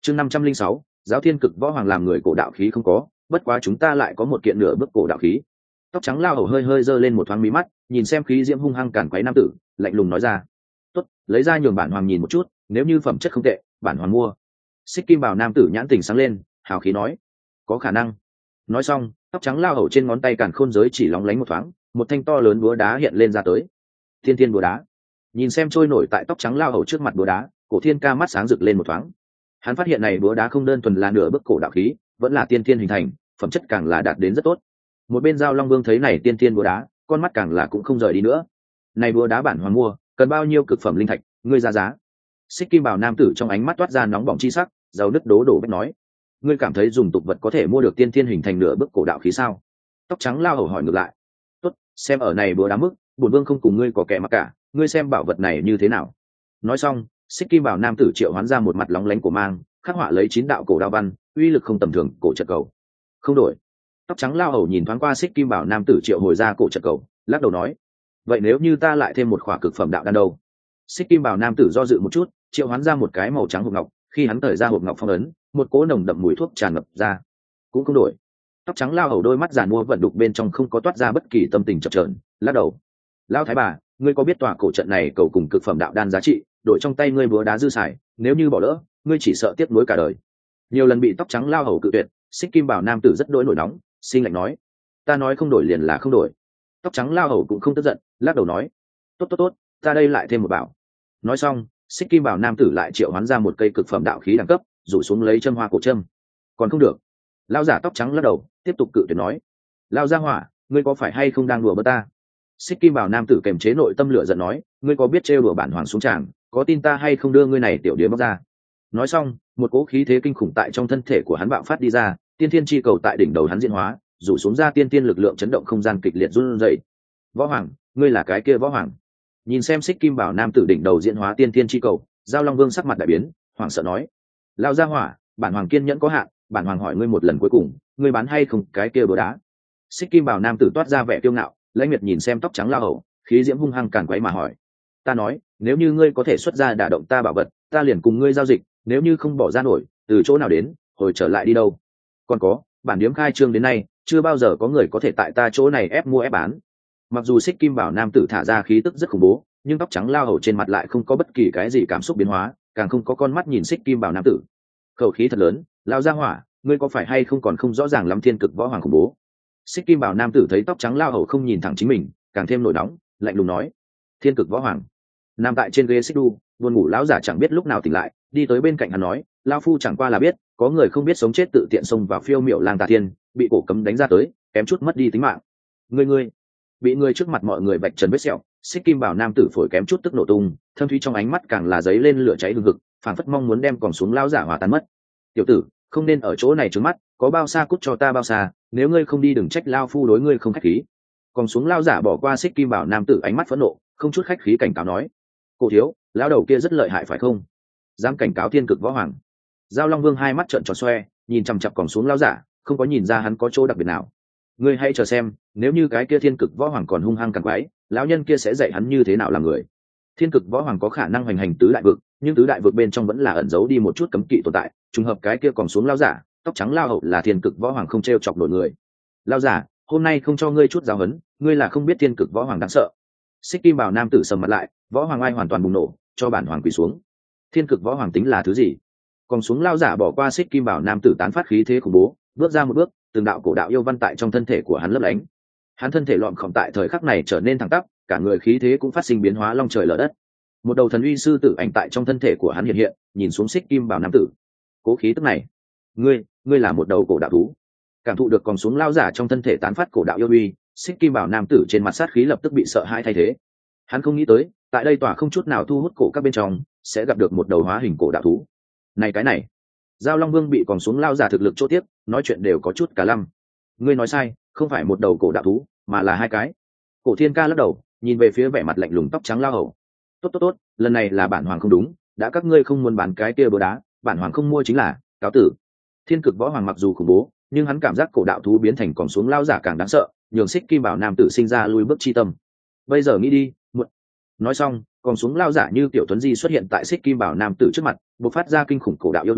chương 506, giáo thiên cực võ hoàng làm người cổ đạo khí không có, bất quá chúng ta lại có một kiện nửa bước cổ đạo khí. Tóc trắng lao hầu hơi hơi giơ lên một thoáng mí mắt, nhìn xem khí diễm hung hăng càn quấy nam tử, lạnh lùng nói ra: tốt, lấy ra nhường bản hoàng nhìn một chút, nếu như phẩm chất không tệ, bản hoàng mua. Xích kim bào nam tử nhãn tình sáng lên, hào khí nói: có khả năng. Nói xong, tóc trắng lao hầu trên ngón tay càn khôn giới chỉ lóng lánh một thoáng, một thanh to lớn búa đá hiện lên ra tới. Thiên thiên búa đá. Nhìn xem trôi nổi tại tóc trắng lao hầu trước mặt búa đá, Cổ Thiên Ca mắt sáng rực lên một thoáng. Hắn phát hiện này búa đá không đơn thuần là nửa bước cổ đạo khí, vẫn là tiên thiên hình thành, phẩm chất càng là đạt đến rất tốt. Một bên Giao Long Vương thấy này tiên thiên búa đá, con mắt càng là cũng không rời đi nữa. Này búa đá bản hoàng mua, cần bao nhiêu cực phẩm linh thạch, ngươi ra giá. Xích kim bào nam tử trong ánh mắt toát ra nóng bỏng chi sắc, giàu nứt đố đổ bách nói: ngươi cảm thấy dùng tục vật có thể mua được tiên thiên hình thành nửa bước cổ đạo khí sao? Tóc trắng lao hầu hỏi ngược lại: tốt, xem ở này búa đá mức, bổn vương không cùng ngươi có kẻ mặc cả, ngươi xem bảo vật này như thế nào. Nói xong, xích kim bảo nam tử triệu hoán ra một mặt lóng lánh của mang, khắc họa lấy 9 đạo cổ đao văn, uy lực không tầm thường, cổ trận cầu. Không đổi. Tóc trắng lao hầu nhìn thoáng qua xích kim bảo nam tử triệu hồi ra cổ trận cầu, lắc đầu nói: vậy nếu như ta lại thêm một khỏa cực phẩm đạo đan đâu? Xích kim bảo nam tử do dự một chút, triệu hoán ra một cái màu trắng hộp ngọc, khi hắn thời ra hộp ngọc phong ấn, một cỗ nồng đậm mùi thuốc tràn ngập ra. Cũng không đổi. Tóc trắng lao hầu đôi mắt giàn mua vận đục bên trong không có toát ra bất kỳ tâm tình chập chờn, lắc đầu: lao thái bà, ngươi có biết tòa cổ trận này cầu cùng cực phẩm đạo đan giá trị, đổi trong tay ngươi búa đá dư xài, nếu như bỏ lỡ, ngươi chỉ sợ tiếc nuối cả đời. Nhiều lần bị tóc trắng lao hầu cự tuyệt, xích kim bảo nam tử rất đỗi nổi nóng, xin lạnh nói: ta nói không đổi liền là không đổi. Tóc trắng lao hầu cũng không tức giận, lắc đầu nói: tốt tốt tốt, ta đây lại thêm một bảo. Nói xong, xích kim bảo nam tử lại triệu hoán ra một cây cực phẩm đạo khí đẳng cấp, rủ xuống lấy châm hoa cổ châm. Còn không được. Lao giả tóc trắng lắc đầu, tiếp tục cự tuyệt nói: lao gia hỏa, ngươi có phải hay không đang đùa bỡn ta? Xích kim bảo nam tử kềm chế nội tâm lửa giận nói: ngươi có biết trêu đùa bản hoàng xuống tràng, có tin ta hay không đưa ngươi này tiểu đĩa bóc ra. Nói xong, một cỗ khí thế kinh khủng tại trong thân thể của hắn bạo phát đi ra, tiên thiên chi cầu tại đỉnh đầu hắn diễn hóa, rủ xuống ra tiên thiên lực lượng chấn động không gian kịch liệt run rẩy. Võ hoàng, ngươi là cái kia võ hoàng? Nhìn xem xích kim bảo nam tử đỉnh đầu diễn hóa tiên thiên chi cầu, Giao Long Vương sắc mặt đại biến, hoảng sợ nói: lao gia hỏa, bản hoàng kiên nhẫn có hạn, bản hoàng hỏi ngươi một lần cuối cùng, ngươi bán hay không cái kia búa đá? Xích kim bảo nam tử toát ra vẻ kiêu ngạo, lãnh miệt nhìn xem tóc trắng lao hầu, khí diễm hung hăng càn quấy mà hỏi: ta nói, nếu như ngươi có thể xuất ra đả động ta bảo vật, ta liền cùng ngươi giao dịch, nếu như không bỏ ra nổi, từ chỗ nào đến, hồi trở lại đi đâu. Còn có, bản điếm khai trương đến nay, chưa bao giờ có người có thể tại ta chỗ này ép mua ép bán. Mặc dù xích kim bảo nam tử thả ra khí tức rất khủng bố, nhưng tóc trắng lao hầu trên mặt lại không có bất kỳ cái gì cảm xúc biến hóa, càng không có con mắt nhìn xích kim bảo nam tử. Khẩu khí thật lớn, lao ra hỏa, ngươi có phải hay không còn không rõ ràng lắm thiên cực võ hoàng khủng bố. Xích kim bảo nam tử thấy tóc trắng lao hầu không nhìn thẳng chính mình, càng thêm nổi nóng, lạnh lùng nói: thiên cực võ hoàng. Nằm tại trên ghế xích đu, buồn ngủ lão giả chẳng biết lúc nào tỉnh lại, đi tới bên cạnh hắn nói: lao phu chẳng qua là biết có người không biết sống chết tự tiện xông vào phiêu miểu lang tà thiên, bị cổ cấm đánh ra tới, kém chút mất đi tính mạng. Ngươi bị người trước mặt mọi người vạch trần vết sẹo, xích kim bảo nam tử phổi kém chút tức nổ tung, thâm thúy trong ánh mắt càng là giấy lên lửa cháy hừng hực, phảng phất mong muốn đem còn xuống lão giả hòa tan mất. Tiểu tử, không nên ở chỗ này trướng mắt, có bao xa cút cho ta bao xa, nếu ngươi không đi đừng trách lao phu đối ngươi không khách khí. Còn xuống lao giả bỏ qua xích kim bảo nam tử ánh mắt phẫn nộ, không chút khách khí cảnh cáo nói: cổ thiếu, lão đầu kia rất lợi hại phải không? Dám cảnh cáo thiên cực võ hoàng. Giao Long Vương hai mắt trợn tròn xoe, nhìn chằm chằm còn xuống lao giả, không có nhìn ra hắn có chỗ đặc biệt nào. Ngươi hãy chờ xem, nếu như cái kia thiên cực võ hoàng còn hung hăng càng quái, lão nhân kia sẽ dạy hắn như thế nào là người. Thiên cực võ hoàng có khả năng hoành hành tứ đại vực, nhưng tứ đại vực bên trong vẫn là ẩn giấu đi một chút cấm kỵ tồn tại, trùng hợp cái kia còn xuống lao giả tóc trắng lao hậu là thiên cực võ hoàng không t r e o chọc nổi người. Lao giả, hôm nay không cho ngươi chút giáo huấn, ngươi là không biết thiên cực võ hoàng đáng sợ. Xích kim bảo nam tử sầm mặt lại, võ hoàng ai hoàn toàn bùng nổ, cho bản hoàng quỳ xuống. Thiên cực võ hoàng tính là thứ gì? Còn xuống lao giả bỏ qua xích kim bảo nam tử tán phát khí thế khủng bố, bước ra một bước, từng đạo cổ đạo yêu văn tại trong thân thể của hắn lấp lánh. Hắn thân thể lọn khổng tại thời khắc này trở nên thẳng tắp, cả người khí thế cũng phát sinh biến hóa long trời lở đất. Một đầu thần uy sư tử ảnh tại trong thân thể của hắn hiện hiện, nhìn xuống xích kim bảo nam tử. Cố khí tức này, ngươi là một đầu cổ đạo thú. Cảm thụ được còn xuống lao giả trong thân thể tán phát cổ đạo yêu uy, xích kim bảo nam tử trên mặt sát khí lập tức bị sợ hãi thay thế. Hắn không nghĩ tới, tại đây tỏa không chút nào thu hút cổ các bên trong, sẽ gặp được một đầu hóa hình cổ đạo thú. Này, Giao Long Vương bị còn xuống lao giả thực lực chỗ tiếp, nói chuyện đều có chút cả lăm. Ngươi nói sai, không phải một đầu cổ đạo thú, mà là hai cái. Cổ Thiên Ca lắc đầu, nhìn về phía vẻ mặt lạnh lùng tóc trắng lao hầu. Tốt, lần này là bản hoàng không đúng, đã các ngươi không muốn bán cái kia búa đá, bản hoàng không mua chính là cáo tử. Thiên cực võ hoàng mặc dù khủng bố, nhưng hắn cảm giác cổ đạo thú biến thành còn xuống lao giả càng đáng sợ, nhường xích kim bảo nam tử sinh ra lui bước chi tâm. Bây giờ nghĩ đi, nói xong, còn xuống lao giả như tiểu tuấn di xuất hiện tại xích kim bảo nam tử trước mặt, bộc phát ra kinh khủng cổ đạo yêu uy,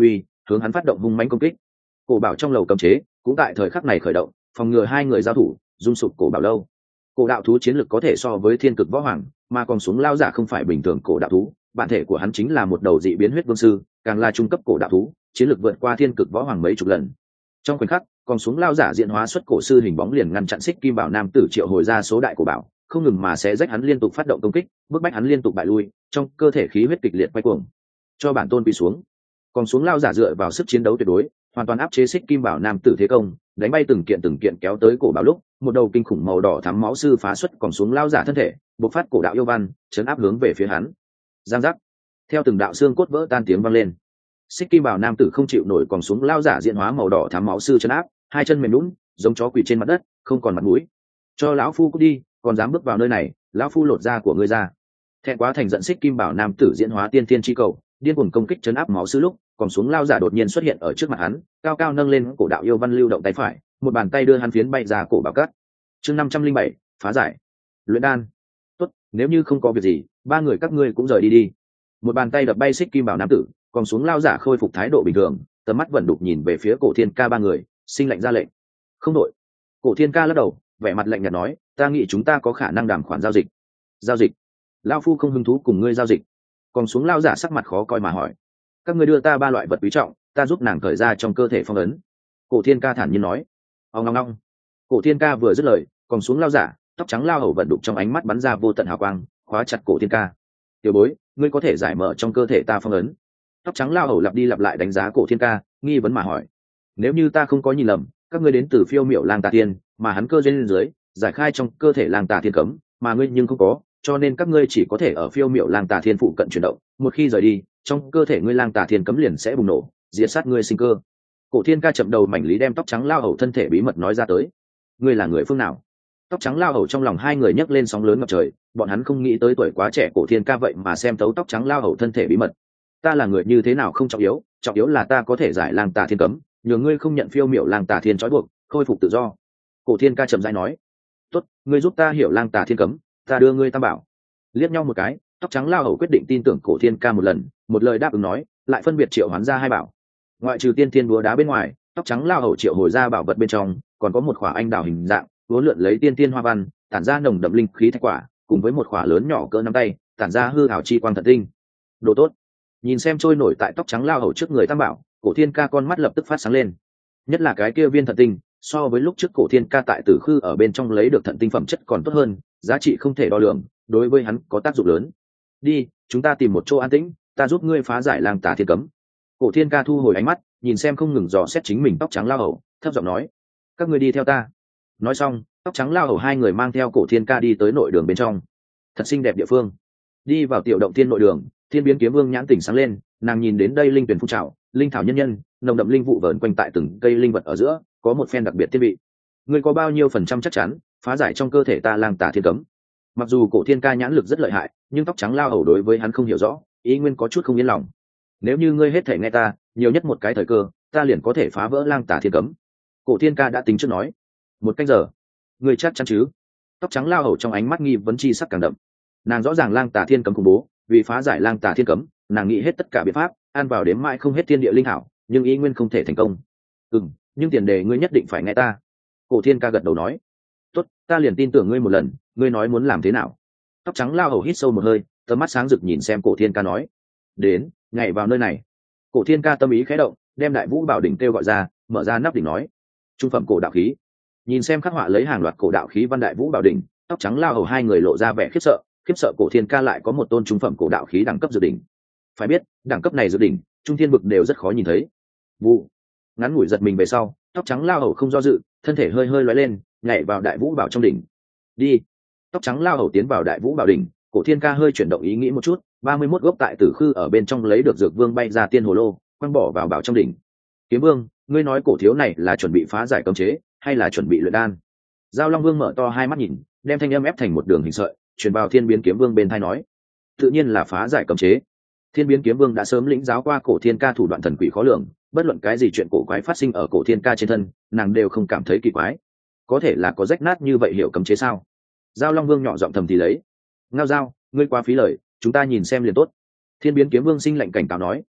hướng hắn phát động hung mãnh công kích. Cổ bảo trong lầu cấm chế cũng tại thời khắc này khởi động, phòng ngừa hai người giao thủ dung sụp cổ bảo lâu. Cổ đạo thú chiến lực có thể so với thiên cực võ hoàng, mà còn xuống lao giả không phải bình thường cổ đạo thú, bản thể của hắn chính là một đầu dị biến huyết vương sư, càng là trung cấp cổ đạo thú, chiến lực vượt qua thiên cực võ hoàng mấy chục lần. Trong khoảnh khắc, còn xuống lao giả diện hóa xuất cổ sư hình bóng liền ngăn chặn xích kim bảo nam tử triệu hồi ra số đại cổ bảo, không ngừng mà sẽ rách hắn liên tục phát động công kích, bức bách hắn liên tục bại lui, trong cơ thể khí huyết kịch liệt quay cuồng. Cho bản tôn quỳ xuống. Còn xuống lao giả dựa vào sức chiến đấu tuyệt đối, hoàn toàn áp chế xích kim bảo nam tử thế công, đánh bay từng kiện kéo tới cổ bảo lúc, một đầu kinh khủng màu đỏ thắm máu sư phá xuất còn xuống lao giả thân thể, bộc phát cổ đạo yêu văn, chấn áp hướng về phía hắn. Giang giác. Theo từng đạo xương cốt vỡ tan tiếng vang lên, xích kim bảo nam tử không chịu nổi còn xuống lao giả diện hóa màu đỏ thắm máu sư chấn áp, hai chân mềm nhũn, giống chó quỳ trên mặt đất, không còn mặt mũi. Cho lão phu cút đi, còn dám bước vào nơi này, lão phu lột da của ngươi ra. Thẹn quá thành giận xích kim bảo nam tử diễn hóa tiên thiên chi cầu, điên cuồng công kích chấn áp máu sư lúc, còn xuống lao giả đột nhiên xuất hiện ở trước mặt hắn, cao cao nâng lên cổ đạo yêu văn lưu động tay phải, một bàn tay đưa hắn phiến bay ra cổ bảo cắt. Chương 507, phá giải. Luyện đan. Tốt, nếu như không có việc gì, ba người các ngươi cũng rời đi đi. Một bàn tay đập bay xích kim bảo nam tử, còn xuống lao giả khôi phục thái độ bình thường, tầm mắt vẫn đục nhìn về phía cổ thiên ca ba người, sinh lệnh ra lệnh. Không đội. Cổ thiên ca lắc đầu, vẻ mặt lạnh nhạt nói, ta nghĩ chúng ta có khả năng đàm khoản giao dịch. Giao dịch? Lao phu không hứng thú cùng ngươi giao dịch. Còn xuống lao giả sắc mặt khó coi mà hỏi, các ngươi đưa ta ba loại vật quý trọng, ta giúp nàng cởi ra trong cơ thể phong ấn. Cổ thiên ca thản nhiên nói. Ông long. Cổ thiên ca vừa dứt lời, còn xuống lao giả, tóc trắng lao hầu vận đục trong ánh mắt bắn ra vô tận hào quang, khóa chặt cổ thiên ca. Tiểu bối, ngươi có thể giải mở trong cơ thể ta phong ấn? Tóc trắng lao hầu lặp đi lặp lại đánh giá cổ thiên ca, nghi vấn mà hỏi. Nếu như ta không có nhìn lầm, các ngươi đến từ phiêu miểu lang tà thiên, mà hắn cơ duyên dưới giải khai trong cơ thể lang tà thiên cấm, mà ngươi nhưng không có, cho nên các ngươi chỉ có thể ở phiêu miểu lang tà thiên phụ cận chuyển động, một khi rời đi, trong cơ thể ngươi lang tà thiên cấm liền sẽ bùng nổ, diệt sát ngươi sinh cơ. Cổ thiên ca chậm đầu mảnh lý đem tóc trắng lao hầu thân thể bí mật nói ra tới. Ngươi là người phương nào? Tóc trắng lao hầu trong lòng hai người nhấc lên sóng lớn ngập trời, bọn hắn không nghĩ tới tuổi quá trẻ cổ thiên ca vậy mà xem tấu tóc trắng lao hầu thân thể bí mật. Ta là người như thế nào không trọng yếu, trọng yếu là ta có thể giải lang tà thiên cấm, nhờ ngươi không nhận phiêu miểu lang tà thiên trói buộc, khôi phục tự do. Cổ thiên ca chậm rãi nói. Tốt, ngươi giúp ta hiểu lang tà thiên cấm, ta đưa ngươi tam bảo. Liếc nhau một cái, tóc trắng lao hầu quyết định tin tưởng cổ thiên ca một lần, một lời đáp ứng nói, lại phân biệt triệu hoán ra hai bảo. Ngoại trừ tiên thiên búa đá bên ngoài, tóc trắng lao hầu triệu hồi ra bảo vật bên trong còn có một khỏa anh đào hình dạng, uốn lượn lấy tiên thiên hoa văn, tản ra nồng đậm linh khí thạch quả, cùng với một khỏa lớn nhỏ cỡ nắm tay, tản ra hư ảo chi quang thật tinh. Đồ tốt. Nhìn xem trôi nổi tại tóc trắng lao hầu trước người tam bảo, cổ thiên ca con mắt lập tức phát sáng lên. Nhất là cái kia viên thận tinh, so với lúc trước cổ thiên ca tại tử khư ở bên trong lấy được thận tinh phẩm chất còn tốt hơn, giá trị không thể đo lường, đối với hắn có tác dụng lớn. Đi, chúng ta tìm một chỗ an tĩnh, ta giúp ngươi phá giải lang tà thiên cấm. Cổ thiên ca thu hồi ánh mắt, nhìn xem không ngừng dò xét chính mình tóc trắng lao hầu, thấp giọng nói, các ngươi đi theo ta. Nói xong, tóc trắng lao hầu hai người mang theo cổ thiên ca đi tới nội đường bên trong. Thật xinh đẹp địa phương. Đi vào tiểu động thiên nội đường, Thiên Biến Kiếm Vương nhãn tỉnh sáng lên, nàng nhìn đến đây linh tuyển phun trào, linh thảo nhân nhân, nồng đậm linh vụ vờn quanh tại từng cây linh vật ở giữa, có một phen đặc biệt thiên vị. Ngươi có bao nhiêu phần trăm chắc chắn phá giải trong cơ thể ta lang tà thiên cấm? Mặc dù cổ thiên ca nhãn lực rất lợi hại, nhưng tóc trắng lao hầu đối với hắn không hiểu rõ, ý nguyên có chút không yên lòng. Nếu như ngươi hết thể nghe ta, nhiều nhất một cái thời cơ, ta liền có thể phá vỡ lang tà thiên cấm. Cổ thiên ca đã tính trước nói. Một canh giờ. Ngươi chắc chắn chứ? Tóc trắng lao hầu trong ánh mắt nghi vấn chi sắc càng đậm. Nàng rõ ràng lang tà thiên cấm khủng bố, vì phá giải lang tà thiên cấm, nàng nghĩ hết tất cả biện pháp, an vào đếm mãi không hết thiên địa linh hảo, nhưng ý nguyên không thể thành công. Nhưng tiền đề ngươi nhất định phải nghe ta. Cổ thiên ca gật đầu nói. Tốt, ta liền tin tưởng ngươi một lần, ngươi nói muốn làm thế nào? Tóc trắng lao hầu hít sâu một hơi, tầm mắt sáng rực nhìn xem cổ thiên ca nói. Đến, nhảy vào nơi này. Cổ thiên ca tâm ý khẽ động, đem đại vũ bảo đỉnh kêu gọi ra, mở ra nắp đỉnh nói. Trung phẩm cổ đạo khí. Nhìn xem khắc họa lấy hàng loạt cổ đạo khí văn đại vũ bảo đỉnh, tóc trắng lao hầu hai người lộ ra vẻ khiếp sợ cổ thiên ca lại có một tôn trung phẩm cổ đạo khí đẳng cấp dược đỉnh. Phải biết, đẳng cấp này dược đỉnh, trung thiên vực đều rất khó nhìn thấy. Vụ. Ngắn ngủi giật mình về sau, tóc trắng lao hầu không do dự, thân thể hơi lóe lên, nhảy vào đại vũ bảo trong đỉnh. Đi. Tóc trắng lao hầu tiến vào đại vũ bảo đỉnh, cổ thiên ca hơi chuyển động ý nghĩ một chút, 31 gốc tại tử khư ở bên trong lấy được dược vương bay ra tiên hồ lô, quăng bỏ vào bảo trong đỉnh. Kiếm Vương, ngươi nói cổ thiếu này là chuẩn bị phá giải cấm chế, hay là chuẩn bị luyện đan? Giao Long Vương mở to hai mắt nhìn, đem thanh âm ép thành một đường hình sợi, truyền vào Thiên Biến Kiếm Vương bên tai nói: tự nhiên là phá giải cấm chế. Thiên Biến Kiếm Vương đã sớm lĩnh giáo qua cổ thiên ca thủ đoạn thần quỷ khó lường, bất luận cái gì chuyện cổ quái phát sinh ở cổ thiên ca trên thân, nàng đều không cảm thấy kỳ quái. Có thể là có rách nát như vậy hiểu cấm chế sao? Giao Long Vương nhỏ giọng thầm thì lấy. Ngao Giao, ngươi quá phí lời, chúng ta nhìn xem liền tốt. Thiên Biến Kiếm Vương sinh lạnh cảnh cáo nói,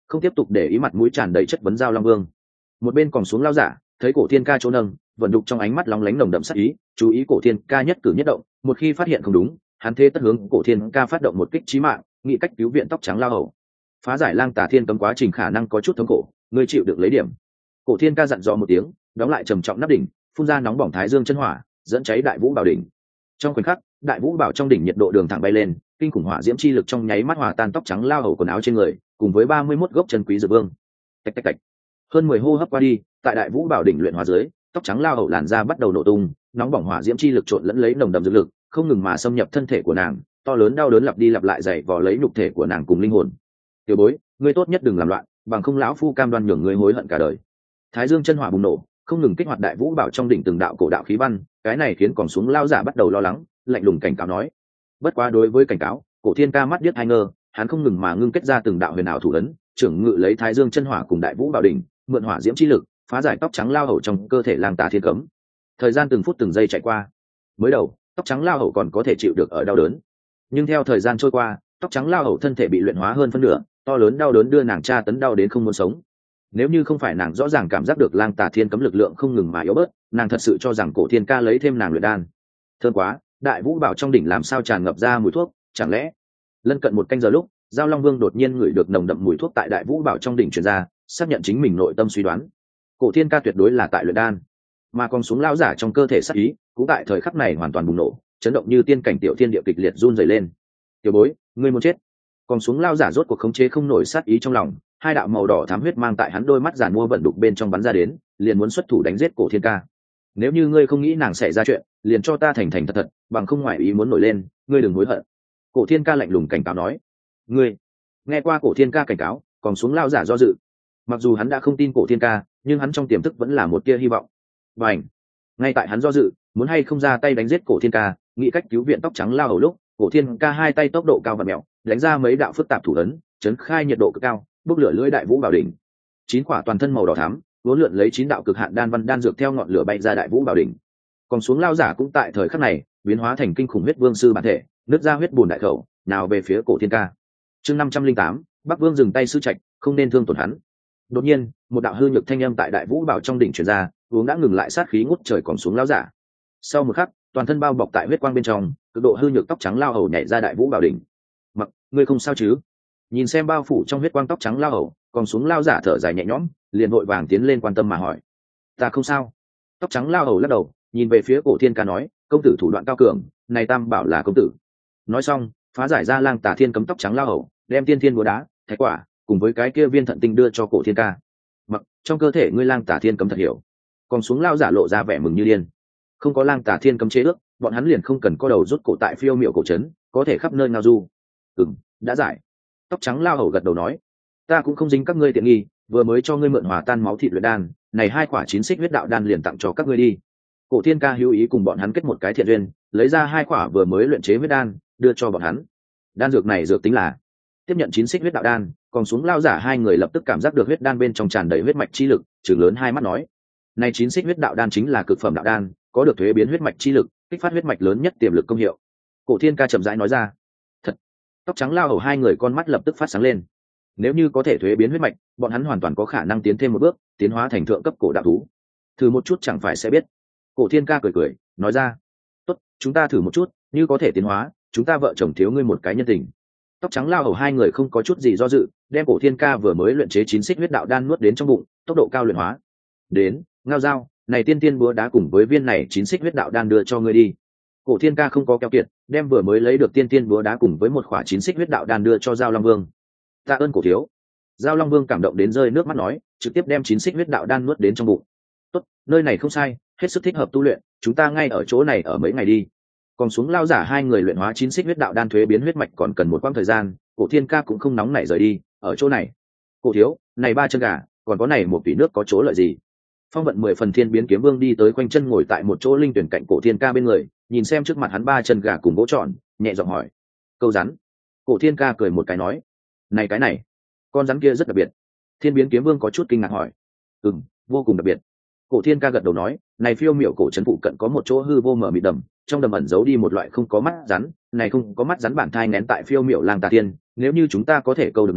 không tiếp tục để ý mặt mũi tràn đầy chất vấn Giao Long Vương. Một bên còn xuống lao giả thấy cổ thiên ca chỗ nâng vận đục trong ánh mắt lóng lánh nồng đậm sắc ý, chú ý cổ thiên ca nhất cử nhất động, một khi phát hiện không đúng hắn thế tất hướng cổ thiên ca phát động một kích chí mạng, nghĩ cách cứu viện tóc trắng lao hầu. Phá giải lang tà thiên cấm quá trình khả năng có chút thống khổ, ngươi chịu được lấy điểm. Cổ thiên ca dặn dò một tiếng, đóng lại trầm trọng nắp đỉnh, phun ra nóng bỏng thái dương chân hỏa, dẫn cháy đại vũ bảo đỉnh. Trong khoảnh khắc đại vũ bảo trong đỉnh nhiệt độ đường thẳng bay lên, kinh khủng hỏa diễm chi lực trong nháy mắt hòa tan tóc trắng lao hầu quần áo trên người cùng với 31 gốc chân quý dược vương. Tạch tạch tạch. Hơn 10 hô hấp qua đi, tại đại vũ bảo đỉnh luyện hóa dưới, tóc trắng lao hầu làn da bắt đầu nổ tung, nóng bỏng hỏa diễm chi lực trộn lẫn lấy nồng đậm dược lực, không ngừng mà xâm nhập thân thể của nàng, to lớn đau đớn lặp đi lặp lại dày vò lấy nhục thể của nàng cùng linh hồn. Tiểu bối, ngươi tốt nhất đừng làm loạn, bằng không lão phu cam đoan nhường ngươi hối hận cả đời. Thái dương chân hỏa bùng nổ, không ngừng kích hoạt đại vũ bảo trong đỉnh từng đạo cổ đạo khí văn, cái này khiến còn xuống lao giả bắt đầu lo lắng, lạnh lùng cảnh cáo nói. Bất quá đối với cảnh cáo, cổ thiên ca mắt điếc hai ngơ, hắn không ngừng mà ngưng kết ra từng đạo huyền ảo thủ ấn, trưởng ngự lấy thái dương chân hỏa cùng đại vũ bảo đỉnh, mượn hỏa diễm chi lực phá giải tóc trắng lao hầu trong cơ thể lang tà thiên cấm. Thời gian từng phút từng giây chạy qua, mới đầu tóc trắng lao hầu còn có thể chịu được ở đau đớn, nhưng theo thời gian trôi qua tóc trắng lao hầu thân thể bị luyện hóa hơn phân nửa, to lớn đau đớn đưa nàng tra tấn đau đến không muốn sống. Nếu như không phải nàng rõ ràng cảm giác được lang tà thiên cấm lực lượng không ngừng mà yếu bớt, nàng thật sự cho rằng cổ thiên ca lấy thêm nàng luyện đan. Thơm quá, đại vũ bảo trong đỉnh làm sao tràn ngập ra mùi thuốc, chẳng lẽ lân cận một canh giờ lúc Giao Long Vương đột nhiên ngửi được nồng đậm mùi thuốc tại đại vũ bảo trong đỉnh truyền ra, xác nhận chính mình nội tâm suy đoán, cổ thiên ca tuyệt đối là tại luyện đan. Mà còn xuống lão giả trong cơ thể sát ý cũng tại thời khắc này hoàn toàn bùng nổ, chấn động như tiên cảnh tiểu thiên địa kịch liệt run rẩy lên. Tiểu bối, ngươi muốn chết. Còn xuống lão giả rốt cuộc khống chế không nổi sát ý trong lòng, hai đạo màu đỏ thắm huyết mang tại hắn đôi mắt giàn mua vận đục bên trong bắn ra đến, liền muốn xuất thủ đánh giết cổ thiên ca. Nếu như ngươi không nghĩ nàng sẽ ra chuyện, liền cho ta thành thành thật thật, bằng không ngoại ý muốn nổi lên, ngươi đừng hối hận. Cổ thiên ca lạnh lùng cảnh cáo nói. Ngươi. Nghe qua cổ thiên ca cảnh cáo, còn xuống lão giả do dự. Mặc dù hắn đã không tin cổ thiên ca, nhưng hắn trong tiềm thức vẫn là một tia hy vọng. Và ảnh. Ngay tại hắn do dự muốn hay không ra tay đánh giết cổ thiên ca, nghĩ cách cứu viện tóc trắng lao hầu lúc, cổ thiên ca hai tay tốc độ cao và mèo đánh ra mấy đạo phức tạp thủ ấn, chấn khai nhiệt độ cực cao, bốc lửa lưỡi đại vũ bảo đỉnh. 9 quả toàn thân màu đỏ thắm vốn lượn lấy 9 đạo cực hạn đan văn đan dược theo ngọn lửa bay ra đại vũ bảo đỉnh. Còn xuống lao giả cũng tại thời khắc này biến hóa thành kinh khủng huyết vương sư bản thể, nứt ra huyết bùn đại khẩu nào về phía cổ thiên ca. Chương 508, Bắc Vương dừng tay sư trạch, không nên thương tổn hắn. Đột nhiên một đạo hư nhược thanh âm tại đại vũ bảo trong đỉnh truyền ra, uống đã ngừng lại sát khí ngút trời còn xuống lao giả. Sau một khắc toàn thân bao bọc tại huyết quang bên trong, cực độ hư nhược tóc trắng lao hầu nhảy ra đại vũ bảo đỉnh. Mặc, ngươi không sao chứ? Nhìn xem bao phủ trong huyết quang tóc trắng lao hầu, còn xuống lao giả thở dài nhẹ nhõm, liền vội vàng tiến lên quan tâm mà hỏi. Ta không sao. Tóc trắng lao hầu lắc đầu, nhìn về phía cổ thiên ca nói, công tử thủ đoạn cao cường, này tam bảo là công tử. Nói xong phá giải ra lang tà thiên cấm tóc trắng lao hầu, đem tiên thiên búa đá thái quả cùng với cái kia viên thận tinh đưa cho cổ thiên ca. Mặc, trong cơ thể ngươi lang tà thiên cấm thật hiểu. Còn xuống lao giả lộ ra vẻ mừng như điên. Không có lang tà thiên cấm chế ước, bọn hắn liền không cần có đầu rút cổ tại phiêu miệu cổ trấn, có thể khắp nơi ngao du. Đã giải. Tóc trắng lao hầu gật đầu nói, ta cũng không dính các ngươi tiện nghi, vừa mới cho ngươi mượn hòa tan máu thịt luyện đan, này 2 quả 9 xích huyết đạo đan liền tặng cho các ngươi đi. Cổ thiên ca hữu ý cùng bọn hắn kết một cái thiện duyên, lấy ra 2 quả vừa mới luyện chế huyết đan đưa cho bọn hắn. Đan dược này dược tính là tiếp nhận 9 xích huyết đạo đan, còn xuống lao giả hai người lập tức cảm giác được huyết đan bên trong tràn đầy huyết mạch chi lực, trừng lớn hai mắt nói, này 9 xích huyết đạo đan chính là cực phẩm đạo đan, có được thuế biến huyết mạch chi lực, kích phát huyết mạch lớn nhất tiềm lực công hiệu. Cổ thiên ca chậm rãi nói ra. Thật. Tóc trắng lao hầu hai người con mắt lập tức phát sáng lên. Nếu như có thể thuế biến huyết mạch, bọn hắn hoàn toàn có khả năng tiến thêm một bước, tiến hóa thành thượng cấp cổ đạo thú. Thử một chút chẳng phải sẽ biết. Cổ thiên ca cười cười nói ra. Tốt, chúng ta thử một chút, như có thể tiến hóa, chúng ta vợ chồng thiếu ngươi một cái nhân tình. Tóc trắng lao hầu hai người không có chút gì do dự, đem cổ thiên ca vừa mới luyện chế 9 xích huyết đạo đan nuốt đến trong bụng, tốc độ cao luyện hóa. Đến, ngao dao, này tiên tiên búa đá cùng với viên này 9 xích huyết đạo đan đưa cho ngươi đi. Cổ thiên ca không có keo kiệt, đem vừa mới lấy được tiên tiên búa đá cùng với một khỏa 9 xích huyết đạo đan đưa cho Giao Long Vương. Tạ ơn cổ thiếu. Giao Long Vương cảm động đến rơi nước mắt nói, trực tiếp đem 9 xích huyết đạo đan nuốt đến trong bụng. Tốt, nơi này không sai, hết sức thích hợp tu luyện, chúng ta ngay ở chỗ này ở mấy ngày đi. Còn xuống lao giả hai người luyện hóa 9 xích huyết đạo đan thuế biến huyết mạch còn cần một quãng thời gian, cổ thiên ca cũng không nóng nảy rời đi, ở chỗ này. Cổ thiếu, này 3 chân gà, còn có này một vỉ nước có chỗ lợi gì? Phong vận 10 phần thiên biến kiếm vương đi tới quanh chân ngồi tại một chỗ linh tuyển cạnh cổ thiên ca bên người, nhìn xem trước mặt hắn 3 chân gà cùng gỗ tròn, nhẹ giọng hỏi. Câu rắn. Cổ thiên ca cười một cái nói. Này cái này, con rắn kia rất đặc biệt. Thiên biến kiếm vương có chút kinh ngạc hỏi. Vô cùng đặc biệt. Cổ thiên ca gật đầu nói, này phiêu miểu cổ trấn phụ cận có một chỗ hư vô mở mịt đầm, trong đầm ẩn giấu đi một loại không có mắt rắn, này không có mắt rắn bản thai nén tại phiêu miểu lang tà tiên, nếu như chúng ta có thể câu được nó,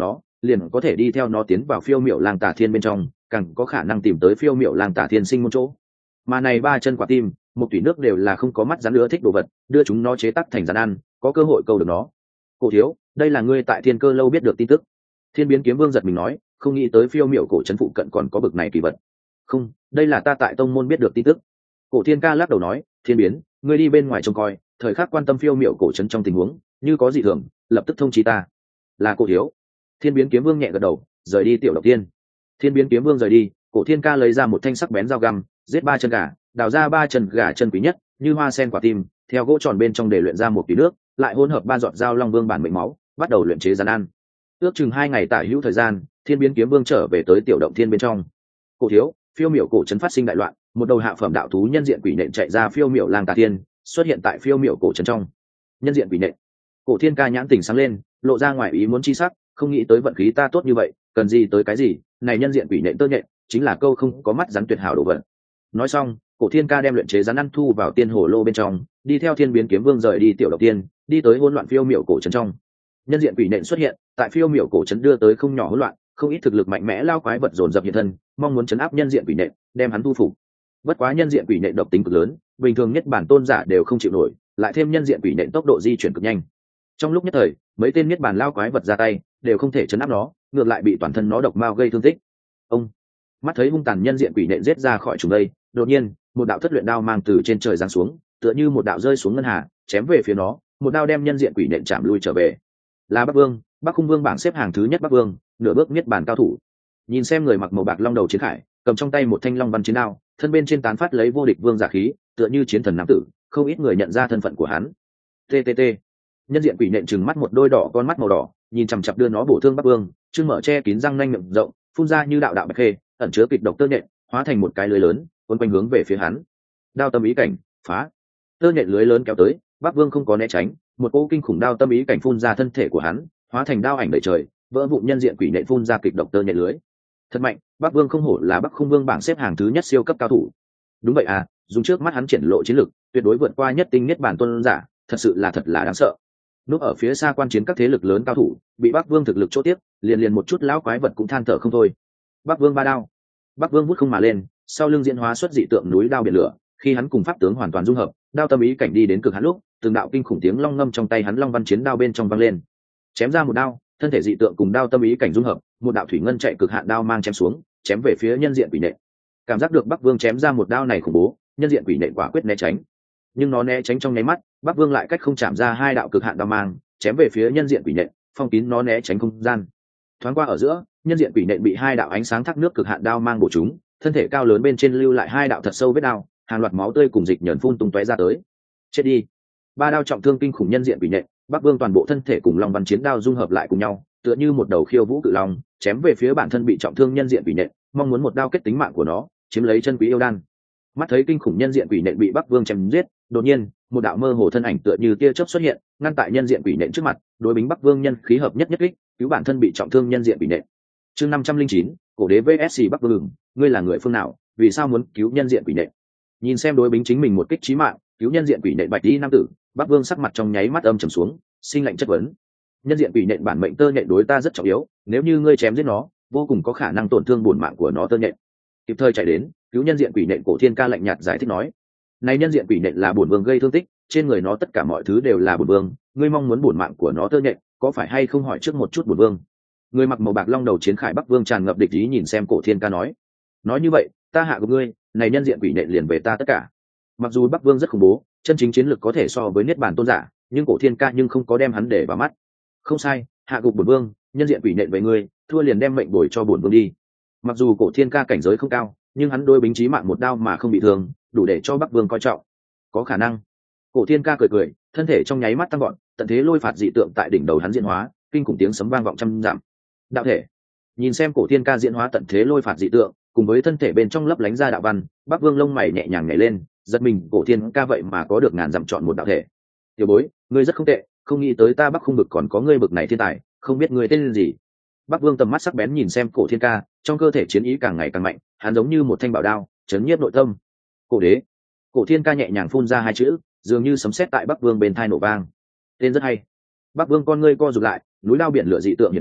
liền có thể đi theo nó tiến vào phiêu miểu lang tà thiên bên trong, càng có khả năng tìm tới phiêu miểu lang tà thiên sinh môn chỗ. Mà này ba chân quả tim, một thủy nước đều là không có mắt rắn nữa thích đồ vật, đưa chúng nó chế tác thành rắn ăn, có cơ hội câu được nó. Cổ thiếu, đây là ngươi tại Thiên Cơ lâu biết được tin tức. Thiên Biến Kiếm Vương giật mình nói, không nghĩ tới phiêu miểu cổ trấn phụ cận còn có bực này kỳ vật. Không, đây là ta tại tông môn biết được tin tức. Cổ Thiên Ca lắc đầu nói, Thiên Biến, ngươi đi bên ngoài trông coi, thời khắc quan tâm phiêu miểu cổ trấn trong tình huống, như có gì thường, lập tức thông chí ta. Là cổ thiếu. Thiên Biến Kiếm Vương nhẹ gật đầu, rời đi tiểu độc tiên. Thiên Biến Kiếm Vương rời đi, Cổ Thiên Ca lấy ra một thanh sắc bén dao găm, giết ba chân gà, đào ra ba chân gà chân quý nhất, như hoa sen quả tim, theo gỗ tròn bên trong để luyện ra một tí nước, lại hỗn hợp ba giọt dao long vương bản mệnh máu, bắt đầu luyện chế rắn ăn. Ước chừng 2 ngày tả hữu thời gian, Thiên Biến Kiếm Vương trở về tới tiểu động thiên bên trong. Cổ thiếu, phiêu miểu cổ trấn phát sinh đại loạn, một đầu hạ phẩm đạo thú nhân diện quỷ nện chạy ra phiêu miểu lang tà thiên, xuất hiện tại phiêu miểu cổ trấn trong. Nhân diện quỷ nện. Cổ Thiên Ca nhãn tỉnh sáng lên, lộ ra ngoài ý muốn chi sắc, không nghĩ tới vận khí ta tốt như vậy, cần gì tới cái gì, này nhân diện quỷ nện tơ nhện, chính là câu không có mắt rắn tuyệt hảo đồ vật. Nói xong, Cổ Thiên Ca đem luyện chế rắn ăn thu vào tiên hồ lô bên trong, đi theo Thiên Biến Kiếm Vương rời đi tiểu độc tiên, đi tới hỗn loạn phiêu miểu cổ trấn trong. Nhân diện quỷ nện xuất hiện, tại phiêu miểu cổ trấn đưa tới không nhỏ hỗn loạn, không ít thực lực mạnh mẽ lao quái vật dồn dập hiện thân, mong muốn chấn áp nhân diện quỷ nện, đem hắn thu phục. Bất quá nhân diện quỷ nện độc tính cực lớn, bình thường nhất bản tôn giả đều không chịu nổi, lại thêm nhân diện quỷ nện tốc độ di chuyển cực nhanh. Trong lúc nhất thời, mấy tên niết bàn lao quái vật ra tay, đều không thể chấn áp nó, ngược lại bị toàn thân nó độc mao gây thương tích. Ông mắt thấy hung tàn nhân diện quỷ nện giết ra khỏi trùng đây, đột nhiên, một đạo thất luyện đao mang từ trên trời giáng xuống, tựa như một đạo rơi xuống ngân hà, chém về phía nó, một đao đem nhân diện quỷ nện chạm lui trở về. Là Bắc Vương, Bắc Khung Vương bảng xếp hàng thứ nhất Bắc Vương, nửa bước niết bàn cao thủ. Nhìn xem người mặc màu bạc long đầu chiến khải, cầm trong tay một thanh long văn chiến đao, thân bên trên tán phát lấy vô địch vương giả khí, tựa như chiến thần nam tử, không ít người nhận ra thân phận của hắn. TTT. Nhân diện quỷ nện trừng mắt một đôi đỏ con mắt màu đỏ, nhìn chằm chằm đưa nó bổ thương Bắc Vương, trương mở che kín răng nanh miệng rộng, phun ra như đạo đạo bạch khê, ẩn chứa kịch độc tơ nhện, hóa thành một cái lưới lớn, quấn quanh hướng về phía hắn. Đao tâm ý cảnh, phá. Tơ nhện lưới lớn kéo tới, Bắc Vương không có né tránh, một cỗ kinh khủng đao tâm ý cảnh phun ra thân thể của hắn, hóa thành đao ảnh đầy trời, vỡ vụn nhân diện quỷ nện phun ra kịch độc tơ nhện lưới. Thật mạnh, Bắc Vương không hổ là Bắc Khung Vương bảng xếp hàng thứ nhất siêu cấp cao thủ. Đúng vậy à, dùng trước mắt hắn triển lộ chiến lực, tuyệt đối vượt qua nhất tinh nhất bản tôn giả, thật là đáng sợ. Núp ở phía xa quan chiến các thế lực lớn cao thủ, bị Bắc Vương thực lực chỗ tiếp, liền một chút lão quái vật cũng than thở không thôi. Bắc Vương ba đao. Bắc Vương vút không mà lên, sau lưng diễn hóa xuất dị tượng núi đao biển lửa, khi hắn cùng pháp tướng hoàn toàn dung hợp, đao tâm ý cảnh đi đến cực hạn lúc, từng đạo kinh khủng tiếng long ngâm trong tay hắn long văn chiến đao bên trong vang lên. Chém ra một đao, thân thể dị tượng cùng đao tâm ý cảnh dung hợp, một đạo thủy ngân chạy cực hạn đao mang chém xuống, chém về phía nhân diện quỷ nện. Cảm giác được Bắc Vương chém ra một đao này khủng bố, nhân diện quỷ nện quả quyết né tránh. Nhưng nó né tránh trong nháy mắt, Bắc Vương lại cách không chạm ra 2 đạo cực hạn đao mang, chém về phía nhân diện quỷ nện, phong kín nó né tránh không gian. Thoáng qua ở giữa, nhân diện quỷ nện bị 2 đạo ánh sáng thác nước cực hạn đao mang bổ trúng, thân thể cao lớn bên trên lưu lại 2 đạo thật sâu vết đao, hàng loạt máu tươi cùng dịch nhờn phun tung tóe ra tới. Chết đi. 3 đao trọng thương kinh khủng nhân diện quỷ nện, Bắc Vương toàn bộ thân thể cùng long văn chiến đao dung hợp lại cùng nhau, tựa như một đầu khiêu vũ cự long, chém về phía bản thân bị trọng thương nhân diện quỷ nện, mong muốn một đao kết tính mạng của nó, chiếm lấy chân quý yêu đan. Mắt thấy kinh khủng nhân diện quỷ nện bị Bắc Vương chém giết, đột nhiên, một đạo mơ hồ thân ảnh tựa như tia chớp xuất hiện, ngăn tại nhân diện quỷ nện trước mặt, đối bính Bắc Vương nhân khí hợp nhất nhất kích, cứu bản thân bị trọng thương nhân diện quỷ nện. Chương 509, cổ đế VS Bắc Vương, ngươi là người phương nào, vì sao muốn cứu nhân diện quỷ nện? Nhìn xem đối bính chính mình một kích chí mạng, cứu nhân diện quỷ nện bạch y nam tử, Bắc Vương sắc mặt trong nháy mắt âm trầm xuống, sinh lạnh chất vấn. Nhân diện quỷ nện bản mệnh tơ nhện đối ta rất trọng yếu, nếu như ngươi chém giết nó, vô cùng có khả năng tổn thương bổn mạng của nó tơ nhện. Kịp thời chạy đến, cứu nhân diện quỷ nện Cổ Thiên Ca lạnh nhạt giải thích nói, này nhân diện quỷ nện là bổn vương gây thương tích, trên người nó tất cả mọi thứ đều là bổn vương, ngươi mong muốn bổn mạng của nó tơ nhện, có phải hay không hỏi trước một chút bổn vương. Người mặc màu bạc long đầu chiến khải Bắc Vương tràn ngập địch ý nhìn xem Cổ Thiên Ca nói như vậy, ta hạ gục ngươi, này nhân diện quỷ nện liền về ta tất cả. Mặc dù Bắc Vương rất khủng bố, chân chính chiến lực có thể so với niết bàn tôn giả, nhưng Cổ Thiên Ca nhưng không có đem hắn để vào mắt. Không sai, hạ gục bổn vương, nhân diện quỷ nện về ngươi, thua liền đem mệnh bồi cho bổn vương đi. Mặc dù Cổ Thiên Ca cảnh giới không cao, nhưng hắn đôi bính chí mạng một đao mà không bị thương, đủ để cho Bắc Vương coi trọng. Có khả năng. Cổ Thiên Ca cười, thân thể trong nháy mắt tăng gọn, tận thế lôi phạt dị tượng tại đỉnh đầu hắn diễn hóa, kinh khủng tiếng sấm vang vọng trăm dặm. Đạo thể. Nhìn xem Cổ Thiên Ca diễn hóa tận thế lôi phạt dị tượng, cùng với thân thể bên trong lấp lánh ra đạo văn, Bắc Vương lông mày nhẹ nhàng nhảy lên, giật mình, Cổ Thiên Ca vậy mà có được ngàn dặm chọn một đạo thể. Tiểu bối, ngươi rất không tệ, không nghĩ tới ta Bắc Khung vực còn có ngươi bực này thiên tài, không biết ngươi tên gì. Bắc Vương tầm mắt sắc bén nhìn xem Cổ Thiên Ca, trong cơ thể chiến ý càng ngày càng mạnh, hắn giống như một thanh bảo đao, chấn nhiếp nội tâm. Cổ đế. Cổ Thiên Ca nhẹ nhàng phun ra 2 chữ, dường như sấm sét tại Bắc Vương bên tai nổ vang. Tên rất hay. Bắc Vương con ngươi co rụt lại, núi lao biển lửa dị tượng hiện hiện,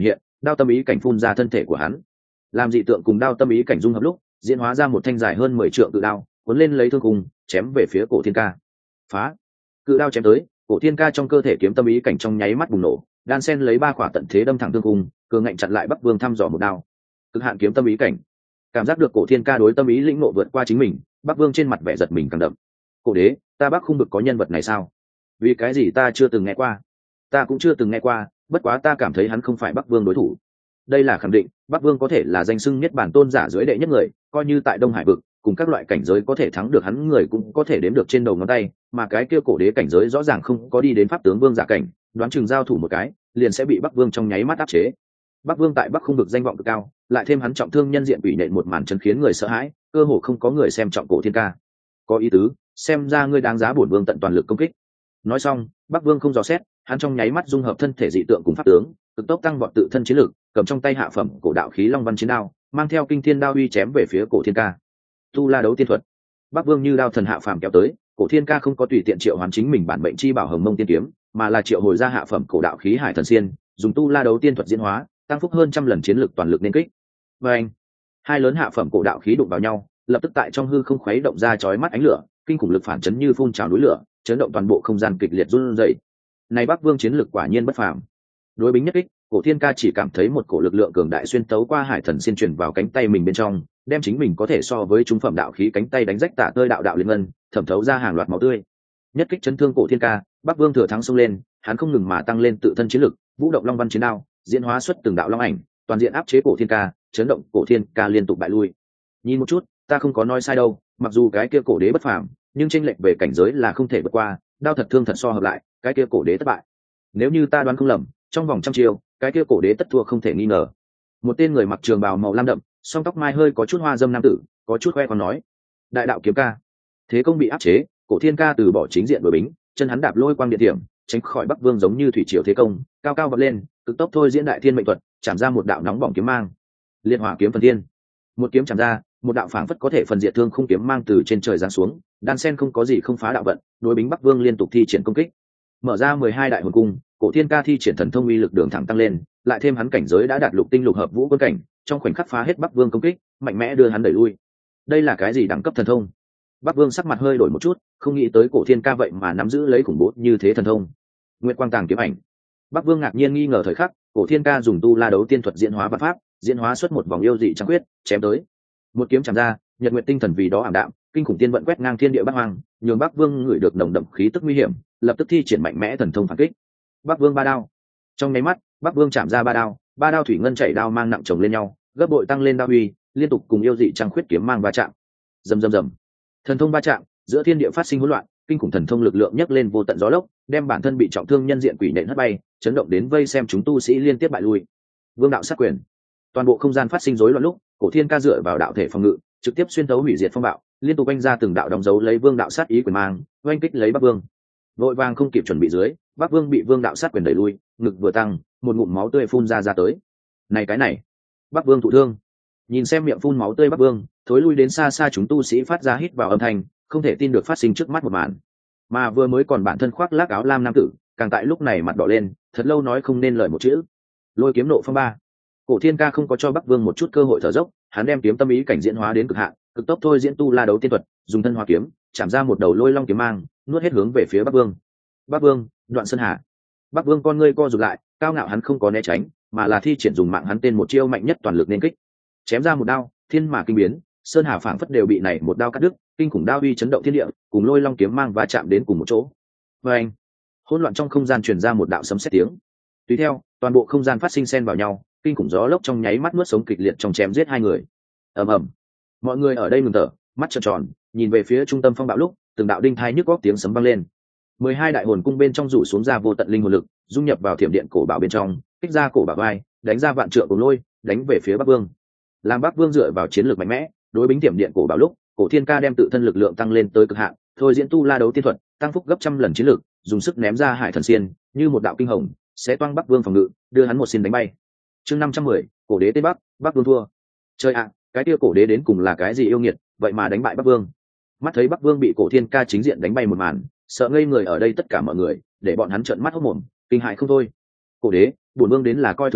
đao tâm ý cảnh phun ra thân thể của hắn, làm dị tượng cùng đao tâm ý cảnh dung hợp lúc diễn hóa ra một thanh dài hơn 10 trượng cự đao, cuốn lên lấy thương cùng chém về phía cổ thiên ca. Phá! Cự đao chém tới, cổ thiên ca trong cơ thể kiếm tâm ý cảnh trong nháy mắt bùng nổ, đan sen lấy 3 khỏa tận thế đâm thẳng thương cùng, cường ngạnh chặn lại Bắc Vương thăm dò một đao. Cực hạn kiếm tâm ý cảnh. Cảm giác được cổ thiên ca đối tâm ý lĩnh ngộ vượt qua chính mình, Bắc Vương trên mặt vẻ giật mình càng đậm. Cổ đế, ta Bắc không được có nhân vật này sao? Vì cái gì ta chưa từng nghe qua? Ta cũng chưa từng nghe qua, bất quá ta cảm thấy hắn không phải Bắc Vương đối thủ. Đây là khẳng định, Bắc Vương có thể là danh xưng nhất bản tôn giả dưới đệ nhất người, coi như tại Đông Hải vực, cùng các loại cảnh giới có thể thắng được hắn người cũng có thể đếm được trên đầu ngón tay, mà cái kia cổ đế cảnh giới rõ ràng không có đi đến pháp tướng vương giả cảnh, đoán chừng giao thủ một cái, liền sẽ bị Bắc Vương trong nháy mắt áp chế. Bắc Vương tại Bắc không vực danh vọng cực cao, lại thêm hắn trọng thương nhân diện quỷ nện một màn chân khiến người sợ hãi, cơ hồ không có người xem trọng cổ thiên ca. Có ý tứ, xem ra ngươi đáng giá bổn vương tận toàn lực công kích. Nói xong, Bắc Vương không dò xét, hắn trong nháy mắt dung hợp thân thể dị tượng cùng pháp tướng, cực tốc tăng vọt tự thân chiến lực, cầm trong tay hạ phẩm cổ đạo khí long văn chiến đao, mang theo kinh thiên đao uy chém về phía cổ thiên ca. Tu La đấu tiên thuật. Bắc Vương như đao thần hạ phàm kéo tới, cổ thiên ca không có tùy tiện triệu hoán chính mình bản mệnh chi bảo hồng mông tiên kiếm, mà là triệu hồi ra hạ phẩm cổ đạo khí hải thần xiên, dùng Tu La đấu tiên thuật diễn hóa, tăng phúc hơn trăm lần chiến lực toàn lực nên kích. Và anh, hai lớn hạ phẩm cổ đạo khí đụng vào nhau, lập tức tại trong hư không khuấy động ra chói mắt ánh lửa, kinh khủng lực phản chấn như phun trào núi lửa, chấn động toàn bộ không gian kịch liệt run rẩy. Này Bắc Vương chiến lực quả nhiên bất phàm. Đối bính nhất kích, cổ thiên ca chỉ cảm thấy một cổ lực lượng cường đại xuyên tấu qua hải thần xiên truyền vào cánh tay mình bên trong, đem chính mình có thể so với trung phẩm đạo khí cánh tay đánh rách tả tơi đạo đạo liên ngân, thẩm thấu ra hàng loạt máu tươi. Nhất kích chấn thương cổ thiên ca, Bắc Vương thừa thắng xông lên, hắn không ngừng mà tăng lên tự thân chiến lực, vũ động long văn chiến đao, diễn hóa xuất từng đạo long ảnh, toàn diện áp chế cổ thiên ca, chấn động cổ thiên ca liên tục bại lui. Nhìn một chút, ta không có nói sai đâu, mặc dù cái kia cổ đế bất phàm, nhưng chênh lệch về cảnh giới là không thể vượt qua, đao thật thương thật so hợp lại, cái kia cổ đế thất bại. Nếu như ta đoán không lầm, trong vòng trăm chiêu, cái kia cổ đế tất thua không thể nghi ngờ. Một tên người mặc trường bào màu lam đậm, song tóc mai hơi có chút hoa dâm nam tử, có chút khoe còn nói: đại đạo kiếm ca. Thế công bị áp chế, cổ thiên ca từ bỏ chính diện đối bính, chân hắn đạp lôi quang điện điểm, tránh khỏi Bắc Vương giống như thủy triều thế công, cao cao vọt lên, cực tốc thôi diễn đại thiên mệnh thuật, chạm ra một đạo nóng bỏng kiếm mang. Liệt hỏa kiếm phần thiên. Một kiếm chạm ra, một đạo phảng phất có thể phần diệt thương không kiếm mang từ trên trời giáng xuống, đan sen không có gì không phá đạo vận, đối bính Bắc Vương liên tục thi triển công kích. Mở ra 12 đại hồn cung, cổ thiên ca thi triển thần thông uy lực đường thẳng tăng lên, lại thêm hắn cảnh giới đã đạt lục tinh lục hợp vũ quân cảnh, trong khoảnh khắc phá hết Bắc Vương công kích, mạnh mẽ đưa hắn đẩy lui. Đây là cái gì đẳng cấp thần thông? Bắc Vương sắc mặt hơi đổi một chút, không nghĩ tới cổ thiên ca vậy mà nắm giữ lấy khủng bố như thế thần thông. Nguyệt quang tàng kiếm ảnh. Bắc Vương ngạc nhiên nghi ngờ thời khắc, cổ thiên ca dùng Tu La đấu tiên thuật diễn hóa vạn pháp, diễn hóa xuất một vòng yêu dị trăng quyết, chém tới. Một kiếm chạm ra, nhật nguyệt tinh thần vì đó ảm đạm, kinh khủng tiên vận quét ngang thiên địa Bắc Hoang, nhường Bắc Vương ngửi được nồng đậm khí tức nguy hiểm, lập tức thi triển mạnh mẽ thần thông phản kích. Bắc Vương ba đao. Trong nháy mắt, Bắc Vương chạm ra ba đao thủy ngân chảy đao mang nặng chồng lên nhau, gấp bội tăng lên đao uy, liên tục cùng yêu dị trăng khuyết kiếm mang va chạm. Rầm rầm rầm. Thần thông va chạm, giữa thiên địa phát sinh hỗn loạn, kinh khủng thần thông lực lượng nhấc lên vô tận gió lốc, đem bản thân bị trọng thương nhân diện quỷ nện hất bay, chấn động đến vây xem chúng tu sĩ liên tiếp bại lui. Vương đạo sát quyền. Toàn bộ không gian phát sinh rối loạn lúc, cổ thiên ca dựa vào đạo thể phòng ngự, trực tiếp xuyên thấu hủy diệt phong bạo, liên tục oanh ra từng đạo đóng dấu lấy vương đạo sát ý quyền mang, oanh kích lấy Bắc Vương. Vội vàng không kịp chuẩn bị dưới, Bắc Vương bị vương đạo sát quyền đẩy lui, ngực vừa tăng, một ngụm máu tươi phun ra tới. Này cái này, Bắc Vương thụ thương. Nhìn xem miệng phun máu tươi Bắc Vương, thối lui đến xa xa chúng tu sĩ phát ra hít vào âm thanh, không thể tin được phát sinh trước mắt một màn. Mà vừa mới còn bản thân khoác lác áo lam nam tử, càng tại lúc này mặt đỏ lên, thật lâu nói không nên lời một chữ. Lôi kiếm nộ phong ba. Cổ thiên ca không có cho Bắc Vương một chút cơ hội thở dốc, hắn đem kiếm tâm ý cảnh diễn hóa đến cực hạn, cực tốc thôi diễn Tu La đấu tiên thuật, dùng thân hóa kiếm, chạm ra một đầu lôi long kiếm mang, nuốt hết hướng về phía Bắc Vương. Bắc Vương, Đoạn Sơn Hà. Bắc Vương con ngươi co rụt lại, cao ngạo hắn không có né tránh, mà là thi triển dùng mạng hắn tên một chiêu mạnh nhất toàn lực nên kích. Chém ra một đao, thiên mà kinh biến, sơn hà phảng phất đều bị này một đao cắt đứt, kinh khủng đao uy chấn động thiên địa, cùng lôi long kiếm mang va chạm đến cùng một chỗ. Và anh, hỗn loạn trong không gian truyền ra một đạo sấm sét tiếng. Tùy theo, toàn bộ không gian phát sinh xen vào nhau, kinh khủng gió lốc trong nháy mắt nuốt sống kịch liệt trong chém giết hai người. Ầm ầm. Mọi người ở đây ngừng thở, mắt trợn tròn, nhìn về phía trung tâm phong bạo lúc, từng đạo đinh thai nhức góc tiếng sấm vang lên. 12 đại hồn cung bên trong rủ xuống ra vô tận linh hồn lực, dung nhập vào thiểm điện cổ bảo bên trong, kích ra cổ bảo vai, đánh ra vạn trượng cổ lôi, đánh về phía Bắc Vương. Làm Bắc Vương dựa vào chiến lược mạnh mẽ, đối bính thiểm điện cổ bảo lúc, cổ thiên ca đem tự thân lực lượng tăng lên tới cực hạn, thôi diễn Tu La đấu tiên thuật, tăng phúc gấp trăm lần chiến lược, dùng sức ném ra hải thần xiên, như một đạo kinh hồng, sẽ toang Bắc Vương phòng ngự, đưa hắn một xiên đánh bay. Chương 510, cổ đế tây Bắc, Bắc Vương thua. Trời ạ, cái kia cổ đế đến cùng là cái gì yêu nghiệt, vậy mà đánh bại Bắc Vương. Mắt thấy Bắc Vương bị cổ thiên ca chính diện đánh bay một màn, sợ ngây người ở đây tất cả mọi người, để bọn hắn trợn mắt hốt mồm, kinh hại không thôi. Cổ đế, bổn vương đến là coi thường ngươi,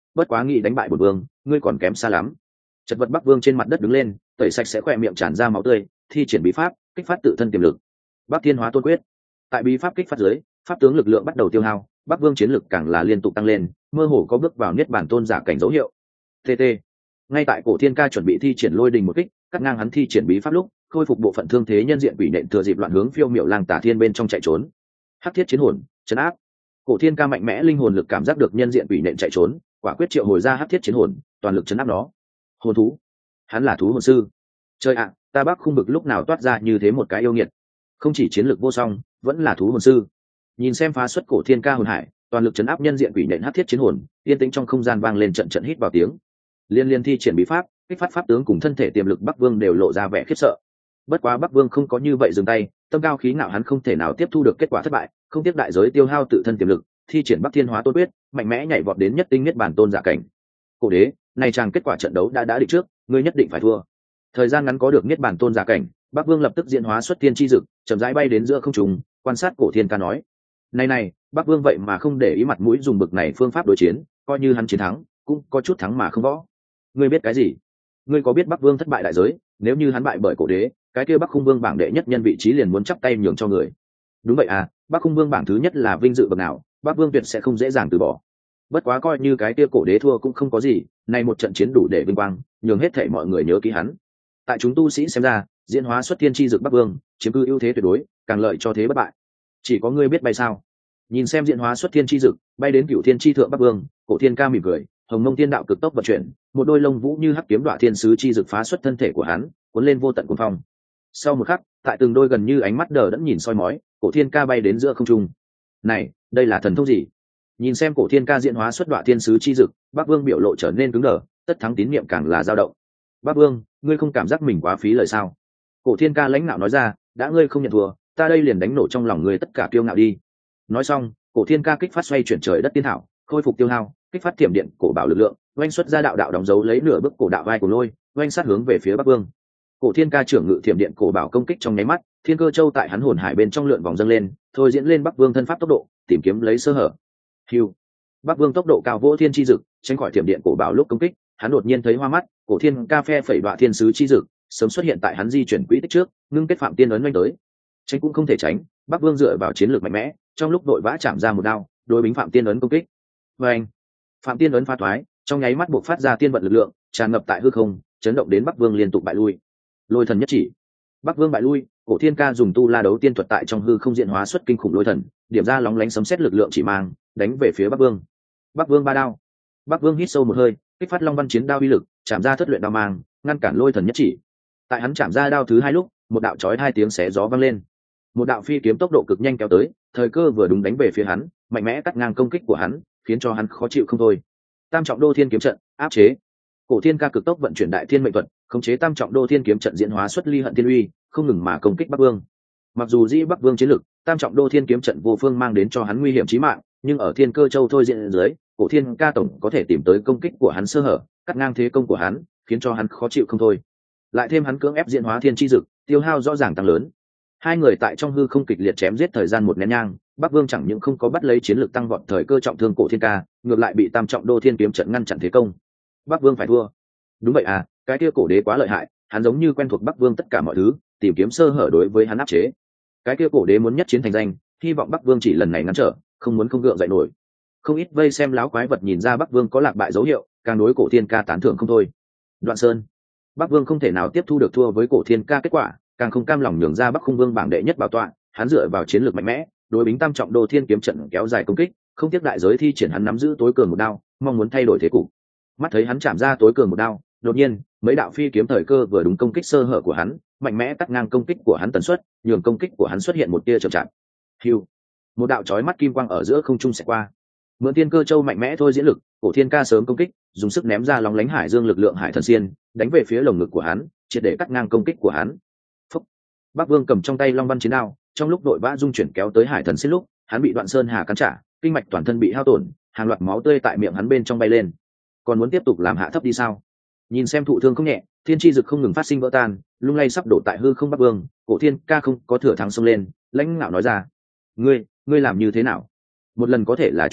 bất quá nghĩ đánh bại bổn vương ngươi còn kém xa lắm. Chật vật Bắc Vương trên mặt đất đứng lên, tẩy sạch sẽ khỏe miệng tràn ra máu tươi, thi triển bí pháp kích phát tự thân tiềm lực. Bắc Thiên Hóa Tôn Quyết. Tại bí pháp kích phát dưới, pháp tướng lực lượng bắt đầu tiêu hao, Bắc Vương chiến lực càng là liên tục tăng lên, mơ hồ có bước vào niết bàn tôn giả cảnh dấu hiệu. TT. Ngay tại Cổ Thiên Ca chuẩn bị thi triển lôi đình một kích, cắt ngang hắn thi triển bí pháp lúc, khôi phục bộ phận thương thế nhân diện quỷ nện thừa dịp loạn hướng phiêu miểu lang tả thiên bên trong chạy trốn. Hắc thiết chiến hồn, trấn áp. Cổ Thiên Ca mạnh mẽ linh hồn lực cảm giác được nhân diện quỷ nện chạy trốn, quả quyết triệu hồi ra hắc thiết chiến hồn, toàn lực trấn áp nó. Hồn thú, hắn là thú hồn sư. Trời ạ, ta Bắc Khung Bực lúc nào toát ra như thế một cái yêu nghiệt, không chỉ chiến lược vô song, vẫn là thú hồn sư. Nhìn xem phá xuất Cổ Thiên Ca hồn hải, toàn lực trấn áp nhân diện quỷ nện hắc thiết chiến hồn, yên tĩnh trong không gian vang lên trận trận hít vào tiếng. Liên thi triển bí pháp kích phát pháp tướng cùng thân thể tiềm lực Bắc Vương đều lộ ra vẻ khiếp sợ. Bất quá Bắc Vương không có như vậy dừng tay, tâm cao khí ngạo hắn không thể nào tiếp thu được kết quả thất bại, không tiếc đại giới tiêu hao tự thân tiềm lực, thi triển Bắc Thiên Hóa Tôn Quyết, mạnh mẽ nhảy vọt đến nhất tinh niết bản tôn giả cảnh. Cổ đế, này chàng kết quả trận đấu đã định trước, ngươi nhất định phải thua. Thời gian ngắn có được niết bản tôn giả cảnh, Bắc Vương lập tức diễn hóa xuất tiên chi dực, chậm rãi bay đến giữa không trung, quan sát Cổ Thiên Ca nói: "Này, Bắc Vương vậy mà không để ý mặt mũi dùng bực này phương pháp đối chiến, coi như hắn chiến thắng, cũng có chút thắng mà không võ. Ngươi biết cái gì? Ngươi có biết Bắc Vương thất bại đại giới, nếu như hắn bại bởi Cổ đế, cái kia Bắc Khung Vương bảng đệ nhất nhân vị trí liền muốn chắp tay nhường cho người." Đúng vậy à, Bắc Khung Vương bảng thứ nhất là vinh dự bậc nào, Bắc Vương tuyệt sẽ không dễ dàng từ bỏ. Bất quá coi như cái kia Cổ đế thua cũng không có gì, nay một trận chiến đủ để vinh quang, nhường hết thảy mọi người nhớ kỹ hắn. Tại chúng tu sĩ xem ra, diễn hóa xuất thiên chi dực Bắc Vương, chiếm cứ ưu thế tuyệt đối, càng lợi cho thế bất bại. Chỉ có ngươi biết bay sao? Nhìn xem diễn hóa xuất thiên chi dực, bay đến Cửu Thiên chi thượng Bắc Vương, Cổ Thiên Ca mỉm cười, Hồng Mông Thiên Đạo cực tốc vận chuyển, một đôi lông vũ như hắc kiếm đoạ thiên sứ chi dực phá xuất thân thể của hắn, cuốn lên vô tận cuồng phong. Sau một khắc, tại từng đôi gần như ánh mắt đờ đẫn nhìn soi mói, Cổ Thiên Ca bay đến giữa không trung. Này, đây là thần thông gì? Nhìn xem Cổ Thiên Ca diễn hóa xuất đoạ thiên sứ chi dực, Bắc Vương biểu lộ trở nên cứng đờ, tất thắng tín niệm càng là dao động. Bắc Vương, ngươi không cảm giác mình quá phí lời sao? Cổ Thiên Ca lãnh nạo nói ra, đã ngươi không nhận thua, ta đây liền đánh nổ trong lòng ngươi tất cả kiêu ngạo đi. Nói xong, Cổ Thiên Ca kích phát xoay chuyển trời đất tiên thảo, khôi phục tiêu hao, kích phát tiềm điện cổ bảo lực lượng, oanh xuất ra đạo đạo đóng dấu lấy nửa bức cổ đạo vai của lôi, oanh sát hướng về phía Bắc Vương. Cổ Thiên Ca trưởng ngự tiềm điện cổ bảo công kích trong nháy mắt, Thiên Cơ Châu tại hắn hồn hải bên trong lượn vòng dâng lên, thôi diễn lên Bắc Vương thân pháp tốc độ, tìm kiếm lấy sơ hở. Hưu. Bắc Vương tốc độ cao vỗ thiên chi dực, tránh khỏi tiềm điện cổ bảo lúc công kích, hắn đột nhiên thấy hoa mắt, Cổ Thiên Ca phe phẩy đoạ thiên sứ chi dực, sớm xuất hiện tại hắn di chuyển quỹ tích trước, ngưng kết phạm tiên ấn oanh tới. Tránh cũng không thể tránh, Bắc Vương dựa vào chiến lược mạnh mẽ, trong lúc đội vã chạm ra một đao, đối bính phạm tiên ấn công kích. Oanh. Phạm tiên ấn phá thoái, trong nháy mắt buộc phát ra tiên vận lực lượng, tràn ngập tại hư không, chấn động đến Bắc Vương liên tục bại lui. Lôi thần nhất chỉ. Bắc Vương bại lui, Cổ Thiên Ca dùng tu la đấu tiên thuật tại trong hư không diện hóa xuất kinh khủng lôi thần, điểm ra lóng lánh sấm sét lực lượng chỉ mang, đánh về phía Bắc Vương. Bắc Vương ba đao. Bắc Vương hít sâu một hơi, kích phát Long Văn chiến đao uy lực, chạm ra thất luyện đao mang, ngăn cản lôi thần nhất chỉ. Tại hắn chạm ra đao thứ hai lúc, một đạo chói hai tiếng xé gió vang lên. Một đạo phi kiếm tốc độ cực nhanh kéo tới, thời cơ vừa đúng đánh về phía hắn, mạnh mẽ cắt ngang công kích của hắn, khiến cho hắn khó chịu không thôi. Tam trọng đô thiên kiếm trận áp chế. Cổ Thiên Ca cực tốc vận chuyển đại thiên mệnh thuật, khống chế tam trọng đô thiên kiếm trận diễn hóa xuất ly hận thiên uy, không ngừng mà công kích Bắc Vương. Mặc dù dĩ Bắc Vương chiến lực, tam trọng đô thiên kiếm trận vô phương mang đến cho hắn nguy hiểm chí mạng, nhưng ở Thiên Cơ Châu thôi diễn dưới, Cổ Thiên Ca tổng có thể tìm tới công kích của hắn sơ hở, cắt ngang thế công của hắn, khiến cho hắn khó chịu không thôi. Lại thêm hắn cưỡng ép diễn hóa thiên chi dực, tiêu hao rõ ràng tăng lớn. Hai người tại trong hư không kịch liệt chém giết thời gian một nén nhang, Bắc Vương chẳng những không có bắt lấy chiến lược tăng vọt thời cơ trọng thương Cổ Thiên Ca, ngược lại bị tam trọng đô thiên kiếm trận ngăn chặn thế công. Bắc Vương phải thua. Đúng vậy à, cái kia Cổ đế quá lợi hại, hắn giống như quen thuộc Bắc Vương tất cả mọi thứ, tìm kiếm sơ hở đối với hắn áp chế. Cái kia Cổ đế muốn nhất chiến thành danh, hy vọng Bắc Vương chỉ lần này ngăn trở, không muốn không gượng dậy nổi. Không ít vây xem láo quái vật nhìn ra Bắc Vương có lạc bại dấu hiệu, càng đối Cổ Thiên Ca tán thưởng không thôi. Đoạn Sơn. Bắc Vương không thể nào tiếp thu được thua với Cổ Thiên Ca kết quả, càng không cam lòng nhường ra Bắc Khung Vương bảng đệ nhất bảo tọa, hắn dựa vào chiến lược mạnh mẽ, đối bính tam trọng đô thiên kiếm trận kéo dài công kích, không tiếc đại giới thi triển hắn nắm giữ tối cường một đao, mong muốn thay đổi thế cục. Mắt thấy hắn chạm ra tối cường một đao, đột nhiên, mấy đạo phi kiếm thời cơ vừa đúng công kích sơ hở của hắn, mạnh mẽ cắt ngang công kích của hắn tần suất, nhường công kích của hắn xuất hiện một tia chậm chạp. Hưu. Một đạo chói mắt kim quang ở giữa không trung xẹt qua. Mượn Thiên Cơ Châu mạnh mẽ thôi diễn lực, Cổ Thiên Ca sớm công kích, dùng sức ném ra lóng lánh hải dương lực lượng hải thần xiên, đánh về phía lồng ngực của hắn, triệt để cắt ngang công kích của hắn. Phúc. Bắc Vương cầm trong tay Long Văn chiến đao, trong lúc đội vã dung chuyển kéo tới hải thần xiên lúc, hắn bị Đoạn Sơn Hà cắn trả, kinh mạch toàn thân bị hao tổn, hàng loạt máu tươi tại miệng hắn bên trong bay lên. Còn muốn tiếp tục làm hạ thấp đi sao? Nhìn xem thụ thương không nhẹ, thiên chi dực không ngừng phát sinh vỡ tan, lung lay sắp đổ tại hư không. Bắc Vương, Cổ Thiên Ca không có thừa thắng xông lên, lãnh ngạo nói ra: ngươi làm như thế nào? Một lần có thể là trùng hợp,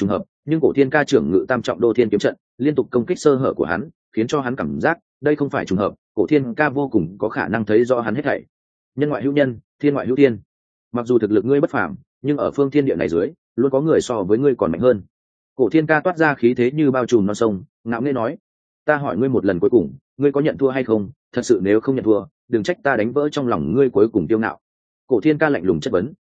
nhưng cổ thiên ca trưởng ngự tam trọng đô thiên kiếm trận liên tục công kích sơ hở của hắn, khiến cho hắn cảm giác đây không phải trùng hợp, cổ thiên ca vô cùng có khả năng thấy rõ hắn hết thảy. Nhân ngoại hữu nhân, thiên ngoại hữu thiên. Mặc dù thực lực ngươi bất phàm, nhưng ở phương thiên địa này dưới luôn có người so với ngươi còn mạnh hơn. Cổ thiên ca toát ra khí thế như bao trùm non sông, ngạo nghễ nói: ta hỏi ngươi một lần cuối cùng, ngươi có nhận thua hay không? Thật sự nếu không nhận thua, đừng trách ta đánh vỡ trong lòng ngươi cuối cùng kiêu ngạo. Cổ thiên ca lạnh lùng chất vấn: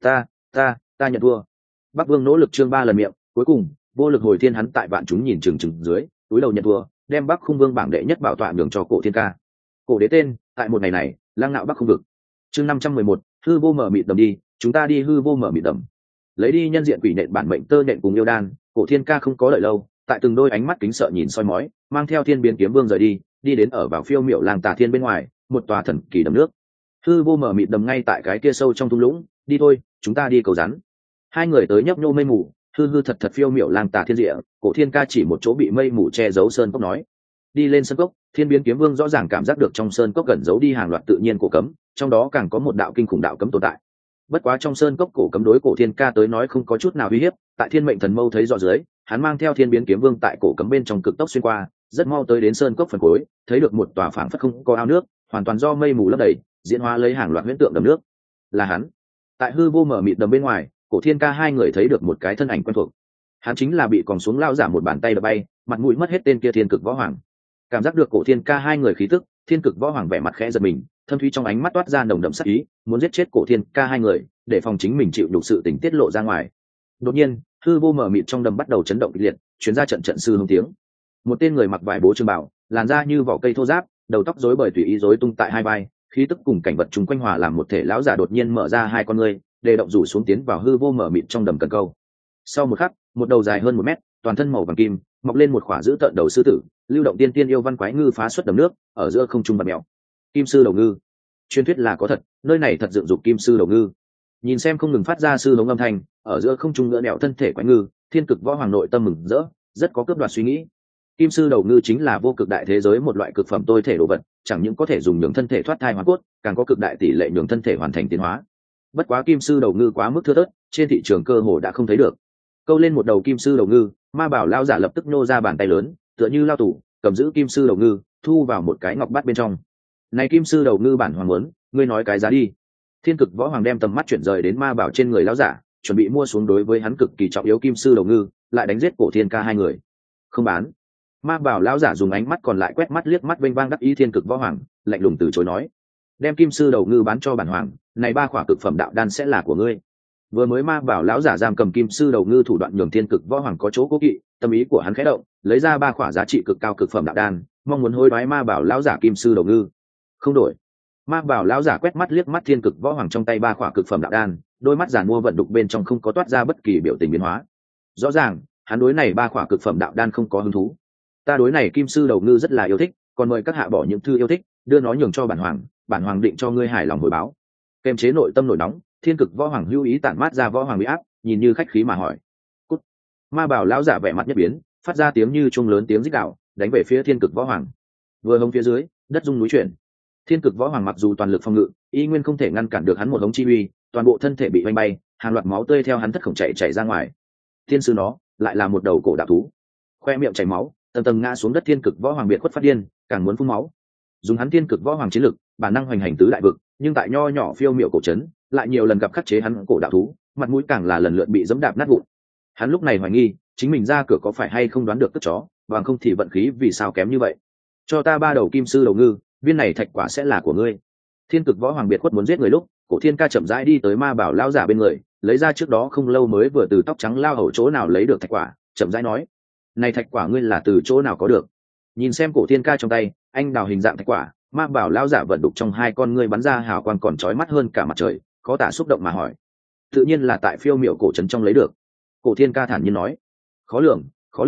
ta nhận thua. Bắc Vương nỗ lực trương 3 lần miệng, cuối cùng vô lực hồi thiên, hắn tại vạn chúng nhìn chừng chừng dưới túi đầu nhận thua, đem Bắc Khung Vương bảng đệ nhất bảo tọa nhường cho cổ thiên ca. Cổ đế tên tại một ngày này lang ngạo Bắc Khung vực. Chương 511, hư vô mở mịt đầm đi, chúng ta đi hư vô mở mịt đầm. Lấy đi nhân diện quỷ nện bản mệnh tơ nện cùng yêu đan, cổ thiên ca không có đợi lâu, tại từng đôi ánh mắt kính sợ nhìn soi mói, mang theo thiên biến kiếm vương rời đi, đi đến ở vào phiêu miểu làng tà thiên bên ngoài một tòa thần kỳ đầm nước. Hư vô mở mịt đầm ngay tại cái kia sâu trong thung lũng, đi thôi, chúng ta đi cầu rắn. Hai người tới nhấp nhô mây mù, hư thật thật phiêu miểu làng tà thiên địa. Cổ thiên ca chỉ một chỗ bị mây mù che giấu sơn cốc nói: đi lên sơn cốc. Thiên biến kiếm vương rõ ràng cảm giác được trong sơn cốc gần giấu đi hàng loạt tự nhiên cổ cấm, trong đó càng có một đạo kinh khủng đạo cấm tồn tại. Bất quá trong sơn cốc cổ cấm đối cổ thiên ca tới nói không có chút nào uy hiếp, tại thiên mệnh thần mâu thấy rõ dưới, hắn mang theo thiên biến kiếm vương tại cổ cấm bên trong cực tốc xuyên qua, rất mau tới đến sơn cốc phần cuối, thấy được một tòa phảng phất không có ao nước, hoàn toàn do mây mù lấp đầy, diễn hóa lấy hàng loạt huyễn tượng đầm nước. Là hắn. Tại hư vô mở mịt đầm bên ngoài, cổ thiên ca hai người thấy được một cái thân ảnh quen thuộc. Hắn chính là bị còn xuống lao giả một bàn tay đập bay, mặt mũi mất hết tên kia Thiên Cực Võ Hoàng. Cảm giác được cổ thiên ca hai người khí tức, Thiên Cực Võ Hoàng vẻ mặt khẽ giật mình, thâm thúy trong ánh mắt toát ra nồng đậm sát ý, muốn giết chết cổ thiên ca hai người, để phòng chính mình chịu nhục sự tình tiết lộ ra ngoài. Đột nhiên, hư vô mở mịt trong đầm bắt đầu chấn động kịch liệt, truyền ra trận sư hung tiếng. Một tên người mặc vải bố trường bào, làn da như vỏ cây thô ráp, đầu tóc rối bời tùy ý rối tung tại hai vai, khí tức cùng cảnh vật chung quanh hòa làm một thể lão giả đột nhiên mở ra hai con ngươi, để động rủ xuống tiến vào hư vô mở mịt trong đầm cần câu. Sau một khắc, một đầu dài hơn 1 mét, toàn thân màu vàng kim, mọc lên một khỏa giữ tợn đầu sư tử, lưu động tiên tiên yêu văn quái ngư phá xuất đầm nước, ở giữa không trung bật mèo. Kim sư đầu ngư. Truyền thuyết là có thật, nơi này thật dựng dục kim sư đầu ngư. Nhìn xem không ngừng phát ra sư hống âm thanh, ở giữa không trung ngựa đẹo thân thể quái ngư, Thiên Cực Võ Hoàng nội tâm mừng rỡ, rất có cướp đoạt suy nghĩ. Kim sư đầu ngư chính là vô cực đại thế giới một loại cực phẩm tôi thể đồ vật, chẳng những có thể dùng nhường thân thể thoát thai hóa cốt, càng có cực đại tỷ lệ nhường thân thể hoàn thành tiến hóa. Bất quá kim sư đầu ngư quá mức thưa thớt, trên thị trường cơ hồ đã không thấy được. Câu lên một đầu kim sư đầu ngư, ma bảo lao giả lập tức nô ra bàn tay lớn, tựa như lao tủ, cầm giữ kim sư đầu ngư, thu vào một cái ngọc bát bên trong. Này kim sư đầu ngư bản hoàng muốn, ngươi nói cái giá đi. Thiên Cực Võ Hoàng đem tầm mắt chuyển rời đến ma bảo trên người lão giả, chuẩn bị mua xuống đối với hắn cực kỳ trọng yếu kim sư đầu ngư, lại đánh giết cổ thiên ca hai người. Không bán. Ma bảo lão giả dùng ánh mắt còn lại quét mắt liếc mắt vênh vang đắc ý Thiên Cực Võ Hoàng, lạnh lùng từ chối nói: đem kim sư đầu ngư bán cho bản hoàng, này 3 khỏa cực phẩm đạo đan sẽ là của ngươi. Vừa mới ma bảo lão giả giam cầm kim sư đầu ngư thủ đoạn nhường Thiên Cực Võ Hoàng có chỗ cố kỵ, tâm ý của hắn khẽ động, lấy ra 3 khỏa giá trị cực cao cực phẩm đạo đan, mong muốn hối đoái ma bảo lão giả kim sư đầu ngư. Không đổi. Ma bảo lão giả quét mắt liếc mắt Thiên Cực Võ Hoàng trong tay 3 khỏa cực phẩm đạo đan, đôi mắt giàn mua vận đục bên trong không có toát ra bất kỳ biểu tình biến hóa. Rõ ràng, hắn đối này 3 khỏa cực phẩm đạo đan không có hứng thú. Ta đối này kim sư đầu ngư rất là yêu thích, còn mời các hạ bỏ những thư yêu thích, đưa nó nhường cho bản hoàng định cho ngươi hài lòng hồi báo. Kềm chế nội tâm nổi nóng, Thiên Cực Võ Hoàng hưu ý tản mát ra võ hoàng uy áp, nhìn như khách khí mà hỏi: cút. Ma bảo lão giả vẻ mặt nhất biến, phát ra tiếng như chuông lớn tiếng rít gào, đánh về phía Thiên Cực Võ Hoàng. Vừa hống phía dưới, đất rung núi chuyển. Thiên Cực Võ Hoàng mặc dù toàn lực phòng ngự, y nguyên không thể ngăn cản được hắn một hống chi uy, toàn bộ thân thể bị vanh bay, hàng loạt máu tươi theo hắn thất khổng chảy ra ngoài. Thiên sư nó lại là một đầu cổ đạo thú, khoe miệng chảy máu, tầng tầng ngã xuống đất. Thiên Cực Võ Hoàng biệt khuất phát điên, càng muốn phun máu. Dùng hắn Thiên Cực Võ Hoàng chiến lực, bản năng hoành hành tứ đại vực, nhưng tại nho nhỏ phiêu miệu cổ trấn, lại nhiều lần gặp khắc chế hắn cổ đạo thú, mặt mũi càng là lần lượt bị giẫm đạp nát vụn. Hắn lúc này hoài nghi, chính mình ra cửa có phải hay không đoán được cất chó, bằng không thì vận khí vì sao kém như vậy. Cho ta 3 đầu kim sư đầu ngư, viên này thạch quả sẽ là của ngươi. Thiên Cực Võ Hoàng biệt khuất muốn giết người lúc, cổ thiên ca chậm rãi đi tới ma bảo lao giả bên người, lấy ra trước đó không lâu mới vừa từ tóc trắng lao hầu chỗ nào lấy được thạch quả, chậm rãi nói: này thạch quả ngươi là từ chỗ nào có được? Nhìn xem cổ thiên ca trong tay anh đào hình dạng thạch quả, ma bảo lao giả vận đục trong hai con ngươi bắn ra hào quang còn chói mắt hơn cả mặt trời, khó tả xúc động mà hỏi: tự nhiên là tại phiêu miểu cổ trấn trong lấy được. Cổ thiên ca thản nhiên nói: khó lường,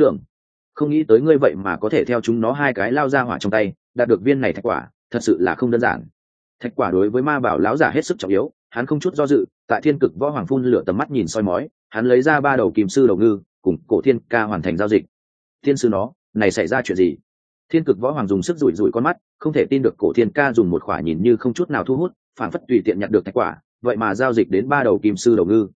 không nghĩ tới ngươi vậy mà có thể theo chúng nó 2 cái lao ra hỏa trong tay đạt được viên này thạch quả, thật sự là không đơn giản. Thạch quả đối với ma bảo lão giả hết sức trọng yếu, hắn không chút do dự, tại Thiên Cực Võ Hoàng phun lửa tầm mắt nhìn soi mói, hắn lấy ra 3 đầu kim sư đầu ngư, cùng cổ thiên ca hoàn thành giao dịch. Thiên sư nó, này xảy ra chuyện gì? Thiên Cực Võ Hoàng dùng sức rủi con mắt, không thể tin được cổ thiên ca dùng một khỏa nhìn như không chút nào thu hút, phản phất tùy tiện nhặt được thạch quả, vậy mà giao dịch đến 3 đầu kim sư đầu ngư.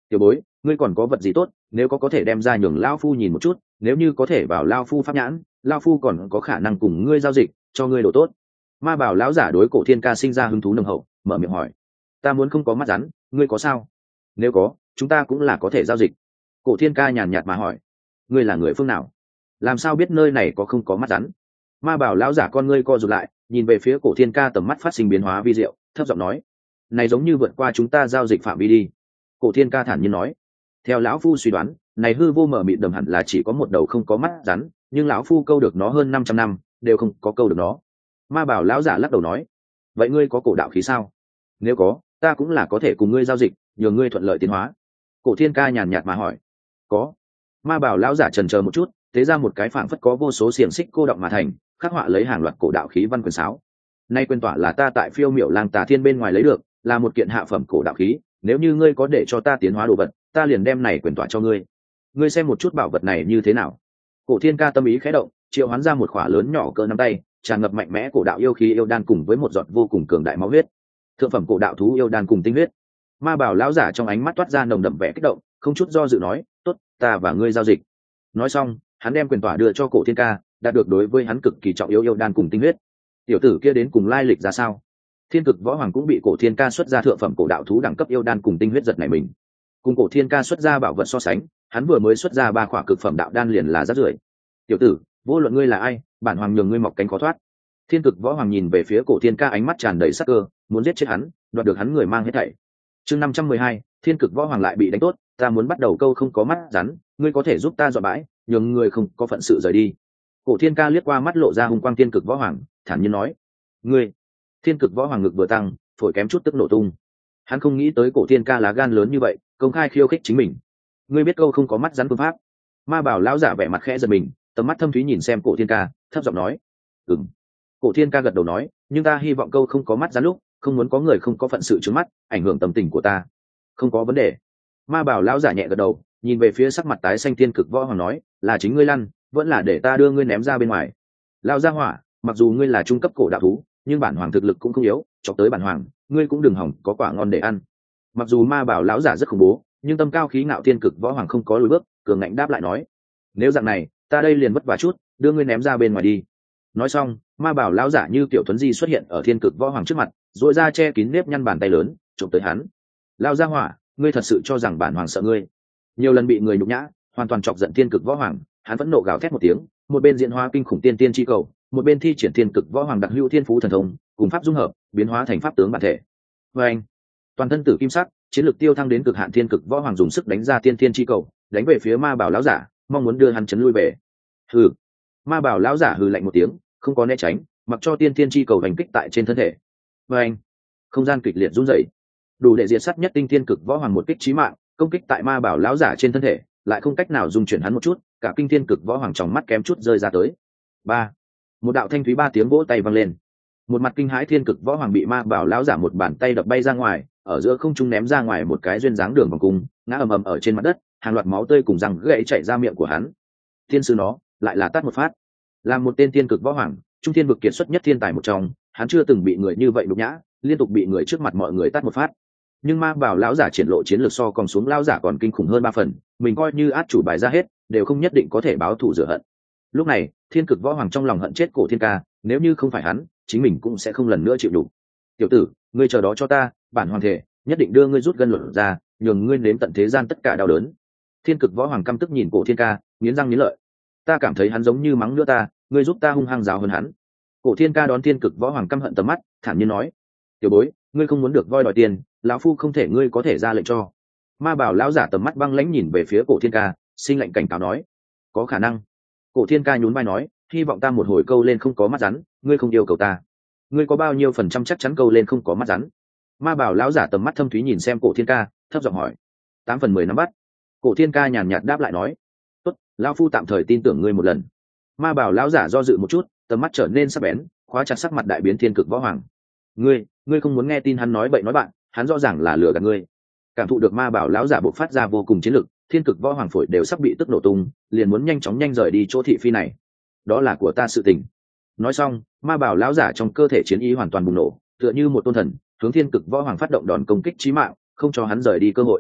tiểu bối, ngươi còn có vật gì tốt, nếu có thể đem ra nhường lao phu nhìn một chút, nếu như có thể vào lao phu pháp nhãn, lao phu còn có khả năng cùng ngươi giao dịch, cho ngươi đồ tốt. Ma bảo lão giả đối Cổ Thiên Ca sinh ra hứng thú nồng hậu, mở miệng hỏi: ta muốn không có mắt rắn, ngươi có sao? Nếu có, chúng ta cũng là có thể giao dịch. Cổ Thiên Ca nhàn nhạt mà hỏi: ngươi là người phương nào? Làm sao biết nơi này có không có mắt rắn? Ma bảo lão giả con ngươi co rụt lại, nhìn về phía Cổ Thiên Ca, tầm mắt phát sinh biến hóa vi diệu, thấp giọng nói: này giống như vượt qua chúng ta giao dịch phạm vi đi. Cổ Thiên Ca thản nhiên nói: theo lão phu suy đoán, này hư vô mở mịt đầm hẳn là chỉ có một đầu không có mắt rắn, nhưng lão phu câu được nó hơn 500 năm đều không có câu được nó. Ma bảo lão giả lắc đầu nói: vậy ngươi có cổ đạo khí sao? Nếu có, ta cũng là có thể cùng ngươi giao dịch, nhờ ngươi thuận lợi tiến hóa. Cổ Thiên Ca nhàn nhạt mà hỏi: có. Ma bảo lão giả chần chờ một chút, thế ra một cái phảng phất có vô số xiềng xích cô động mà thành, khắc họa lấy hàng loạt cổ đạo khí văn quyền sáo. Nay quyền tỏa là ta tại Phiêu Miểu Lang Tà Thiên bên ngoài lấy được, là một kiện hạ phẩm cổ đạo khí, nếu như ngươi có để cho ta tiến hóa đồ vật, ta liền đem này quyền tỏa cho ngươi. Ngươi xem một chút bảo vật này như thế nào? Cổ Thiên Ca tâm ý khẽ động, triệu hoán ra một khỏa lớn nhỏ cỡ nắm tay, tràn ngập mạnh mẽ cổ đạo yêu khí yêu đan cùng với một giọt vô cùng cường đại máu huyết. Thượng phẩm cổ đạo thú yêu đan cùng tinh huyết. Ma bảo lão giả trong ánh mắt toát ra nồng đậm vẻ kích động, không chút do dự nói: tốt, ta và ngươi giao dịch. Nói xong, hắn đem quyền tỏa đưa cho Cổ Thiên Ca, đạt được đối với hắn cực kỳ trọng yêu đan cùng tinh huyết. Tiểu tử kia đến cùng lai lịch ra sao? Thiên Cực Võ Hoàng cũng bị Cổ Thiên Ca xuất ra thượng phẩm cổ đạo thú đẳng cấp yêu đan cùng tinh huyết giật này mình. Cùng Cổ Thiên Ca xuất ra bảo vật so sánh, hắn vừa mới xuất ra 3 khỏa cực phẩm đạo đan liền là rác rưởi. Tiểu tử, vô luận ngươi là ai, bản hoàng nhường ngươi mọc cánh khó thoát. Thiên Cực Võ Hoàng nhìn về phía Cổ Thiên Ca, ánh mắt tràn đầy sắc cơ, muốn giết chết hắn, đoạt được hắn người mang hết thảy. Chương 512, Thiên Cực Võ Hoàng lại bị đánh tốt, ta muốn bắt đầu câu không có mắt rắn, ngươi có thể giúp ta dọn bãi, nhường ngươi không có phận sự rời đi. Cổ Thiên Ca liếc qua mắt lộ ra hung quang Thiên Cực Võ Hoàng, thản nhiên nói: ngươi. Thiên Cực Võ Hoàng ngực vừa tăng, phổi kém chút tức nổ tung. Hắn không nghĩ tới Cổ Thiên Ca lá gan lớn như vậy, công khai khiêu khích chính mình. Ngươi biết câu không có mắt rắn phương pháp? Ma bảo lão giả vẻ mặt khẽ giật mình, tầm mắt thâm thúy nhìn xem Cổ Thiên Ca, thấp giọng nói: ừm. Cổ Thiên Ca gật đầu nói: nhưng ta hy vọng câu không có mắt rắn lúc, không muốn có người không có phận sự trước mắt, ảnh hưởng tâm tình của ta. Không có vấn đề. Ma bảo lão giả nhẹ gật đầu, nhìn về phía sắc mặt tái xanh Thiên Cực Võ Hoàng nói: là chính ngươi lăn, vẫn là để ta đưa ngươi ném ra bên ngoài. Lão gia hỏa, mặc dù ngươi là trung cấp cổ đạo thú, nhưng bản hoàng thực lực cũng không yếu, chọc tới bản hoàng, ngươi cũng đừng hỏng có quả ngon để ăn. Mặc dù ma bảo lão giả rất khủng bố, nhưng tâm cao khí ngạo Thiên Cực Võ Hoàng không có lùi bước, cường ngạnh đáp lại nói: nếu dạng này, ta đây liền vất vả chút, đưa ngươi ném ra bên ngoài đi. Nói xong, ma bảo lão giả như tiểu thuấn di xuất hiện ở Thiên Cực Võ Hoàng trước mặt, duỗi ra che kín nếp nhăn bàn tay lớn, chụp tới hắn. Lão gia hỏa, ngươi thật sự cho rằng bản hoàng sợ ngươi? Nhiều lần bị người nhục nhã, hoàn toàn chọc giận Thiên Cực Võ Hoàng, hắn phẫn nộ gào thét một tiếng, một bên diễn hóa kinh khủng tiên tiên chi cầu, một bên thi triển Thiên Cực Võ Hoàng đặc hữu thiên phú thần thông, cùng pháp dung hợp, biến hóa thành pháp tướng bản thể. Và anh, toàn thân tử kim sắc, chiến lực tiêu thăng đến cực hạn, Thiên Cực Võ Hoàng dùng sức đánh ra tiên tiên chi cầu, đánh về phía ma bảo lão giả, mong muốn đưa hắn chấn lui về. Hừ. Ma bảo lão giả hừ lạnh một tiếng, không có né tránh, mặc cho tiên tiên chi cầu hành kích tại trên thân thể. Và anh, không gian kịch liệt run rẩy, đủ để diệt sát nhất tinh Thiên Cực Võ Hoàng một kích chí mạng, công kích tại ma bảo lão giả trên thân thể, lại không cách nào dung chuyển hắn một chút, cả kinh Thiên Cực Võ Hoàng trong mắt kém chút rơi ra tới. Ba, một đạo thanh thúy 3 tiếng vỗ tay vang lên. Một mặt kinh hãi Thiên Cực Võ Hoàng bị ma bảo lão giả một bàn tay đập bay ra ngoài, ở giữa không trung ném ra ngoài một cái duyên dáng đường vòng cung, ngã ầm ầm ở trên mặt đất, hàng loạt máu tươi cùng răng gãy chảy ra miệng của hắn. Thiên sư nó lại là tát một phát. Làm một tên Thiên Cực Võ Hoàng, trung thiên vực kiệt xuất nhất thiên tài một trong, hắn chưa từng bị người như vậy nhục nhã, liên tục bị người trước mặt mọi người tát một phát. Nhưng ma bảo lão giả triển lộ chiến lược so còn xuống lão giả còn kinh khủng hơn 3 phần, mình coi như át chủ bài ra hết, đều không nhất định có thể báo thù rửa hận. Lúc này, Thiên Cực Võ Hoàng trong lòng hận chết Cổ Thiên Ca, nếu như không phải hắn, chính mình cũng sẽ không lần nữa chịu đủ. Tiểu tử, ngươi chờ đó cho ta, bản hoàng thể nhất định đưa ngươi rút gân luận ra, nhường ngươi nếm tận thế gian tất cả đau đớn. Thiên Cực Võ Hoàng căm tức nhìn Cổ Thiên Ca, nghiến răng nghiến lợi. Ta cảm thấy hắn giống như mắng nữa ta, ngươi giúp ta hung hăng giáo hơn hắn. Cổ Thiên Ca đón Thiên Cực Võ Hoàng căm hận tầm mắt, thản nhiên nói: tiểu bối, ngươi không muốn được voi đòi tiền, lão phu không thể, ngươi có thể ra lệnh cho. Ma bảo lão giả tầm mắt băng lãnh nhìn về phía Cổ Thiên Ca, sinh lệnh cảnh cáo nói: có khả năng. Cổ Thiên Ca nhún vai nói: hy vọng ta một hồi câu lên không có mắt rắn, ngươi không yêu cầu ta. Ngươi có bao nhiêu phần trăm chắc chắn câu lên không có mắt rắn? Ma bảo lão giả tầm mắt thâm thúy nhìn xem Cổ Thiên Ca, thấp giọng hỏi: 8 phần 10 nắm bắt. Cổ Thiên Ca nhàn nhạt đáp lại nói: tốt, lão phu tạm thời tin tưởng ngươi một lần. Ma bảo lão giả do dự một chút, tầm mắt trở nên sắc bén, khóa chặt sắc mặt đại biến Thiên Cực Võ Hoàng. Ngươi không muốn nghe tin hắn nói bậy nói bạn, hắn rõ ràng là lừa gạt ngươi. Cảm thụ được ma bảo lão giả bộc phát ra vô cùng chiến lực, Thiên Cực Võ Hoàng phổi đều sắp bị tức nổ tung, liền muốn nhanh chóng rời đi chỗ thị phi này. Đó là của ta sự tình. Nói xong, ma bảo lão giả trong cơ thể chiến ý hoàn toàn bùng nổ, tựa như một tôn thần, hướng Thiên Cực Võ Hoàng phát động đòn công kích chí mạng, không cho hắn rời đi cơ hội.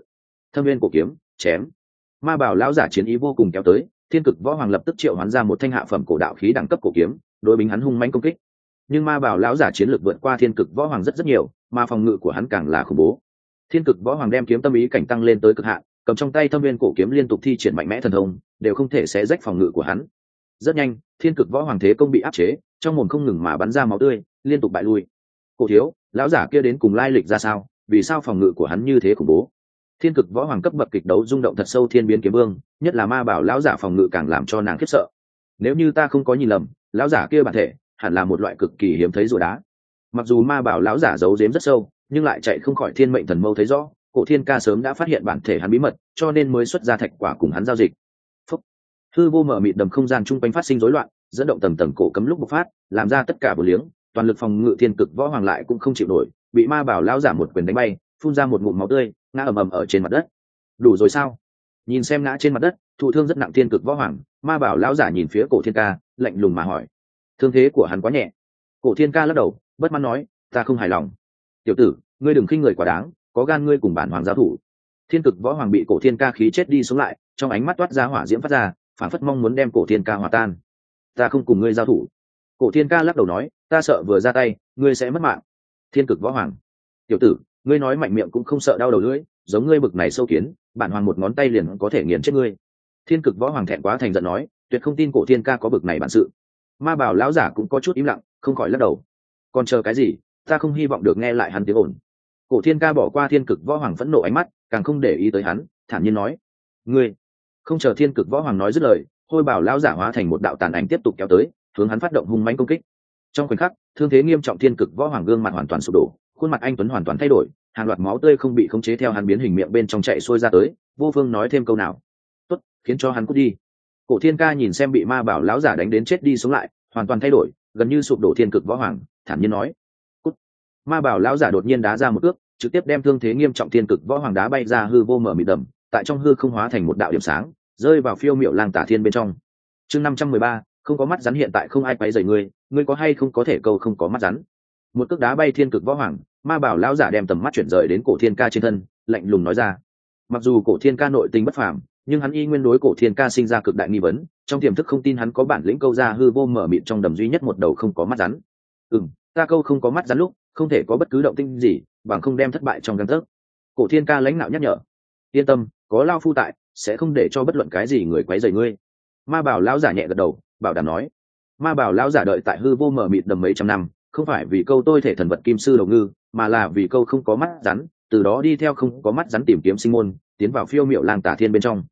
Thâm viên cổ kiếm chém. Ma bảo lão giả chiến ý vô cùng kéo tới, thiên cực võ hoàng lập tức triệu hoán ra một thanh hạ phẩm cổ đạo khí đẳng cấp cổ kiếm, đối bính hắn hung mãnh công kích. Nhưng ma bảo lão giả chiến lược vượt qua thiên cực võ hoàng rất nhiều, mà phòng ngự của hắn càng là khủng bố. Thiên cực võ hoàng đem kiếm tâm ý cảnh tăng lên tới cực hạn, cầm trong tay thâm viên cổ kiếm liên tục thi triển mạnh mẽ thần thông, đều không thể xé rách phòng ngự của hắn. Rất nhanh, thiên cực võ hoàng thế công bị áp chế, trong mồm không ngừng mà bắn ra máu tươi, liên tục bại lui. Cổ thiếu, lão giả kia đến cùng lai lịch ra sao, vì sao phòng ngự của hắn như thế khủng bố? Thiên cực võ hoàng cấp bậc kịch đấu rung động thật sâu thiên biến kiếm vương, nhất là ma bảo lão giả phòng ngự càng làm cho nàng khiếp sợ. Nếu như ta không có nhìn lầm, lão giả kia bản thể hẳn là một loại cực kỳ hiếm thấy rùa đá. Mặc dù ma bảo lão giả giấu giếm rất sâu, nhưng lại chạy không khỏi thiên mệnh thần mâu thấy rõ, cổ thiên ca sớm đã phát hiện bản thể hắn bí mật, cho nên mới xuất ra thạch quả cùng hắn giao dịch. Phúc. Hư vô mở mịt đầm không gian chung quanh phát sinh rối loạn, dẫn động tầng tầng cổ cấm lúc bộc phát, làm ra tất cả bổ liếng, toàn lực phòng ngự thiên cực võ hoàng lại cũng không chịu nổi, bị ma bảo lão giả một quyền đánh bay, phun ra một ngụm máu tươi, ngã ầm ầm ở trên mặt đất. Đủ rồi sao? Nhìn xem ngã trên mặt đất, thụ thương rất nặng thiên cực võ hoàng, ma bảo lão giả nhìn phía cổ thiên ca, lạnh lùng mà hỏi: thương thế của hắn quá nhẹ? Cổ thiên ca lắc đầu, bất mãn nói: ta không hài lòng. Tiểu tử, ngươi đừng khinh người quá đáng, có gan ngươi cùng bản hoàng giao thủ. Thiên cực võ hoàng bị cổ thiên ca khí chết đi sống lại, trong ánh mắt toát ra hỏa diễm phát ra, phản phất mong muốn đem cổ thiên ca hòa tan. Ta không cùng ngươi giao thủ. Cổ thiên ca lắc đầu nói: ta sợ vừa ra tay ngươi sẽ mất mạng. Thiên cực võ hoàng: tiểu tử, ngươi nói mạnh miệng cũng không sợ đau đầu lưỡi, giống ngươi bực này sâu kiến, bản hoàng một ngón tay liền có thể nghiền chết ngươi. Thiên cực võ hoàng thẹn quá thành giận nói, tuyệt không tin cổ thiên ca có bực này bản sự. Ma bảo lão giả cũng có chút im lặng, không khỏi lắc đầu. Còn chờ cái gì, ta không hy vọng được nghe lại hắn tiếng ồn. Cổ thiên ca bỏ qua thiên cực võ hoàng phẫn nộ ánh mắt, càng không để ý tới hắn, thản nhiên nói: ngươi. Không chờ thiên cực võ hoàng nói dứt lời, hôi bảo lão giả hóa thành một đạo tàn ảnh tiếp tục kéo tới, hướng hắn phát động hung mãnh công kích. Trong khoảnh khắc, thương thế nghiêm trọng thiên cực võ hoàng gương mặt hoàn toàn sụp đổ, khuôn mặt anh tuấn hoàn toàn thay đổi, hàng loạt máu tươi không bị khống chế theo hắn biến hình miệng bên trong chạy xuôi ra tới, vô phương nói thêm câu nào. Tốt, khiến cho hắn cút đi. Cổ thiên ca nhìn xem bị ma bảo lão giả đánh đến chết đi sống lại, hoàn toàn thay đổi, gần như sụp đổ thiên cực võ hoàng, thản nhiên nói: cút. Ma bảo lão giả đột nhiên đá ra một cước, trực tiếp đem thương thế nghiêm trọng thiên cực võ hoàng đá bay ra hư vô mở mịt đầm, tại trong hư không hóa thành một đạo điểm sáng, rơi vào phiêu miệu lang tả thiên bên trong. Chương 513, không có mắt rắn hiện tại không ai quấy rầy ngươi, ngươi có hay không có thể câu không có mắt rắn. Một cước đá bay thiên cực võ hoàng, ma bảo lão giả đem tầm mắt chuyển rời đến cổ thiên ca trên thân, lạnh lùng nói ra. Mặc dù cổ thiên ca nội tình bất phàm, nhưng hắn y nguyên đối cổ thiên ca sinh ra cực đại nghi vấn, trong tiềm thức không tin hắn có bản lĩnh câu ra hư vô mở mịt trong đầm duy nhất một đầu không có mắt rắn. Ta câu không có mắt rắn lúc không thể có bất cứ động tĩnh gì, bằng không đem thất bại trong gang tấc. Cổ thiên ca lãnh nạo nhắc nhở. Yên tâm, có lao phu tại, sẽ không để cho bất luận cái gì người quấy rầy ngươi. Ma bảo lão giả nhẹ gật đầu, bảo đảm nói. Ma bảo lão giả đợi tại hư vô mở mịt đầm mấy trăm năm, không phải vì câu tôi thể thần vật kim sư đầu ngư, mà là vì câu không có mắt rắn, từ đó đi theo không có mắt rắn tìm kiếm sinh môn, tiến vào phiêu miệu lang tả thiên bên trong.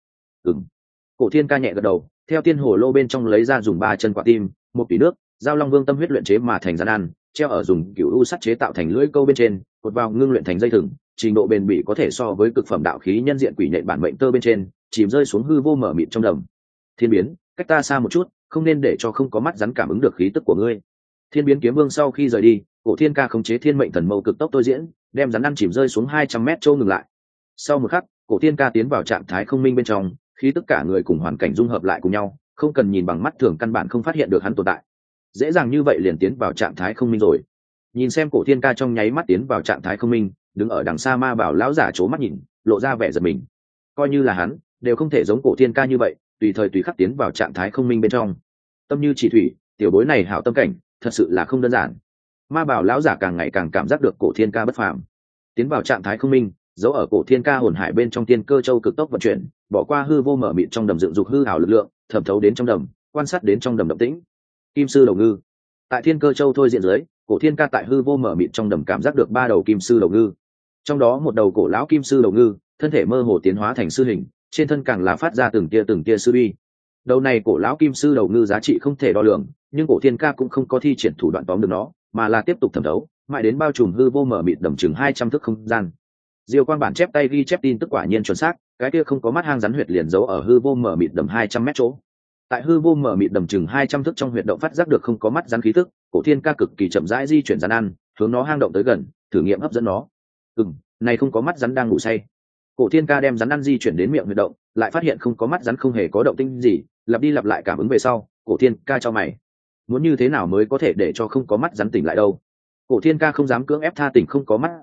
Cổ thiên ca nhẹ gật đầu, theo tiên hồ lô bên trong lấy ra dùng 3 chân quả tim, một tỷ nước, giao long vương tâm huyết luyện chế mà thành rắn ăn, treo ở dùng cửu u sắt chế tạo thành lưỡi câu bên trên, cột vào ngưng luyện thành dây thừng, trình độ bền bỉ có thể so với cực phẩm đạo khí nhân diện quỷ nhện bản mệnh tơ bên trên, chìm rơi xuống hư vô mở mịt trong đầm. Thiên biến, cách ta xa một chút, không nên để cho không có mắt rắn cảm ứng được khí tức của ngươi. Thiên biến kiếm vương sau khi rời đi, cổ thiên ca khống chế thiên mệnh thần mâu cực tốc tôi diễn, đem rắn ăn chìm rơi xuống 200 mét châu ngừng lại. Sau một khắc, cổ thiên ca tiến vào trạng thái không minh bên trong, khi tất cả người cùng hoàn cảnh dung hợp lại cùng nhau, không cần nhìn bằng mắt thường căn bản không phát hiện được hắn tồn tại. Dễ dàng như vậy liền tiến vào trạng thái không minh rồi. Nhìn xem cổ thiên ca trong nháy mắt tiến vào trạng thái không minh, đứng ở đằng xa ma bảo lão giả chố mắt nhìn, lộ ra vẻ giật mình. Coi như là hắn, đều không thể giống cổ thiên ca như vậy, tùy thời tùy khắc tiến vào trạng thái không minh bên trong. Tâm như chỉ thủy, tiểu bối này hảo tâm cảnh, thật sự là không đơn giản. Ma bảo lão giả càng ngày càng cảm giác được cổ thiên ca bất phàm. Tiến vào trạng thái không minh, giấu ở cổ thiên ca hồn hải bên trong tiên cơ châu cực tốc vận chuyển, bỏ qua hư vô mở mịt trong đầm dựng dục hư ảo lực lượng, thẩm thấu đến trong đầm, quan sát đến trong đầm động tĩnh. Kim sư đầu ngư. Tại thiên cơ châu thôi diện dưới, cổ thiên ca tại hư vô mở mịt trong đầm cảm giác được 3 đầu kim sư đầu ngư. Trong đó một đầu cổ lão kim sư đầu ngư, thân thể mơ hồ tiến hóa thành sư hình, trên thân càng là phát ra từng tia sư uy. Đầu này cổ lão kim sư đầu ngư giá trị không thể đo lường, nhưng cổ thiên ca cũng không có thi triển thủ đoạn tóm được nó, mà là tiếp tục thẩm thấu, mãi đến bao trùm hư vô mở mịt đầm chừng 200 thước không gian. Diêu Quang bản chép tay ghi chép tin tức quả nhiên chuẩn xác, cái kia không có mắt hang rắn huyệt liền giấu ở hư vô mở mịt đầm 200 mét chỗ. Tại hư vô mở mịt đầm chừng 200 thước trong huyệt động phát giác được không có mắt rắn khí tức, cổ thiên ca cực kỳ chậm rãi di chuyển rắn ăn, hướng nó hang động tới gần, thử nghiệm hấp dẫn nó. Này không có mắt rắn đang ngủ say. Cổ thiên ca đem rắn ăn di chuyển đến miệng huyệt động, lại phát hiện không có mắt rắn không hề có động tĩnh gì, lặp đi lặp lại cảm ứng về sau, cổ thiên ca cho mày. Muốn như thế nào mới có thể để cho không có mắt rắn tỉnh lại đâu? Cổ thiên ca không dám cưỡng ép tha tỉnh không có mắt rắn,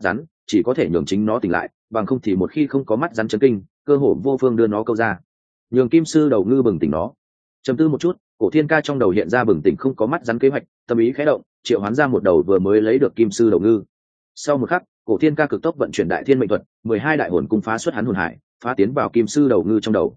chỉ có thể nhường chính nó tỉnh lại, bằng không thì một khi không có mắt rắn chấn kinh, cơ hồ vô phương đưa nó câu ra. Nhường kim sư đầu ngư bừng tỉnh nó. Trầm tư một chút, Cổ Thiên Ca trong đầu hiện ra bừng tỉnh không có mắt rắn kế hoạch, tâm ý khẽ động, triệu hoán ra một đầu vừa mới lấy được kim sư đầu ngư. Sau một khắc, Cổ Thiên Ca cực tốc vận chuyển đại thiên mệnh thuật, 12 đại hồn cung phá xuất hắn hồn hải, phá tiến vào kim sư đầu ngư trong đầu.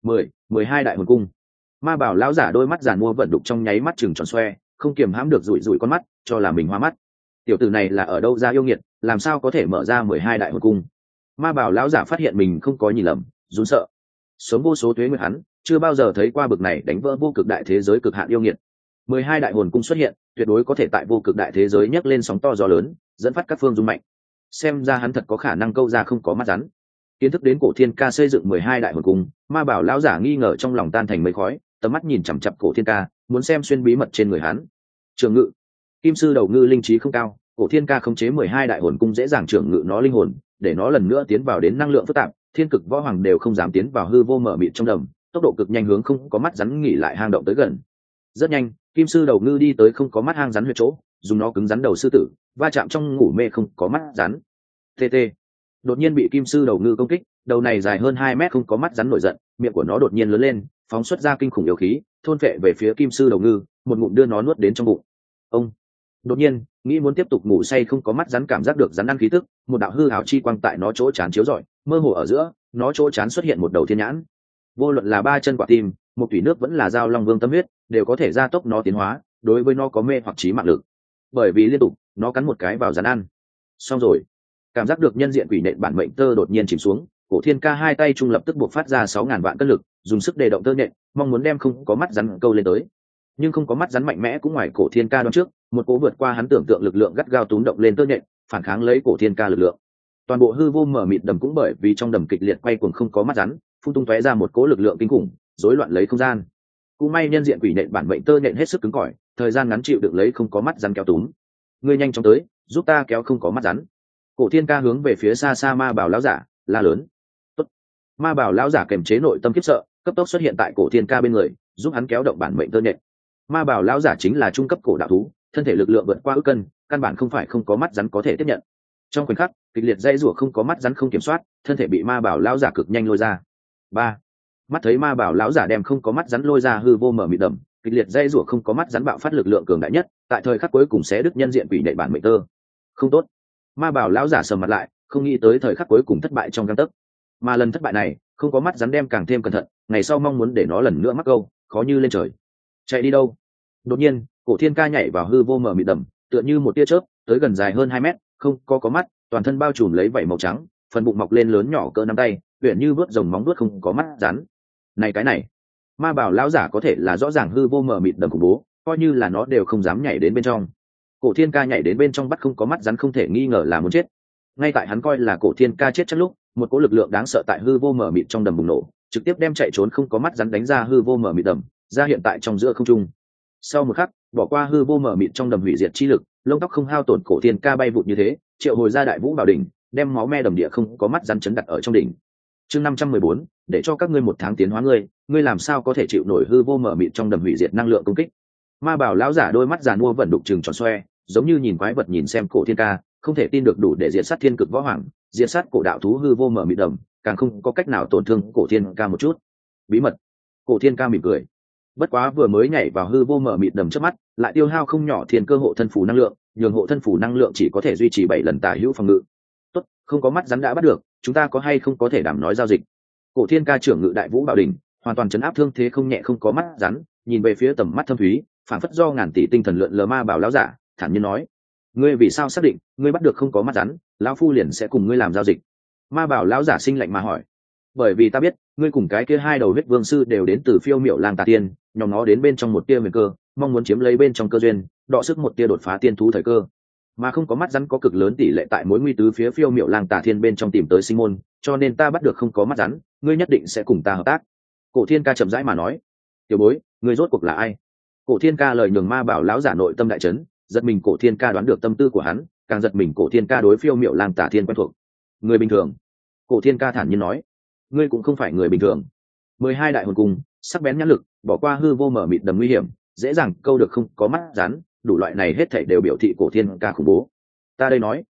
12 đại hồn cung. Ma Bảo lão giả đôi mắt giàn mua vận đục trong nháy mắt chừng tròn xoe, không kiềm hãm được rủi rủi con mắt, cho là mình hoa mắt. Tiểu tử này là ở đâu ra yêu nghiệt, làm sao có thể mở ra 12 đại hồn cung? Ma Bảo lão giả phát hiện mình không có nhìn lầm, run sợ. Sống vô số tuế nguyệt hắn, chưa bao giờ thấy qua bực này đánh vỡ vô cực đại thế giới cực hạn yêu nghiệt. 12 đại hồn cung xuất hiện, tuyệt đối có thể tại vô cực đại thế giới nhấc lên sóng to gió lớn, dẫn phát các phương rung mạnh. Xem ra hắn thật có khả năng câu ra không có mắt rắn. Kiến thức đến Cổ Thiên Ca xây dựng 12 đại hồn cung, Ma Bảo lão giả nghi ngờ trong lòng tan thành mây khói, tầm mắt nhìn chằm chằm Cổ Thiên Ca, muốn xem xuyên bí mật trên người hắn. Trường ngự, kim sư đầu ngư linh trí không cao, Cổ Thiên Ca khống chế 12 đại hồn cung dễ dàng trưởng ngự nó linh hồn, để nó lần nữa tiến vào đến năng lượng phức tạp, thiên cực võ hoàng đều không dám tiến vào hư vô mở mịt trong đầm, tốc độ cực nhanh hướng không có mắt rắn nghỉ lại hang động tới gần. Rất nhanh, kim sư đầu ngư đi tới không có mắt hang rắn huyệt chỗ, dùng nó cứng rắn đầu sư tử, va chạm trong ngủ mê không có mắt rắn. TT. Đột nhiên bị kim sư đầu ngư công kích, đầu này dài hơn 2 mét không có mắt rắn nổi giận, miệng của nó đột nhiên lớn lên, phóng xuất ra kinh khủng yêu khí, thôn phệ về phía kim sư đầu ngư, một ngụm đưa nó nuốt đến trong bụng. Ông. Đột nhiên, nghĩ muốn tiếp tục ngủ say không có mắt rắn cảm giác được rắn ăn khí tức, một đạo hư ảo chi quang tại nó chỗ chán chiếu rọi, mơ hồ ở giữa, nó chỗ chán xuất hiện một đầu thiên nhãn. Vô luận là 3 chân quả tim, một thủy nước vẫn là dao long vương tâm huyết, đều có thể gia tốc nó tiến hóa, đối với nó có mê hoặc chí mạng lực. Bởi vì liên tục, nó cắn một cái vào rắn ăn. Xong rồi. Cảm giác được nhân diện quỷ nện bản mệnh tơ đột nhiên chìm xuống, Cổ Thiên Ca hai tay trung lập tức buộc phát ra 6000 vạn cân lực, dùng sức đề động tơ nện, mong muốn đem không có mắt rắn câu lên tới. Nhưng không có mắt rắn mạnh mẽ cũng ngoài Cổ Thiên Ca đoán trước, một cỗ vượt qua hắn tưởng tượng lực lượng gắt gao túm động lên tơ nện, phản kháng lấy Cổ Thiên Ca lực lượng. Toàn bộ hư vô mở mịt đầm cũng bởi vì trong đầm kịch liệt quay cuồng không có mắt rắn, phun tung tóe ra một cỗ lực lượng kinh khủng, rối loạn lấy không gian. Cũng may nhân diện quỷ nện bản mệnh tơ nện hết sức cứng cỏi, thời gian ngắn chịu đựng lấy không có mắt rắn kéo túm. Ngươi nhanh chóng tới, giúp ta kéo không có mắt rắn. Cổ Thiên Ca hướng về phía xa xa Ma Bảo lão giả la lớn. Tốt. Ma Bảo lão giả kềm chế nội tâm khiếp sợ, cấp tốc xuất hiện tại Cổ Thiên Ca bên người, giúp hắn kéo động bản mệnh tơ nện. Ma Bảo lão giả chính là trung cấp cổ đạo thú, thân thể lực lượng vượt qua ước cân, căn bản không phải không có mắt rắn có thể tiếp nhận. Trong khoảnh khắc, kịch liệt dây rủa không có mắt rắn không kiểm soát, thân thể bị Ma Bảo lão giả cực nhanh lôi ra. 3. Mắt thấy Ma Bảo lão giả đem không có mắt rắn lôi ra hư vô mở mịt đầm, kịch liệt dây rủa không có mắt rắn bạo phát lực lượng cường đại nhất, tại thời khắc cuối cùng sẽ đứt nhân diện quỷ nện bản mệnh tơ. Không tốt. Ma Bảo lão giả sầm mặt lại, không nghĩ tới thời khắc cuối cùng thất bại trong gang tấc. Mà lần thất bại này, không có mắt rắn đem càng thêm cẩn thận, ngày sau mong muốn để nó lần nữa mắc câu, khó như lên trời. Chạy đi đâu? Đột nhiên, Cổ Thiên Ca nhảy vào hư vô mở mịt đầm, tựa như một tia chớp, tới gần dài hơn 2 mét, không có mắt, toàn thân bao trùm lấy vảy màu trắng, phần bụng mọc lên lớn nhỏ cỡ nắm tay, uyển như vớt rồng móng vuốt không có mắt rắn. Này cái này, Ma Bảo lão giả có thể là rõ ràng hư vô mở mịt đầm khủng bố, coi như là nó đều không dám nhảy đến bên trong. Cổ Thiên Ca nhảy đến bên trong bắt không có mắt rắn không thể nghi ngờ là muốn chết. Ngay tại hắn coi là Cổ Thiên Ca chết chắc lúc, một cỗ lực lượng đáng sợ tại hư vô mở mịt trong đầm bùng nổ, trực tiếp đem chạy trốn không có mắt rắn đánh ra hư vô mở mịt đầm, ra hiện tại trong giữa không trung. Sau một khắc, bỏ qua hư vô mở mịt trong đầm hủy diệt chi lực, lông tóc không hao tổn Cổ Thiên Ca bay vụt như thế, triệu hồi ra đại vũ bảo đỉnh, đem máu me đầm địa không có mắt rắn chấn đặt ở trong đỉnh. Chương 514, để cho các ngươi 1 tháng tiến hóa ngươi làm sao có thể chịu nổi hư vô mở mịt trong đầm hủy diệt năng lượng công kích. Ma Bảo lão giả đôi mắt giàn mua vận đục trừng tròn xoe, giống như nhìn quái vật nhìn xem Cổ Thiên Ca, không thể tin được đủ để diệt sát thiên cực võ hoàng, diệt sát cổ đạo thú hư vô mở mịt đầm, càng không có cách nào tổn thương Cổ Thiên Ca một chút. Bí mật. Cổ Thiên Ca mỉm cười. Bất quá vừa mới nhảy vào hư vô mở mịt đầm trước mắt, lại tiêu hao không nhỏ thiên cơ hộ thân phủ năng lượng, nhường hộ thân phủ năng lượng chỉ có thể duy trì 7 lần tả hữu phòng ngự. Tốt, không có mắt rắn đã bắt được, chúng ta có hay không có thể đảm nói giao dịch. Cổ Thiên Ca trưởng ngự đại vũ bảo đỉnh, hoàn toàn chấn áp thương thế không nhẹ không có mắt rắn, nhìn về phía tầm mắt thâm thúy, phản phất do ngàn tỷ tinh thần lượn lờ Ma Bảo lão giả, thản nhiên nói: ngươi vì sao xác định ngươi bắt được không có mắt rắn, lão phu liền sẽ cùng ngươi làm giao dịch. Ma Bảo lão giả sinh lạnh mà hỏi: bởi vì ta biết ngươi cùng cái kia 2 đầu huyết vương sư đều đến từ Phiêu Miểu Lang Tà Tiên, nhóm nó đến bên trong một tia huyền cơ, mong muốn chiếm lấy bên trong cơ duyên, đọ sức một tia đột phá tiên thú thời cơ, mà không có mắt rắn có cực lớn tỷ lệ tại mối nguy tứ phía Phiêu Miểu Lang Tà Thiên bên trong tìm tới sinh môn, cho nên ta bắt được không có mắt rắn, ngươi nhất định sẽ cùng ta hợp tác. Cổ Thiên Ca chậm rãi mà nói: tiểu bối, ngươi rốt cuộc là ai? Cổ Thiên Ca lời nhường Ma Bảo lão giả nội tâm đại chấn, giật mình Cổ Thiên Ca đoán được tâm tư của hắn, càng giật mình Cổ Thiên Ca đối Phiêu Miểu Lang Tà Thiên quen thuộc. Người bình thường. Cổ Thiên Ca thản nhiên nói: ngươi cũng không phải người bình thường. 12 đại hồn cung, sắc bén nhãn lực, bỏ qua hư vô mở mịt đầm nguy hiểm, dễ dàng câu được không có mắt rắn, đủ loại này hết thảy đều biểu thị Cổ Thiên Ca khủng bố. Ta đây nói,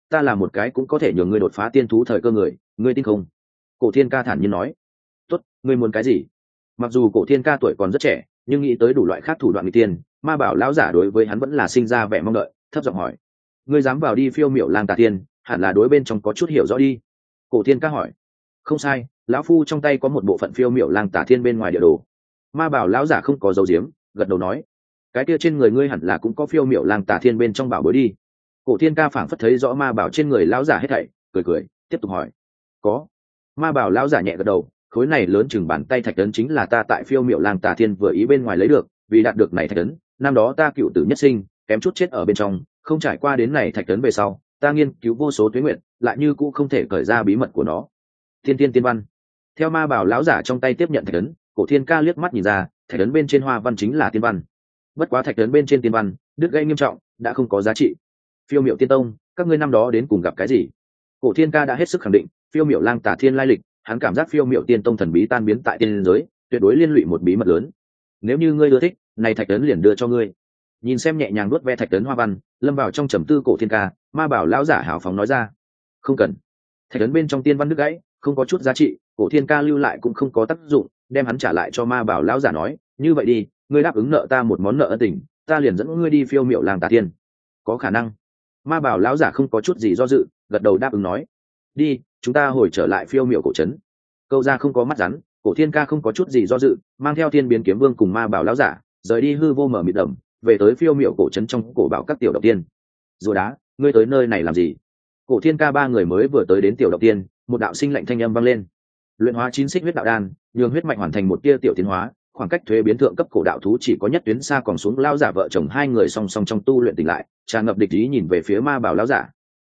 ta là một cái cũng có thể nhường ngươi đột phá tiên thú thời cơ người, ngươi tin không? Cổ thiên ca thản nhiên nói. Tốt, ngươi muốn cái gì? Mặc dù cổ thiên ca tuổi còn rất trẻ, nhưng nghĩ tới đủ loại khác thủ đoạn người tiên, ma bảo lão giả đối với hắn vẫn là sinh ra vẻ mong đợi, thấp giọng hỏi: ngươi dám vào đi phiêu miểu lang tà tiên, hẳn là đối bên trong có chút hiểu rõ đi. Cổ thiên ca hỏi. Không sai, lão phu trong tay có một bộ phận phiêu miểu lang tà thiên bên ngoài địa đồ. Ma bảo lão giả không có dấu diếm, gật đầu nói: cái kia trên người ngươi hẳn là cũng có phiêu miểu lang tà thiên bên trong bảo bối đi. Cổ thiên ca phảng phất thấy rõ ma bảo trên người lão giả hết thảy, cười cười tiếp tục hỏi: có. Ma bảo lão giả nhẹ gật đầu, khối này lớn chừng bàn tay thạch ấn chính là ta tại phiêu miểu lang tà thiên vừa ý bên ngoài lấy được, vì đạt được này thạch ấn, năm đó ta cựu tử nhất sinh, kém chút chết ở bên trong, không trải qua đến này thạch ấn về sau, ta nghiên cứu vô số tuế nguyện, lại như cũng không thể cởi ra bí mật của nó. Thiên tiên tiên văn. Theo ma bảo lão giả trong tay tiếp nhận thạch ấn, cổ thiên ca liếc mắt nhìn ra, thạch ấn bên trên hoa văn chính là tiên văn. Bất quá thạch ấn bên trên tiên văn đứt gãy nghiêm trọng, đã không có giá trị. Phiêu miểu tiên tông, các ngươi năm đó đến cùng gặp cái gì? Cổ thiên ca đã hết sức khẳng định phiêu miểu lang tà thiên lai lịch, hắn cảm giác phiêu miểu tiên tông thần bí tan biến tại tiên giới, tuyệt đối liên lụy một bí mật lớn. Nếu như ngươi ưa thích, này thạch ấn liền đưa cho ngươi. Nhìn xem nhẹ nhàng nuốt ve thạch ấn hoa văn, lâm vào trong trầm tư cổ thiên ca, ma bảo lão giả hào phóng nói ra: không cần. Thạch ấn bên trong tiên văn đứt gãy, không có chút giá trị, cổ thiên ca lưu lại cũng không có tác dụng, đem hắn trả lại cho ma bảo lão giả nói: như vậy đi, ngươi đáp ứng nợ ta một món nợ ân tình, ta liền dẫn ngươi đi phiêu miểu lang tà thiên. Có khả năng. Ma bảo lão giả không có chút gì do dự, gật đầu đáp ứng nói: đi, chúng ta hồi trở lại phiêu miểu cổ trấn. Câu ra không có mắt rắn, cổ thiên ca không có chút gì do dự, mang theo thiên biến kiếm vương cùng ma bảo lão giả rời đi hư vô mở mịt đầm, về tới phiêu miểu cổ trấn trong cổ bảo các tiểu động tiên. Rùa đá, ngươi tới nơi này làm gì? Cổ thiên ca ba người mới vừa tới đến tiểu động tiên, một đạo sinh lạnh thanh âm vang lên. Luyện hóa 9 xích huyết đạo đan, nhường huyết mạch hoàn thành một tia tiểu tiến hóa, khoảng cách thuế biến thượng cấp cổ đạo thú chỉ có nhất tuyến xa còn xuống lao giả vợ chồng hai người song song trong tu luyện tỉnh lại, tràn ngập địch ý nhìn về phía ma bảo lão giả.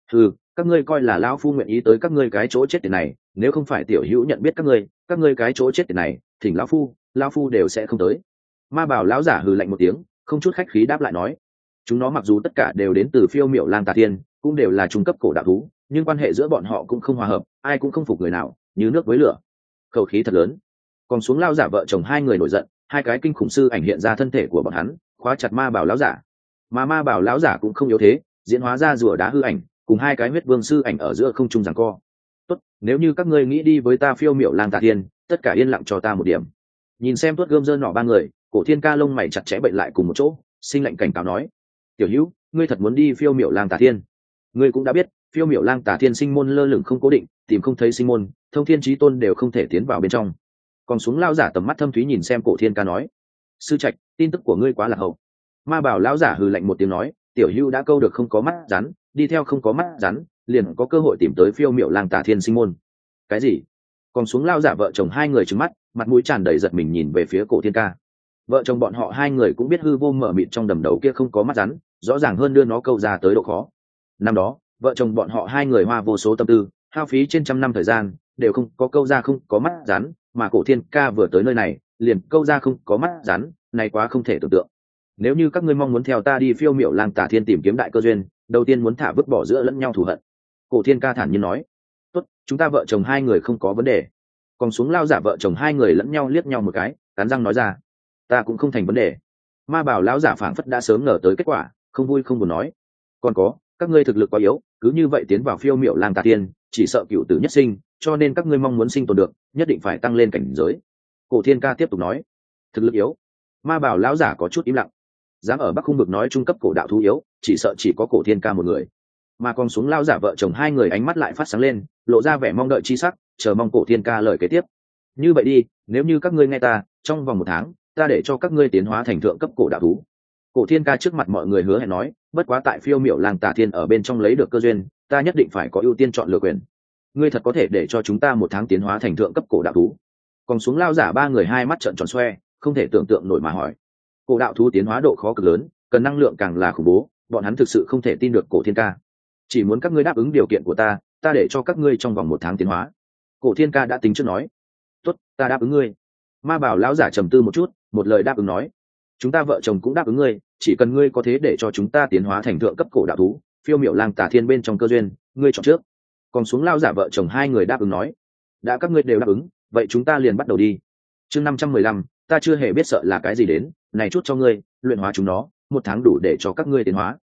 Các ngươi coi là lão phu nguyện ý tới các ngươi cái chỗ chết tiền này, nếu không phải tiểu hữu nhận biết các ngươi cái chỗ chết tiền này, thỉnh lão phu đều sẽ không tới. Ma bảo lão giả hừ lạnh một tiếng, không chút khách khí đáp lại nói: chúng nó mặc dù tất cả đều đến từ phiêu miểu lang tà thiên, cũng đều là trung cấp cổ đạo thú, nhưng quan hệ giữa bọn họ cũng không hòa hợp, ai cũng không phục người nào, như nước với lửa. Khẩu khí thật lớn. Còn xuống lao giả vợ chồng hai người nổi giận, hai cái kinh khủng sư ảnh hiện ra thân thể của bọn hắn, khóa chặt ma bảo lão giả. Mà ma bảo lão giả cũng không yếu thế, diễn hóa ra rùa đá hư ảnh, cùng hai cái huyết vương sư ảnh ở giữa không trung giằng co. Tốt, nếu như các ngươi nghĩ đi với ta phiêu miểu lang tà thiên, tất cả yên lặng cho ta một điểm. Nhìn xem tuốt gươm dơ nỏ ba người, cổ thiên ca lông mày chặt chẽ bệnh lại cùng một chỗ, sinh lệnh cảnh cáo nói: tiểu hữu, ngươi thật muốn đi phiêu miểu lang tà thiên? Ngươi cũng đã biết, phiêu miểu lang tà thiên sinh môn lơ lửng không cố định, tìm không thấy sinh môn, thông thiên chí tôn đều không thể tiến vào bên trong. Còn xuống lao giả tầm mắt thâm thúy nhìn xem cổ thiên ca nói: sư trạch, tin tức của ngươi quá lạc hậu. Ma bảo lão giả hừ lạnh một tiếng nói: tiểu hữu đã câu được không có mắt rắn, đi theo không có mắt rắn, liền có cơ hội tìm tới phiêu miểu lang tà thiên sinh môn. Cái gì? Còn xuống lao giả vợ chồng hai người trừng mắt, mặt mũi tràn đầy giật mình nhìn về phía cổ thiên ca. Vợ chồng bọn họ hai người cũng biết hư vô mở mịt trong đầm đầu kia không có mắt rắn, rõ ràng hơn đưa nó câu ra tới độ khó. Năm đó vợ chồng bọn họ hai người hoa vô số tâm tư, hao phí trên trăm năm thời gian, đều không có câu ra không có mắt rắn, mà cổ thiên ca vừa tới nơi này liền câu ra không có mắt rắn, này quá không thể tưởng tượng. Nếu như các ngươi mong muốn theo ta đi phiêu miểu lang tà thiên tìm kiếm đại cơ duyên, đầu tiên muốn thả vứt bỏ giữa lẫn nhau thù hận. Cổ thiên ca thản nhiên nói: tốt, chúng ta vợ chồng hai người không có vấn đề. Còn xuống lao giả vợ chồng hai người lẫn nhau liếc nhau một cái, cắn răng nói ra: ta cũng không thành vấn đề. Ma bảo lão giả phảng phất đã sớm ngờ tới kết quả, không vui không buồn nói: còn có, các ngươi thực lực quá yếu, cứ như vậy tiến vào phiêu miểu lang tà thiên, chỉ sợ cựu tử nhất sinh, cho nên các ngươi mong muốn sinh tồn được, nhất định phải tăng lên cảnh giới. Cổ thiên ca tiếp tục nói: thực lực yếu? Ma bảo lão giả có chút im lặng. Dám ở bắc khung vực nói trung cấp cổ đạo thú yếu, chỉ sợ chỉ có cổ thiên ca một người. Mà còn xuống lao giả vợ chồng hai người ánh mắt lại phát sáng lên, lộ ra vẻ mong đợi chi sắc, chờ mong cổ thiên ca lời kế tiếp. như vậy đi, nếu như các ngươi nghe ta, trong vòng 1 tháng ta để cho các ngươi tiến hóa thành thượng cấp cổ đạo thú. Cổ thiên ca trước mặt mọi người hứa hẹn nói, bất quá tại phiêu miểu làng tà thiên ở bên trong lấy được cơ duyên, ta nhất định phải có ưu tiên chọn lựa quyền. Ngươi thật có thể để cho chúng ta 1 tháng tiến hóa thành thượng cấp cổ đạo thú? Còn xuống lao giả ba người hai mắt trợn tròn xoe, không thể tưởng tượng nổi mà hỏi. Cổ đạo thú tiến hóa độ khó cực lớn, cần năng lượng càng là khủng bố, bọn hắn thực sự không thể tin được cổ thiên ca. Chỉ muốn các ngươi đáp ứng điều kiện của ta để cho các ngươi trong vòng 1 tháng tiến hóa. Cổ thiên ca đã tính trước nói. Tốt, ta đáp ứng ngươi. Ma bảo lão giả trầm tư một chút, một lời đáp ứng nói. Chúng ta vợ chồng cũng đáp ứng ngươi, chỉ cần ngươi có thế để cho chúng ta tiến hóa thành thượng cấp cổ đạo thú, phiêu miểu lang tà thiên bên trong cơ duyên, ngươi chọn trước. Còn xuống lao giả vợ chồng hai người đáp ứng nói. Đã các ngươi đều đáp ứng, vậy chúng ta liền bắt đầu đi. Chương 515, ta chưa hề biết sợ là cái gì đến, này chút cho ngươi, luyện hóa chúng nó, 1 tháng đủ để cho các ngươi tiến hóa.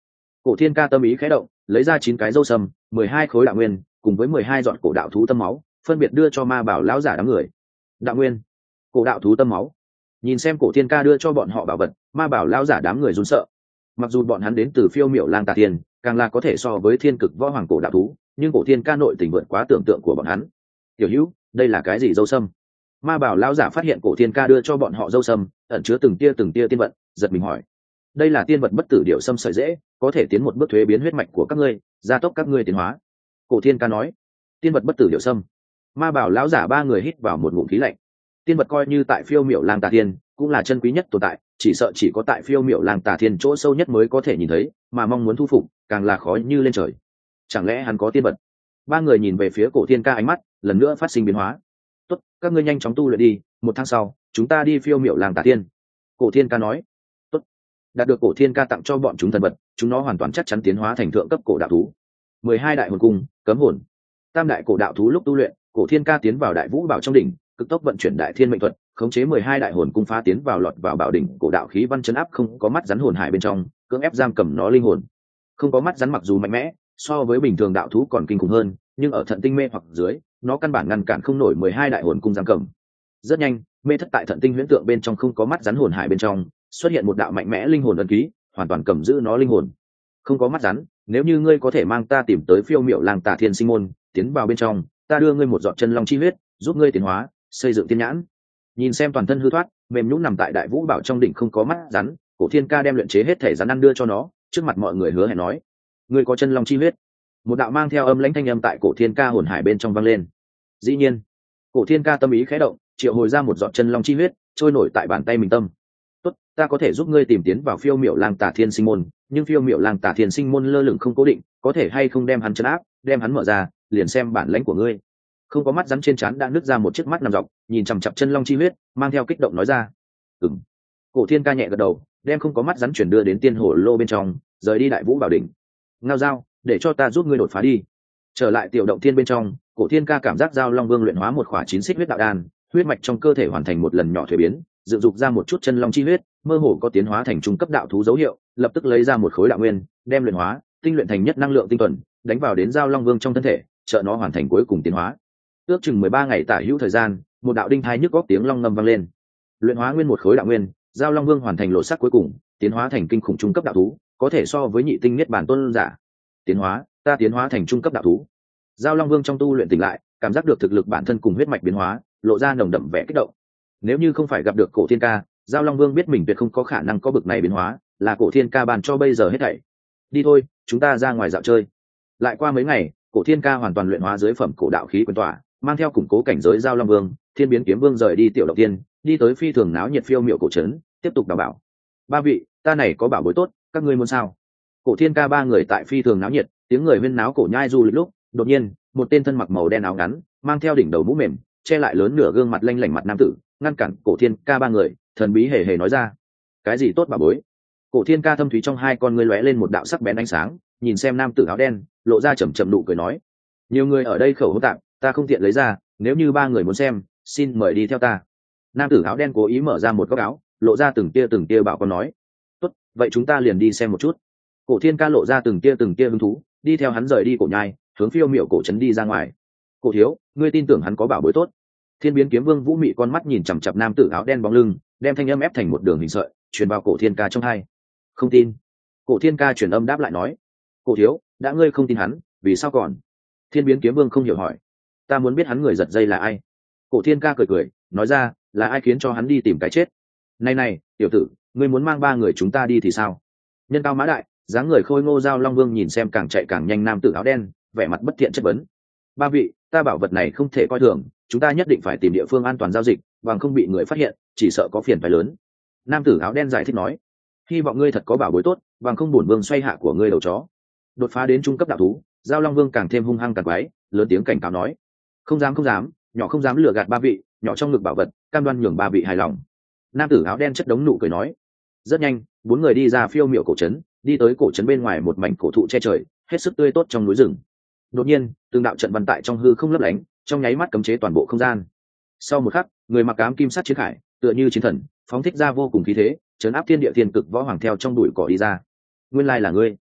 Cổ Thiên Ca tâm ý khẽ động, lấy ra 9 cái dâu sầm, 12 khối đạo nguyên, cùng với 12 giọt cổ đạo thú tâm máu, phân biệt đưa cho ma bảo lão giả đám người. Đạo nguyên, cổ đạo thú tâm máu. Nhìn xem Cổ Thiên Ca đưa cho bọn họ bảo vật, ma bảo lão giả đám người run sợ. Mặc dù bọn hắn đến từ Phiêu Miểu Lang Tà Thiên, càng là có thể so với thiên cực võ hoàng cổ đạo thú, nhưng Cổ Thiên Ca nội tình vượt quá tưởng tượng của bọn hắn. Tiểu Hữu, đây là cái gì dâu sâm? Ma bảo lão giả phát hiện Cổ Thiên Ca đưa cho bọn họ dâu sâm, ẩn chứa từng tia tiên vận, giật mình hỏi: đây là tiên vật bất tử điệu sâm sợi dễ, có thể tiến một bước thuế biến huyết mạch của các ngươi, gia tốc các ngươi tiến hóa. Cổ Thiên Ca nói: tiên vật bất tử điệu sâm. Ma bảo lão giả ba người hít vào một ngụm khí lạnh. Tiên vật coi như tại Phiêu Miểu Lang Tà Thiên cũng là chân quý nhất tồn tại, chỉ sợ chỉ có tại Phiêu Miểu Lang Tà Thiên chỗ sâu nhất mới có thể nhìn thấy, mà mong muốn thu phục càng là khó như lên trời. Chẳng lẽ hắn có tiên vật? Ba người nhìn về phía Cổ Thiên Ca, ánh mắt lần nữa phát sinh biến hóa. Tốt, các ngươi nhanh chóng tu luyện đi, 1 tháng sau chúng ta đi Phiêu Miểu Lang Tà Thiên. Cổ Thiên Ca nói. Tốt. Đạt được Cổ Thiên Ca tặng cho bọn chúng thần vật, chúng nó hoàn toàn chắc chắn tiến hóa thành thượng cấp cổ đạo thú. 12 đại hồn cung, cấm hồn. Tam đại cổ đạo thú lúc tu luyện, Cổ Thiên Ca tiến vào Đại Vũ Bảo trong đỉnh, cực tốc vận chuyển Đại Thiên mệnh thuật, khống chế 12 đại hồn cung phá tiến vào lọt vào bảo đỉnh cổ đạo khí văn chấn áp không có mắt rắn hồn hải bên trong, cưỡng ép giam cầm nó linh hồn. Không có mắt rắn mặc dù mạnh mẽ, so với bình thường đạo thú còn kinh khủng hơn, nhưng ở thận tinh mê hoặc dưới, nó căn bản ngăn cản không nổi 12 đại hồn cung giam cầm. Rất nhanh, mê thất tại thận tinh huyễn tượng bên trong không có mắt rắn hồn hải bên trong, xuất hiện một đạo mạnh mẽ linh hồn ấn ký, hoàn toàn cầm giữ nó linh hồn. Không có mắt rắn, nếu như ngươi có thể mang ta tìm tới Phiêu Miểu Lang Tà Thiên sinh môn, tiến vào bên trong, ta đưa ngươi một giọt chân long chi huyết, giúp ngươi tiến hóa, xây dựng tiên nhãn. Nhìn xem toàn thân hư thoát, mềm nhũn nằm tại Đại Vũ Bảo trong đỉnh không có mắt rắn, Cổ Thiên Ca đem luyện chế hết thể rắn ăn đưa cho nó, trước mặt mọi người hứa hẹn nói: ngươi có chân long chi huyết. Một đạo mang theo âm lãnh thanh âm tại Cổ Thiên Ca hồn hải bên trong vang lên. Dĩ nhiên, Cổ Thiên Ca tâm ý khẽ động, triệu hồi ra một giọt chân long chi huyết, trôi nổi tại bàn tay mình tâm. Tốt, ta có thể giúp ngươi tìm tiến vào Phiêu Miểu Lang Tà Thiên sinh môn, nhưng Phiêu Miểu Lang Tà Thiên sinh môn lơ lửng không cố định, có thể hay không đem hắn trấn áp, đem hắn mở ra, liền xem bản lãnh của ngươi. Không có mắt rắn trên trán đã nứt ra một chiếc mắt nằm dọc, nhìn chằm chằm chân long chi huyết, mang theo kích động nói ra: ừm. Cổ Thiên Ca nhẹ gật đầu, đem không có mắt rắn chuyển đưa đến tiên hồ lô bên trong, rời đi Đại Vũ Bảo đỉnh. Ngao dao, để cho ta giúp ngươi đột phá đi. Trở lại tiểu động thiên bên trong, Cổ Thiên Ca cảm giác Giao Long Vương luyện hóa một khỏa 9 xích huyết đạo đan, huyết mạch trong cơ thể hoàn thành một lần nhỏ thuế biến, dựng dục ra một chút chân long chi huyết, mơ hồ có tiến hóa thành trung cấp đạo thú dấu hiệu, lập tức lấy ra một khối đạo nguyên, đem luyện hóa, tinh luyện thành nhất năng lượng tinh thuần, đánh vào đến Giao Long Vương trong thân thể, trợ nó hoàn thành cuối cùng tiến hóa. Ước chừng 13 ngày tả hữu thời gian, một đạo đinh thai nhức góc tiếng long ngâm vang lên. Luyện hóa nguyên một khối đạo nguyên, Giao Long Vương hoàn thành lộ sắc cuối cùng, tiến hóa thành kinh khủng trung cấp đạo thú, có thể so với nhị tinh niết bản tôn giả. Tiến hóa, ta tiến hóa thành trung cấp đạo thú. Giao Long Vương trong tu luyện tỉnh lại, cảm giác được thực lực bản thân cùng huyết mạch biến hóa, lộ ra nồng đậm vẻ kích động. Nếu như không phải gặp được Cổ Thiên Ca, Giao Long Vương biết mình tuyệt không có khả năng có bực này biến hóa, là Cổ Thiên Ca ban cho bây giờ hết thảy. Đi thôi, chúng ta ra ngoài dạo chơi. Lại qua mấy ngày, Cổ Thiên Ca hoàn toàn luyện hóa dưới phẩm cổ đạo khí quyền tỏa, mang theo củng cố cảnh giới Giao Long Vương, Thiên Biến Kiếm Vương rời đi tiểu động tiên, đi tới phi thường náo nhiệt Phiêu Miểu cổ trấn, tiếp tục đào bảo. Ba vị, ta này có bảo bối tốt, các ngươi muốn sao? Cổ Thiên Ca ba người tại phi thường náo nhiệt, tiếng người huyên náo cổ nhai du lịch lúc, đột nhiên, một tên thân mặc màu đen áo ngắn, mang theo đỉnh đầu mũ mềm, che lại lớn nửa gương mặt lanh lảnh mặt nam tử, ngăn cản Cổ Thiên Ca ba người, thần bí hề hề nói ra: cái gì tốt bảo bối? Cổ Thiên Ca thâm thúy trong hai con ngươi lóe lên một đạo sắc bén ánh sáng, nhìn xem nam tử áo đen, lộ ra chậm chậm nụ cười nói: nhiều người ở đây khẩu hỗn tạp, ta không tiện lấy ra, nếu như ba người muốn xem, xin mời đi theo ta. Nam tử áo đen cố ý mở ra một góc áo, lộ ra từng tia bảo con nói: tốt, vậy chúng ta liền đi xem một chút. Cổ Thiên Ca lộ ra từng tia hứng thú, đi theo hắn rời đi cổ nhai, hướng Phiêu Miểu cổ trấn đi ra ngoài. Cổ thiếu, ngươi tin tưởng hắn có bảo bối tốt? Thiên Biến Kiếm Vương vũ mị con mắt nhìn chằm chằm nam tử áo đen bóng lưng, đem thanh âm ép thành một đường hình sợi, truyền vào Cổ Thiên Ca trong tai. Không tin. Cổ Thiên Ca truyền âm đáp lại nói: cổ thiếu, đã ngươi không tin hắn, vì sao còn? Thiên Biến Kiếm Vương không hiểu hỏi: ta muốn biết hắn người giật dây là ai. Cổ Thiên Ca cười nói ra: là ai khiến cho hắn đi tìm cái chết? Này tiểu tử, ngươi muốn mang ba người chúng ta đi thì sao? Nhân cao mã đại, dáng người khôi ngô Giao Long Vương nhìn xem càng chạy càng nhanh nam tử áo đen, vẻ mặt bất thiện chất vấn: ba vị, ta bảo vật này không thể coi thường, chúng ta nhất định phải tìm địa phương an toàn giao dịch, bằng không bị người phát hiện, chỉ sợ có phiền phái lớn. Nam tử áo đen giải thích nói: hy vọng ngươi thật có bảo bối tốt, bằng không bổn vương xoay hạ của ngươi đầu chó. Đột phá đến trung cấp đạo thú, Giao Long Vương càng thêm hung hăng càng quái, lớn tiếng cảnh cáo nói: không dám, nhỏ không dám lừa gạt ba vị, nhỏ trong ngực bảo vật, cam đoan nhường ba vị hài lòng. Nam tử áo đen chất đống nụ cười nói. Rất nhanh, bốn người đi ra Phiêu Miểu cổ trấn, đi tới cổ trấn bên ngoài một mảnh cổ thụ che trời, hết sức tươi tốt trong núi rừng. Đột nhiên, từng đạo trận văn tại trong hư không lấp lánh, trong nháy mắt cấm chế toàn bộ không gian. Sau một khắc, người mặc ám kim sắt chiến khải, tựa như chiến thần, phóng thích ra vô cùng khí thế, trấn áp thiên địa thiên cực võ hoàng theo trong bụi cỏ đi ra. Nguyên lai là ngươi.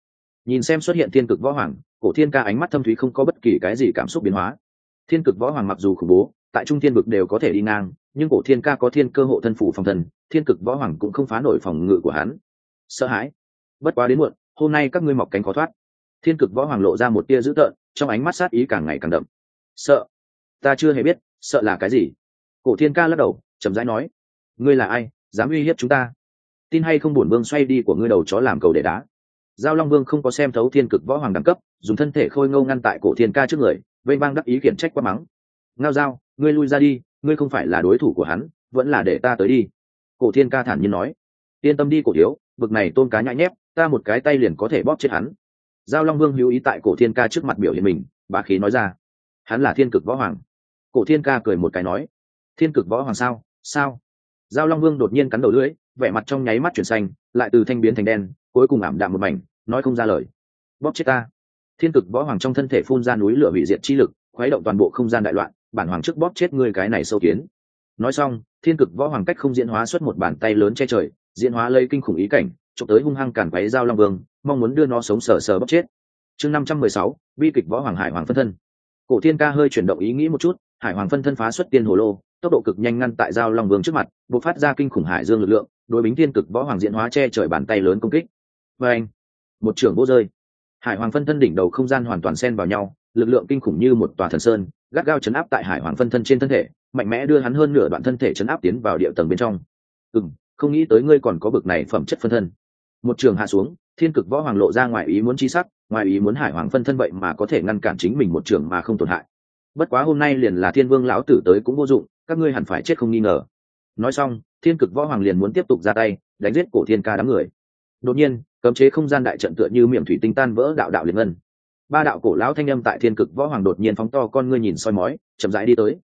Nhìn xem xuất hiện thiên cực võ hoàng, cổ thiên ca ánh mắt thâm thúy không có bất kỳ cái gì cảm xúc biến hóa. Thiên cực võ hoàng mặc dù khủng bố, tại trung thiên vực đều có thể đi ngang, nhưng cổ thiên ca có thiên cơ hộ thân phủ phòng thần, thiên cực võ hoàng cũng không phá nổi phòng ngự của hắn. Sợ hãi, bất quá đến muộn, hôm nay các ngươi mọc cánh khó thoát. Thiên cực võ hoàng lộ ra một tia dữ tợn, trong ánh mắt sát ý càng ngày càng đậm. Sợ? Ta chưa hề biết, sợ là cái gì? Cổ thiên ca lắc đầu, chậm rãi nói. Ngươi là ai, dám uy hiếp chúng ta? Tin hay không, bổn vương xoay đi của ngươi đầu chó làm cầu để đá. Giao Long Vương không có xem thấu thiên cực võ hoàng đẳng cấp, dùng thân thể khôi ngô ngăn tại cổ thiên ca trước người, vây bang đắc ý khiển trách quát mắng. Ngao Giao, ngươi lui ra đi, ngươi không phải là đối thủ của hắn, vẫn là để ta tới đi. Cổ thiên ca thản nhiên nói. Yên tâm đi cổ thiếu, vực này tôm cá nhãi nhép, ta một cái tay liền có thể bóp chết hắn. Giao Long Vương hữu ý tại cổ thiên ca trước mặt biểu hiện mình, bá khí nói ra. Hắn là thiên cực võ hoàng. Cổ thiên ca cười một cái nói. Thiên cực võ hoàng sao? Sao? Giao Long Vương đột nhiên cắn đầu lưỡi, vẻ mặt trong nháy mắt chuyển xanh, lại từ thanh biến thành đen, cuối cùng ảm đạm một mảnh, nói không ra lời. Bóp chết ta! Thiên cực võ hoàng trong thân thể phun ra núi lửa hủy diệt chi lực, khuấy động toàn bộ không gian đại loạn, bản hoàng trước bóp chết ngươi cái này sâu kiến. Nói xong, thiên cực võ hoàng cách không diễn hóa xuất một bàn tay lớn che trời, diễn hóa lấy kinh khủng ý cảnh, chụp tới hung hăng càn quấy Giao Long Vương, mong muốn đưa nó sống sờ sờ bóp chết. Chương 516, bi kịch võ hoàng hải hoàng phân thân. Cổ thiên ca hơi chuyển động ý nghĩ một chút, hải hoàng phân thân phá xuất tiên hồ lô, tốc độ cực nhanh ngăn tại Giao Long Vương trước mặt, bộc phát ra kinh khủng hải dương lực lượng, đối bính thiên cực võ hoàng diễn hóa che trời bàn tay lớn công kích. Và anh, một trường vô rơi, hải hoàng phân thân đỉnh đầu không gian hoàn toàn xen vào nhau, lực lượng kinh khủng như một tòa thần sơn, gắt gao chấn áp tại hải hoàng phân thân trên thân thể, mạnh mẽ đưa hắn hơn nửa đoạn thân thể chấn áp tiến vào địa tầng bên trong. Không nghĩ tới ngươi còn có bực này phẩm chất phân thân. Một trường hạ xuống, thiên cực võ hoàng lộ ra ngoài ý muốn chi sắc, ngoài ý muốn hải hoàng phân thân vậy mà có thể ngăn cản chính mình một trường mà không tổn hại. Bất quá hôm nay liền là thiên vương lão tử tới cũng vô dụng, các ngươi hẳn phải chết không nghi ngờ. Nói xong, thiên cực võ hoàng liền muốn tiếp tục ra tay đánh giết cổ thiên ca đám người. Đột nhiên, cấm chế không gian đại trận tựa như miệng thủy tinh tan vỡ, đạo đạo liệt ngân. Ba đạo cổ lão thanh âm tại thiên cực võ hoàng đột nhiên phóng to con ngươi nhìn soi mói, chậm rãi đi tới.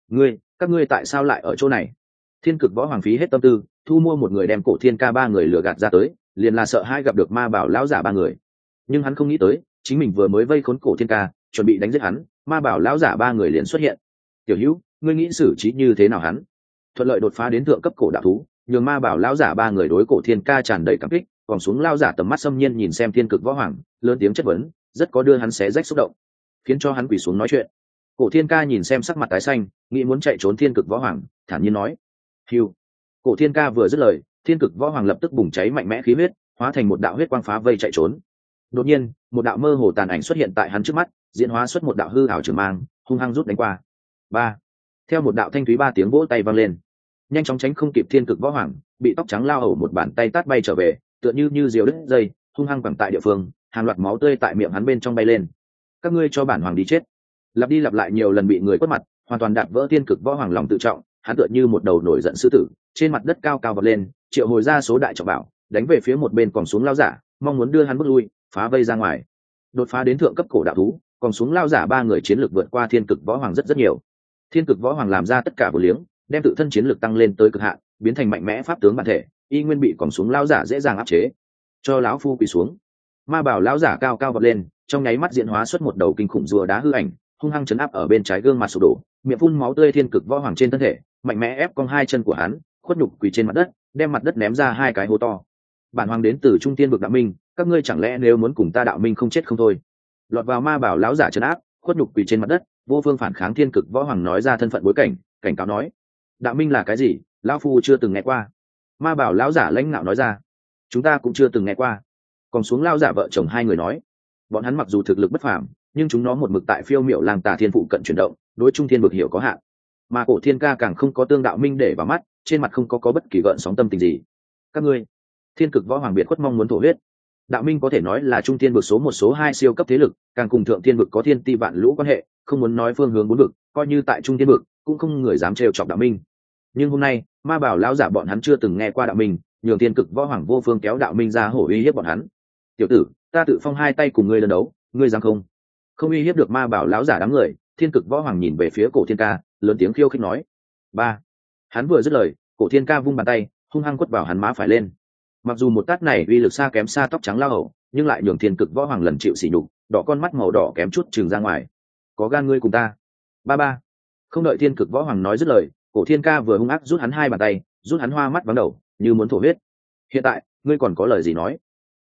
Các ngươi tại sao lại ở chỗ này? Thiên cực võ hoàng phí hết tâm tư, thu mua một người đem cổ thiên ca ba người lừa gạt ra tới, liền là sợ hai gặp được ma bảo lão giả ba người. Nhưng hắn không nghĩ tới, chính mình vừa mới vây khốn cổ thiên ca, chuẩn bị đánh giết hắn, ma bảo lão giả ba người liền xuất hiện. Tiểu Hữu, ngươi nghĩ xử trí như thế nào hắn? Thuận lợi đột phá đến thượng cấp cổ đạo thú, nhường ma bảo lão giả ba người đối cổ thiên ca tràn đầy cảm kích, còn xuống lão giả tầm mắt xâm nhiên nhìn xem thiên cực võ hoàng, lớn tiếng chất vấn, rất có đưa hắn xé rách xúc động, khiến cho hắn quỳ xuống nói chuyện. Cổ thiên ca nhìn xem sắc mặt tái xanh, nghĩ muốn chạy trốn thiên cực võ hoàng, thản nhiên nói. Hiu. Cổ thiên ca vừa dứt lời, thiên cực võ hoàng lập tức bùng cháy mạnh mẽ khí huyết, hóa thành một đạo huyết quang phá vây chạy trốn. Đột nhiên, một đạo mơ hồ tàn ảnh xuất hiện tại hắn trước mắt, diễn hóa xuất một đạo hư ảo trường mang, hung hăng rút đánh qua. Ba. Theo một đạo thanh thúy ba tiếng vỗ tay vang lên, nhanh chóng tránh không kịp thiên cực võ hoàng, bị tóc trắng lao hầu một bàn tay tát bay trở về, tựa như diều đứt dây, hung hăng quẳng tại địa phương, hàng loạt máu tươi tại miệng hắn bên trong bay lên. Các ngươi cho bản hoàng đi chết! Lặp đi lặp lại nhiều lần bị người quất mặt, hoàn toàn đạp vỡ thiên cực võ hoàng lòng tự trọng, hắn tựa như một đầu nổi giận sư tử, trên mặt đất cao cao vọt lên, triệu hồi ra số đại trọng bảo, đánh về phía một bên còn xuống lao giả, mong muốn đưa hắn bước lui, phá vây ra ngoài. Đột phá đến thượng cấp cổ đạo thú, còn xuống lao giả ba người chiến lược vượt qua thiên cực võ hoàng rất nhiều. Thiên cực võ hoàng làm ra tất cả vô liếng, đem tự thân chiến lược tăng lên tới cực hạn, biến thành mạnh mẽ pháp tướng bản thể, y nguyên bị còn xuống lao giả dễ dàng áp chế. Cho lão phu quỳ xuống. Ma bảo lão giả cao cao vọt lên, trong nháy mắt diễn hóa xuất một đầu kinh khủng rùa đá hư ảnh, hung hăng chấn áp ở bên trái gương mặt sụp đổ, miệng phun máu tươi thiên cực võ hoàng trên thân thể, mạnh mẽ ép cong hai chân của hắn, khuất nhục quỳ trên mặt đất, đem mặt đất ném ra hai cái hố to. Bản hoàng đến từ trung tiên vực đạo minh, các ngươi chẳng lẽ nếu muốn cùng ta đạo minh không chết không thôi? Lọt vào ma bảo lão giả trấn áp, khuất nhục quỳ trên mặt đất, vô phương phản kháng thiên cực võ hoàng nói ra thân phận bối cảnh, cảnh cáo nói: đạo minh là cái gì, lão phu chưa từng nghe qua. Ma bảo lão giả lãnh ngạo nói ra: chúng ta cũng chưa từng nghe qua. Còn xuống lao giả vợ chồng hai người nói: bọn hắn mặc dù thực lực bất phàm, nhưng chúng nó một mực tại phiêu miểu làng tà thiên phụ cận chuyển động, đối trung thiên vực hiểu có hạn. Mà cổ thiên ca càng không có tương đạo minh để vào mắt, trên mặt không có bất kỳ gợn sóng tâm tình gì. Các ngươi, thiên cực võ hoàng biệt khuất mong muốn thổ huyết. Đạo minh có thể nói là trung thiên vực số một số hai siêu cấp thế lực, càng cùng thượng thiên vực có thiên ti vạn lũ quan hệ, không muốn nói phương hướng bốn vực, coi như tại trung thiên vực cũng không người dám trêu chọc đạo minh. Nhưng hôm nay ma bảo lão giả bọn hắn chưa từng nghe qua đạo minh, nhường thiên cực võ hoàng vô phương kéo đạo minh ra hổ uy hiếp bọn hắn. Tiểu tử, ta tự phong hai tay cùng ngươi lần đấu, ngươi dám không? Không uy hiếp được ma bảo lão giả đám người, thiên cực võ hoàng nhìn về phía cổ thiên ca, lớn tiếng khiêu khích nói: ba. Hắn vừa dứt lời, cổ thiên ca vung bàn tay, hung hăng quất vào hắn má phải lên. Mặc dù một tát này uy lực xa kém xa tóc trắng lao hầu, nhưng lại nhường thiên cực võ hoàng lần chịu sỉ nhục, đỏ con mắt màu đỏ kém chút trừng ra ngoài. Có gan ngươi cùng ta. Ba. Không đợi thiên cực võ hoàng nói dứt lời, cổ thiên ca vừa hung ác rút hắn hai bàn tay, rút hắn hoa mắt vắng đầu, như muốn thổ huyết. Hiện tại ngươi còn có lời gì nói?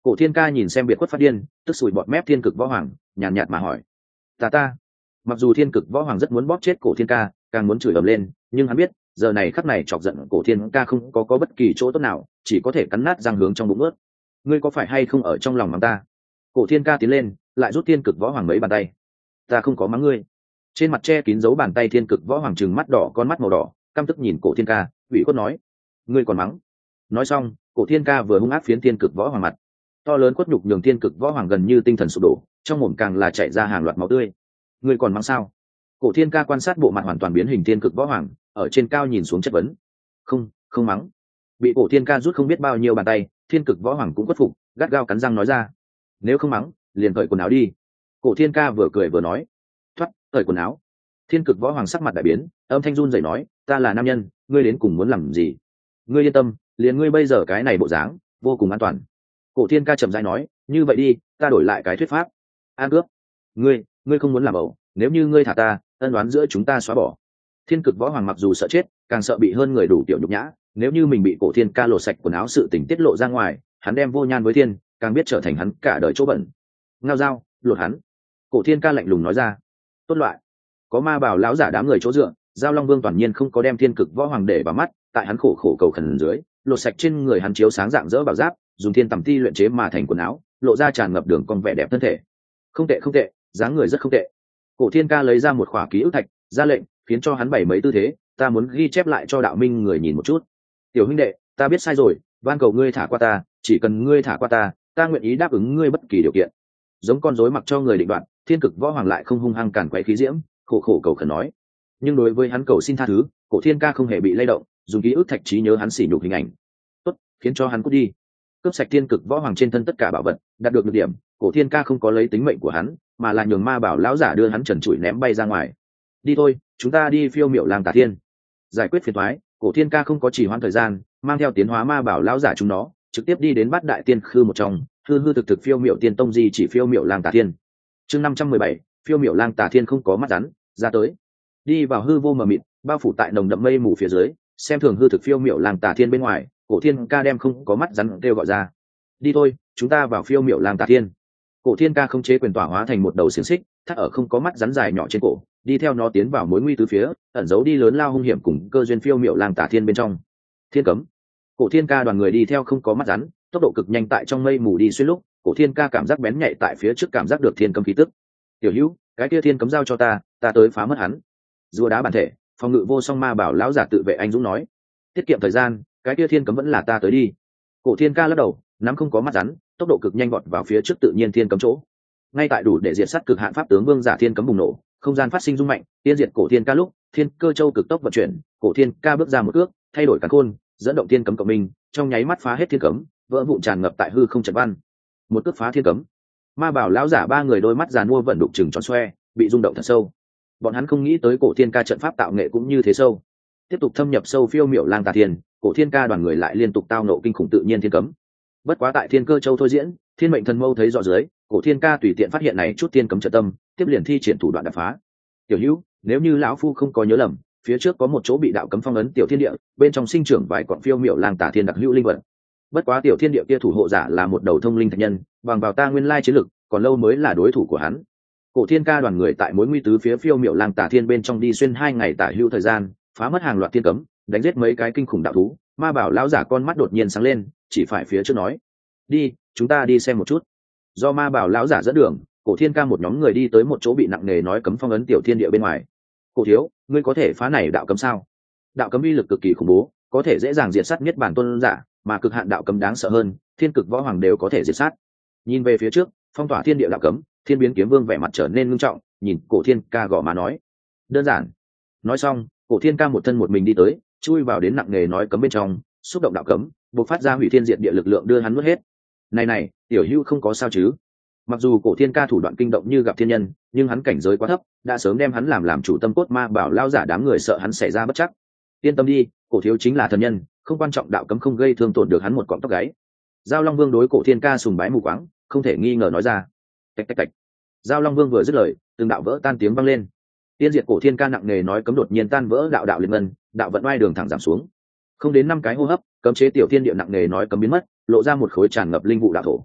Cổ Thiên Ca nhìn xem biệt khuất phát điên tức sùi bọt mép thiên cực võ hoàng, nhàn nhạt mà hỏi: ta mặc dù thiên cực võ hoàng rất muốn bóp chết Cổ Thiên Ca, càng muốn chửi ầm lên, nhưng hắn biết giờ này khắc này chọc giận Cổ Thiên Ca không có bất kỳ chỗ tốt nào, chỉ có thể cắn nát răng hướng trong bụng ướt. Ngươi có phải hay không ở trong lòng mắng ta? Cổ Thiên Ca tiến lên lại rút thiên cực võ hoàng mấy bàn tay. Ta không có mắng ngươi. Trên mặt che kín dấu bàn tay thiên cực võ hoàng trừng mắt đỏ, con mắt màu đỏ căm tức nhìn Cổ Thiên Ca, ủy khuất nói: ngươi còn mắng? Nói xong Cổ Thiên Ca vừa hung ác phiến thiên cực võ hoàng mặt. To lớn quất nhục nhường thiên cực võ hoàng gần như tinh thần sụp đổ, trong mồm càng là chảy ra hàng loạt máu tươi. Ngươi còn mắng sao? Cổ Thiên Ca quan sát bộ mặt hoàn toàn biến hình thiên cực võ hoàng, ở trên cao nhìn xuống chất vấn. Không mắng. Bị Cổ Thiên Ca rút không biết bao nhiêu bàn tay, thiên cực võ hoàng cũng khuất phục, gắt gao cắn răng nói ra: nếu không mắng liền cởi quần áo đi. Cổ Thiên Ca vừa cười vừa nói: thoát, cởi quần áo. Thiên cực võ hoàng sắc mặt đại biến, âm thanh run rẩy nói: ta là nam nhân, ngươi đến cùng muốn làm gì? Ngươi yên tâm, liền ngươi bây giờ cái này bộ dáng vô cùng an toàn. Cổ Thiên Ca chậm rãi nói: như vậy đi, ta đổi lại cái thuyết pháp. An cướp. Ngươi không muốn làm ẩu, nếu như ngươi thả ta, ân oán giữa chúng ta xóa bỏ. Thiên cực võ hoàng mặc dù sợ chết, càng sợ bị hơn người đủ tiểu nhục nhã, nếu như mình bị Cổ Thiên Ca lột sạch quần áo sự tình tiết lộ ra ngoài, hắn đem vô nhan với thiên, càng biết trở thành hắn cả đời chỗ bẩn. Ngao dao, lột hắn. Cổ Thiên Ca lạnh lùng nói ra. Tốt loại. Có ma bảo lão giả đám người chỗ dựa, Giao Long Vương toàn nhiên không có đem thiên cực võ hoàng để vào mắt, tại hắn khổ cầu khẩn dưới, lột sạch trên người hắn chiếu sáng dạng dỡ bảo giáp, dùng thiên tầm ti luyện chế mà thành quần áo, lộ ra tràn ngập đường cong vẻ đẹp thân thể. Không tệ, dáng người rất không tệ. Cổ Thiên Ca lấy ra một khỏa ký ức thạch, ra lệnh khiến cho hắn bày mấy tư thế, ta muốn ghi chép lại cho đạo minh người nhìn một chút. Tiểu huynh đệ, ta biết sai rồi, van cầu ngươi thả qua ta, chỉ cần ngươi thả qua ta, ta nguyện ý đáp ứng ngươi bất kỳ điều kiện. Giống con rối mặc cho người định đoạt, thiên cực võ hoàng lại không hung hăng cản quấy khí diễm, khổ cầu khẩn nói. Nhưng đối với hắn cầu xin tha thứ, Cổ Thiên Ca không hề bị lay động, dùng ký ức thạch trí nhớ hắn sỉ nhục hình ảnh. Tốt, khiến cho hắn cút đi. Cướp sạch thiên cực võ hoàng trên thân tất cả bảo vật, đạt được nhược điểm, Cổ Thiên Ca không có lấy tính mệnh của hắn, mà là nhường ma bảo lão giả đưa hắn trần trụi ném bay ra ngoài. Đi thôi, chúng ta đi phiêu miểu làng Tà Thiên. Giải quyết phiền toái, Cổ Thiên Ca không có trì hoãn thời gian, mang theo tiến hóa ma bảo lão giả chúng nó, trực tiếp đi đến Bát Đại Tiên Khư một trong, hư thực phiêu miểu tiên tông di chỉ phiêu miểu làng Tà Thiên. Chương 517, phiêu miểu làng Tà Thiên không có mắt rắn, ra tới. Đi vào hư vô mờ mịt, bao phủ tại nồng đậm mây mù phía dưới, xem thường hư thực phiêu miểu làng Tà Thiên bên ngoài, Cổ Thiên Ca đem không có mắt rắn kêu gọi ra. Đi thôi, chúng ta vào phiêu miểu làng Tà Thiên. Cổ Thiên Ca không chế quyền tỏa hóa thành một đầu xiềng xích, thắt ở không có mắt rắn dài nhỏ trên cổ, đi theo nó tiến vào mối nguy tứ phía, ẩn giấu đi lớn lao hung hiểm cùng cơ duyên phiêu miểu làng Tà Thiên bên trong. Thiên cấm. Cổ Thiên Ca đoàn người đi theo không có mắt rắn, tốc độ cực nhanh tại trong mây mù đi xuyên lúc, Cổ Thiên Ca cảm giác bén nhạy tại phía trước cảm giác được thiên cấm khí tức. Tiểu Hữu, cái kia thiên cấm giao cho ta tới phá mất hắn. Rùa đá bản thể, phòng ngự vô song ma bảo lão giả tự vệ anh dũng nói. Tiết kiệm thời gian, cái kia thiên cấm vẫn là ta tới đi. Cổ Thiên Ca lắc đầu, nắm không có mắt rắn, tốc độ cực nhanh vọt vào phía trước tự nhiên thiên cấm chỗ. Ngay tại đủ để diệt sát cực hạn pháp tướng vương giả thiên cấm bùng nổ, không gian phát sinh rung mạnh, tiên diệt Cổ Thiên Ca lúc, thiên cơ châu cực tốc vận chuyển, Cổ Thiên Ca bước ra một bước, thay đổi càn khôn, dẫn động thiên cấm cộng minh, trong nháy mắt phá hết thiên cấm, vỡ vụn tràn ngập tại hư không trận văn. Một cước phá thiên cấm. Ma bảo lão giả ba người đôi mắt giàn mua vận đục chừng tròn xoe, bị rung động thật sâu. Bọn hắn không nghĩ tới Cổ Thiên Ca trận pháp tạo nghệ cũng như thế sâu. Tiếp tục thâm nhập sâu phiêu miểu lang Tà Thiên, Cổ Thiên Ca đoàn người lại liên tục tao nộ kinh khủng tự nhiên thiên cấm. Bất quá tại thiên cơ châu thôi diễn, thiên mệnh thần mâu thấy rõ dưới, Cổ Thiên Ca tùy tiện phát hiện này chút thiên cấm trận tâm, tiếp liền thi triển thủ đoạn đập phá. Tiểu Hữu, nếu như lão phu không có nhớ lầm, phía trước có một chỗ bị đạo cấm phong ấn tiểu thiên địa, bên trong sinh trưởng vài quặng phiêu miểu lang Tà Thiên đặc hữu linh vật. Bất quá tiểu thiên địa kia thủ hộ giả là một đầu thông linh thạch nhân, bằng vào ta nguyên lai chiến lực, còn lâu mới là đối thủ của hắn. Cổ Thiên Ca đoàn người tại mối nguy tứ phía phiêu miểu lang Tà Thiên bên trong đi xuyên 2 ngày tả hữu thời gian, phá mất hàng loạt thiên cấm, đánh giết mấy cái kinh khủng đạo thú. Ma bảo lão giả con mắt đột nhiên sáng lên, chỉ phải phía trước nói: đi, chúng ta đi xem một chút. Do ma bảo lão giả dẫn đường, Cổ Thiên Ca một nhóm người đi tới một chỗ bị nặng nề nói cấm phong ấn tiểu thiên địa bên ngoài. Cổ thiếu, ngươi có thể phá này đạo cấm sao? Đạo cấm uy lực cực kỳ khủng bố, có thể dễ dàng diệt sát nhất bản tôn giả, mà cực hạn đạo cấm đáng sợ hơn, thiên cực võ hoàng đều có thể diệt sát. Nhìn về phía trước, phong tỏa thiên địa đạo cấm, thiên biến kiếm vương vẻ mặt trở nên nghiêm trọng, nhìn Cổ Thiên Ca gõ má nói: đơn giản. Nói xong, Cổ Thiên Ca một thân một mình đi tới, chui vào đến nặng nề nói cấm bên trong, xúc động đạo cấm, bộc phát ra hủy thiên diệt địa lực lượng đưa hắn nuốt hết. Này, tiểu Hữu không có sao chứ? Mặc dù Cổ Thiên Ca thủ đoạn kinh động như gặp thiên nhân, nhưng hắn cảnh giới quá thấp, đã sớm đem hắn làm chủ tâm cốt ma bảo lao giả đám người sợ hắn xảy ra bất chắc. Yên tâm đi, Cổ thiếu chính là thần nhân, không quan trọng đạo cấm không gây thương tổn được hắn một cọng tóc gáy. Giao Long Vương đối Cổ Thiên Ca sùng bái mù quáng, không thể nghi ngờ nói ra. Tạch tạch tạch. Giao Long Vương vừa dứt lời, từng đạo vỡ tan tiếng vang lên. Tiên diệt Cổ Thiên Ca nặng nề nói cấm đột nhiên tan vỡ đạo liên ngân, đạo vận oai đường thẳng giảm xuống. Không đến 5 cái hô hấp, cấm chế tiểu thiên địa nặng nề nói cấm biến mất, lộ ra một khối tràn ngập linh vụ đạo thổ.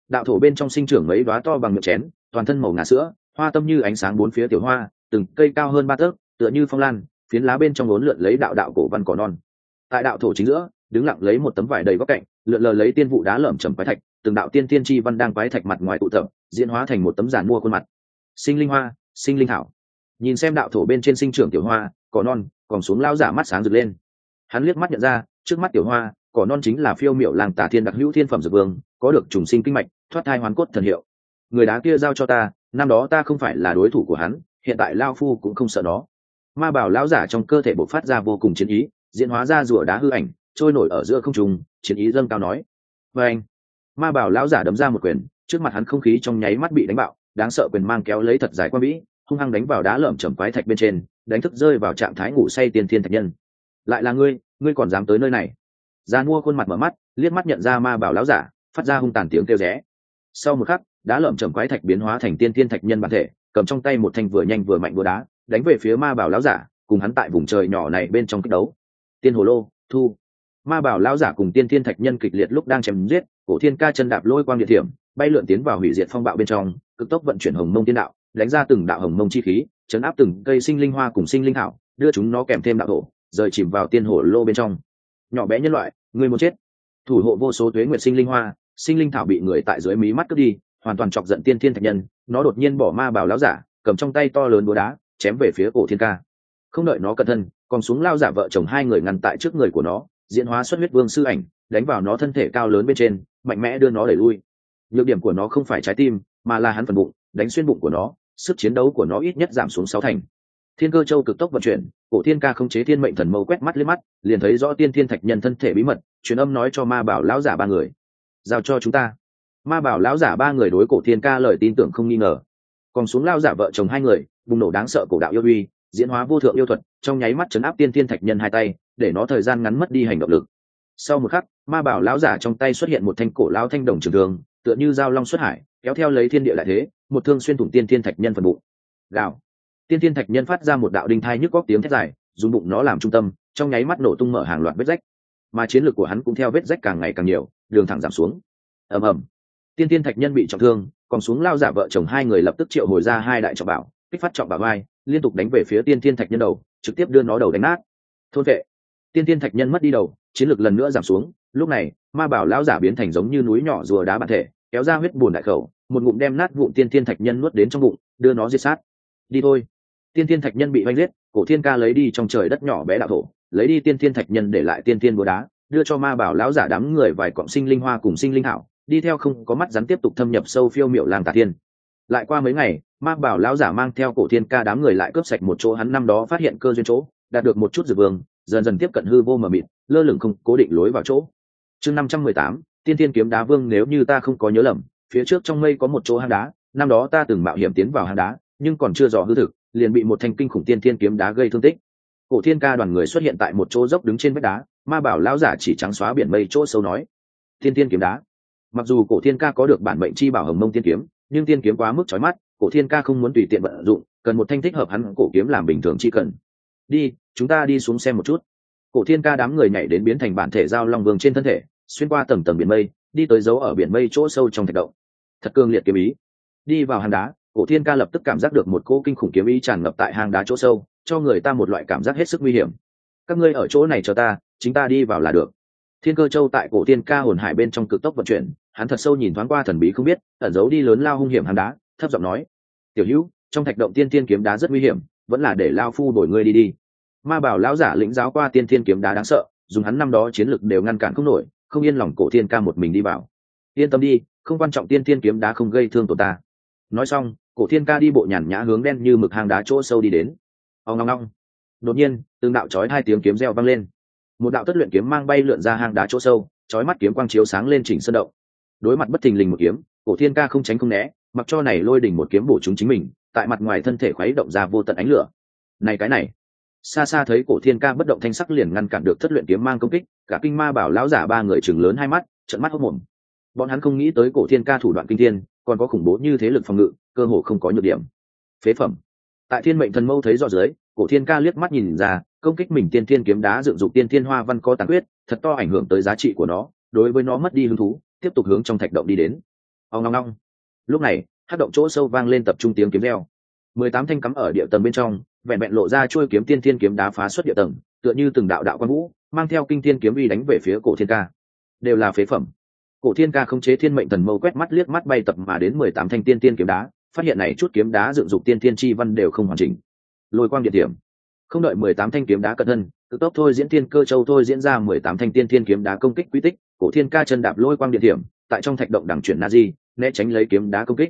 đạo thổ bên trong sinh trưởng mấy đóa to bằng miệng chén, toàn thân màu ngà sữa, hoa tâm như ánh sáng bốn phía tiểu hoa, từng cây cao hơn 3 tấc, tựa như phong lan, phiến lá bên trong uốn lượn lấy đạo đạo cổ văn cỏ non. Tại đạo thổ chính giữa, đứng lặng lấy một tấm vải đầy góc cạnh, lượn lờ lấy tiên vụ đá lởm chởm quái thạch, từng đạo tiên tiên chi văn đang quái thạch mặt ngoài tụ tập, diễn hóa thành một tấm giản mua khuôn mặt. Sinh linh hoa, sinh linh thảo. Nhìn xem đạo thổ bên trên sinh trưởng tiểu hoa, cỏ non, còn xuống lao giả mắt sáng rực lên. Hắn liếc mắt nhận ra, trước mắt tiểu hoa, cỏ non chính là phiêu miểu làng Tả Thiên đặc hữu thiên phẩm dược vương, có được trùng sinh kinh mạch, thoát thai hoán cốt thần hiệu. Người đá kia giao cho ta, năm đó ta không phải là đối thủ của hắn, hiện tại lao phu cũng không sợ nó. Ma bảo lão giả trong cơ thể bộc phát ra vô cùng chiến ý, diễn hóa ra rùa đá hư ảnh, trôi nổi ở giữa không trung, chiến ý dâng cao nói. Và anh, ma bảo lão giả đấm ra một quyền, trước mặt hắn không khí trong nháy mắt bị đánh bạo, đáng sợ quyền mang kéo lấy thật dài qua vĩ, hung hăng đánh vào đá lởm chởm quái thạch bên trên, đánh thức rơi vào trạng thái ngủ say tiên thiên thạch nhân. Lại là ngươi, ngươi còn dám tới nơi này? Giàn mua khuôn mặt mở mắt, liếc mắt nhận ra ma bảo lão giả, phát ra hung tàn tiếng kêu rẽ. Sau một khắc, đá lởm chởm quái thạch biến hóa thành tiên thiên thạch nhân bản thể, cầm trong tay một thanh vừa nhanh vừa mạnh búa đá, đánh về phía ma bảo lão giả, cùng hắn tại vùng trời nhỏ này bên trong kích đấu. Tiên hồ lô, thu. Ma bảo lão giả cùng tiên thiên thạch nhân kịch liệt lúc đang chém giết, cổ thiên ca chân đạp lôi quang địa thiểm, bay lượn tiến vào hủy diệt phong bạo bên trong, cực tốc vận chuyển hồng mông tiên đạo, đánh ra từng đạo hồng mông chi khí, chấn áp từng cây sinh linh hoa cùng sinh linh thảo, đưa chúng nó kèm thêm đạo thổ, rời chìm vào tiên hồ lô bên trong. Nhỏ bé nhân loại, ngươi muốn chết. Thủ hộ vô số tuế nguyệt sinh linh hoa, sinh linh thảo bị người tại dưới mí mắt cướp đi, hoàn toàn chọc giận tiên thiên thạch nhân, nó đột nhiên bỏ ma bảo lão giả, cầm trong tay to lớn búa đá, chém về phía cổ thiên ca. Không đợi nó cẩn thân, còn xuống lao giả vợ chồng hai người ngăn tại trước người của nó, diễn hóa xuất huyết vương sư ảnh, đánh vào nó thân thể cao lớn bên trên, mạnh mẽ đưa nó đẩy lui. Nhược điểm của nó không phải trái tim, mà là hắn phần bụng, đánh xuyên bụng của nó, sức chiến đấu của nó ít nhất giảm xuống 6 thành. Thiên cơ châu cực tốc vận chuyển, cổ thiên ca không chế thiên mệnh thần mâu quét mắt liếc mắt, liền thấy rõ tiên thiên thạch nhân thân thể bí mật, truyền âm nói cho ma bảo lão giả ba người, giao cho chúng ta. Ma bảo lão giả ba người đối cổ thiên ca lời tin tưởng không nghi ngờ. Còn xuống lao giả vợ chồng hai người, bùng nổ đáng sợ cổ đạo yêu uy, diễn hóa vô thượng yêu thuật, trong nháy mắt chấn áp tiên thiên thạch nhân hai tay, để nó thời gian ngắn mất đi hành động lực. Sau một khắc, ma bảo lão giả trong tay xuất hiện một thanh cổ lão thanh đồng trường thương, tựa như dao long xuất hải, kéo theo lấy thiên địa lại thế, một thương xuyên thủng tiên thiên thạch nhân phần bụng. Gào. Tiên thiên thạch nhân phát ra một đạo đinh thai nhức góc tiếng thét dài, dùng bụng nó làm trung tâm, trong nháy mắt nổ tung mở hàng loạt vết rách. Mà chiến lược của hắn cũng theo vết rách càng ngày càng nhiều, đường thẳng giảm xuống. Ầm ầm. Tiên thiên thạch nhân bị trọng thương, còn xuống lao giả vợ chồng hai người lập tức triệu hồi ra hai đại trọng bảo, kích phát trọng bảo vai, liên tục đánh về phía tiên thiên thạch nhân đầu, trực tiếp đưa nó đầu đánh nát. Thôn vệ. Tiên thiên thạch nhân mất đi đầu, chiến lược lần nữa giảm xuống. Lúc này, ma bảo lão giả biến thành giống như núi nhỏ rùa đá bản thể, kéo ra huyết bùn đại khẩu, một ngụm đem nát vụn tiên thiên thạch nhân nuốt đến trong bụng, đưa nó diệt sát. Đi thôi. Tiên thiên thạch nhân bị oanh giết, cổ thiên ca lấy đi trong trời đất nhỏ bé đạo thổ, lấy đi tiên thiên thạch nhân để lại tiên thiên búa đá, đưa cho ma bảo lão giả đám người vài cọng sinh linh hoa cùng sinh linh thảo, đi theo không có mắt rắn tiếp tục thâm nhập sâu phiêu miệu làng Tả Thiên. Lại qua mấy ngày, ma bảo lão giả mang theo cổ thiên ca đám người lại cướp sạch một chỗ hắn năm đó phát hiện cơ duyên chỗ, đạt được một chút dược vương, dần dần tiếp cận hư vô mờ mịt, lơ lửng không cố định lối vào chỗ. Chương 518, tiên thiên kiếm đá vương. Nếu như ta không có nhớ lầm, phía trước trong mây có một chỗ hang đá, năm đó ta từng mạo hiểm tiến vào hang đá, nhưng còn chưa dò hư thực, liền bị một thanh kinh khủng tiên thiên kiếm đá gây thương tích. Cổ thiên ca đoàn người xuất hiện tại một chỗ dốc đứng trên vách đá, ma bảo lão giả chỉ trắng xóa biển mây chỗ sâu nói: tiên thiên kiếm đá. Mặc dù cổ thiên ca có được bản mệnh chi bảo hồng mông tiên kiếm, nhưng tiên kiếm quá mức chói mắt, cổ thiên ca không muốn tùy tiện vận dụng, cần một thanh thích hợp hắn cổ kiếm làm bình thường chi cần. Đi, chúng ta đi xuống xem một chút. Cổ thiên ca đám người nhảy đến biến thành bản thể giao long vương trên thân thể, xuyên qua tầng tầng biển mây, đi tới dấu ở biển mây chỗ sâu trong thạch động. Thật cương liệt kiếm ý. Đi vào hang đá, cổ thiên ca lập tức cảm giác được một cỗ kinh khủng kiếm ý tràn ngập tại hang đá chỗ sâu, cho người ta một loại cảm giác hết sức nguy hiểm. Các ngươi ở chỗ này chờ ta, chính ta đi vào là được. Thiên cơ châu tại cổ thiên ca hồn hải bên trong cực tốc vận chuyển, hắn thật sâu nhìn thoáng qua thần bí không biết, ẩn giấu đi lớn lao hung hiểm hang đá, thấp giọng nói: tiểu hữu, trong thạch động tiên thiên kiếm đá rất nguy hiểm, vẫn là để lao phu đổi ngươi đi đi. Ma bảo lão giả lĩnh giáo qua tiên thiên kiếm đá đáng sợ, dùng hắn năm đó chiến lực đều ngăn cản không nổi, không yên lòng cổ thiên ca một mình đi vào. Yên tâm đi, không quan trọng, tiên thiên kiếm đá không gây thương tổn ta. Nói xong, cổ thiên ca đi bộ nhàn nhã hướng đen như mực hang đá chỗ sâu đi đến. Ong ong ong. Đột nhiên, từng đạo chói hai tiếng kiếm reo vang lên. Một đạo tất luyện kiếm mang bay lượn ra hang đá chỗ sâu, chói mắt kiếm quang chiếu sáng lên chỉnh sơn động. Đối mặt bất thình lình một kiếm, cổ thiên ca không tránh không né, mặc cho này lôi đỉnh một kiếm bổ trúng chính mình, tại mặt ngoài thân thể khuấy động ra vô tận ánh lửa. Này cái này. Xa xa thấy cổ thiên ca bất động thanh sắc liền ngăn cản được thất luyện kiếm mang công kích, cả kinh ma bảo lão giả ba người chừng lớn hai mắt, trợn mắt hốt mồm. Bọn hắn không nghĩ tới cổ thiên ca thủ đoạn kinh thiên, còn có khủng bố như thế lực phòng ngự, cơ hồ không có nhược điểm. Phế phẩm. Tại thiên mệnh thần mâu thấy rõ dưới, cổ thiên ca liếc mắt nhìn ra, công kích mình tiên thiên kiếm đá dựng dục tiên thiên hoa văn có tàn huyết, thật to ảnh hưởng tới giá trị của nó, đối với nó mất đi hứng thú, tiếp tục hướng trong thạch động đi đến. Ong long long. Lúc này hắc động chỗ sâu vang lên tập trung tiếng kiếm reo. 18 thanh cắm ở địa tầng bên trong, vẹn vẹn lộ ra chuôi kiếm tiên thiên kiếm đá phá xuất địa tầng, tựa như từng đạo đạo quan vũ, mang theo kinh thiên kiếm uy đánh về phía cổ thiên ca. Đều là phế phẩm. Cổ thiên ca không chế thiên mệnh thần mâu quét mắt liếc mắt bay tập mà đến 18 thanh tiên tiên kiếm đá, phát hiện này chút kiếm đá dựng dục tiên thiên chi văn đều không hoàn chỉnh. Lôi quang địa điểm. Không đợi 18 thanh kiếm đá cận thân, cực tốc thôi diễn tiên cơ châu thôi diễn ra 18 thanh tiên thiên kiếm đá công kích quy tích, cổ thiên ca chân đạp lôi quang địa điểm, tại trong thạch động đằng chuyển Nazi, né tránh lấy kiếm đá công kích.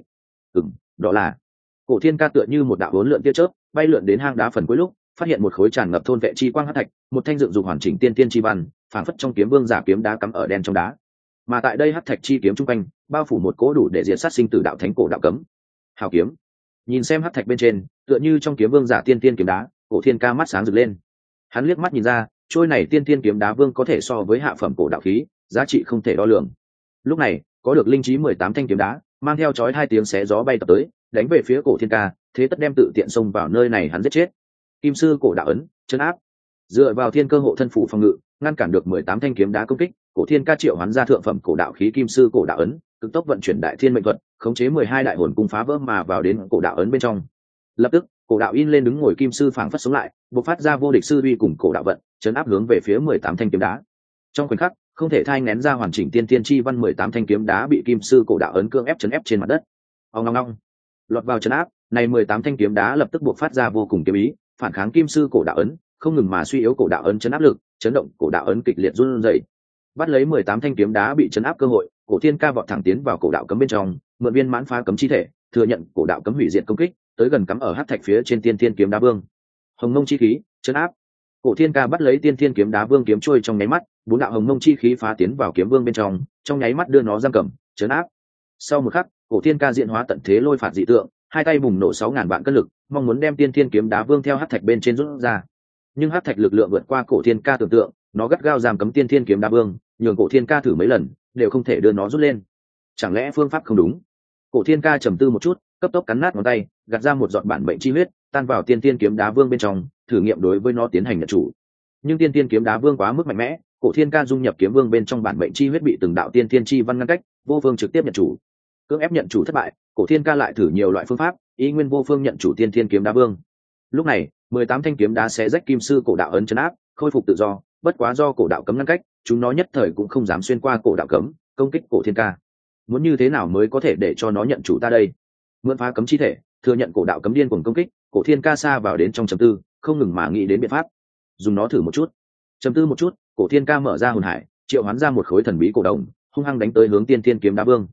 Đó là cổ thiên ca tựa như một đạo hỗn lượn tia chớp bay lượn đến hang đá phần cuối lúc phát hiện một khối tràn ngập thôn vệ chi quang hắc thạch, một thanh dựng dục hoàn chỉnh tiên tiên chi văn, phảng phất trong kiếm vương giả kiếm đá cắm ở đen trong đá. Mà tại đây hắc thạch chi kiếm trung quanh bao phủ một cỗ đủ để diệt sát sinh tử đạo thánh cổ đạo cấm. Hào kiếm. Nhìn xem hắc thạch bên trên, tựa như trong kiếm vương giả tiên tiên kiếm đá, cổ thiên ca mắt sáng rực lên. Hắn liếc mắt nhìn ra, trôi này tiên tiên kiếm đá vương có thể so với hạ phẩm cổ đạo khí, giá trị không thể đo lường. Lúc này, có được linh trí 18 thanh kiếm đá, mang theo chói hai tiếng xé gió bay tập tới, đánh về phía cổ thiên ca, thế tất đem tự tiện xông vào nơi này hắn giết chết. Kim sư cổ đạo ấn, chân áp. Dựa vào thiên cơ hộ thân phủ phòng ngự, ngăn cản được 18 thanh kiếm đá công kích, cổ thiên ca triệu hoán ra thượng phẩm cổ đạo khí kim sư cổ đạo ấn, cực tốc vận chuyển đại thiên mệnh thuật, khống chế 12 đại hồn cung phá vỡ mà vào đến cổ đạo ấn bên trong. Lập tức, cổ đạo in lên đứng ngồi kim sư phảng phất sống lại, bộc phát ra vô địch sư uy cùng cổ đạo vận, chấn áp hướng về phía 18 thanh kiếm đá. Trong khoảnh khắc, không thể thai nén ra hoàn chỉnh tiên tiên chi văn 18 thanh kiếm đá bị kim sư cổ đạo ấn cương ép chấn ép trên mặt đất. Ong ong ong. Lọt vào chấn áp, này 18 thanh kiếm đá lập tức bộc phát ra vô cùng kiếm ý, phản kháng kim sư cổ đạo ấn, không ngừng mà suy yếu cổ đạo ấn chấn áp lực, chấn động cổ đạo ấn kịch liệt run rẩy. Bắt lấy 18 thanh kiếm đá bị chấn áp cơ hội, cổ thiên ca vọt thẳng tiến vào cổ đạo cấm bên trong, mượn viên mãn phá cấm chi thể, thừa nhận cổ đạo cấm hủy diệt công kích, tới gần cắm ở hắc thạch phía trên tiên thiên kiếm đá vương. Hồng mông chi khí, chấn áp. Cổ thiên ca bắt lấy tiên thiên kiếm đá vương kiếm trôi trong nháy mắt, bốn đạo hồng mông chi khí phá tiến vào kiếm vương bên trong nháy mắt đưa nó giam cầm, chấn áp. Sau một khắc, cổ thiên ca diện hóa tận thế lôi phạt dị tượng, hai tay bùng nổ 6.000 vạn cân lực, mong muốn đem tiên thiên kiếm đá vương theo hắc thạch bên trên rút ra. Nhưng hắc thạch lực lượng vượt qua cổ thiên ca tưởng tượng, nó gắt gao giam cấm tiên thiên kiếm đá vương, nhường cổ thiên ca thử mấy lần đều không thể đưa nó rút lên. Chẳng lẽ phương pháp không đúng? Cổ thiên ca trầm tư một chút, cấp tốc cắn nát ngón tay, gạt ra một giọt bản mệnh chi huyết, tan vào tiên thiên kiếm đá vương bên trong, thử nghiệm đối với nó tiến hành nhận chủ. Nhưng tiên thiên kiếm đá vương quá mức mạnh mẽ, cổ thiên ca dung nhập kiếm vương bên trong bản mệnh chi huyết bị từng đạo tiên thiên chi văn ngăn cách, vô phương trực tiếp nhận chủ. Cưỡng ép nhận chủ thất bại, cổ thiên ca lại thử nhiều loại phương pháp, ý nguyên vô phương nhận chủ tiên thiên kiếm đá vương. Lúc này 18 thanh kiếm đá xé rách kim sư cổ đạo ấn chấn áp, khôi phục tự do, bất quá do cổ đạo cấm ngăn cách, chúng nó nhất thời cũng không dám xuyên qua cổ đạo cấm công kích cổ thiên ca. Muốn như thế nào mới có thể để cho nó nhận chủ ta đây? Mượn phá cấm chi thể, thừa nhận cổ đạo cấm điên cuồng công kích, cổ thiên ca xa vào đến trong trầm tư, không ngừng mà nghĩ đến biện pháp. Dùng nó thử một chút. Trầm tư một chút, cổ thiên ca mở ra hồn hải, triệu hoán ra một khối thần bí cổ đồng, hung hăng đánh tới hướng tiên thiên kiếm đá vương.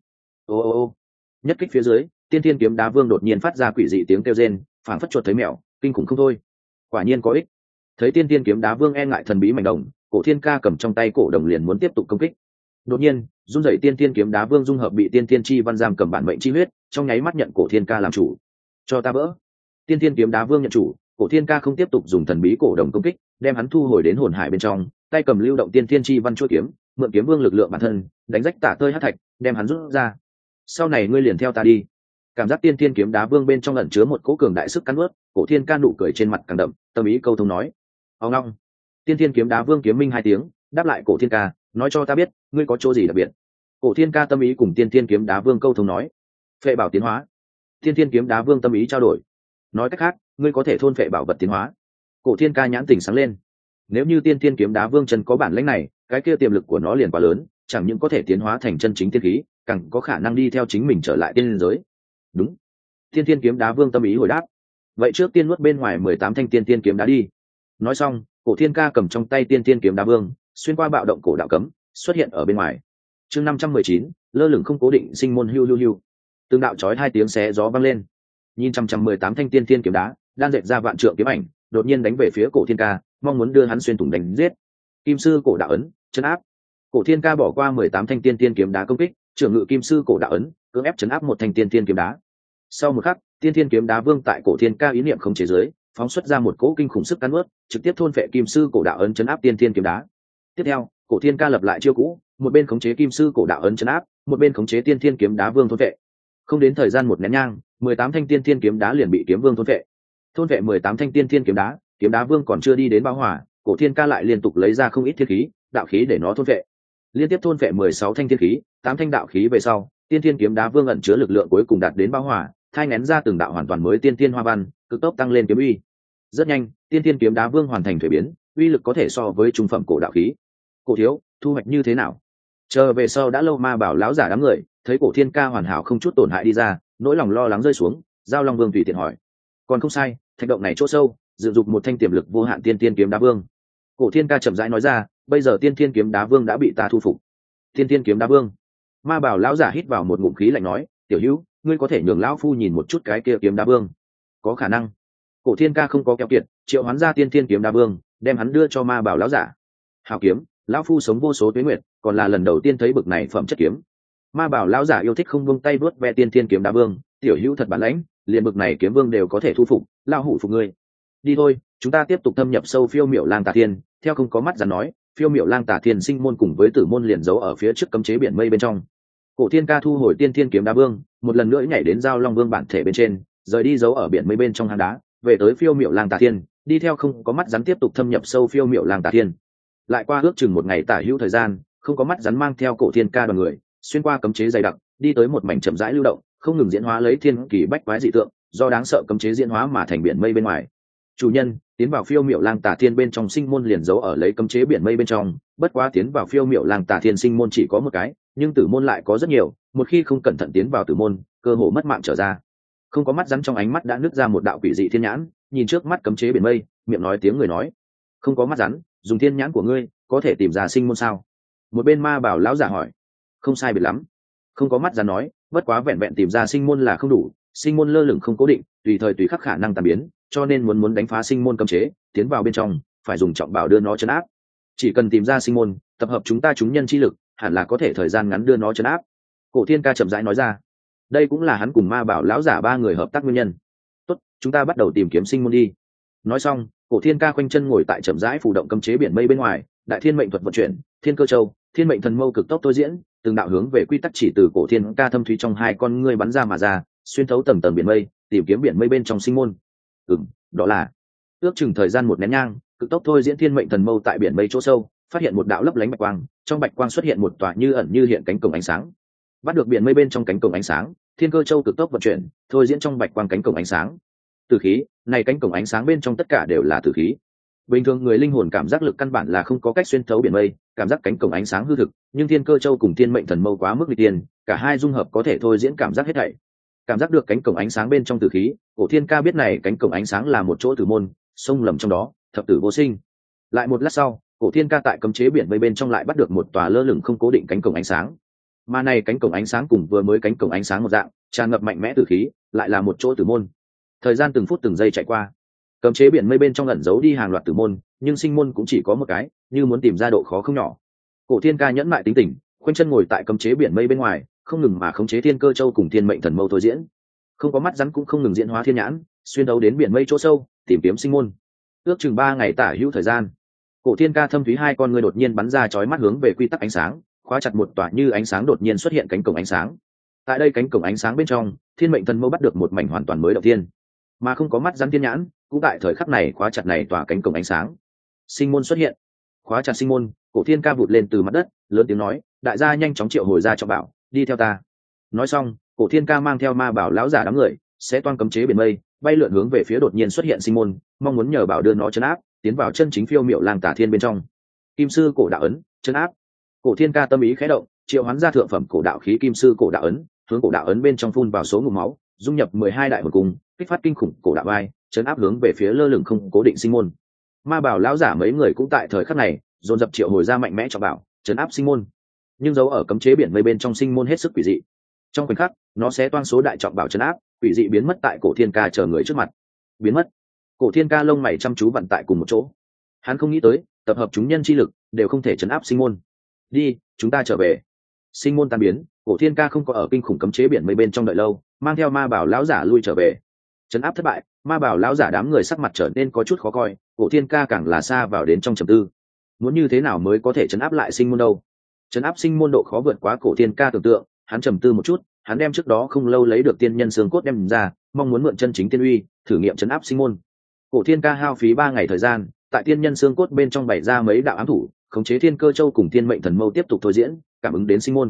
Ô. Nhất kích phía dưới, tiên thiên kiếm đá vương đột nhiên phát ra quỷ dị tiếng kêu rên, phảng phất chuột thấy mèo, kinh khủng không thôi. Quả nhiên có ích. Thấy tiên thiên kiếm đá vương e ngại thần bí mảnh đồng, cổ thiên ca cầm trong tay cổ đồng liền muốn tiếp tục công kích. Đột nhiên, run rẩy tiên thiên kiếm đá vương dung hợp bị tiên thiên chi văn giam cầm bản mệnh chi huyết, trong nháy mắt nhận cổ thiên ca làm chủ. Cho ta vỡ. Tiên thiên kiếm đá vương nhận chủ, cổ thiên ca không tiếp tục dùng thần bí cổ đồng công kích, đem hắn thu hồi đến hồn hải bên trong, tay cầm lưu động tiên thiên chi văn chuôi kiếm, mượn kiếm vương lực lượng bản thân, đánh rách tả tơi hắc thạch, đem hắn rút ra. Sau này ngươi liền theo ta đi. Cảm giác tiên thiên kiếm đá vương bên trong ẩn chứa một cỗ cường đại sức cắn nuốt, cổ thiên ca nụ cười trên mặt càng đậm, tâm ý câu thông nói. Ông long. Tiên thiên kiếm đá vương kiếm minh hai tiếng, đáp lại cổ thiên ca, nói cho ta biết, ngươi có chỗ gì đặc biệt. Cổ thiên ca tâm ý cùng tiên thiên kiếm đá vương câu thông nói. Phệ bảo tiến hóa. Tiên thiên kiếm đá vương tâm ý trao đổi. Nói cách khác, ngươi có thể thôn phệ bảo vật tiến hóa. Cổ thiên ca nhãn tỉnh sáng lên. Nếu như tiên thiên kiếm đá vương chân có bản lĩnh này, cái kia tiềm lực của nó liền quá lớn, chẳng những có thể tiến hóa thành chân chính tiên khí, càng có khả năng đi theo chính mình trở lại tiên giới. Đúng. Tiên thiên kiếm đá vương tâm ý hồi đáp. Vậy trước tiên nuốt bên ngoài 18 thanh tiên thiên kiếm đá đi. Nói xong, cổ thiên ca cầm trong tay tiên thiên kiếm đá vương, xuyên qua bạo động cổ đạo cấm, xuất hiện ở bên ngoài. Chương 519, lơ lửng không cố định sinh môn hưu. Từng đạo chói hai tiếng xé gió vang lên. Nhìn 18 thanh tiên thiên kiếm đá, đang dệt ra vạn trượng kiếm ảnh, đột nhiên đánh về phía cổ thiên ca, mong muốn đưa hắn xuyên thủng đánh giết. Kim sư cổ đạo ấn, chấn áp. Cổ thiên ca bỏ qua 18 thanh tiên thiên kiếm đá công kích, trưởng ngự kim sư cổ đạo ấn, cưỡng ép chấn áp một thanh tiên thiên kiếm đá. Sau một khắc, tiên thiên kiếm đá vương tại cổ thiên ca ý niệm không chế giới, phóng xuất ra một cỗ kinh khủng sức cắn nuốt, trực tiếp thôn phệ kim sư cổ đạo ấn chấn áp tiên thiên kiếm đá. Tiếp theo, cổ thiên ca lập lại chiêu cũ, một bên khống chế kim sư cổ đạo ấn chấn áp, một bên khống chế tiên thiên kiếm đá vương thôn phệ. Không đến thời gian một nén nhang, 18 thanh tiên thiên kiếm đá liền bị kiếm vương thôn phệ. Thôn phệ 18 thanh tiên thiên kiếm đá vương còn chưa đi đến bão hỏa, cổ thiên ca lại liên tục lấy ra không ít thiên khí, đạo khí để nó thôn phệ. Liên tiếp thôn phệ 16 thanh thiên khí, 8 thanh đạo khí về sau, Tiên thiên kiếm đá vương ẩn chứa lực lượng cuối cùng đạt đến bão hòa, thai nén ra từng đạo hoàn toàn mới tiên thiên hoa văn, cực tốc tăng lên kiếm uy. Rất nhanh, tiên thiên kiếm đá vương hoàn thành thuế biến, uy lực có thể so với trung phẩm cổ đạo khí. Cổ thiếu, thu hoạch như thế nào? Chờ về sau đã lâu ma bảo lão giả đám người thấy cổ thiên ca hoàn hảo không chút tổn hại đi ra, nỗi lòng lo lắng rơi xuống. Giao Long Vương tùy tiện hỏi: còn không sai, thạch động này chỗ sâu dự dục một thanh tiềm lực vô hạn tiên thiên kiếm đá vương. Cổ thiên ca chậm rãi nói ra: bây giờ tiên thiên kiếm đá vương đã bị ta thu phục. Tiên thiên kiếm đá vương? Ma bảo lão giả hít vào một ngụm khí lạnh nói: tiểu hữu, ngươi có thể nhường lão phu nhìn một chút cái kia kiếm đá vương? Có khả năng. Cổ thiên ca không có keo kiệt, triệu hoán ra tiên thiên kiếm đá vương, đem hắn đưa cho ma bảo lão giả. Hảo kiếm, lão phu sống vô số tuế nguyệt, còn là lần đầu tiên thấy bực này phẩm chất kiếm. Ma bảo lão giả yêu thích không buông tay vuốt ve tiên thiên kiếm đá vương, tiểu hữu thật bản lãnh, liền bực này kiếm vương đều có thể thu phục, lão hủ phục ngươi. Đi thôi, chúng ta tiếp tục thâm nhập sâu phiêu miểu lang tà thiên. Theo không có mắt rắn nói, phiêu miểu lang tà thiên sinh môn cùng với tử môn liền giấu ở phía trước cấm chế biển mây bên trong. Cổ thiên ca thu hồi tiên thiên kiếm đá vương, một lần nữa nhảy đến Giao Long Vương bản thể bên trên, rời đi giấu ở biển mây bên trong hang đá, về tới phiêu miểu lang tà thiên, đi theo không có mắt rắn tiếp tục thâm nhập sâu phiêu miểu lang tà thiên. Lại qua ước chừng một ngày tả hữu thời gian, không có mắt rắn mang theo cổ thiên ca đoàn người xuyên qua cấm chế dày đặc, đi tới một mảnh chậm rãi lưu động, không ngừng diễn hóa lấy thiên kỳ bách quái dị tượng, do đáng sợ cấm chế diễn hóa mà thành biển mây bên ngoài. Chủ nhân, tiến vào phiêu miểu lang tà thiên bên trong sinh môn liền giấu ở lấy cấm chế biển mây bên trong, bất quá tiến vào phiêu miểu lang tà thiên sinh môn chỉ có một cái, nhưng tử môn lại có rất nhiều, một khi không cẩn thận tiến vào tử môn, cơ hồ mất mạng trở ra. Không có mắt rắn trong ánh mắt đã nứt ra một đạo quỷ dị thiên nhãn, nhìn trước mắt cấm chế biển mây, miệng nói tiếng người nói: không có mắt rắn, dùng thiên nhãn của ngươi có thể tìm ra sinh môn sao? Một bên ma bảo lão giả hỏi. Không sai biệt lắm. Không có mắt rắn nói, bất quá vẹn vẹn tìm ra sinh môn là không đủ, sinh môn lơ lửng không cố định, tùy thời tùy khắc khả năng tàn biến, cho nên muốn đánh phá sinh môn cấm chế, tiến vào bên trong, phải dùng trọng bảo đưa nó trấn áp. Chỉ cần tìm ra sinh môn, tập hợp chúng ta chúng nhân chi lực, hẳn là có thể thời gian ngắn đưa nó trấn áp. Cổ thiên ca chậm rãi nói ra. Đây cũng là hắn cùng ma bảo lão giả ba người hợp tác nguyên nhân. Tốt, chúng ta bắt đầu tìm kiếm sinh môn đi. Nói xong, cổ thiên ca khoanh chân ngồi tại chậm rãi phủ động cấm chế biển mây bên ngoài, đại thiên mệnh thuật vận chuyển, thiên cơ châu, thiên mệnh thần mâu cực tốc tôi diễn, từng đạo hướng về quy tắc chỉ từ cổ thiên ca thâm thúy trong hai con ngươi bắn ra mà ra, xuyên thấu tầng tầng biển mây, tìm kiếm biển mây bên trong sinh môn. Đó là ước chừng thời gian một nén nhang, cực tốc thôi diễn thiên mệnh thần mâu tại biển mây chỗ sâu, phát hiện một đạo lấp lánh bạch quang, trong bạch quang xuất hiện một tòa như ẩn như hiện cánh cổng ánh sáng. Bắt được biển mây bên trong cánh cổng ánh sáng, thiên cơ châu cực tốc vận chuyển, thôi diễn trong bạch quang cánh cổng ánh sáng. Tử khí, này cánh cổng ánh sáng bên trong tất cả đều là tử khí. Bình thường người linh hồn cảm giác lực căn bản là không có cách xuyên thấu biển mây, cảm giác cánh cổng ánh sáng hư thực, nhưng thiên cơ châu cùng thiên mệnh thần mâu quá mức nghịch tiên, cả hai dung hợp có thể thôi diễn cảm giác hết thảy. Cảm giác được cánh cổng ánh sáng bên trong tử khí, cổ thiên ca biết này cánh cổng ánh sáng là một chỗ tử môn, sông lầm trong đó, thập tử vô sinh. Lại một lát sau, cổ thiên ca tại cấm chế biển mây bên trong lại bắt được một tòa lơ lửng không cố định cánh cổng ánh sáng. Mà này cánh cổng ánh sáng cùng vừa mới cánh cổng ánh sáng một dạng, tràn ngập mạnh mẽ tử khí, lại là một chỗ tử môn. Thời gian từng phút từng giây chạy qua, cấm chế biển mây bên trong ẩn giấu đi hàng loạt tử môn, nhưng sinh môn cũng chỉ có một cái, như muốn tìm ra độ khó không nhỏ. Cổ thiên ca nhẫn mại tính tình, khoanh chân ngồi tại cấm chế biển mây bên ngoài, không ngừng mà khống chế thiên cơ châu cùng thiên mệnh thần mâu thôi diễn. Không có mắt rắn cũng không ngừng diễn hóa thiên nhãn, xuyên đấu đến biển mây chỗ sâu, tìm kiếm sinh môn. Ước chừng 3 ngày tả hữu thời gian, cổ thiên ca thâm thúy hai con ngươi đột nhiên bắn ra chói mắt hướng về quy tắc ánh sáng, khóa chặt một tòa như ánh sáng đột nhiên xuất hiện cánh cổng ánh sáng. Tại đây cánh cổng ánh sáng bên trong, thiên mệnh thần mâu bắt được một mảnh hoàn toàn mới đầu tiên, mà không có mắt rắn thiên nhãn cũng tại thời khắc này khóa chặt này tòa cánh cổng ánh sáng. Sinh môn xuất hiện. Khóa chặt sinh môn, cổ thiên ca vụt lên từ mặt đất, lớn tiếng nói: đại gia nhanh chóng triệu hồi ra cho bảo, đi theo ta. Nói xong, cổ thiên ca mang theo ma bảo lão giả đám người sẽ toan cấm chế biển mây, bay lượn hướng về phía đột nhiên xuất hiện sinh môn, mong muốn nhờ bảo đưa nó chấn áp, tiến vào chân chính phiêu miểu lang tà thiên bên trong. Kim sư cổ đạo ấn, chấn áp. Cổ thiên ca tâm ý khẽ động, triệu hoán ra thượng phẩm cổ đạo khí kim sư cổ đạo ấn, hướng cổ đạo ấn bên trong phun vào số ngụm máu, dung nhập 12 đại hồn cung, kích phát kinh khủng cổ đạo vai, chấn áp hướng về phía lơ lửng không cố định sinh môn. Ma bảo lão giả mấy người cũng tại thời khắc này dồn dập triệu hồi ra mạnh mẽ cho bảo, chấn áp sinh môn. Nhưng dấu ở cấm chế biển mây bên trong sinh môn hết sức quỷ dị. Trong khoảnh khắc, nó sẽ toan số đại trọng bảo chấn áp, quỷ dị biến mất tại cổ thiên ca chờ người trước mặt. Biến mất. Cổ thiên ca lông mày chăm chú vặn tại cùng một chỗ. Hắn không nghĩ tới, tập hợp chúng nhân chi lực đều không thể chấn áp sinh môn. Đi, chúng ta trở về. Sinh môn tan biến, cổ thiên ca không có ở kinh khủng cấm chế biển mây bên trong đợi lâu, mang theo ma bảo lão giả lui trở về. Chấn áp thất bại, ma bảo lão giả đám người sắc mặt trở nên có chút khó coi, cổ thiên ca càng là xa vào đến trong trầm tư. Muốn như thế nào mới có thể chấn áp lại sinh môn đâu? Chấn áp sinh môn độ khó vượt quá cổ thiên ca tưởng tượng. Hắn trầm tư một chút, hắn đem trước đó không lâu lấy được tiên nhân xương cốt đem ra, mong muốn mượn chân chính tiên uy thử nghiệm chấn áp sinh môn. Cổ thiên ca hao phí 3 ngày thời gian, tại tiên nhân xương cốt bên trong bày ra mấy đạo ám thủ, khống chế thiên cơ châu cùng thiên mệnh thần mâu tiếp tục thôi diễn, cảm ứng đến sinh môn.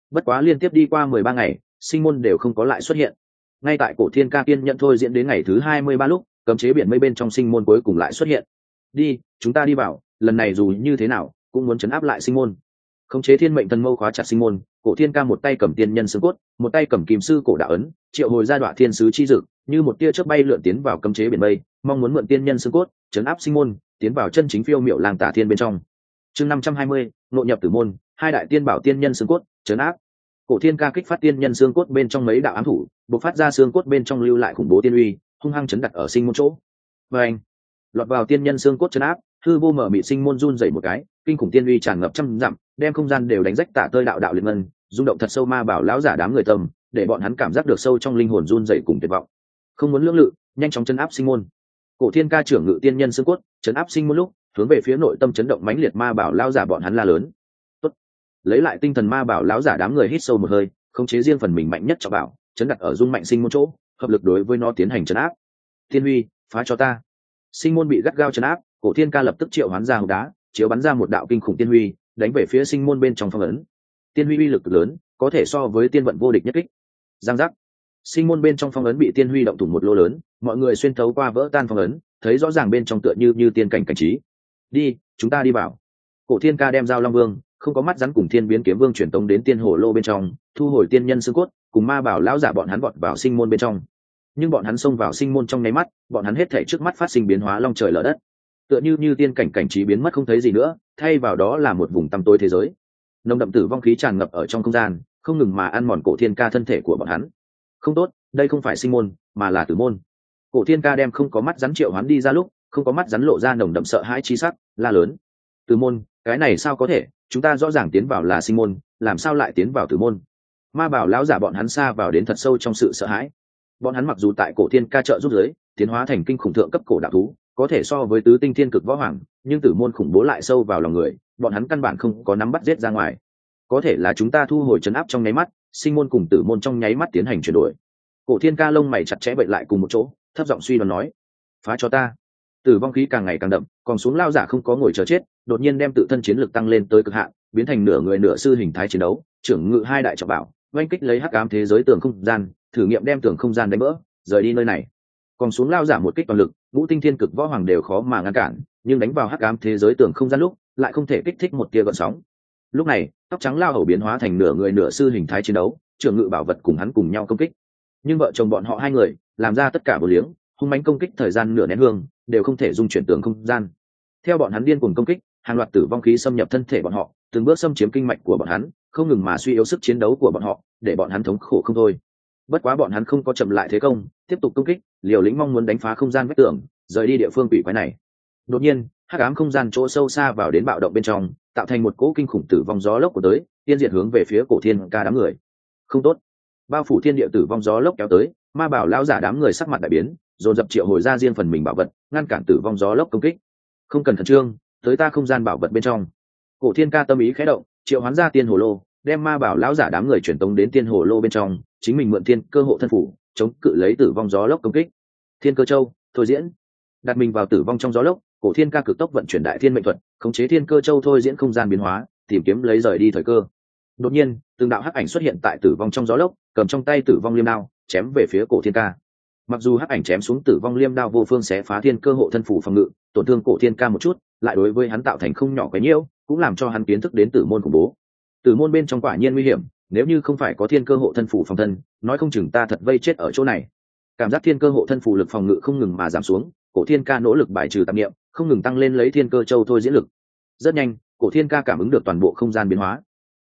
Bất quá liên tiếp đi qua 13 ngày, sinh môn đều không có lại xuất hiện. Ngay tại cổ thiên ca kiên nhận thôi diễn đến ngày thứ 23 lúc, cấm chế biển mây bên trong sinh môn cuối cùng lại xuất hiện. Đi, chúng ta đi vào, lần này dù như thế nào cũng muốn chấn áp lại sinh môn. Khống chế thiên mệnh thần mâu khóa chặt sinh môn, cổ thiên ca một tay cầm tiên nhân xương cốt, một tay cầm kim sư cổ đạo ấn, triệu hồi ra đoạn thiên sứ chi dực, như một tia chớp bay lượn tiến vào cấm chế biển mây, mong muốn mượn tiên nhân xương cốt chấn áp sinh môn, tiến vào chân chính phiêu miệu làng tả thiên bên trong. Chương 520, ngộ nhập tử môn, hai đại tiên bảo tiên nhân xương cốt chấn áp. Cổ thiên ca kích phát tiên nhân xương cốt bên trong mấy đạo ám thủ, bộc phát ra xương cốt bên trong lưu lại khủng bố tiên uy, hung hăng chấn đặt ở sinh môn chỗ. Và anh lọt vào tiên nhân xương cốt chấn áp, hư vô mở mịt sinh môn run rẩy một cái, kinh khủng tiên uy tràn ngập trăm dặm, đem không gian đều đánh rách tả tơi đạo đạo liệt ngân, rung động thật sâu ma bảo lão giả đám người tâm, để bọn hắn cảm giác được sâu trong linh hồn run rẩy cùng tuyệt vọng. Không muốn lưỡng lự, nhanh chóng chấn áp sinh môn. Cổ thiên ca trưởng ngự tiên nhân xương cốt chấn áp sinh môn lúc, hướng về phía nội tâm chấn động mãnh liệt ma bảo lão giả bọn hắn la lớn. Tốt. Lấy lại tinh thần ma bảo lão giả đám người hít sâu một hơi, khống chế riêng phần mình mạnh nhất cho bảo, chấn đặt ở dung mạnh sinh môn chỗ, hợp lực đối với nó tiến hành chấn áp. Thiên uy, phá cho ta. Sinh môn bị gắt gao chấn áp, cổ thiên ca lập tức triệu hoán ra hộc đá, chiếu bắn ra một đạo kinh khủng tiên huy, đánh về phía sinh môn bên trong phong ấn. Tiên huy uy lực lớn, có thể so với tiên vận vô địch nhất kích. Giang giác. Sinh môn bên trong phong ấn bị tiên huy động thủng một lỗ lớn, mọi người xuyên thấu qua vỡ tan phong ấn, thấy rõ ràng bên trong tựa như tiên cảnh cảnh trí. Đi, chúng ta đi vào. Cổ thiên ca đem dao long vương, không có mắt rắn cùng thiên biến kiếm vương truyền tống đến tiên hồ lô bên trong, thu hồi tiên nhân xương cốt, cùng ma bảo lão giả bọn hắn vọt vào sinh môn bên trong. Nhưng bọn hắn xông vào sinh môn trong nháy mắt, bọn hắn hết thảy trước mắt phát sinh biến hóa long trời lở đất, tựa như tiên cảnh cảnh trí biến mất không thấy gì nữa, thay vào đó là một vùng tăm tối thế giới. Nồng đậm tử vong khí tràn ngập ở trong không gian, không ngừng mà ăn mòn cổ thiên ca thân thể của bọn hắn. Không tốt, đây không phải sinh môn, mà là tử môn. Cổ thiên ca đem không có mắt rắn triệu hoán đi ra lúc, không có mắt rắn lộ ra nồng đậm sợ hãi chi sắc, la lớn: tử môn, cái này sao có thể, chúng ta rõ ràng tiến vào là sinh môn, làm sao lại tiến vào tử môn? Ma bảo lão giả bọn hắn xa vào đến thật sâu trong sự sợ hãi. Bọn hắn mặc dù tại cổ thiên ca trợ giúp giới tiến hóa thành kinh khủng thượng cấp cổ đạo thú, có thể so với tứ tinh thiên cực võ hoàng, nhưng tử môn khủng bố lại sâu vào lòng người, bọn hắn căn bản không có nắm bắt giết ra ngoài. Có thể là chúng ta thu hồi trấn áp trong nháy mắt, sinh môn cùng tử môn trong nháy mắt tiến hành chuyển đổi. Cổ thiên ca lông mày chặt chẽ bệnh lại cùng một chỗ, thấp giọng suy đoán nói: phá cho ta. Tử vong khí càng ngày càng đậm, còn xuống lao giả không có ngồi chờ chết, đột nhiên đem tự thân chiến lực tăng lên tới cực hạn, biến thành nửa người nửa sư hình thái chiến đấu, trưởng ngự hai đại trọng bảo, oanh kích lấy hắc ám thế giới tường không gian, thử nghiệm đem tường không gian đánh vỡ, rời đi nơi này. Còn xuống lao giả một kích toàn lực, ngũ tinh thiên cực võ hoàng đều khó mà ngăn cản, nhưng đánh vào hắc ám thế giới tường không gian lúc, lại không thể kích thích một tia gợn sóng. Lúc này, tóc trắng lao hầu biến hóa thành nửa người nửa sư hình thái chiến đấu, trưởng ngự bảo vật cùng hắn cùng nhau công kích. Nhưng vợ chồng bọn họ hai người làm ra tất cả vô liếng, hung mãnh công kích thời gian nửa nén hương, đều không thể dung chuyển tường không gian. Theo bọn hắn điên cuồng công kích, hàng loạt tử vong khí xâm nhập thân thể bọn họ, từng bước xâm chiếm kinh mạch của bọn hắn, không ngừng mà suy yếu sức chiến đấu của bọn họ, để bọn hắn thống khổ không thôi. Bất quá bọn hắn không có chậm lại thế công, tiếp tục công kích, liều lĩnh mong muốn đánh phá không gian vách tường, rời đi địa phương quỷ quái này. Đột nhiên, hắc ám không gian chỗ sâu xa vào đến bạo động bên trong, tạo thành một cỗ kinh khủng tử vong gió lốc của tới, tiên diệt hướng về phía cổ thiên ca đám người. Không tốt, bao phủ thiên địa tử vong gió lốc kéo tới, ma bảo lão giả đám người sắc mặt đại biến, dồn dập triệu hồi ra riêng phần mình bảo vật, ngăn cản tử vong gió lốc công kích. Không cần khẩn trương, tới ta không gian bảo vật bên trong. Cổ thiên ca tâm ý khẽ động, triệu hoán ra tiên hồ lô, đem ma bảo lão giả đám người truyền tống đến tiên hồ lô bên trong, chính mình mượn thiên cơ hộ thân phủ, chống cự lấy tử vong gió lốc công kích. Thiên cơ châu thôi diễn, đặt mình vào tử vong trong gió lốc, cổ thiên ca cực tốc vận chuyển đại thiên mệnh thuật, khống chế thiên cơ châu thôi diễn không gian biến hóa, tìm kiếm lấy rời đi thời cơ. Đột nhiên, từng đạo hắc ảnh xuất hiện tại tử vong trong gió lốc, cầm trong tay tử vong liêm đao, chém về phía cổ thiên ca. Mặc dù hắc ảnh chém xuống tử vong liêm đao vô phương xé phá thiên cơ hộ thân phủ phòng ngự, tổn thương cổ thiên ca một chút, lại đối với hắn tạo thành không nhỏ cái nhiễu, cũng làm cho hắn kiến thức đến tử môn khủng bố. Tử môn bên trong quả nhiên nguy hiểm, nếu như không phải có thiên cơ hộ thân phủ phòng thân, nói không chừng ta thật vây chết ở chỗ này. Cảm giác thiên cơ hộ thân phủ lực phòng ngự không ngừng mà giảm xuống, cổ thiên ca nỗ lực bài trừ tạp niệm, không ngừng tăng lên lấy thiên cơ châu thôi diễn lực. Rất nhanh, cổ thiên ca cảm ứng được toàn bộ không gian biến hóa.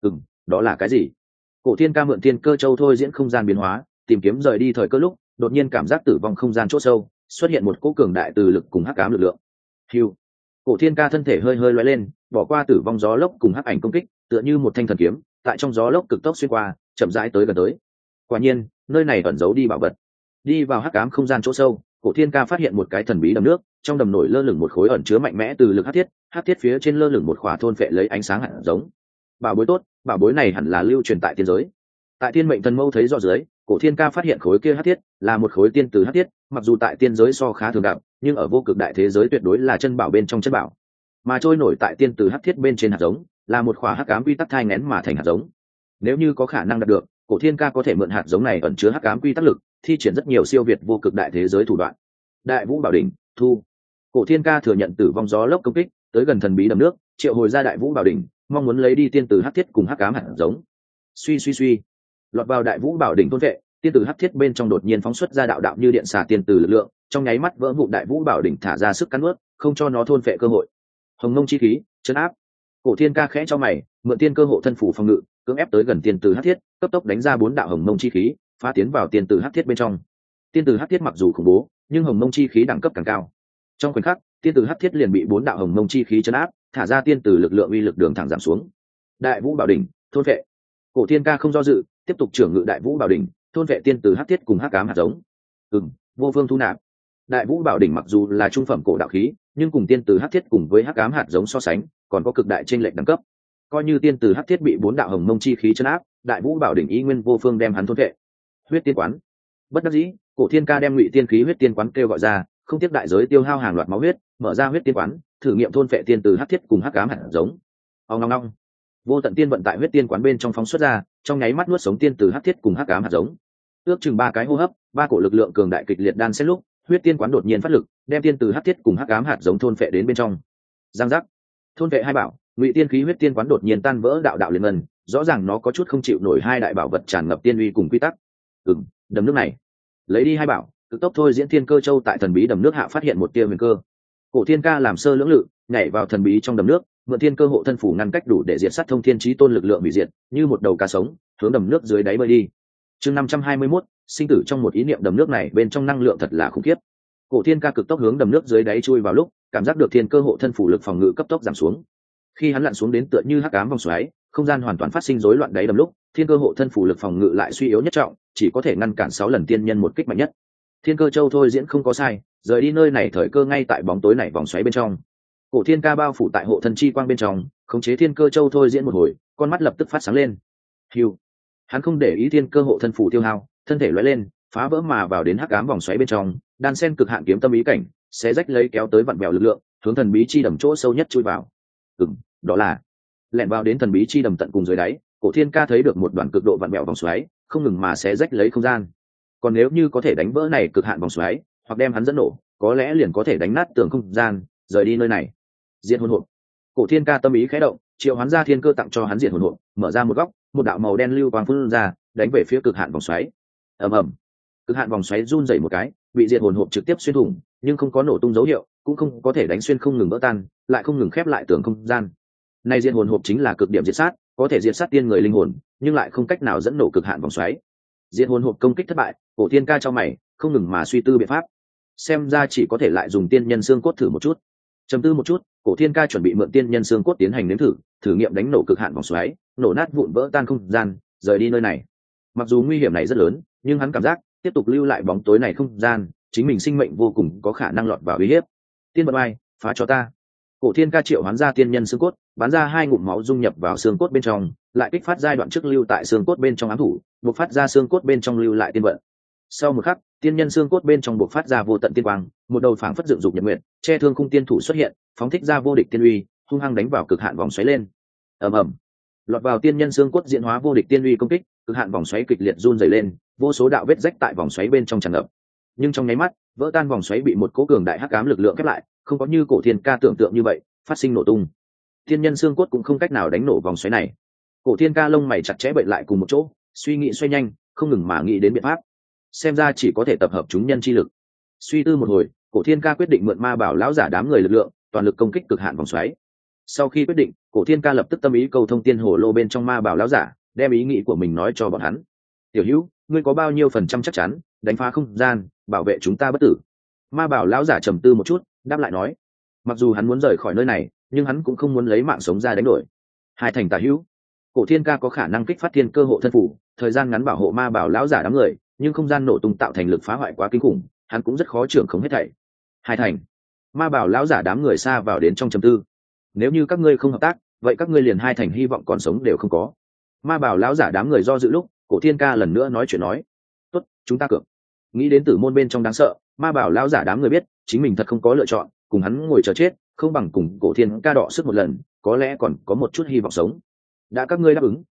Đó là cái gì? Cổ thiên ca mượn thiên cơ châu thôi diễn không gian biến hóa, tìm kiếm rời đi thời cơ lúc, đột nhiên cảm giác tử vong không gian chỗ sâu xuất hiện một cỗ cường đại từ lực cùng hắc ám lực lượng. Hưu. Cổ thiên ca thân thể hơi hơi lóe lên, bỏ qua tử vong gió lốc cùng hắc ảnh công kích, tựa như một thanh thần kiếm, tại trong gió lốc cực tốc xuyên qua, chậm rãi tới gần tới. Quả nhiên, nơi này ẩn giấu đi bảo vật. Đi vào hắc ám không gian chỗ sâu, cổ thiên ca phát hiện một cái thần bí đầm nước, trong đầm nổi lơ lửng một khối ẩn chứa mạnh mẽ từ lực hắc thiết phía trên lơ lửng một khỏa thôn phệ lấy ánh sáng hạt giống. Bảo bối tốt, bảo bối này hẳn là lưu truyền tại tiên giới. Tại thiên mệnh thần mâu thấy rõ dưới, cổ thiên ca phát hiện khối kia hắc thiết là một khối tiên từ hắc thiết, mặc dù tại tiên giới so khá thường gặp, nhưng ở vô cực đại thế giới tuyệt đối là chân bảo bên trong chân bảo. Mà trôi nổi tại tiên từ hắc thiết bên trên hạt giống là một khỏa hắc ám quy tắc thai nghén mà thành hạt giống. Nếu như có khả năng đạt được, cổ thiên ca có thể mượn hạt giống này ẩn chứa hắc ám quy tắc lực, thi triển rất nhiều siêu việt vô cực đại thế giới thủ đoạn. Đại vũ bảo đỉnh thu. Cổ thiên ca thừa nhận tử vong gió lốc công kích, tới gần thần bí đầm nước, triệu hồi ra đại vũ bảo đỉnh, mong muốn lấy đi tiên tử hắc thiết cùng hắc ám hạt giống. Suy, lọt vào đại vũ bảo đỉnh thôn vệ, tiên tử hắc thiết bên trong đột nhiên phóng xuất ra đạo đạo như điện xà tiên tử lực lượng, trong nháy mắt vỡ vụn đại vũ bảo đỉnh, thả ra sức cắn nuốt, không cho nó thôn vệ cơ hội. Hồng Mông chi khí chấn áp. Cổ thiên ca khẽ cho mày, mượn tiên cơ hộ thân phủ phòng ngự, cưỡng ép tới gần tiên tử hắc thiết, cấp tốc đánh ra 4 đạo hồng mông chi khí, phá tiến vào tiên tử hắc thiết bên trong. Tiên tử hắc thiết mặc dù khủng bố, nhưng hồng mông chi khí đẳng cấp càng cao. Trong khoảnh khắc, tiên tử hắc thiết liền bị 4 đạo hồng mông chi khí chấn áp, thả ra tiên tử lực lượng uy lực đường thẳng giảm xuống. Đại vũ bảo đỉnh thôn vệ. Cổ thiên ca không do dự, tiếp tục trưởng ngự đại vũ bảo đỉnh, thôn vệ tiên tử hắc thiết cùng hắc ám hạt giống. Vô phương thu nạp. Đại vũ bảo đỉnh mặc dù là trung phẩm cổ đạo khí, nhưng cùng tiên tử hắc thiết cùng với hắc ám hạt giống so sánh, còn có cực đại chênh lệch đẳng cấp. Coi như tiên tử hắc thiết bị 4 đạo hồng mông chi khí chấn áp, đại vũ bảo đỉnh ý nguyên vô phương đem hắn thôn vệ. Huyết tiên quán. Bất đắc dĩ, cổ thiên ca đem ngụy tiên khí huyết tiên quán kêu gọi ra, không tiếc đại giới tiêu hao hàng loạt máu huyết, mở ra huyết tiên quán, thử nghiệm thôn vệ tiên tử hắc thiết cùng hắc ám hạt giống. Ong. Vô tận tiên vận tại huyết tiên quán bên trong phóng xuất ra, trong nháy mắt nuốt sống tiên tử hắc thiết cùng hắc ám hạt giống. Ước chừng 3 cái hô hấp, 3 cổ lực lượng cường đại kịch liệt đan xen lúc, huyết tiên quán đột nhiên phát lực, đem tiên tử hắc thiết cùng hắc ám hạt giống thôn vệ đến bên trong. Giang giác. Thôn vệ hai bảo, ngụy tiên khí huyết tiên quán đột nhiên tan vỡ đạo đạo liên ngân, rõ ràng nó có chút không chịu nổi hai đại bảo vật tràn ngập tiên uy cùng quy tắc. Đầm nước này, lấy đi hai bảo, cực tốc thôi diễn thiên cơ châu tại thần bí đầm nước hạ phát hiện một tia huyền cơ. Cổ thiên ca làm sơ lưỡng lự, nhảy vào thần bí trong đầm nước, mượn thiên cơ hộ thân phủ ngăn cách đủ để diệt sát thông thiên chí tôn lực lượng hủy diệt, như một đầu cá sống hướng đầm nước dưới đáy bơi đi. Chương 521, sinh tử trong một ý niệm. Đầm nước này bên trong năng lượng thật là khủng khiếp. Cổ thiên ca cực tốc hướng đầm nước dưới đáy chui vào lúc, cảm giác được thiên cơ hộ thân phủ lực phòng ngự cấp tốc giảm xuống. Khi hắn lặn xuống đến tựa như hắc ám vòng xoáy, không gian hoàn toàn phát sinh rối loạn đáy đầm lúc, thiên cơ hộ thân phủ lực phòng ngự lại suy yếu nhất trọng, chỉ có thể ngăn cản 6 lần tiên nhân một kích mạnh nhất. Thiên cơ châu thôi diễn không có sai, rời đi nơi này thời cơ ngay tại bóng tối này vòng xoáy bên trong. Cổ thiên ca bao phủ tại hộ thân chi quang bên trong, khống chế thiên cơ châu thôi diễn một hồi, con mắt lập tức phát sáng lên. Hưu. Hắn không để ý thiên cơ hộ thân phủ tiêu hao, thân thể lóe lên, phá vỡ mà vào đến hắc ám vòng xoáy bên trong, đan sen cực hạn kiếm tâm ý cảnh, sẽ rách lấy kéo tới vặn bèo lực lượng, hướng thần bí chi đầm chỗ sâu nhất chui vào. Đó là lẻn vào đến thần bí chi đầm tận cùng dưới đáy, cổ thiên ca thấy được một đoàn cực độ vặn bèo vòng xoáy, không ngừng mà sẽ rách lấy không gian. Còn nếu như có thể đánh vỡ này cực hạn vòng xoáy, hoặc đem hắn dẫn nổ, có lẽ liền có thể đánh nát tường không gian, rời đi nơi này. Diệt hồn hộp. Cổ thiên ca tâm ý khẽ động, triệu hoán ra thiên cơ tặng cho hắn diệt hồn hộp, mở ra một góc, một đạo màu đen lưu quang phun ra, đánh về phía cực hạn vòng xoáy. Ầm. Cực hạn vòng xoáy run rẩy một cái, bị diệt hồn hộp trực tiếp xuyên thủng, nhưng không có nổ tung dấu hiệu, cũng không có thể đánh xuyên không ngừng vỡ tan, lại không ngừng khép lại tường không gian. Này diệt hồn hộp chính là cực điểm diệt sát, có thể diệt sát tiên người linh hồn, nhưng lại không cách nào dẫn nổ cực hạn vòng xoáy. Diệt hồn hộp công kích thất bại, cổ thiên ca cho mày, không ngừng mà suy tư biện pháp. Xem ra chỉ có thể lại dùng tiên nhân xương cốt thử một chút. Trầm tư một chút, cổ thiên ca chuẩn bị mượn tiên nhân xương cốt tiến hành nếm thử nghiệm đánh nổ cực hạn vòng xoáy, nổ nát vụn vỡ tan không gian, rời đi nơi này. Mặc dù nguy hiểm này rất lớn, nhưng hắn cảm giác tiếp tục lưu lại bóng tối này không gian, chính mình sinh mệnh vô cùng có khả năng lọt vào uy hiếp. Tiên vận ai, phá cho ta. Cổ thiên ca triệu hoán ra tiên nhân xương cốt, bắn ra 2 ngụm máu dung nhập vào xương cốt bên trong, lại kích phát giai đoạn trước lưu tại xương cốt bên trong ám thủ, buộc phát ra xương cốt bên trong lưu lại tiên vận. Sau một khắc, tiên nhân xương cốt bên trong buộc phát ra vô tận tiên quang, một đầu phảng phất dựng dục nhật nguyện, che thương khung tiên thủ xuất hiện, phóng thích ra vô địch tiên uy, hung hăng đánh vào cực hạn vòng xoáy lên. Ầm. Lọt vào tiên nhân xương cốt diễn hóa vô địch tiên uy công kích, cực hạn vòng xoáy kịch liệt run rẩy lên, vô số đạo vết rách tại vòng xoáy bên trong tràn ngập. Nhưng trong nháy mắt, vỡ tan vòng xoáy bị một cỗ cường đại hắc ám lực lượng khép lại, không có như cổ thiên ca tưởng tượng như vậy, phát sinh nổ tung. Tiên nhân xương cốt cũng không cách nào đánh nổ vòng xoáy này. Cổ thiên ca lông mày chặt chẽ bệnh lại cùng một chỗ, suy nghĩ xoay nhanh, không ngừng mà nghĩ đến biện pháp. Xem ra chỉ có thể tập hợp chúng nhân chi lực. Suy tư một hồi, cổ thiên ca quyết định mượn ma bảo lão giả đám người lực lượng, toàn lực công kích cực hạn vòng xoáy. Sau khi quyết định, cổ thiên ca lập tức tâm ý cầu thông tiên hồ lô bên trong ma bảo lão giả, đem ý nghĩ của mình nói cho bọn hắn. Tiểu hữu, ngươi có bao nhiêu phần trăm chắc chắn đánh phá không gian, bảo vệ chúng ta bất tử? Ma bảo lão giả trầm tư một chút, đáp lại nói. Mặc dù hắn muốn rời khỏi nơi này, nhưng hắn cũng không muốn lấy mạng sống ra đánh đổi. 2 thành tả hữu. Cổ thiên ca có khả năng kích phát thiên cơ hộ thân phủ, thời gian ngắn bảo hộ ma bảo lão giả đám người, nhưng không gian nổ tung tạo thành lực phá hoại quá kinh khủng, hắn cũng rất khó trưởng khống hết thảy. 2 thành. Ma bảo lão giả đám người xa vào đến trong trầm tư. Nếu như các ngươi không hợp tác, vậy các ngươi liền 2 thành hy vọng còn sống đều không có. Ma bảo lão giả đám người do dự lúc, cổ thiên ca lần nữa nói chuyện nói. Tốt, chúng ta cược. Nghĩ đến tử môn bên trong đáng sợ, ma bảo lão giả đám người biết chính mình thật không có lựa chọn, cùng hắn ngồi chờ chết không bằng cùng cổ thiên ca đọ sức một lần, có lẽ còn có một chút hy vọng sống. Đã các ngươi đáp ứng,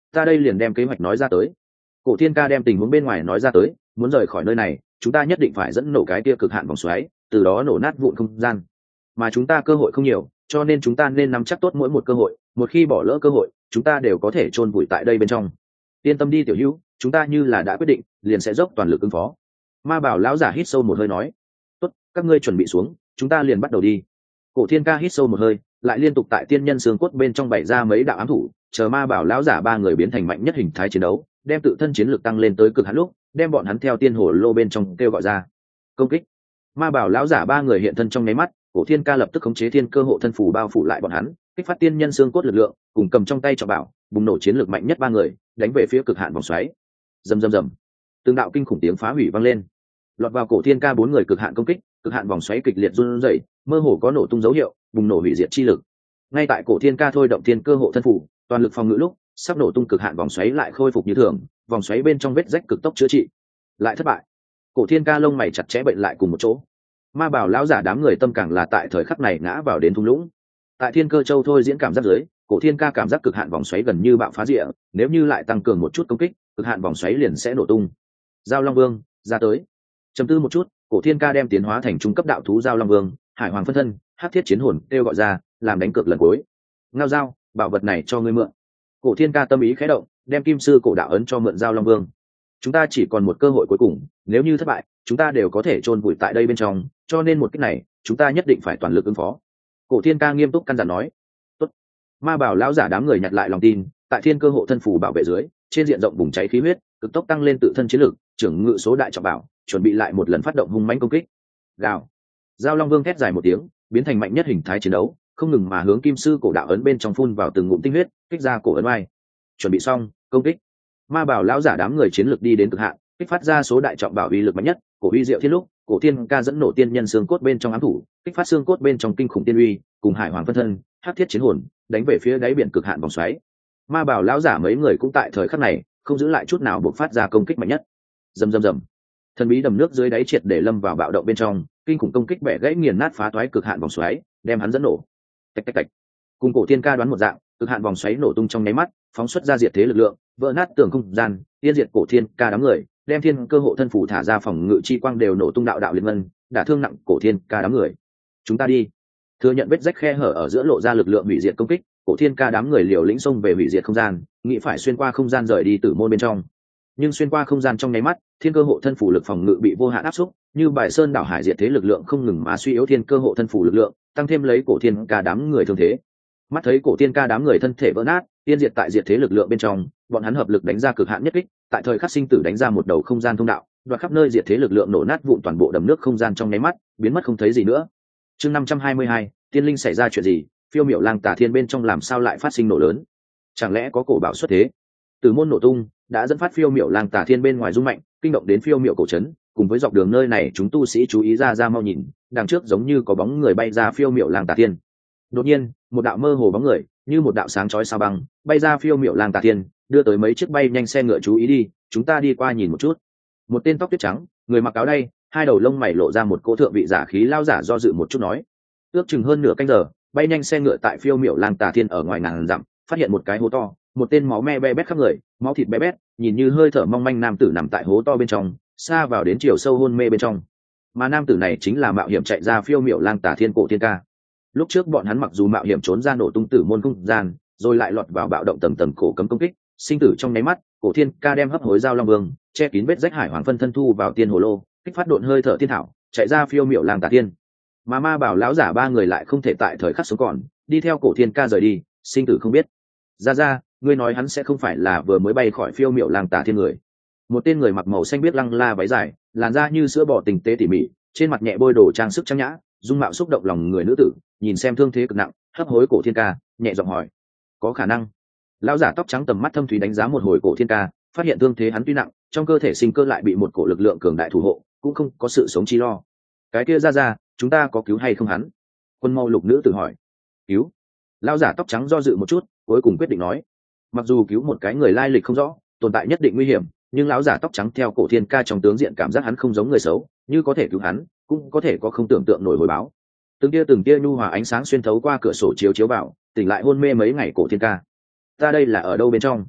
ta đây liền đem kế hoạch nói ra tới. Cổ thiên ca đem tình huống bên ngoài nói ra tới, muốn rời khỏi nơi này chúng ta nhất định phải dẫn nổ cái kia cực hạn vòng xoáy, từ đó nổ nát vụn không gian. Mà chúng ta cơ hội không nhiều, cho nên chúng ta nên nắm chắc tốt mỗi một cơ hội, một khi bỏ lỡ cơ hội chúng ta đều có thể chôn vùi tại đây bên trong. Yên tâm đi tiểu hữu, chúng ta như là đã quyết định liền sẽ dốc toàn lực ứng phó. Ma bảo lão giả hít sâu một hơi nói. Tốt, các ngươi chuẩn bị xuống, chúng ta liền bắt đầu đi. Cổ thiên ca hít sâu một hơi, lại liên tục tại tiên nhân xương cốt bên trong bày ra mấy đạo ám thủ, chờ ma bảo lão giả ba người biến thành mạnh nhất hình thái chiến đấu, đem tự thân chiến lực tăng lên tới cực hạn lúc, đem bọn hắn theo tiên hồ lô bên trong kêu gọi ra. Công kích. Ma bảo lão giả ba người hiện thân trong nháy mắt, Cổ thiên ca lập tức khống chế thiên cơ hộ thân phù bao phủ lại bọn hắn, kích phát tiên nhân xương cốt lực lượng, cùng cầm trong tay trọng bảo, bùng nổ chiến lực mạnh nhất ba người, đánh về phía cực hạn vòng xoáy. Rầm rầm rầm. Từng đạo kinh khủng tiếng phá hủy vang lên. Lọt vào Cổ thiên ca bốn người cực hạn công kích, cực hạn vòng xoáy kịch liệt run rẩy, mơ hồ có nổ tung dấu hiệu, bùng nổ hủy diệt chi lực. Ngay tại Cổ thiên ca thôi động thiên cơ hộ thân phù, toàn lực phòng ngự lúc, sắp nổ tung cực hạn vòng xoáy lại khôi phục như thường, vòng xoáy bên trong vết rách cực tốc chữa trị. Lại thất bại. Cổ thiên ca lông mày chặt chẽ bệnh lại cùng một chỗ. Ma bảo lão giả đám người tâm càng là tại thời khắc này ngã vào đến thung lũng. Tại thiên cơ châu thôi diễn cảm giác dưới, Cổ thiên ca cảm giác cực hạn vòng xoáy gần như bạo phá rịa, nếu như lại tăng cường một chút công kích, cực hạn vòng xoáy liền sẽ nổ tung. Giao Long Vương ra tới. Trầm tư một chút, Cổ thiên ca đem tiến hóa thành trung cấp đạo thú Giao Long Vương, Hải Hoàng phân thân, Hắc Thiết chiến hồn kêu gọi ra, làm đánh cược lần cuối. Ngao Giao, bảo vật này cho ngươi mượn. Cổ thiên ca tâm ý khẽ động, đem kim sư cổ đạo ấn cho mượn Giao Long Vương. Chúng ta chỉ còn một cơ hội cuối cùng, nếu như thất bại chúng ta đều có thể chôn vùi tại đây bên trong, cho nên một cách này chúng ta nhất định phải toàn lực ứng phó. Cổ thiên ca nghiêm túc căn dặn nói. Tốt. Ma bảo lão giả đám người nhặt lại lòng tin, tại thiên cơ hộ thân phù bảo vệ dưới, trên diện rộng bùng cháy khí huyết, cực tốc tăng lên tự thân chiến lực, trưởng ngự số đại trọng bảo, chuẩn bị lại một lần phát động hung mãnh công kích. Gào. Giao Long Vương thét dài một tiếng, biến thành mạnh nhất hình thái chiến đấu, không ngừng mà hướng kim sư cổ đạo ấn bên trong phun vào từng ngụm tinh huyết, kích ra cổ ấn oai. Chuẩn bị xong, công kích. Ma bảo lão giả đám người chiến lực đi đến cực hạn, kích phát ra số đại trọng bảo uy lực mạnh nhất, cổ uy diệu thiên lúc, Cổ thiên ca dẫn nổ tiên nhân xương cốt bên trong ám thủ, kích phát xương cốt bên trong kinh khủng tiên uy, cùng Hải Hoàng phân thân, Hắc Thiết chiến hồn, đánh về phía đáy biển cực hạn vòng xoáy. Ma bảo lão giả mấy người cũng tại thời khắc này không giữ lại chút nào buộc phát ra công kích mạnh nhất. Rầm rầm rầm. Thần bí đầm nước dưới đáy triệt để lâm vào bạo động bên trong, kinh khủng công kích bẻ gãy nghiền nát phá toái cực hạn vòng xoáy, đem hắn dẫn nổ. Tạch tạch tạch. Cùng Cổ thiên ca đoán một dạng, cực hạn vòng xoáy nổ tung trong nháy mắt, phóng xuất ra diệt thế lực lượng, vỡ nát tường không gian, tiên diệt Cổ thiên ca đám người, đem thiên cơ hộ thân phủ thả ra phòng ngự chi quang đều nổ tung đạo đạo liên ngân, đả thương nặng Cổ thiên ca đám người. Chúng ta đi. Thừa nhận vết rách khe hở ở giữa lộ ra lực lượng hủy diệt công kích, Cổ thiên ca đám người liều lĩnh xông về hủy diệt không gian, nghĩ phải xuyên qua không gian rời đi tử môn bên trong. Nhưng xuyên qua không gian trong nháy mắt, thiên cơ hộ thân phủ lực phòng ngự bị vô hạn áp xúc, như bài sơn đảo hải diệt thế lực lượng không ngừng mà suy yếu thiên cơ hộ thân phủ lực lượng, tăng thêm lấy Cổ thiên ca đám người thương thế. Mắt thấy Cổ thiên ca đám người thân thể vỡ nát, tiên diệt tại diệt thế lực lượng bên trong, bọn hắn hợp lực đánh ra cực hạn nhất kích, tại thời khắc sinh tử đánh ra một đầu không gian thông đạo, đoạt khắp nơi diệt thế lực lượng nổ nát vụn toàn bộ đầm nước không gian trong nháy mắt, biến mất không thấy gì nữa. Chương 522, tiên linh xảy ra chuyện gì? Phiêu miểu lang tà thiên bên trong làm sao lại phát sinh nổ lớn? Chẳng lẽ có cổ bảo xuất thế? Từ môn nổ tung đã dẫn phát phiêu miểu lang tà thiên bên ngoài rung mạnh, kinh động đến phiêu miểu cổ trấn, cùng với dọc đường nơi này chúng tu sĩ chú ý ra mau nhìn, đằng trước giống như có bóng người bay ra phiêu miểu lang tà thiên. Đột nhiên, một đạo mơ hồ bóng người, như một đạo sáng chói sao băng, bay ra phiêu miểu lang tà thiên, đưa tới mấy chiếc bay nhanh xe ngựa chú ý đi, chúng ta đi qua nhìn một chút. Một tên tóc tuyết trắng, người mặc áo đay, hai đầu lông mày lộ ra một cỗ thượng vị giả khí lao giả do dự một chút nói. Ước chừng hơn nửa canh giờ, bay nhanh xe ngựa tại phiêu miểu lang tà thiên ở ngoài ngàn dặm, phát hiện một cái hố to, một tên máu me be bét khắp người, máu thịt bé bét, nhìn như hơi thở mong manh nam tử nằm tại hố to bên trong, xa vào đến chiều sâu hôn mê bên trong. Mà nam tử này chính là mạo hiểm chạy ra phiêu miểu lang tà thiên Cổ thiên ca. Lúc trước bọn hắn mặc dù mạo hiểm trốn ra nổ tung tử môn không gian, rồi lại lọt vào bạo động tầng tầng cổ cấm công kích, sinh tử trong nháy mắt, Cổ thiên ca đem hấp hối Giao Long Vương, che kín vết rách Hải Hoàng phân thân thu vào tiên hồ lô, kích phát độn hơi thở thiên thảo, chạy ra phiêu miểu lang tà thiên. Mà ma bảo lão giả ba người lại không thể tại thời khắc sống còn, đi theo Cổ thiên ca rời đi, sinh tử không biết. Ra, ngươi nói hắn sẽ không phải là vừa mới bay khỏi phiêu miểu lang tà thiên người? Một tên người mặc màu xanh biết lăng la váy dài, làn da như sữa bò tinh tế tỉ mỉ, trên mặt nhẹ bôi đồ trang sức trang nhã, dung mạo xúc động lòng người nữ tử, nhìn xem thương thế cực nặng, hấp hối Cổ thiên ca, nhẹ giọng hỏi. Có khả năng. Lão giả tóc trắng tầm mắt thâm thúy đánh giá một hồi Cổ thiên ca, phát hiện thương thế hắn tuy nặng, trong cơ thể sinh cơ lại bị một cổ lực lượng cường đại thủ hộ, cũng không có sự sống chi lo. Cái kia ra, chúng ta có cứu hay không hắn? Quân mau lục nữ tử hỏi. Cứu. Lão giả tóc trắng do dự một chút, cuối cùng quyết định nói. Mặc dù cứu một cái người lai lịch không rõ, tồn tại nhất định nguy hiểm, nhưng lão giả tóc trắng theo Cổ thiên ca trong tướng diện cảm giác hắn không giống người xấu, như có thể cứu hắn, cũng có thể có không tưởng tượng nổi hồi báo. Từng tia nhu hòa ánh sáng xuyên thấu qua cửa sổ chiếu vào, tỉnh lại hôn mê mấy ngày Cổ thiên ca. Ta đây là ở đâu bên trong?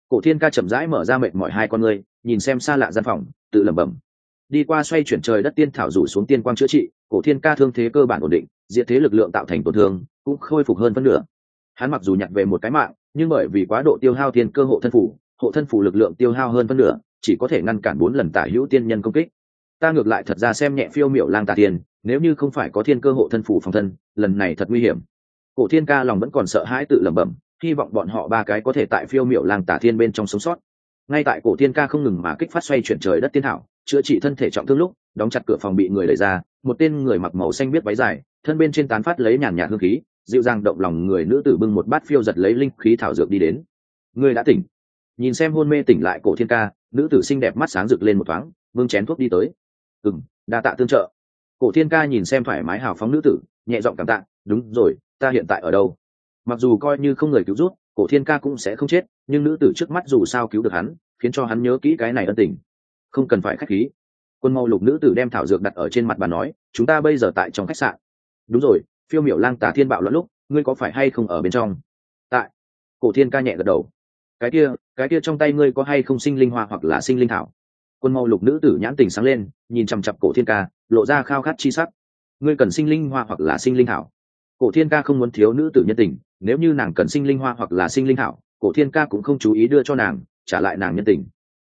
Cổ Thiên Ca chậm rãi mở ra mệt mỏi hai con ngươi, nhìn xem xa lạ gian phòng, tự lẩm bẩm. Đi qua xoay chuyển trời đất tiên thảo rủ xuống tiên quang chữa trị, Cổ Thiên Ca thương thế cơ bản ổn định, diệt thế lực lượng tạo thành tổn thương cũng khôi phục hơn phân nửa. Hắn mặc dù nhặt về một cái mạng, nhưng bởi vì quá độ tiêu hao tiên cơ hộ thân phủ lực lượng tiêu hao hơn phân nửa, chỉ có thể ngăn cản 4 lần tả hữu tiên nhân công kích. Ta ngược lại thật ra xem nhẹ Phiêu Miểu Lang Tà Tiên, nếu như không phải có thiên cơ hộ thân phủ phòng thân, lần này thật nguy hiểm. Cổ Thiên Ca lòng vẫn còn sợ hãi tự lẩm bẩm, hy vọng bọn họ ba cái có thể tại Phiêu Miểu Lang Tà Thiên bên trong sống sót. Ngay tại Cổ Thiên Ca không ngừng mà kích phát xoay chuyển trời đất tiên thảo, chữa trị thân thể trọng thương lúc, đóng chặt cửa phòng bị người đẩy ra, một tên người mặc màu xanh biết váy dài, thân bên trên tán phát lấy nhàn nhạt hương khí, dịu dàng động lòng người nữ tử bưng một bát phiêu giật lấy linh khí thảo dược đi đến. Người đã tỉnh. Nhìn xem hôn mê tỉnh lại Cổ Thiên Ca, nữ tử xinh đẹp mắt sáng rực lên một thoáng, vương chén thuốc đi tới. Đa tạ tương trợ. Cổ Thiên Ca nhìn xem thoải mái hào phóng nữ tử, nhẹ giọng cảm tạ. Đúng rồi, ta hiện tại ở đâu? Mặc dù coi như không người cứu giúp, Cổ Thiên Ca cũng sẽ không chết, nhưng nữ tử trước mắt dù sao cứu được hắn, khiến cho hắn nhớ kỹ cái này ân tình. Không cần phải khách khí. Quân Mâu Lục nữ tử đem thảo dược đặt ở trên mặt bàn nói, chúng ta bây giờ tại trong khách sạn. Đúng rồi, Phiêu Miểu Lang Tà Thiên bạo loạn lúc, ngươi có phải hay không ở bên trong? Tại. Cổ Thiên Ca nhẹ gật đầu. Cái kia trong tay ngươi có hay không sinh linh hoa hoặc là sinh linh thảo? Quân Mâu Lục nữ tử nhãn tình sáng lên, nhìn chằm chằm Cổ Thiên Ca, lộ ra khao khát chi sắc. Ngươi cần sinh linh hoa hoặc là sinh linh thảo? Cổ Thiên Ca không muốn thiếu nữ tử nhân tình, nếu như nàng cần sinh linh hoa hoặc là sinh linh thảo, Cổ Thiên Ca cũng không chú ý đưa cho nàng, trả lại nàng nhân tình.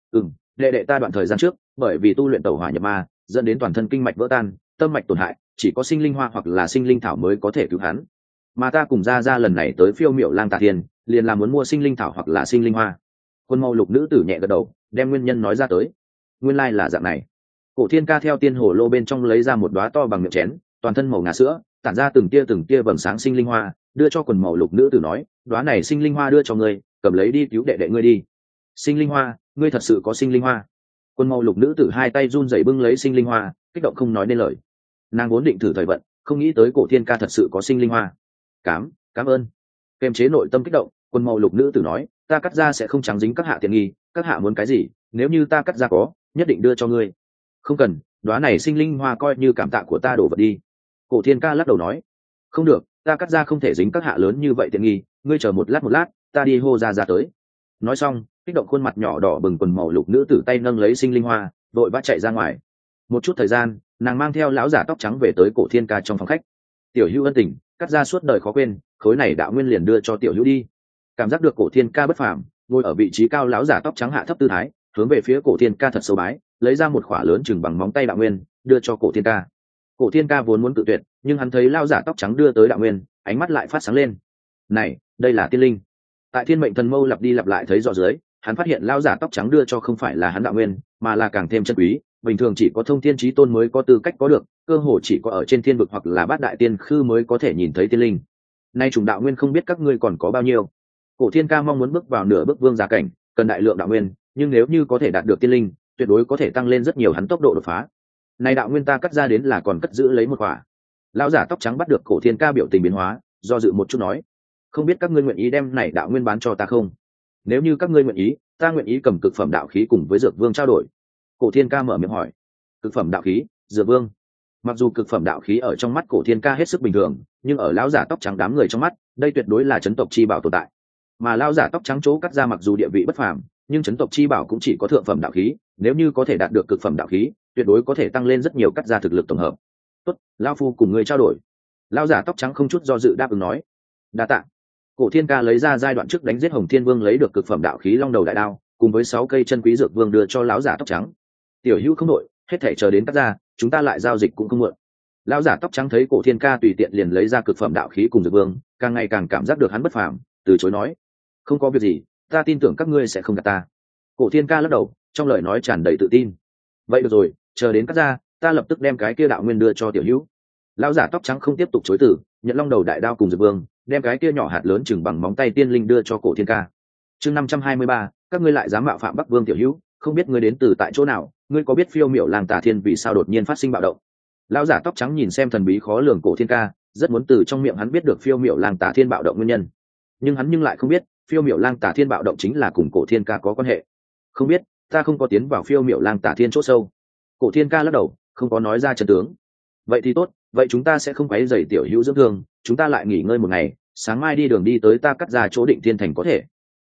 Đệ ta đoạn thời gian trước, bởi vì tu luyện tẩu hỏa nhập ma, dẫn đến toàn thân kinh mạch vỡ tan, tâm mạch tổn hại, chỉ có sinh linh hoa hoặc là sinh linh thảo mới có thể cứu hắn. Mà ta cùng ra lần này tới Phiêu Miểu Lang Tà Thiên, liền là muốn mua sinh linh thảo hoặc là sinh linh hoa. Quân Mâu Lục nữ tử nhẹ gật đầu, đem nguyên nhân nói ra tới. Nguyên lai là dạng này. Cổ Thiên Ca theo tiên hồ lô bên trong lấy ra một đóa to bằng miệng chén, toàn thân màu ngà sữa, tản ra từng tia vầng sáng sinh linh hoa, đưa cho Quần Màu Lục nữ tử nói, đóa này sinh linh hoa đưa cho ngươi, cầm lấy đi cứu đệ đệ ngươi đi. Sinh linh hoa, ngươi thật sự có sinh linh hoa? Quần Màu Lục nữ tử hai tay run rẩy bưng lấy sinh linh hoa, kích động không nói nên lời. Nàng vốn định thử thời vận, không nghĩ tới Cổ Thiên Ca thật sự có sinh linh hoa. Cảm ơn. Kềm chế nội tâm kích động, Quần Màu Lục nữ tử nói, ta cắt ra sẽ không trắng dính các hạ tiện nghi, các hạ muốn cái gì, nếu như ta cắt ra có, nhất định đưa cho ngươi. Không cần, đóa này sinh linh hoa coi như cảm tạ của ta đổ vật đi. Cổ Thiên Ca lắc đầu nói, không được, ta cắt ra không thể dính các hạ lớn như vậy tiện nghi, ngươi chờ một lát, ta đi hô ra tới. Nói xong, kích động khuôn mặt nhỏ đỏ bừng Quần Màu Lục nữ tử tay nâng lấy sinh linh hoa, vội vã chạy ra ngoài. Một chút thời gian, nàng mang theo lão giả tóc trắng về tới Cổ Thiên Ca trong phòng khách. Tiểu Hữu ân tình, cắt ra suốt đời khó quên, khối này đạo nguyên liền đưa cho Tiểu Hữu đi. Cảm giác được Cổ Thiên Ca bất phàm, ngồi ở vị trí cao lão giả tóc trắng hạ thấp tư thái, hướng về phía Cổ Thiên Ca thật sâu bái, lấy ra một khỏa lớn chừng bằng móng tay đạo nguyên, đưa cho Cổ Thiên Ca. Cổ Thiên Ca vốn muốn cự tuyệt, nhưng hắn thấy lão giả tóc trắng đưa tới đạo nguyên, ánh mắt lại phát sáng lên. Này, đây là tiên linh. Tại Thiên Mệnh Thần Mâu lặp đi lặp lại thấy rõ dưới, hắn phát hiện lão giả tóc trắng đưa cho không phải là hắn đạo nguyên, mà là càng thêm chân quý, bình thường chỉ có thông thiên chí tôn mới có tư cách có được, cơ hồ chỉ có ở trên thiên vực hoặc là bát đại tiên khư mới có thể nhìn thấy tiên linh. Nay trùng đạo nguyên không biết các ngươi còn có bao nhiêu. Cổ Thiên Ca mong muốn bước vào nửa bước vương giả cảnh, cần đại lượng đạo nguyên, nhưng nếu như có thể đạt được tiên linh, tuyệt đối có thể tăng lên rất nhiều hắn tốc độ đột phá. Này đạo nguyên ta cắt ra đến là còn cất giữ lấy một quả. Lão giả tóc trắng bắt được Cổ Thiên Ca biểu tình biến hóa, do dự một chút nói, không biết các ngươi nguyện ý đem này đạo nguyên bán cho ta không? Nếu như các ngươi nguyện ý, ta nguyện ý cầm cực phẩm đạo khí cùng với dược vương trao đổi. Cổ Thiên Ca mở miệng hỏi, cực phẩm đạo khí, dược vương? Mặc dù cực phẩm đạo khí ở trong mắt Cổ Thiên Ca hết sức bình thường, nhưng ở lão giả tóc trắng đám người trong mắt, đây tuyệt đối là chấn tộc chi bảo tồn tại. Mà lão giả tóc trắng chỗ cắt ra mặc dù địa vị bất phàm, nhưng chấn tộc chi bảo cũng chỉ có thượng phẩm đạo khí, nếu như có thể đạt được cực phẩm đạo khí, tuyệt đối có thể tăng lên rất nhiều cắt ra thực lực tổng hợp. Tốt, lão phu cùng người trao đổi. Lão giả tóc trắng không chút do dự đáp ứng nói. Đa tạ. Cổ Thiên Ca lấy ra giai đoạn trước đánh giết Hồng Thiên Vương lấy được cực phẩm đạo khí Long Đầu Đại Đao, cùng với 6 cây chân quý dược vương đưa cho lão giả tóc trắng. Tiểu Hữu không đội, hết thảy chờ đến cắt ra, chúng ta lại giao dịch cũng không muộn. Lão giả tóc trắng thấy Cổ Thiên Ca tùy tiện liền lấy ra cực phẩm đạo khí cùng dược vương, càng ngày càng cảm giác được hắn bất phàm, từ chối nói, không có việc gì, ta tin tưởng các ngươi sẽ không gạt ta. Cổ Thiên Ca lắc đầu, trong lời nói tràn đầy tự tin. Vậy được rồi, chờ đến cắt ra, ta lập tức đem cái kia đạo nguyên đưa cho Tiểu Hữu. Lão giả tóc trắng không tiếp tục chối từ, nhận Long Đầu Đại Đao cùng dược vương, đem cái kia nhỏ hạt lớn chừng bằng móng tay tiên linh đưa cho Cổ Thiên Ca. Chương 523, các ngươi lại dám mạo phạm Bắc Vương Tiểu Hữu, không biết ngươi đến từ tại chỗ nào, ngươi có biết Phiêu Miểu Lang Tà Thiên vì sao đột nhiên phát sinh bạo động? Lão giả tóc trắng nhìn xem thần bí khó lường Cổ Thiên Ca, rất muốn từ trong miệng hắn biết được Phiêu Miểu Lang Tà Thiên bạo động nguyên nhân, nhưng hắn lại không biết Phiêu Miểu Lang Tà Thiên bạo động chính là cùng Cổ Thiên Ca có quan hệ. Không biết, ta không có tiến vào Phiêu Miểu Lang Tà Thiên chỗ sâu. Cổ Thiên Ca lắc đầu, không có nói ra chân tướng. Vậy thì tốt, vậy chúng ta sẽ không quấy rầy Tiểu Hữu dưỡng thương, chúng ta lại nghỉ ngơi một ngày, sáng mai đi đường đi tới ta cắt ra chỗ Định Thiên Thành có thể.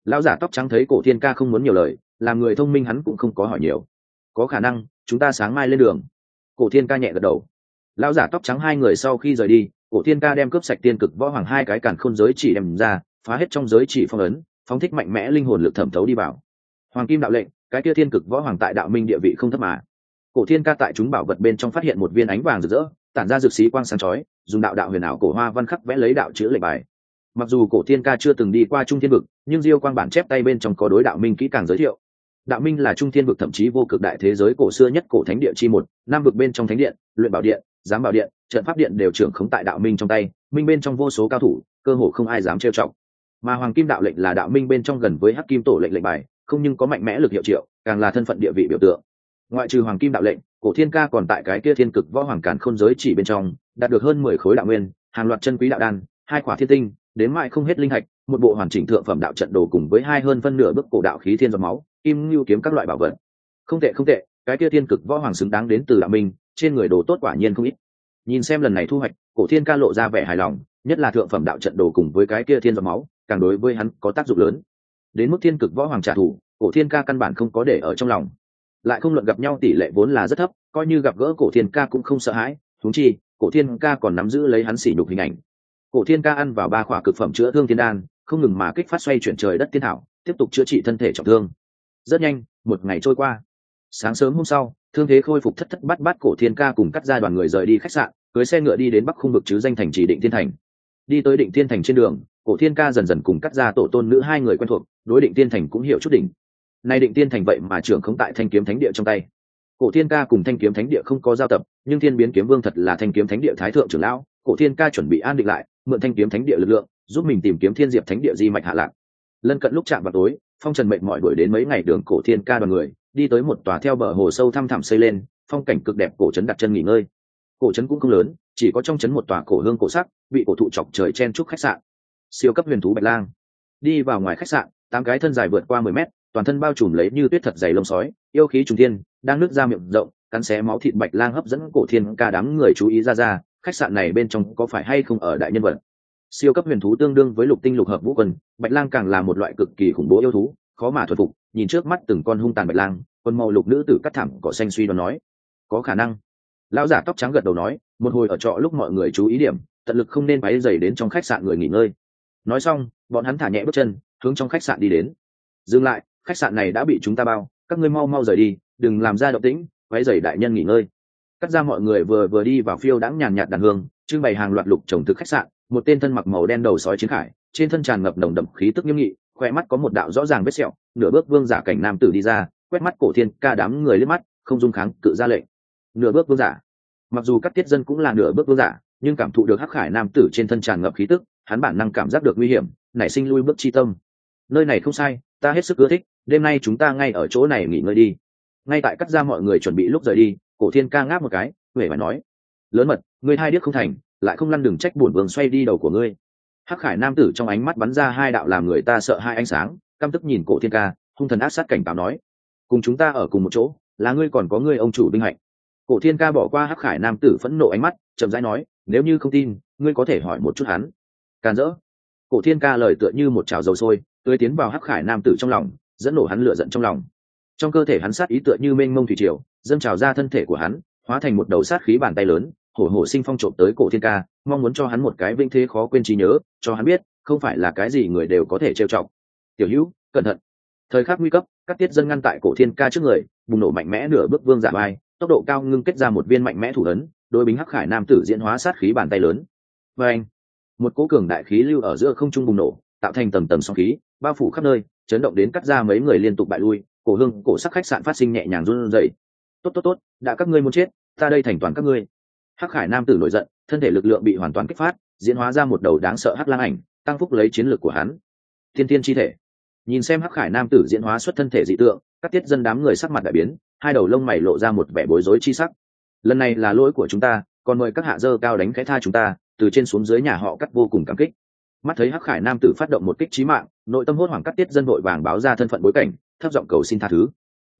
Lão giả tóc trắng thấy cổ thiên ca không muốn nhiều lời, làm người thông minh hắn cũng không có hỏi nhiều. Có khả năng chúng ta sáng mai lên đường. Cổ thiên ca nhẹ gật đầu. Lão giả tóc trắng hai người sau khi rời đi, cổ thiên ca đem cướp sạch tiên cực võ hoàng hai cái càn khôn giới chỉ đem ra, phá hết trong giới chỉ phong ấn, phóng thích mạnh mẽ linh hồn lực thẩm thấu đi vào. Hoàng kim đạo lệnh, cái kia thiên cực võ hoàng tại đạo minh địa vị không thấp mà. Cổ thiên ca tại chúng bảo vật bên trong phát hiện một viên ánh vàng rực rỡ, tản ra rực xí quang sáng chói, dùng đạo huyền ảo cổ hoa văn khắc vẽ lấy đạo chữ lệnh bài. Mặc dù cổ thiên ca chưa từng đi qua trung thiên vực, nhưng diêu quang bản chép tay bên trong có đối đạo minh kỹ càng giới thiệu. Đạo minh là trung thiên vực thậm chí vô cực đại thế giới cổ xưa nhất cổ thánh địa chi một, nam vực bên trong thánh điện, luyện bảo điện, giám bảo điện, trận pháp điện đều trưởng khống tại đạo minh trong tay, minh bên trong vô số cao thủ, cơ hồ không ai dám trêu chọc. Mà hoàng kim đạo lệnh là đạo minh bên trong gần với hắc kim tổ lệnh lệnh bài, không nhưng có mạnh mẽ lực hiệu triệu, càng là thân phận địa vị biểu tượng. Ngoại trừ hoàng kim đạo lệnh, cổ thiên ca còn tại cái kia thiên cực võ hoàng càn khôn giới chỉ bên trong đạt được hơn 10 khối đạo nguyên, hàng loạt chân quý đạo đan, 2 quả thiên tinh, đến mãi không hết linh hạch, một bộ hoàn chỉnh thượng phẩm đạo trận đồ cùng với hai hơn phân nửa bức cổ đạo khí thiên giọt máu, kim lưu kiếm các loại bảo vật. Không tệ, cái kia thiên cực võ hoàng xứng đáng đến từ đạo minh, trên người đồ tốt quả nhiên không ít. Nhìn xem lần này thu hoạch, cổ thiên ca lộ ra vẻ hài lòng, nhất là thượng phẩm đạo trận đồ cùng với cái kia thiên giọt máu, càng đối với hắn có tác dụng lớn. Đến mức thiên cực võ hoàng trả thù, cổ thiên ca căn bản không có để ở trong lòng. Lại không luận gặp nhau tỷ lệ vốn là rất thấp, coi như gặp gỡ cổ thiên ca cũng không sợ hãi, huống chi cổ thiên ca còn nắm giữ lấy hắn sỉ nhục hình ảnh. Cổ thiên ca ăn vào 3 khỏa cực phẩm chữa thương thiên đan, không ngừng mà kích phát xoay chuyển trời đất thiên thảo, tiếp tục chữa trị thân thể trọng thương. Rất nhanh, một ngày trôi qua. Sáng sớm hôm sau, thương thế khôi phục thất thất bát bát, cổ thiên ca cùng cắt ra đoàn người rời đi khách sạn, cưới xe ngựa đi đến bắc khung vực chứ danh thành trì Định Thiên Thành. Đi tới Định Thiên Thành trên đường, cổ thiên ca dần dần cùng cắt ra tổ tôn nữ hai người quen thuộc, đối Định Thiên Thành cũng hiểu chút đỉnh. Nay Định Thiên Thành vậy mà trưởng không tại Thanh Kiếm Thánh Địa trong tay. Cổ thiên ca cùng Thanh Kiếm Thánh Địa không có giao tập, nhưng Thiên Biến Kiếm Vương thật là Thanh Kiếm Thánh Địa thái thượng trưởng lão, cổ thiên ca chuẩn bị an định lại, mượn Thanh Kiếm Thánh Địa lực lượng, giúp mình tìm kiếm Thiên Diệp Thánh Địa di mạch hạ lạc. Lân cận lúc chạm vào tối, phong trần mệt mỏi đuổi đến mấy ngày đường, cổ thiên ca đoàn người đi tới một tòa theo bờ hồ sâu thăm thẳm xây lên, phong cảnh cực đẹp cổ trấn đặt chân nghỉ ngơi. Cổ trấn cũng không lớn, chỉ có trong trấn một tòa cổ hương cổ sắc, bị cổ thụ chọc trời chen trúc khách sạn. Siêu cấp huyền thú bạch lang. Đi vào ngoài khách sạn, 8 cái thân dài vượt qua 10 mét, toàn thân bao trùm lấy như tuyết thật dày lông sói, yêu khí trùng thiên, đang nứt ra miệng rộng, cắn xé máu thịt bạch lang hấp dẫn cổ thiên ca đám người chú ý ra, khách sạn này bên trong có phải hay không ở đại nhân vật. Siêu cấp huyền thú tương đương với lục tinh lục hợp vũ quân, bạch lang càng là một loại cực kỳ khủng bố yêu thú, khó mà thuần phục. Nhìn trước mắt từng con hung tàn bạch lang, quân màu lục nữ tử cắt thảm cỏ xanh suy đoán nói, có khả năng. Lão giả tóc trắng gật đầu nói, một hồi ở trọ lúc mọi người chú ý điểm, tận lực không nên váy dày đến trong khách sạn người nghỉ ngơi. Nói xong, bọn hắn thả nhẹ bước chân, hướng trong khách sạn đi đến. Dừng lại, khách sạn này đã bị chúng ta bao, các ngươi mau rời đi, đừng làm ra động tĩnh, váy dày đại nhân nghỉ ngơi. Cắt ra mọi người vừa đi vào phiêu đãng nhàn nhạt đàn hương, trưng bày hàng loạt lục trồng thực khách sạn. Một tên thân mặc màu đen đầu sói chiến khải, trên thân tràn ngập nồng đậm khí tức nghiêm nghị, khoe mắt có một đạo rõ ràng vết sẹo, nửa bước vương giả cảnh nam tử đi ra, quét mắt cổ thiên ca đám người liếc mắt, không dung kháng cự ra lệnh. Nửa bước vương giả. Mặc dù các tiết dân cũng là nửa bước vương giả, nhưng cảm thụ được hắc khải nam tử trên thân tràn ngập khí tức, hắn bản năng cảm giác được nguy hiểm, nảy sinh lui bước chi tâm. Nơi này không sai, ta hết sức ưa thích, đêm nay chúng ta ngay ở chỗ này nghỉ ngơi đi. Ngay tại cắt ra mọi người chuẩn bị lúc rời đi, cổ thiên ca ngáp một cái, huệ phải nói, lớn mật, ngươi hai điếc không thành, lại không lăn đường trách bổn vương xoay đi đầu của ngươi. Hắc khải nam tử trong ánh mắt bắn ra 2 đạo làm người ta sợ hai ánh sáng, căm tức nhìn cổ thiên ca, hung thần ác sát cảnh cáo nói, cùng chúng ta ở cùng một chỗ, là ngươi còn có ngươi ông chủ binh hạnh. Cổ thiên ca bỏ qua hắc khải nam tử phẫn nộ ánh mắt, chậm rãi nói, nếu như không tin, ngươi có thể hỏi một chút hắn. Càn rỡ. Cổ thiên ca lời tựa như một chảo dầu sôi, tưới tiến vào hắc khải nam tử trong lòng, dẫn nổ hắn lửa giận trong lòng. Trong cơ thể hắn sát ý tựa như mênh mông thủy triều, dâng trào ra thân thể của hắn, hóa thành một đầu sát khí bàn tay lớn, hổ sinh phong trộm tới cổ thiên ca, mong muốn cho hắn một cái vinh thế khó quên trí nhớ, cho hắn biết không phải là cái gì người đều có thể trêu chọc. Tiểu hữu, cẩn thận. Thời khắc nguy cấp, các tiết dân ngăn tại cổ thiên ca trước người, bùng nổ mạnh mẽ nửa bước vương giả vai, tốc độ cao ngưng kết ra một viên mạnh mẽ thủ ấn, đối bính hắc khải nam tử diễn hóa sát khí bàn tay lớn. Và anh, một cỗ cường đại khí lưu ở giữa không trung bùng nổ, tạo thành tầng tầng sóng khí, bao phủ khắp nơi, chấn động đến cắt ra mấy người liên tục bại lui. Cổ hương cổ sắc khách sạn phát sinh nhẹ nhàng run rẩy. Tốt, đã các ngươi muốn chết, ta đây thành toàn các ngươi. Hắc khải nam tử nổi giận, thân thể lực lượng bị hoàn toàn kích phát, diễn hóa ra một đầu đáng sợ hắc lang ảnh, tăng phúc lấy chiến lược của hắn. Thiên chi thể. Nhìn xem hắc khải nam tử diễn hóa xuất thân thể dị tượng, các tiết dân đám người sắc mặt đại biến, 2 đầu lông mày lộ ra một vẻ bối rối chi sắc. Lần này là lỗi của chúng ta, còn mời các hạ dơ cao đánh khẽ tha chúng ta, từ trên xuống dưới nhà họ Cắt vô cùng cảm kích. Mắt thấy hắc khải nam tử phát động một kích chí mạng, nội tâm hốt hoảng các tiết dân vội vàng báo ra thân phận bối cảnh, thấp giọng cầu xin tha thứ.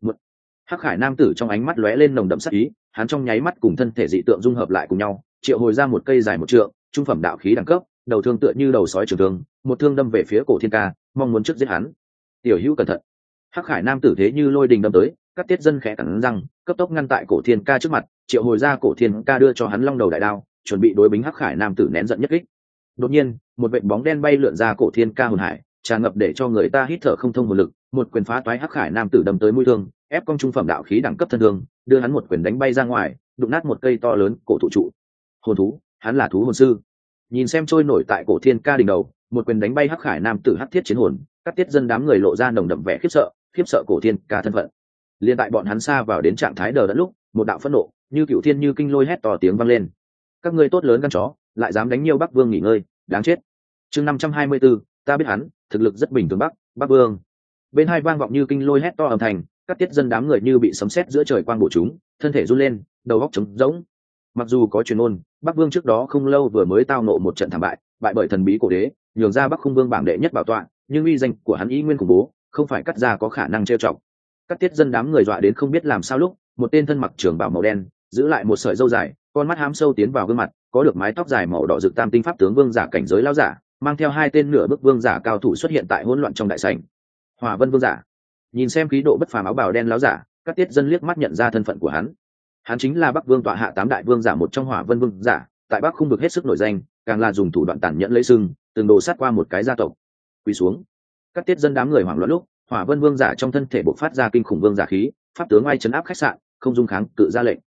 Hắc khải nam tử trong ánh mắt lóe lên nồng đậm sát ý, hắn trong nháy mắt cùng thân thể dị tượng dung hợp lại cùng nhau, triệu hồi ra một cây dài 1 trượng, trung phẩm đạo khí đẳng cấp, đầu thương tựa như đầu sói trường thương, một thương đâm về phía cổ thiên ca, mong muốn trước giết hắn. Tiểu hữu cẩn thận. Hắc khải nam tử thế như lôi đình đâm tới, các tiết dân khẽ cắn răng cấp tốc ngăn tại cổ thiên ca trước mặt, triệu hồi ra cổ thiên ca đưa cho hắn long đầu đại đao, chuẩn bị đối bính hắc khải nam tử nén giận nhất kích. Đột nhiên một vệt bóng đen bay lượn ra cổ thiên ca hồn hải, tràn ngập để cho người ta hít thở không thông hồn lực, một quyền phá toái hắc khải nam tử đâm tới mũi thương, ép cong trung phẩm đạo khí đẳng cấp thân thương, đưa hắn một quyền đánh bay ra ngoài, đụng nát một cây to lớn cổ thụ trụ. Hồn thú, hắn là thú hồn sư. Nhìn xem trôi nổi tại cổ thiên ca đỉnh đầu, một quyền đánh bay hắc khải nam tử hắc thiết chiến hồn, các tiết dân đám người lộ ra nồng đậm vẻ khiếp sợ cổ thiên ca thân phận. Liên tại bọn hắn xa vào đến trạng thái đờ đẫn lúc, một đạo phẫn nộ như cựu thiên như kinh lôi hét to tiếng vang lên. Các ngươi tốt lớn gan chó, lại dám đánh nhiều Bắc Vương nghỉ ngơi, đáng chết. Chương 524, ta biết hắn, thực lực rất bình thường Bắc Vương. Bên hai vang vọng như kinh lôi hét to âm thanh, các tiết dân đám người như bị sấm sét giữa trời quang bổ chúng, thân thể run lên, đầu óc trống rỗng. Mặc dù có truyền ôn, Bắc Vương trước đó không lâu vừa mới tao nộ một trận thảm bại, bại bởi thần bí cổ đế, nhường ra Bắc Khung Vương bảng đệ nhất bảo tọa, nhưng uy danh của hắn ý nguyên khủng bố, không phải cắt ra có khả năng trêu chọc. Các tiết dân đám người dọa đến không biết làm sao lúc, một tên thân mặc trường bào màu đen, giữ lại một sợi râu dài, con mắt hám sâu tiến vào gương mặt, có được mái tóc dài màu đỏ rực tam tinh pháp tướng vương giả cảnh giới lão giả, mang theo hai tên nửa bước vương giả cao thủ xuất hiện tại hỗn loạn trong đại sảnh. Hỏa Vân Vương giả. Nhìn xem khí độ bất phàm áo bào đen lão giả, các tiết dân liếc mắt nhận ra thân phận của hắn. Hắn chính là Bắc Vương tọa hạ tám đại vương giả một trong Hỏa Vân Vương giả, tại Bắc Khung vực hết sức nổi danh, càng là dùng thủ đoạn tàn nhẫn lấy sưng, từng đồ sát qua một cái gia tộc. Quỳ xuống. Các tiết dân đám người hoảng loạn lúc, Hỏa Vân Vương giả trong thân thể bộc phát ra kinh khủng vương giả khí, pháp tướng oai trấn áp khách sạn, không dung kháng cự ra lệnh.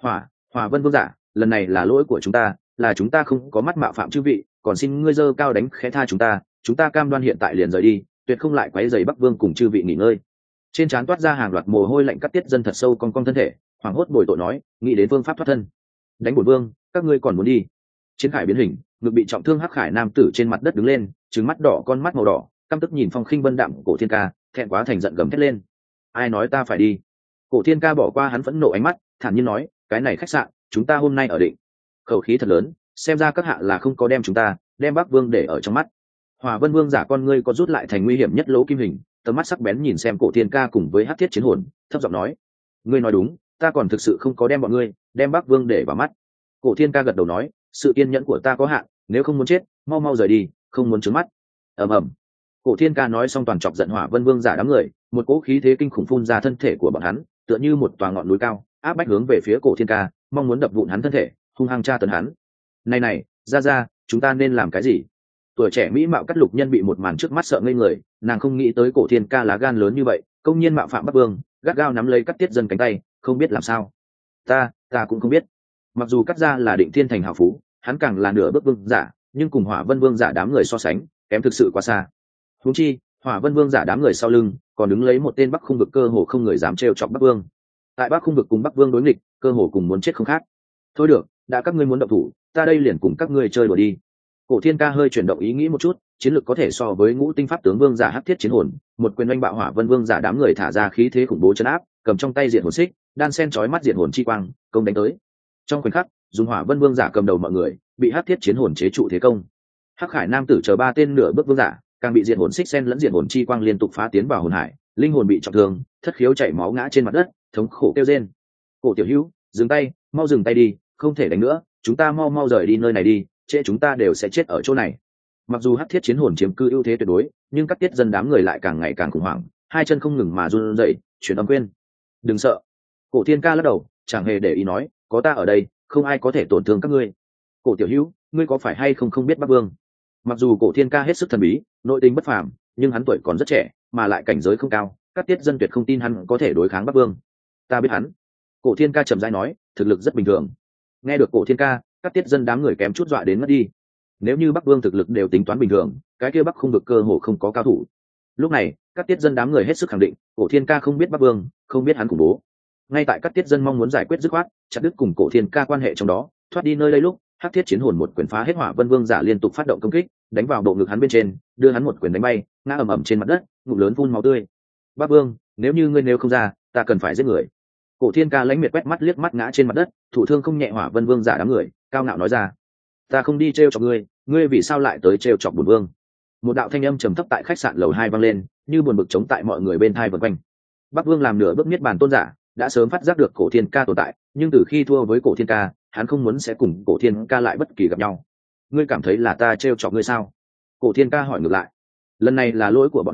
Hỏa Vân Vương giả, lần này là lỗi của chúng ta, là chúng ta không có mắt mạo phạm chư vị, còn xin ngươi dơ cao đánh khẽ tha chúng ta cam đoan hiện tại liền rời đi, tuyệt không lại quấy rầy Bắc Vương cùng chư vị nghỉ ngơi. Trên trán toát ra hàng loạt mồ hôi lạnh, các tiết dân thật sâu cong thân thể, hoảng hốt bồi tội nói, nghĩ đến phương pháp thoát thân. Đánh bổn vương, các ngươi còn muốn đi? Chiến khải biến hình, ngực bị trọng thương hắc khải nam tử trên mặt đất đứng lên, trừng mắt đỏ, con mắt màu đỏ, căm tức nhìn Phong Khinh Vân đạm cổ thiên ca, thẹn quá thành giận gầm thét lên. Ai nói ta phải đi? Cổ thiên ca bỏ qua hắn phẫn nộ ánh mắt, thản nhiên nói, cái này khách sạn chúng ta hôm nay ở định. Khẩu khí thật lớn, xem ra các hạ là không có đem chúng ta, đem Bắc Vương để ở trong mắt. Hỏa Vân Vương giả con ngươi có rút lại thành nguy hiểm nhất lỗ kim hình, tầm mắt sắc bén nhìn xem cổ thiên ca cùng với hắc thiết chiến hồn, thấp giọng nói, ngươi nói đúng, ta còn thực sự không có đem bọn ngươi, đem Bắc Vương để vào mắt. Cổ thiên ca gật đầu nói, sự kiên nhẫn của ta có hạn, nếu không muốn chết, mau rời đi, không muốn trướng mắt. ầm. Cổ thiên ca nói xong toàn chọc giận Hỏa Vân Vương giả đám người, một cỗ khí thế kinh khủng phun ra thân thể của bọn hắn, tựa như một tòa ngọn núi cao, áp bách hướng về phía cổ thiên ca, mong muốn đập vụn hắn thân thể, hung hăng tra tấn hắn. Này, ra, chúng ta nên làm cái gì? Tuổi trẻ mỹ mạo cắt lục nhân bị một màn trước mắt sợ ngây người, nàng không nghĩ tới cổ thiên ca lá gan lớn như vậy, công nhiên mạo phạm Bắc Vương, gắt gao nắm lấy cắt tiết dân cánh tay, không biết làm sao. Ta cũng không biết. Mặc dù cắt ra là Định Thiên thành hào phú, hắn càng là nửa bước vương giả, nhưng cùng Hỏa Vân Vương giả đám người so sánh, kém thực sự quá xa. Huống chi, Hỏa Vân Vương giả đám người sau lưng, còn đứng lấy một tên Bắc Khung vực cơ hồ không người dám trêu chọc Bắc Vương. Tại Bắc Khung vực cùng Bắc Vương đối nghịch, cơ hồ cùng muốn chết không khác. Thôi được, đã các ngươi muốn động thủ, ta đây liền cùng các ngươi chơi đùa đi. Cổ thiên ca hơi chuyển động ý nghĩ một chút, chiến lược có thể so với ngũ tinh pháp tướng vương giả hắc thiết chiến hồn, một quyền oanh bạo Hỏa Vân Vương giả đám người thả ra khí thế khủng bố chấn áp, cầm trong tay diện hồn xích, đan sen chói mắt diện hồn chi quang, công đánh tới. Trong khoảnh khắc, dùng Hỏa Vân Vương giả cầm đầu mọi người, bị hắc thiết chiến hồn chế trụ thế công. Hắc khải nam tử chờ ba tên nửa bước vương giả, càng bị diện hồn xích sen lẫn diện hồn chi quang liên tục phá tiến vào hồn hải, linh hồn bị trọng thương, thất khiếu chảy máu ngã trên mặt đất, thống khổ kêu rên. Cổ tiểu hữu, dừng tay, mau dừng tay đi, không thể đánh nữa, chúng ta mau rời đi nơi này đi, trễ chúng ta đều sẽ chết ở chỗ này. Mặc dù hắc thiết chiến hồn chiếm cư ưu thế tuyệt đối, nhưng các tiết dân đám người lại càng ngày càng khủng hoảng, hai chân không ngừng mà run rẩy, truyền âm khuyên, đừng sợ. Cổ thiên ca lắc đầu, chẳng hề để ý nói, có ta ở đây, không ai có thể tổn thương các ngươi. Cổ tiểu hữu, ngươi có phải hay không biết Bắc Vương? Mặc dù cổ thiên ca hết sức thần bí, nội tình bất phàm, nhưng hắn tuổi còn rất trẻ, mà lại cảnh giới không cao, các tiết dân tuyệt không tin hắn có thể đối kháng Bắc Vương. Ta biết hắn. Cổ thiên ca trầm rãi nói, thực lực rất bình thường. Nghe được cổ thiên ca, các tiết dân đám người kém chút dọa đến mất đi. Nếu như Bắc Vương thực lực đều tính toán bình thường, cái kia Bắc Khung vực cơ hồ không có cao thủ. Lúc này, các tiết dân đám người hết sức khẳng định, cổ thiên ca không biết Bắc Vương, không biết hắn khủng bố. Ngay tại các tiết dân mong muốn giải quyết dứt khoát, chặt đứt cùng cổ thiên ca quan hệ trong đó, thoát đi nơi đây lúc, hắc thiết chiến hồn một quyền phá hết Hỏa Vân Vương giả liên tục phát động công kích, đánh vào bộ ngực hắn bên trên, đưa hắn một quyền đánh bay, ngã ầm trên mặt đất, ngụm lớn phun máu tươi. Bắc Vương, nếu như ngươi không ra, ta cần phải giết người. Cổ thiên ca lãnh miệt quét mắt liếc mắt ngã trên mặt đất, thủ thương không nhẹ Hỏa Vân Vương giả đám người, cao ngạo nói ra, ta không đi trêu chọc ngươi, ngươi vì sao lại tới trêu chọc bổn vương? Một đạo thanh âm trầm thấp tại khách sạn lầu 2 vang lên, như buồn bực chống tại mọi người bên tai vần quanh. Bắc Vương làm nửa bước niết bàn tôn giả, đã sớm phát giác được cổ thiên ca tồn tại, nhưng từ khi thua với cổ thiên ca, hắn không muốn sẽ cùng cổ thiên ca lại bất kỳ gặp nhau. Ngươi cảm thấy là ta trêu chọc ngươi sao? Cổ thiên ca hỏi ngược lại. Lần này là lỗi của bọn hắn,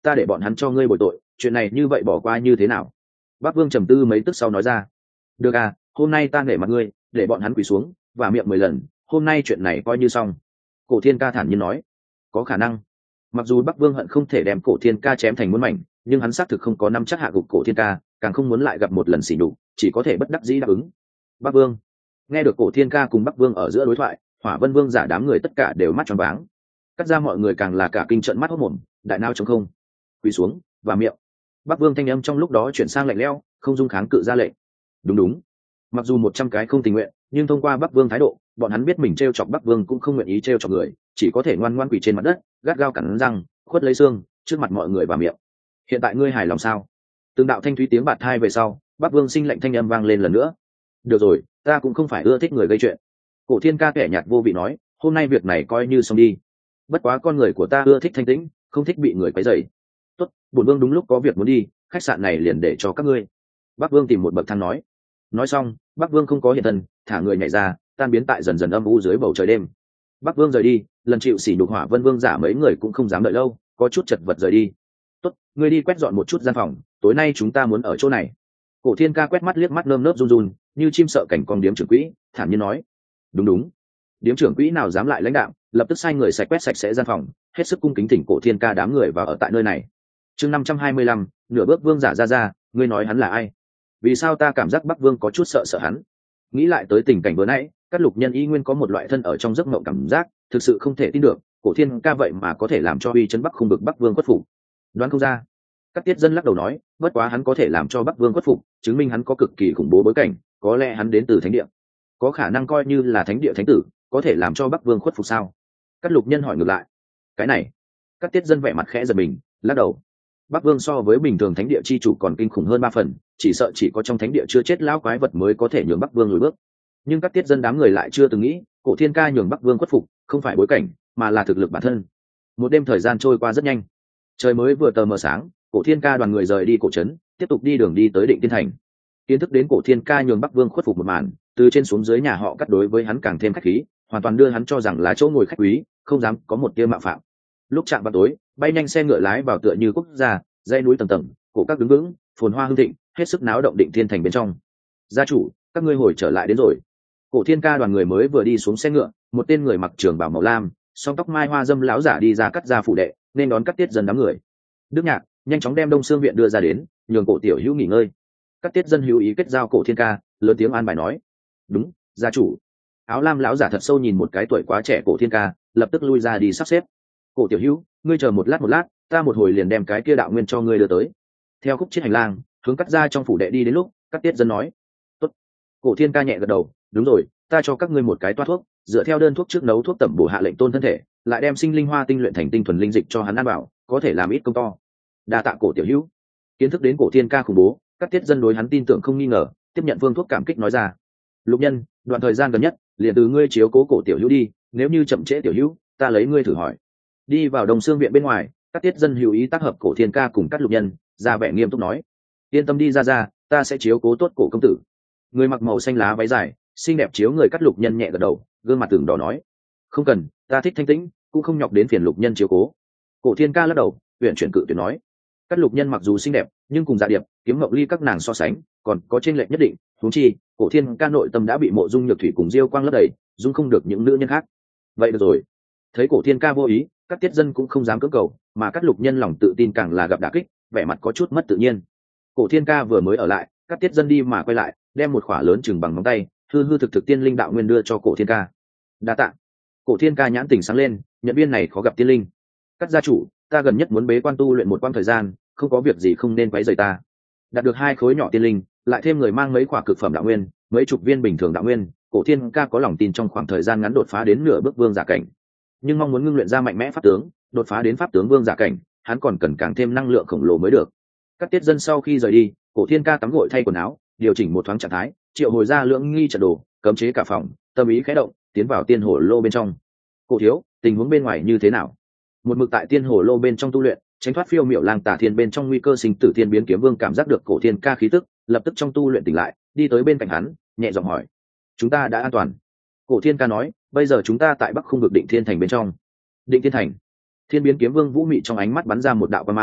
ta để bọn hắn cho ngươi bồi tội, chuyện này như vậy bỏ qua như thế nào? Bắc Vương trầm tư mấy tức sau nói ra. Được à, hôm nay ta nể mặt ngươi, để bọn hắn quỳ xuống và miệng 10 lần, hôm nay chuyện này coi như xong. Cổ Thiên Ca thản nhiên nói. Có khả năng. Mặc dù Bắc Vương hận không thể đem Cổ Thiên Ca chém thành muôn mảnh, nhưng hắn xác thực không có nắm chắc hạ gục Cổ Thiên Ca, càng không muốn lại gặp một lần sỉ nhục, chỉ có thể bất đắc dĩ đáp ứng. Bắc Vương. Nghe được Cổ Thiên Ca cùng Bắc Vương ở giữa đối thoại, Hỏa Vân Vương giả đám người tất cả đều mắt tròn váng. Cắt ra mọi người càng là cả kinh trợn mắt hốt mồm, đại nao trống không. Quỳ xuống và miệng. Bắc Vương thanh âm trong lúc đó chuyển sang lạnh lẽo, không dung kháng cự ra lệnh. Đúng. Mặc dù 100 cái không tình nguyện, nhưng thông qua Bắc Vương thái độ, bọn hắn biết mình trêu chọc Bắc Vương cũng không nguyện ý trêu chọc người, chỉ có thể ngoan ngoãn quỳ trên mặt đất, gắt gao cắn răng, khuất lấy xương, trước mặt mọi người và miệng. Hiện tại ngươi hài lòng sao? Từng đạo thanh thúy tiếng bạt thai về sau, Bắc Vương sinh lệnh thanh âm vang lên lần nữa. Được rồi, ta cũng không phải ưa thích người gây chuyện. Cổ Thiên Ca kẻ nhạt vô vị nói, hôm nay việc này coi như xong đi. Bất quá con người của ta ưa thích thanh tĩnh, không thích bị người quấy rầy. Tốt, bổn vương đúng lúc có việc muốn đi, khách sạn này liền để cho các ngươi. Bắc Vương tìm một bậc thang nói. Nói xong, Bắc Vương không có hiện thân, thả người nhảy ra, tan biến tại dần dần âm u dưới bầu trời đêm. Bắc Vương rời đi, lần chịu sỉ nhục Hỏa Vân Vương giả mấy người cũng không dám đợi lâu, có chút chật vật rời đi. Tốt, ngươi đi quét dọn một chút gian phòng, tối nay chúng ta muốn ở chỗ này. Cổ Thiên Ca quét mắt liếc mắt nơm nớp run run, như chim sợ cảnh con điếm trưởng quỹ, thản nhiên nói. Đúng. Điếm trưởng quỹ nào dám lại lãnh đạo, lập tức sai người sạch quét sạch sẽ gian phòng, hết sức cung kính thỉnh Cổ Thiên Ca đám người vào ở tại nơi này. Chương 525, nửa bước vương giả ra, ngươi nói hắn là ai? Vì sao ta cảm giác Bắc Vương có chút sợ hắn? Nghĩ lại tới tình cảnh vừa nãy, các lục nhân y nguyên có một loại thân ở trong giấc mộng cảm giác, thực sự không thể tin được, Cổ Thiên Ca vậy mà có thể làm cho uy chấn Bắc không bực Bắc Vương khuất phục. Đoán không ra. Các tiết dân lắc đầu nói, bất quá hắn có thể làm cho Bắc Vương khuất phục, chứng minh hắn có cực kỳ khủng bố bối cảnh, có lẽ hắn đến từ thánh địa, có khả năng coi như là thánh địa thánh tử, có thể làm cho Bắc Vương khuất phục sao? Các lục nhân hỏi ngược lại. Cái này, các tiết dân vẻ mặt khẽ giật mình, lắc đầu. Bắc Vương so với bình thường thánh địa chi chủ còn kinh khủng hơn 3 phần, chỉ sợ chỉ có trong thánh địa chưa chết lão quái vật mới có thể nhường Bắc Vương lùi bước. Nhưng các tiết dân đám người lại chưa từng nghĩ, Cổ Thiên Ca nhường Bắc Vương khuất phục, không phải bối cảnh, mà là thực lực bản thân. Một đêm thời gian trôi qua rất nhanh. Trời mới vừa tờ mờ sáng, Cổ Thiên Ca đoàn người rời đi cổ trấn, tiếp tục đi đường đi tới Định Tiên thành. Kiến thức đến Cổ Thiên Ca nhường Bắc Vương khuất phục một màn, từ trên xuống dưới nhà họ cắt đối với hắn càng thêm khách khí, hoàn toàn đưa hắn cho rằng là chỗ ngồi khách quý, không dám có một tia mạo phạm. Lúc chạm vào tối, bay nhanh xe ngựa lái vào tựa như quốc gia, dãy núi tầng tầng, cổ các đứng vững, phồn hoa hưng thịnh, hết sức náo động Định Thiên thành bên trong. Gia chủ, các ngươi hồi trở lại đến rồi. Cổ Thiên Ca đoàn người mới vừa đi xuống xe ngựa, một tên người mặc trường bào màu lam, song tóc mai hoa dâm lão giả đi ra cắt ra phủ đệ, nên đón các tiết dân đám người. Đức Nhạc nhanh chóng đem Đông Xương viện đưa ra đến, nhường Cổ tiểu hữu nghỉ ngơi. Các tiết dân hữu ý kết giao Cổ Thiên Ca, lớn tiếng an bài nói. Đúng, gia chủ. Áo lam lão giả thật sâu nhìn một cái tuổi quá trẻ Cổ Thiên Ca, lập tức lui ra đi sắp xếp. Cổ tiểu hữu, ngươi chờ một lát, ta một hồi liền đem cái kia đạo nguyên cho ngươi đưa tới. Theo khúc chiết hành lang, hướng cắt ra trong phủ đệ đi đến lúc, các tiết dân nói. Tốt. Cổ Thiên Ca nhẹ gật đầu, đúng rồi, ta cho các ngươi một cái toa thuốc, dựa theo đơn thuốc trước nấu thuốc tẩm bổ hạ lệnh tôn thân thể, lại đem sinh linh hoa tinh luyện thành tinh thuần linh dịch cho hắn ăn bảo, có thể làm ít công to. Đa tạ Cổ tiểu hữu. Kiến thức đến Cổ Thiên Ca khủng bố, các tiết dân đối hắn tin tưởng không nghi ngờ, tiếp nhận phương thuốc cảm kích nói ra. Lục nhân, đoạn thời gian gần nhất, liền từ ngươi chiếu cố Cổ tiểu hữu đi, nếu như chậm trễ tiểu hữu, ta lấy ngươi thử hỏi. Đi vào Đồng Xương viện bên ngoài, các tiết dân hữu ý tác hợp Cổ Thiên Ca cùng các lục nhân, ra vẻ nghiêm túc nói. Yên tâm đi ra, ta sẽ chiếu cố tốt Cổ công tử. Người mặc màu xanh lá váy dài, xinh đẹp chiếu người cắt lục nhân nhẹ gật đầu, gương mặt tưởng đỏ nói. Không cần, ta thích thanh tĩnh, cũng không nhọc đến phiền lục nhân chiếu cố. Cổ Thiên Ca lắc đầu, huyện chuyển cự tuyệt nói. Cắt lục nhân mặc dù xinh đẹp, nhưng cùng Dạ Điệp, Kiếm Ngọc Ly các nàng so sánh, còn có chênh lệch nhất định. Huống chi, Cổ Thiên Ca nội tâm đã bị Mộ Dung Nhược Thủy cùng Diêu Quang lấp đầy, dung không được những nữ nhân khác. Vậy được rồi. Thấy Cổ Thiên Ca vô ý, các tiết dân cũng không dám cưỡng cầu, mà các lục nhân lòng tự tin càng là gặp đả kích, vẻ mặt có chút mất tự nhiên. Cổ Thiên Ca vừa mới ở lại, các tiết dân đi mà quay lại, đem một khỏa lớn chừng bằng ngón tay, hư thực tiên linh đạo nguyên đưa cho Cổ Thiên Ca. Đa tạ. Cổ Thiên Ca nhãn tỉnh sáng lên, nhận viên này khó gặp tiên linh. Các gia chủ, ta gần nhất muốn bế quan tu luyện một quãng thời gian, không có việc gì không nên quấy rầy ta. Đạt được 2 khối nhỏ tiên linh, lại thêm người mang mấy khỏa cực phẩm đạo nguyên, mấy chục viên bình thường đạo nguyên, Cổ Thiên Ca có lòng tin trong khoảng thời gian ngắn đột phá đến nửa bước vương giả cảnh. Nhưng mong muốn ngưng luyện ra mạnh mẽ pháp tướng, đột phá đến pháp tướng vương giả cảnh, hắn còn cần càng thêm năng lượng khổng lồ mới được. Các tiết dân sau khi rời đi, Cổ Thiên Ca tắm gội thay quần áo, điều chỉnh một thoáng trạng thái, triệu hồi ra lượng nghi trận đồ, cấm chế cả phòng, tâm ý khẽ động, tiến vào tiên hồ lô bên trong. Cổ thiếu, tình huống bên ngoài như thế nào? Một mực tại tiên hồ lô bên trong tu luyện, tránh thoát phiêu miểu lang tà thiên bên trong nguy cơ sinh tử thiên biến kiếm vương cảm giác được Cổ Thiên Ca khí tức, lập tức trong tu luyện tỉnh lại, đi tới bên cạnh hắn, nhẹ giọng hỏi. Chúng ta đã an toàn. Cổ Thiên Ca nói, bây giờ chúng ta tại Bắc Khung vực Định Thiên thành bên trong. Định Thiên thành. Thiên biến kiếm vương vũ mị trong ánh mắt bắn ra một đạo quang mang,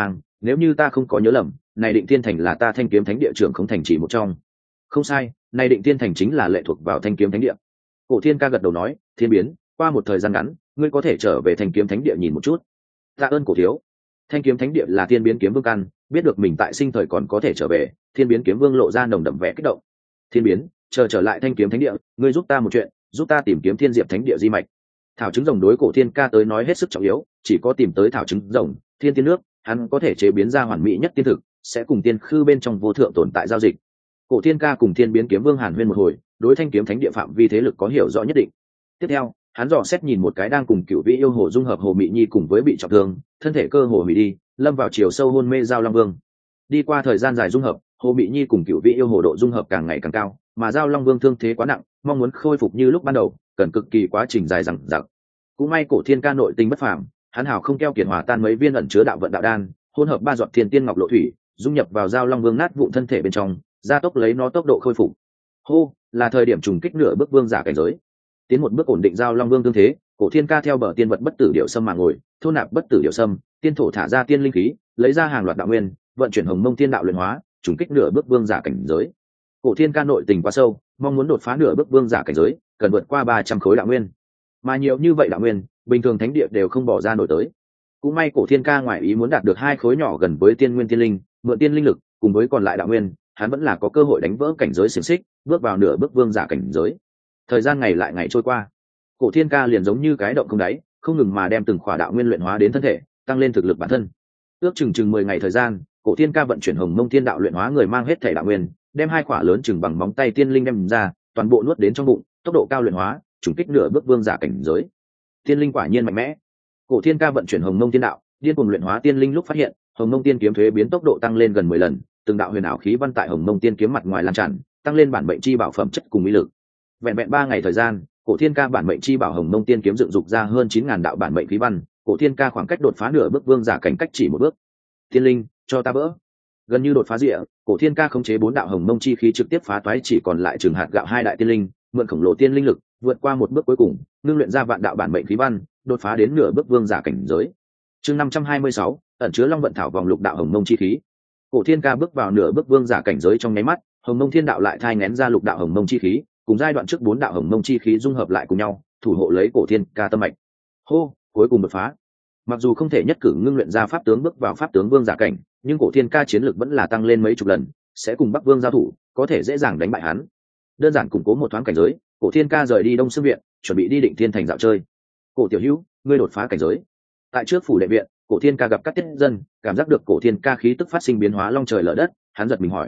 nếu như ta không có nhớ lầm, này Định Thiên Thành là ta Thanh Kiếm Thánh địa trưởng không thành chỉ một trong. Không sai, này Định Thiên Thành chính là lệ thuộc vào Thanh Kiếm Thánh địa. Cổ Thiên Ca gật đầu nói, Thiên Biến, qua một thời gian ngắn, ngươi có thể trở về Thanh Kiếm Thánh địa nhìn một chút. Tạ ơn Cổ thiếu. Thanh Kiếm Thánh địa là Thiên Biến kiếm vương căn, biết được mình tại sinh thời còn có thể trở về, Thiên Biến kiếm vương lộ ra nồng đậm vẻ kích động. Thiên Biến, trở lại Thanh Kiếm Thánh địa, ngươi giúp ta một chuyện, giúp ta tìm kiếm Thiên Diệp Thánh địa di mạch. Thảo trứng rồng đối Cổ Thiên Ca tới nói hết sức trọng yếu, chỉ có tìm tới thảo trứng rồng, thiên tiên nước, hắn có thể chế biến ra hoàn mỹ nhất tiên thực, sẽ cùng tiên khư bên trong vô thượng tồn tại giao dịch. Cổ Thiên Ca cùng Thiên Biến kiếm vương hàn huyên một hồi, đối Thanh Kiếm Thánh địa phạm vi thế lực có hiểu rõ nhất định. Tiếp theo, hắn dò xét nhìn một cái đang cùng Cửu Vĩ yêu hồ dung hợp Hồ Mị Nhi cùng với bị trọng thương, thân thể cơ hồ hủy đi, lâm vào chiều sâu hôn mê Giao Long Vương. Đi qua thời gian dài dung hợp, Hồ Mị Nhi cùng Cửu Vĩ yêu hồ độ dung hợp càng ngày càng cao, mà Giao Long Vương thương thế quá nặng, mong muốn khôi phục như lúc ban đầu, cần cực kỳ quá trình dài dằng dặc. Cũng may Cổ Thiên Ca nội tình bất phàm, hắn hảo không keo kiệt hòa tan mấy viên ẩn chứa đạo vận đạo đan, hỗn hợp 3 giọt Thiên Tiên Ngọc Lộ Thủy, dung nhập vào Giao Long Vương nát vụn thân thể bên trong, gia tốc lấy nó tốc độ khôi phục. Hô, là thời điểm trùng kích nửa bước vương giả cảnh giới. Tiến một bước ổn định Giao Long Vương tương thế, Cổ Thiên Ca theo bờ tiên vật bất tử điệu sâm mà ngồi, thu nạp bất tử điệu sâm, tiên thổ thả ra tiên linh khí, lấy ra hàng loạt đạo nguyên, vận chuyển Hồng Mông Tiên đạo luyện hóa, trùng kích nửa bước vương giả cảnh giới. Cổ Thiên Ca nội tình quá sâu, mong muốn đột phá nửa bước vương giả cảnh giới, cần vượt qua 300 khối đạo nguyên. Mà nhiều như vậy đạo nguyên, bình thường thánh địa đều không bỏ ra nổi tới. Cũng may Cổ Thiên Ca ngoài ý muốn đạt được 2 khối nhỏ gần với tiên nguyên tiên linh, mượn tiên linh lực, cùng với còn lại đạo nguyên, hắn vẫn là có cơ hội đánh vỡ cảnh giới xiển xích, bước vào nửa bước vương giả cảnh giới. Thời gian ngày lại ngày trôi qua, Cổ Thiên Ca liền giống như cái động không đáy, không ngừng mà đem từng khỏa đạo nguyên luyện hóa đến thân thể, tăng lên thực lực bản thân. Ước chừng 10 ngày thời gian, Cổ Thiên Ca vận chuyển Hồng Mông Tiên đạo luyện hóa người mang hết thể đạo nguyên, đem 2 khỏa lớn chừng bằng móng tay tiên linh đem ra, toàn bộ nuốt đến trong bụng, tốc độ cao luyện hóa, trùng kích nửa bước vương giả cảnh giới. Tiên linh quả nhiên mạnh mẽ. Cổ Thiên Ca vận chuyển Hồng Mông Tiên đạo, điên cuồng luyện hóa tiên linh lúc phát hiện, Hồng Mông Tiên kiếm thuế biến tốc độ tăng lên gần 10 lần, từng đạo huyền ảo khí văn tại Hồng Mông Tiên kiếm mặt ngoài lan tràn, tăng lên bản mệnh chi bảo phẩm chất cùng uy lực. Vẹn 3 ngày thời gian, Cổ Thiên Ca bản mệnh chi bảo Hồng Mông Tiên kiếm dựng dục ra hơn 9000 đạo bản mệnh khí văn, Cổ Thiên Ca khoảng cách đột phá nửa bước vương giả cảnh cách chỉ một bước. Tiên linh, cho ta bỡ. Gần như đột phá rìa, Cổ Thiên Ca khống chế 4 đạo Hồng Mông chi khí trực tiếp phá toái chỉ còn lại chừng hạt gạo 2 đại tiên linh, mượn khổng lồ tiên linh lực, vượt qua một bước cuối cùng, ngưng luyện ra vạn đạo bản mệnh khí văn, đột phá đến nửa bước vương giả cảnh giới. Chương 526, ẩn chứa Long vận thảo vòng lục đạo Hồng Mông chi khí. Cổ Thiên Ca bước vào nửa bước vương giả cảnh giới trong nháy mắt, Hồng Mông Thiên đạo lại thai nghén ra lục đạo Hồng Mông chi khí, cùng giai đoạn trước 4 đạo Hồng Mông chi khí dung hợp lại cùng nhau, thủ hộ lấy Cổ Thiên Ca tâm mạch. Hô, cuối cùng đột phá. Mặc dù không thể nhất cử ngưng luyện ra pháp tướng bước vào pháp tướng vương giả cảnh, nhưng Cổ Thiên Ca chiến lực vẫn là tăng lên mấy chục lần, sẽ cùng Bắc Vương giao thủ, có thể dễ dàng đánh bại hắn. Đơn giản củng cố một thoáng cảnh giới, Cổ Thiên Ca rời đi Đông Xương viện, chuẩn bị đi Định Thiên Thành dạo chơi. Cổ tiểu hữu, ngươi đột phá cảnh giới. Tại trước phủ đệ viện, Cổ Thiên Ca gặp các tiết dân, cảm giác được Cổ Thiên Ca khí tức phát sinh biến hóa long trời lở đất, hắn giật mình hỏi: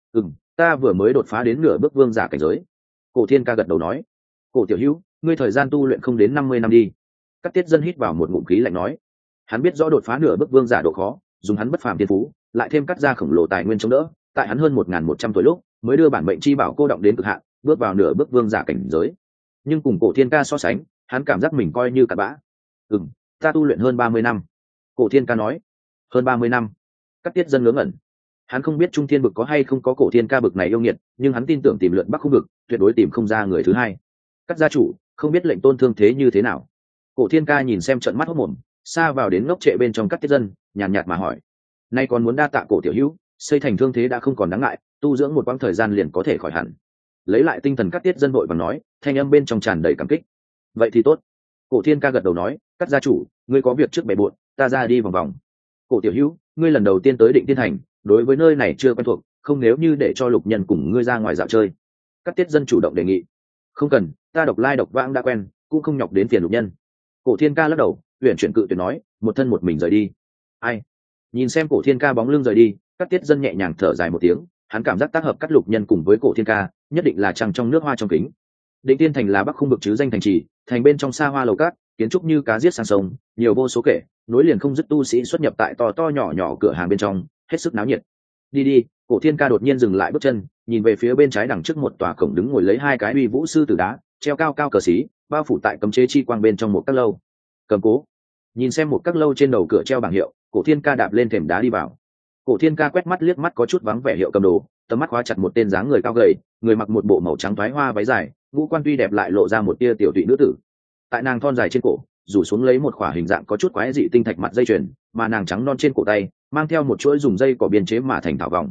ta vừa mới đột phá đến nửa bước vương giả cảnh giới. Cổ Thiên Ca gật đầu nói: Cổ tiểu hữu, ngươi thời gian tu luyện không đến 50 năm đi. Các tiết dân hít vào một ngụm khí lạnh nói. Hắn biết rõ đột phá nửa bước vương giả độ khó, dùng hắn bất phàm thiên phú, lại thêm cắt ra khổng lồ tài nguyên chống đỡ, tại hắn hơn 1100 tuổi lúc, mới đưa bản mệnh chi bảo cô động đến cực hạn, bước vào nửa bước vương giả cảnh giới. Nhưng cùng Cổ Thiên Ca so sánh, hắn cảm giác mình coi như cặn bã. Ta tu luyện hơn 30 năm. Cổ Thiên Ca nói. Hơn 30 năm. Các tiết dân ngớ ngẩn. Hắn không biết Trung Thiên Bực có hay không có Cổ Thiên Ca bực này yêu nghiệt, nhưng hắn tin tưởng tìm lượn Bắc Khung Bực, tuyệt đối tìm không ra người thứ hai. Các gia chủ, không biết lệnh tôn thương thế như thế nào. Cổ Thiên Ca nhìn xem trận mắt hốt mồm, xa vào đến ngốc trệ bên trong các tiết dân, nhàn nhạt mà hỏi: nay còn muốn đa tạ Cổ tiểu hữu, xây thành thương thế đã không còn đáng ngại, tu dưỡng một quãng thời gian liền có thể khỏi hẳn. Lấy lại tinh thần các tiết dân vội vàng nói, thanh âm bên trong tràn đầy cảm kích. Vậy thì tốt. Cổ Thiên Ca gật đầu nói: các gia chủ, ngươi có việc trước bề bộn, ta ra đi vòng vòng. Cổ tiểu hữu, ngươi lần đầu tiên tới Định Thiên Thành, đối với nơi này chưa quen thuộc, không nếu như để cho Lục Nhân cùng ngươi ra ngoài dạo chơi. Các tiết dân chủ động đề nghị. Không cần, ta độc lai độc vãng đã quen, cũng không nhọc đến phiền Lục Nhân. Cổ Thiên Ca lắc đầu, uyển chuyển cự tuyệt nói, một thân một mình rời đi. Ai? Nhìn xem Cổ Thiên Ca bóng lưng rời đi, các tiết dân nhẹ nhàng thở dài một tiếng, hắn cảm giác tác hợp các Lục Nhân cùng với Cổ Thiên Ca, nhất định là trăng trong nước hoa trong kính. Định Thiên Thành là Bắc Khung Bực chứ danh thành trì, thành bên trong xa hoa lầu cát, kiến trúc như cá giết sang sông, nhiều vô số kể, nối liền không dứt tu sĩ xuất nhập tại to to nhỏ nhỏ cửa hàng bên trong, hết sức náo nhiệt. Đi, Cổ Thiên Ca đột nhiên dừng lại bước chân, nhìn về phía bên trái đằng trước một tòa cổng đứng ngồi lấy 2 cái uy vũ sư tử đá, treo cao cao cờ xí, bao phủ tại cấm chế chi quang bên trong một các lâu. Cầm cố. Nhìn xem một các lâu trên đầu cửa treo bảng hiệu, Cổ Thiên Ca đạp lên thềm đá đi vào. Cổ Thiên Ca quét mắt liếc mắt có chút vắng vẻ hiệu cầm đồ, tầm mắt khóa chặt một tên dáng người cao gầy, người mặc một bộ màu trắng thoái hoa váy dài, ngũ quan tuy đẹp lại lộ ra một tia tiểu tụy nữ tử. Tại nàng thon dài trên cổ, rủ xuống lấy một khỏa hình dạng có chút quái dị tinh thạch mặt dây chuyền, mà nàng trắng non trên cổ tay mang theo một chuỗi dùng dây cỏ biên chế mà thành thảo vòng.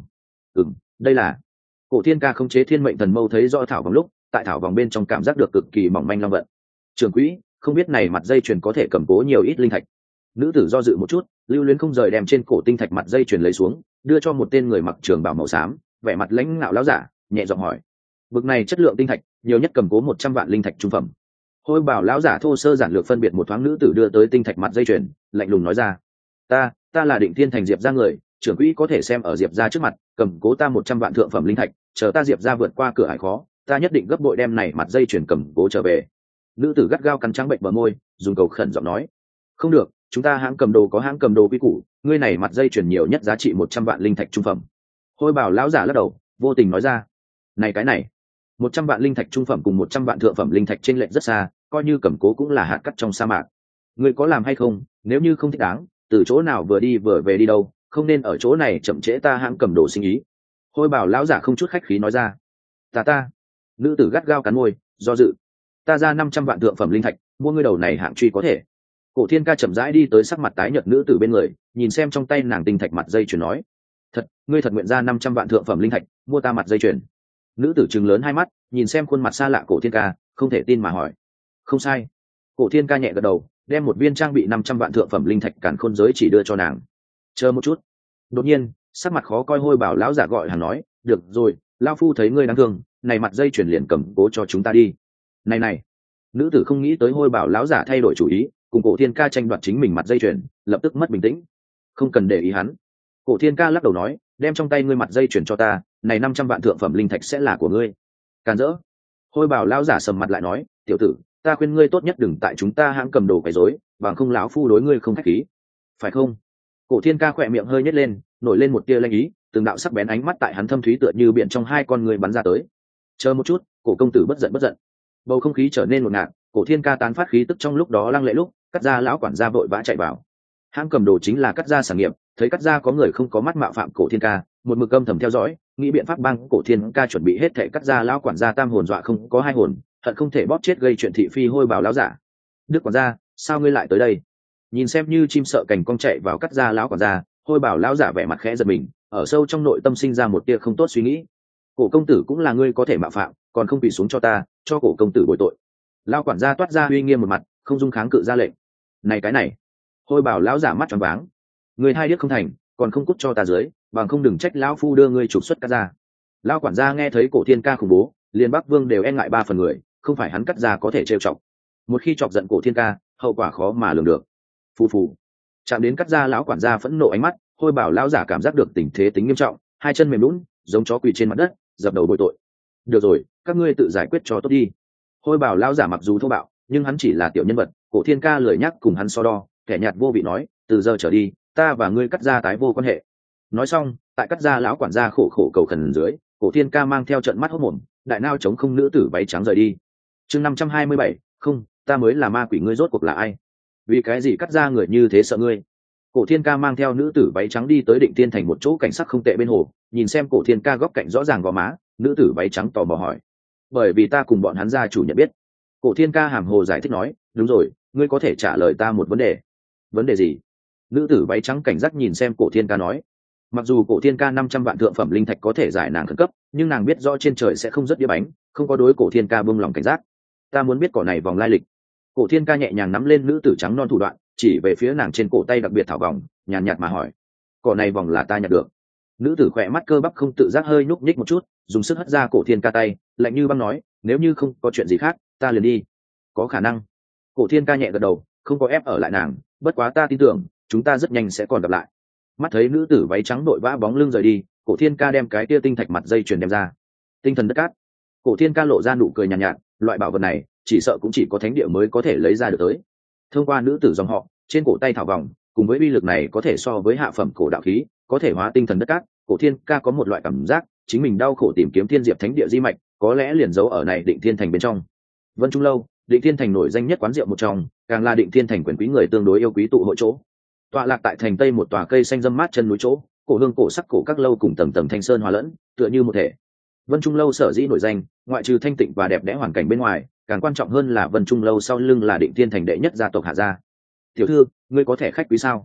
Đây là Cổ Thiên Ca khống chế thiên mệnh thần mâu thấy rõ thảo vòng lúc, tại thảo vòng bên trong cảm giác được cực kỳ mỏng manh long vận. Trưởng quỹ, không biết này mặt dây chuyền có thể cầm cố nhiều ít linh thạch. Nữ tử do dự một chút, lưu luyến không rời đem trên cổ tinh thạch mặt dây chuyền lấy xuống, đưa cho một tên người mặc trường bào màu xám, vẻ mặt lãnh ngạo lão giả, nhẹ giọng hỏi: "Vực này chất lượng tinh thạch, nhiều nhất cầm cố 100 vạn linh thạch trung phẩm." Hôi bảo lão giả thô sơ giản lược phân biệt một thoáng nữ tử đưa tới tinh thạch mặt dây chuyền, lạnh lùng nói ra: "Ta là Định Thiên thành Diệp gia người, trưởng quỹ có thể xem ở Diệp gia trước mặt, cầm cố ta 100 vạn thượng phẩm linh thạch, chờ ta Diệp gia vượt qua cửa ải khó, ta nhất định gấp bội đem này mặt dây chuyền cầm cố trở về." Nữ tử gắt gao cắn trắng bệnh bờ môi, dùng cầu khẩn giọng nói: "Không được, chúng ta hãng cầm đồ có hãng cầm đồ quy củ, ngươi này mặt dây chuyền nhiều nhất giá trị 100 vạn linh thạch trung phẩm." Hôi bảo lão giả lắc đầu, vô tình nói ra: Này, 100 vạn linh thạch trung phẩm cùng 100 vạn thượng phẩm linh thạch chênh lệch rất xa, coi như cầm cố cũng là hạt cát trong sa mạc. Ngươi có làm hay không? Nếu như không thích đáng, từ chỗ nào vừa đi vừa về đi đâu, không nên ở chỗ này chậm trễ ta hãng cầm đồ sinh ý." Hôi bảo lão giả không chút khách khí nói ra. Ta. Nữ tử gắt gao cắn môi, do dự. "Ta ra 500 vạn thượng phẩm linh thạch, mua ngươi đầu này hạng truy có thể." Cổ Thiên Ca chậm rãi đi tới sắc mặt tái nhợt nữ tử bên người, nhìn xem trong tay nàng tinh thạch mặt dây chuyền nói: Ngươi thật nguyện ra 500 vạn thượng phẩm linh thạch, mua ta mặt dây chuyền?" Nữ tử trừng lớn hai mắt, nhìn xem khuôn mặt xa lạ Cổ Thiên Ca, không thể tin mà hỏi: "Không sai." Cổ Thiên Ca nhẹ gật đầu, đem một viên trang bị 500 vạn thượng phẩm linh thạch càn khôn giới chỉ đưa cho nàng. "Chờ một chút." Đột nhiên, sắc mặt khó coi hôi bảo lão giả gọi hàng nói: "Được rồi, lão phu thấy ngươi đáng thương, này mặt dây chuyền liền cầm cố cho chúng ta đi." Này. Nữ tử không nghĩ tới hôi bảo lão giả thay đổi chủ ý, cùng Cổ Thiên Ca tranh đoạt chính mình mặt dây chuyền, lập tức mất bình tĩnh. "Không cần để ý hắn." Cổ Thiên Ca lắc đầu nói: "Đem trong tay ngươi mặt dây chuyền cho ta, này 500 vạn thượng phẩm linh thạch sẽ là của ngươi." Càn rỡ. Hôi bảo lão giả sầm mặt lại nói: "Tiểu tử, ta khuyên ngươi tốt nhất đừng tại chúng ta hãng cầm đồ quấy rối, bằng không lão phu đối ngươi không khách khí." "Phải không?" Cổ Thiên Ca khỏe miệng hơi nhếch lên, nổi lên một tia lanh ý, từng đạo sắc bén ánh mắt tại hắn thâm thúy tựa như biển trong hai con người bắn ra tới. "Chờ một chút." Cổ công tử bất giận. Bầu không khí trở nên ngột ngạt, Cổ Thiên Ca tán phát khí tức trong lúc đó lăng lệ lúc, Cắt Gia lão quản gia vội vã chạy vào. Hãng cầm đồ chính là Cắt Gia sản nghiệp, thấy Cắt Gia có người không có mắt mạo phạm Cổ Thiên Ca, một mực âm thầm theo dõi, nghĩ biện pháp bang Cổ Thiên Ca chuẩn bị hết thảy Cắt Gia lão quản gia tam hồn dọa không có hai hồn, hận không thể bóp chết gây chuyện thị phi hôi bảo lão giả. "Đức quản gia, sao ngươi lại tới đây?" Nhìn xem như chim sợ cành cong chạy vào Cắt Gia lão quản gia, hôi bảo lão giả vẻ mặt khẽ giật mình, ở sâu trong nội tâm sinh ra một tia không tốt suy nghĩ. "Cổ công tử cũng là ngươi có thể mạo phạm, còn không quỳ xuống cho ta, cho Cổ công tử bồi tội." Lão quản gia toát ra uy nghiêm một mặt, không dung kháng cự ra lệnh. Này. Hôi bảo lão giả mắt tròn váng. "Người hai điếc không thành, còn không cút cho ta dưới, bằng không đừng trách lão phu đưa ngươi trục xuất Cắt Gia." Lão quản gia nghe thấy Cổ Thiên Ca khủng bố, liền Bắc Vương đều e ngại 3 phần người, không phải hắn Cắt Gia có thể trêu chọc. Một khi chọc giận Cổ Thiên Ca, hậu quả khó mà lường được. Phù. Chạm đến Cắt Gia lão quản gia phẫn nộ ánh mắt, hôi bảo lão giả cảm giác được tình thế tính nghiêm trọng, hai chân mềm nhũn, giống chó quỳ trên mặt đất, dập đầu bồi tội. "Được rồi, các ngươi tự giải quyết cho tốt đi." Hôi bảo lão giả mặc dù thô bạo, nhưng hắn chỉ là tiểu nhân vật, Cổ Thiên Ca lười nhắc cùng hắn so đo, kẻ nhạt vô vị nói: "Từ giờ trở đi, ta và ngươi Cắt Gia tái vô quan hệ." Nói xong, tại Cắt Gia lão quản gia khổ cầu khẩn dưới, Cổ Thiên Ca mang theo trận mắt hốt mồm, đại nao chống không nữ tử váy trắng rời đi. Chương 527, "Không, ta mới là ma quỷ, ngươi rốt cuộc là ai? Vì cái gì Cắt Gia người như thế sợ ngươi?" Cổ Thiên Ca mang theo nữ tử váy trắng đi tới Định Thiên thành một chỗ cảnh sắc không tệ bên hồ, nhìn xem Cổ Thiên Ca góc cạnh rõ ràng gò má, nữ tử váy trắng tò mò hỏi: "Bởi vì ta cùng bọn hắn gia chủ nhận biết." Cổ Thiên Ca hàm hồ giải thích nói: "Đúng rồi, ngươi có thể trả lời ta một vấn đề." "Vấn đề gì?" Nữ tử váy trắng cảnh giác nhìn xem Cổ Thiên Ca nói. Mặc dù Cổ Thiên Ca 500 vạn thượng phẩm linh thạch có thể giải nàng khẩn cấp, nhưng nàng biết rõ trên trời sẽ không rất đĩa bánh, không có đối Cổ Thiên Ca buông lòng cảnh giác. "Ta muốn biết cỏ này vòng lai lịch." Cổ Thiên Ca nhẹ nhàng nắm lên nữ tử trắng non thủ đoạn, chỉ về phía nàng trên cổ tay đặc biệt thảo vòng, nhàn nhạt mà hỏi: "Cỏ này vòng là ta nhặt được?" Nữ tử khỏe mắt cơ bắp không tự giác hơi nhúc nhích một chút, dùng sức hất ra Cổ Thiên Ca tay, lạnh như băng nói: "Nếu như không có chuyện gì khác, ta liền đi." "Có khả năng." Cổ Thiên Ca nhẹ gật đầu, không có ép ở lại nàng, bất quá ta tin tưởng chúng ta rất nhanh sẽ còn gặp lại. Mắt thấy nữ tử váy trắng đội vã bóng lưng rời đi, Cổ Thiên Ca đem cái tia tinh thạch mặt dây chuyền đem ra. Tinh thần đất cát. Cổ Thiên Ca lộ ra nụ cười nhàn nhạt, loại bảo vật này chỉ sợ cũng chỉ có thánh địa mới có thể lấy ra được tới. Thông qua nữ tử dòng họ, trên cổ tay thảo vòng, cùng với uy lực này có thể so với hạ phẩm cổ đạo khí, có thể hóa tinh thần đất cát. Cổ Thiên Ca có một loại cảm giác chính mình đau khổ tìm kiếm thiên diệp thánh địa di mạch, có lẽ liền giấu ở này Định Thiên thành bên trong. Vân Trung lâu, Định Thiên thành nổi danh nhất quán rượu một trong, càng là Định Thiên thành quyền quý người tương đối yêu quý tụ hội chỗ. Tọa lạc tại thành tây một tòa cây xanh râm mát chân núi chỗ, cổ hương cổ sắc cổ các lâu cùng tầng tầng thanh sơn hòa lẫn, tựa như một thể. Vân Trung lâu sở dĩ nổi danh, ngoại trừ thanh tịnh và đẹp đẽ hoàn cảnh bên ngoài, càng quan trọng hơn là Vân Trung lâu sau lưng là Định Thiên thành đệ nhất gia tộc Hạ gia. "Tiểu thư, ngươi có thể khách quý sao?"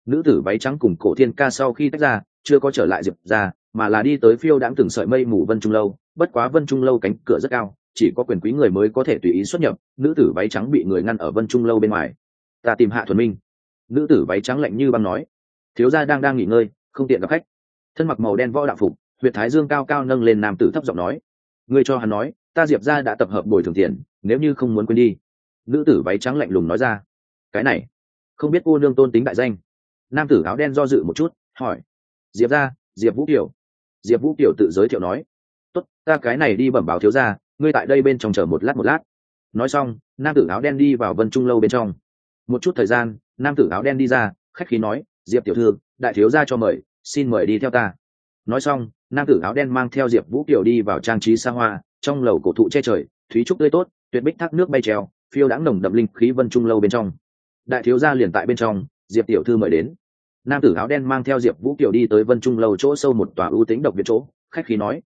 Nữ tử váy trắng cùng Cổ Thiên Ca sau khi tách ra chưa có trở lại diệp ra, mà là đi tới phiêu đãng từng sợi mây mù Vân Trung Lâu. Bất quá Vân Trung Lâu cánh cửa rất cao, chỉ có quyền quý người mới có thể tùy ý xuất nhập. Nữ tử váy trắng bị người ngăn ở Vân Trung Lâu bên ngoài. Ta tìm Hạ Thuần Minh. Nữ tử váy trắng lạnh như băng nói. Thiếu gia đang nghỉ ngơi, không tiện gặp khách. Thân mặc màu đen võ đạo phục, huyệt thái dương cao cao nâng lên, nam tử thấp giọng nói. Ngươi cho hắn nói, ta diệp ra đã tập hợp bồi thường tiền, nếu như không muốn quên đi. Nữ tử váy trắng lạnh lùng nói ra. Cái này không biết cô nương tôn tính đại danh. Nam tử áo đen do dự một chút hỏi. Diệp ra, Diệp Vũ Kiều. Diệp Vũ Kiều tự giới thiệu nói. Tốt, ta cái này đi bẩm báo thiếu gia, ngươi tại đây bên trong chờ một lát. Nói xong, nam tử áo đen đi vào Vân Trung Lâu bên trong. Một chút thời gian, nam tử áo đen đi ra, khách khí nói. Diệp tiểu thư, đại thiếu gia cho mời, xin mời đi theo ta. Nói xong, nam tử áo đen mang theo Diệp Vũ Kiều đi vào trang trí xa hoa, trong lầu cổ thụ che trời, thúy trúc tươi tốt, tuyệt bích thác nước bay treo, phiêu đãng nồng đậm linh khí Vân Trung Lâu bên trong. Đại thiếu gia liền tại bên trong, Diệp tiểu thư mời đến. Nam tử áo đen mang theo Diệp Vũ Kiều đi tới Vân Trung Lâu chỗ sâu một tòa ưu tĩnh độc biệt chỗ, khách khí nói.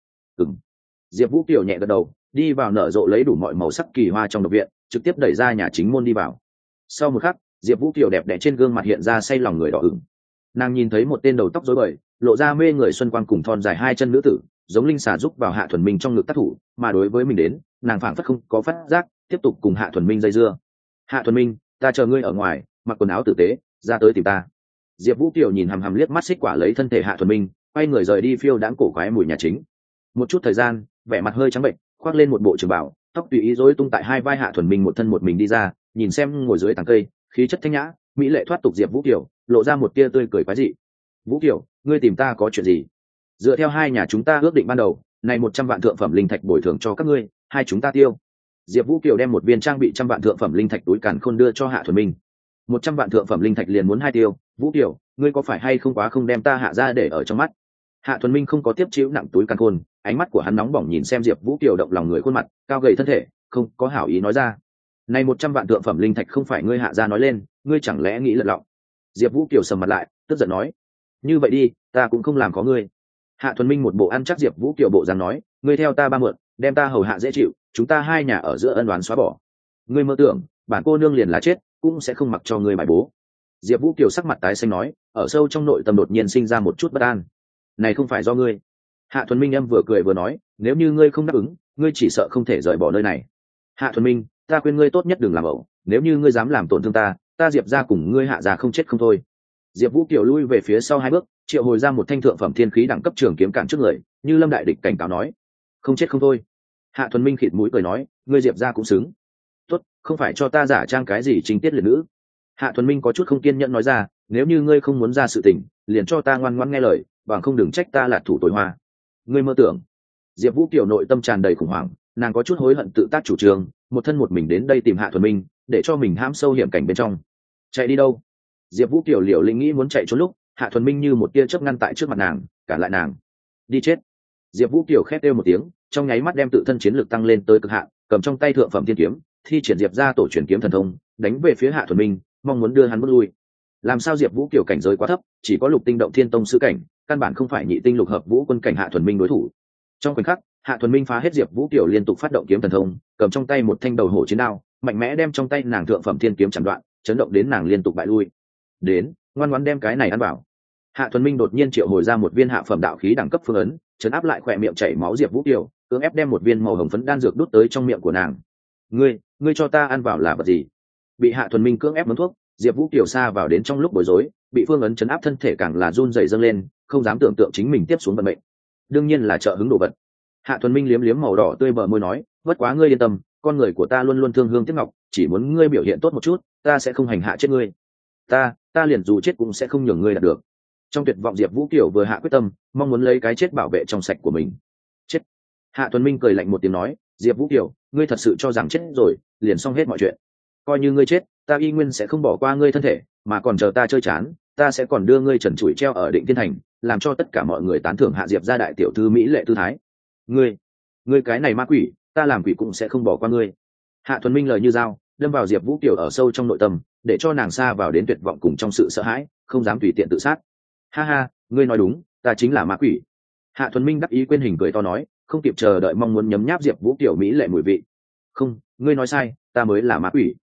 Diệp Vũ Kiều nhẹ gật đầu, đi vào nở rộ lấy đủ mọi màu sắc kỳ hoa trong độc viện, trực tiếp đẩy ra nhà chính môn đi vào. Sau một khắc, Diệp Vũ Kiều đẹp đẽ trên gương mặt hiện ra say lòng người đỏ ửng. Nàng nhìn thấy một tên đầu tóc rối bời, lộ ra mê người xuân quang cùng thon dài hai chân nữ tử, giống linh xà giúp vào Hạ Thuần Minh trong ngực tác thủ, mà đối với mình đến, nàng phảng phất không có phát giác, tiếp tục cùng Hạ Thuần Minh dây dưa. Hạ Thuần Minh, ta chờ ngươi ở ngoài, mặc quần áo tử tế, ra tới tìm ta. Diệp Vũ Kiều nhìn hằm hằm liếc mắt xích quả lấy thân thể Hạ Thuần Minh, quay người rời đi phiêu đãng cổ quái mùi nhà chính. Một chút thời gian, vẻ mặt hơi trắng bệnh, khoác lên một bộ trường bào, tóc tùy ý rối tung tại hai vai Hạ Thuần Minh một thân một mình đi ra, nhìn xem ngồi dưới tàng cây, khí chất thanh nhã, mỹ lệ thoát tục Diệp Vũ Kiều, lộ ra một tia tươi cười quái dị. Vũ Kiều, ngươi tìm ta có chuyện gì? Dựa theo hai nhà chúng ta ước định ban đầu, này 100 vạn thượng phẩm linh thạch bồi thường cho các ngươi, hai chúng ta tiêu. Diệp Vũ Kiều đem một viên trang bị 100 vạn thượng phẩm linh thạch túi càn khôn đưa cho Hạ Thuần Minh. 100 vạn thượng phẩm linh thạch liền muốn hai tiêu, Vũ Kiều, ngươi có phải hay không quá không đem ta hạ ra để ở trong mắt? Hạ Thuần Minh không có tiếp chịu nặng túi càn khôn, ánh mắt của hắn nóng bỏng nhìn xem Diệp Vũ Kiều động lòng người khuôn mặt, cao gầy thân thể, không có hảo ý nói ra. Này 100 vạn thượng phẩm linh thạch không phải ngươi hạ ra nói lên, ngươi chẳng lẽ nghĩ lật lọng? Diệp Vũ Kiều sầm mặt lại, tức giận nói. Như vậy đi, ta cũng không làm có ngươi. Hạ Thuần Minh một bộ ăn chắc Diệp Vũ Kiều bộ dáng nói, ngươi theo ta ba mượn, đem ta hầu hạ dễ chịu, chúng ta hai nhà ở giữa ân oán xóa bỏ. Ngươi mơ tưởng, bản cô nương liền là chết, cũng sẽ không mặc cho ngươi bài bố. Diệp Vũ Kiều sắc mặt tái xanh nói, ở sâu trong nội tâm đột nhiên sinh ra một chút bất an. Này không phải do ngươi. Hạ Thuần Minh vừa cười vừa nói, nếu như ngươi không đáp ứng, ngươi chỉ sợ không thể rời bỏ nơi này. Hạ Thuần Minh, ta khuyên ngươi tốt nhất đừng làm ẩu, nếu như ngươi dám làm tổn thương ta, ta Diệp gia cùng ngươi Hạ gia không chết không thôi. Diệp Vũ Kiều lui về phía sau hai bước, triệu hồi ra một thanh thượng phẩm thiên khí đẳng cấp trường kiếm cản trước người, như lâm đại địch cảnh cáo nói, không chết không thôi. Hạ Thuần Minh khịt mũi cười nói, ngươi Diệp gia cũng xứng. Tốt, không phải cho ta giả trang cái gì chính tiết liệt nữ. Hạ Thuần Minh có chút không kiên nhẫn nói ra, nếu như ngươi không muốn ra sự tình, liền cho ta ngoan ngoãn nghe lời, bằng không đừng trách ta là thủ tối hoa. Ngươi mơ tưởng. Diệp Vũ Kiều nội tâm tràn đầy khủng hoảng, nàng có chút hối hận tự tác chủ trương, một thân một mình đến đây tìm Hạ Thuần Minh, để cho mình hãm sâu hiểm cảnh bên trong. Chạy đi đâu? Diệp Vũ Kiều liều lĩnh nghĩ muốn chạy trốn lúc, Hạ Thuần Minh như một tia chớp ngăn tại trước mặt nàng, cản lại nàng. Đi chết. Diệp Vũ Kiều khét kêu một tiếng, trong nháy mắt đem tự thân chiến lực tăng lên tới cực hạn, cầm trong tay thượng phẩm thiên kiếm, thi triển Diệp gia tổ truyền kiếm thần thông, đánh về phía Hạ Thuần Minh, mong muốn đưa hắn bước lui. Làm sao Diệp Vũ Kiều cảnh giới quá thấp, chỉ có lục tinh động thiên tông sứ cảnh, căn bản không phải nhị tinh lục hợp vũ quân cảnh Hạ Thuần Minh đối thủ. Trong khoảnh khắc, Hạ Thuần Minh phá hết Diệp Vũ Kiều liên tục phát động kiếm thần thông, cầm trong tay một thanh đầu hổ chiến đao, mạnh mẽ đem trong tay nàng thượng phẩm thiên kiếm chặn đoạn, chấn động đến nàng liên tục bại lui. Đến, ngoan ngoãn đem cái này ăn vào. Hạ Thuần Minh đột nhiên triệu hồi ra một viên hạ phẩm đạo khí đẳng cấp phương ấn, chấn áp lại khỏe miệng chảy máu Diệp Vũ Kiều, cưỡng ép đem một viên màu hồng phấn đan dược đút tới trong miệng của nàng. Ngươi cho ta ăn vào là vật gì? Bị Hạ Thuần Minh cưỡng ép uống thuốc, Diệp Vũ Kiều sa vào đến trong lúc bối rối, bị phương ấn chấn áp thân thể càng là run rẩy dâng lên, không dám tưởng tượng chính mình tiếp xuống vận mệnh. Đương nhiên là trợ hứng đồ vật. Hạ Thuần Minh liếm liếm màu đỏ tươi bờ môi nói, bất quá ngươi yên tâm, con người của ta luôn luôn thương hương tiếc ngọc, chỉ muốn ngươi biểu hiện tốt một chút, ta sẽ không hành hạ chết ngươi. Ta liền dù chết cũng sẽ không nhường ngươi đạt được. Trong tuyệt vọng Diệp Vũ Kiều vừa hạ quyết tâm, mong muốn lấy cái chết bảo vệ trong sạch của mình. Chết. Hạ Thuần Minh cười lạnh một tiếng nói, Diệp Vũ Kiều, ngươi thật sự cho rằng chết rồi liền xong hết mọi chuyện? Coi như ngươi chết, ta y nguyên sẽ không bỏ qua ngươi thân thể, mà còn chờ ta chơi chán, ta sẽ còn đưa ngươi trần trụi treo ở Định Thiên Thành, làm cho tất cả mọi người tán thưởng Hạ Diệp gia đại tiểu thư mỹ lệ tư thái. Ngươi cái này ma quỷ, ta làm quỷ cũng sẽ không bỏ qua ngươi. Hạ Thuần Minh lời như dao, đâm vào Diệp Vũ Kiều ở sâu trong nội tâm, để cho nàng sa vào đến tuyệt vọng cùng trong sự sợ hãi, không dám tùy tiện tự sát. Ha ha, ngươi nói đúng, ta chính là ma quỷ. Hạ Thuần Minh đắc ý quên hình cười to nói, không kịp chờ đợi mong muốn nhấm nháp Diệp Vũ Kiều mỹ lệ mùi vị. Không, ngươi nói sai, ta mới là ma quỷ.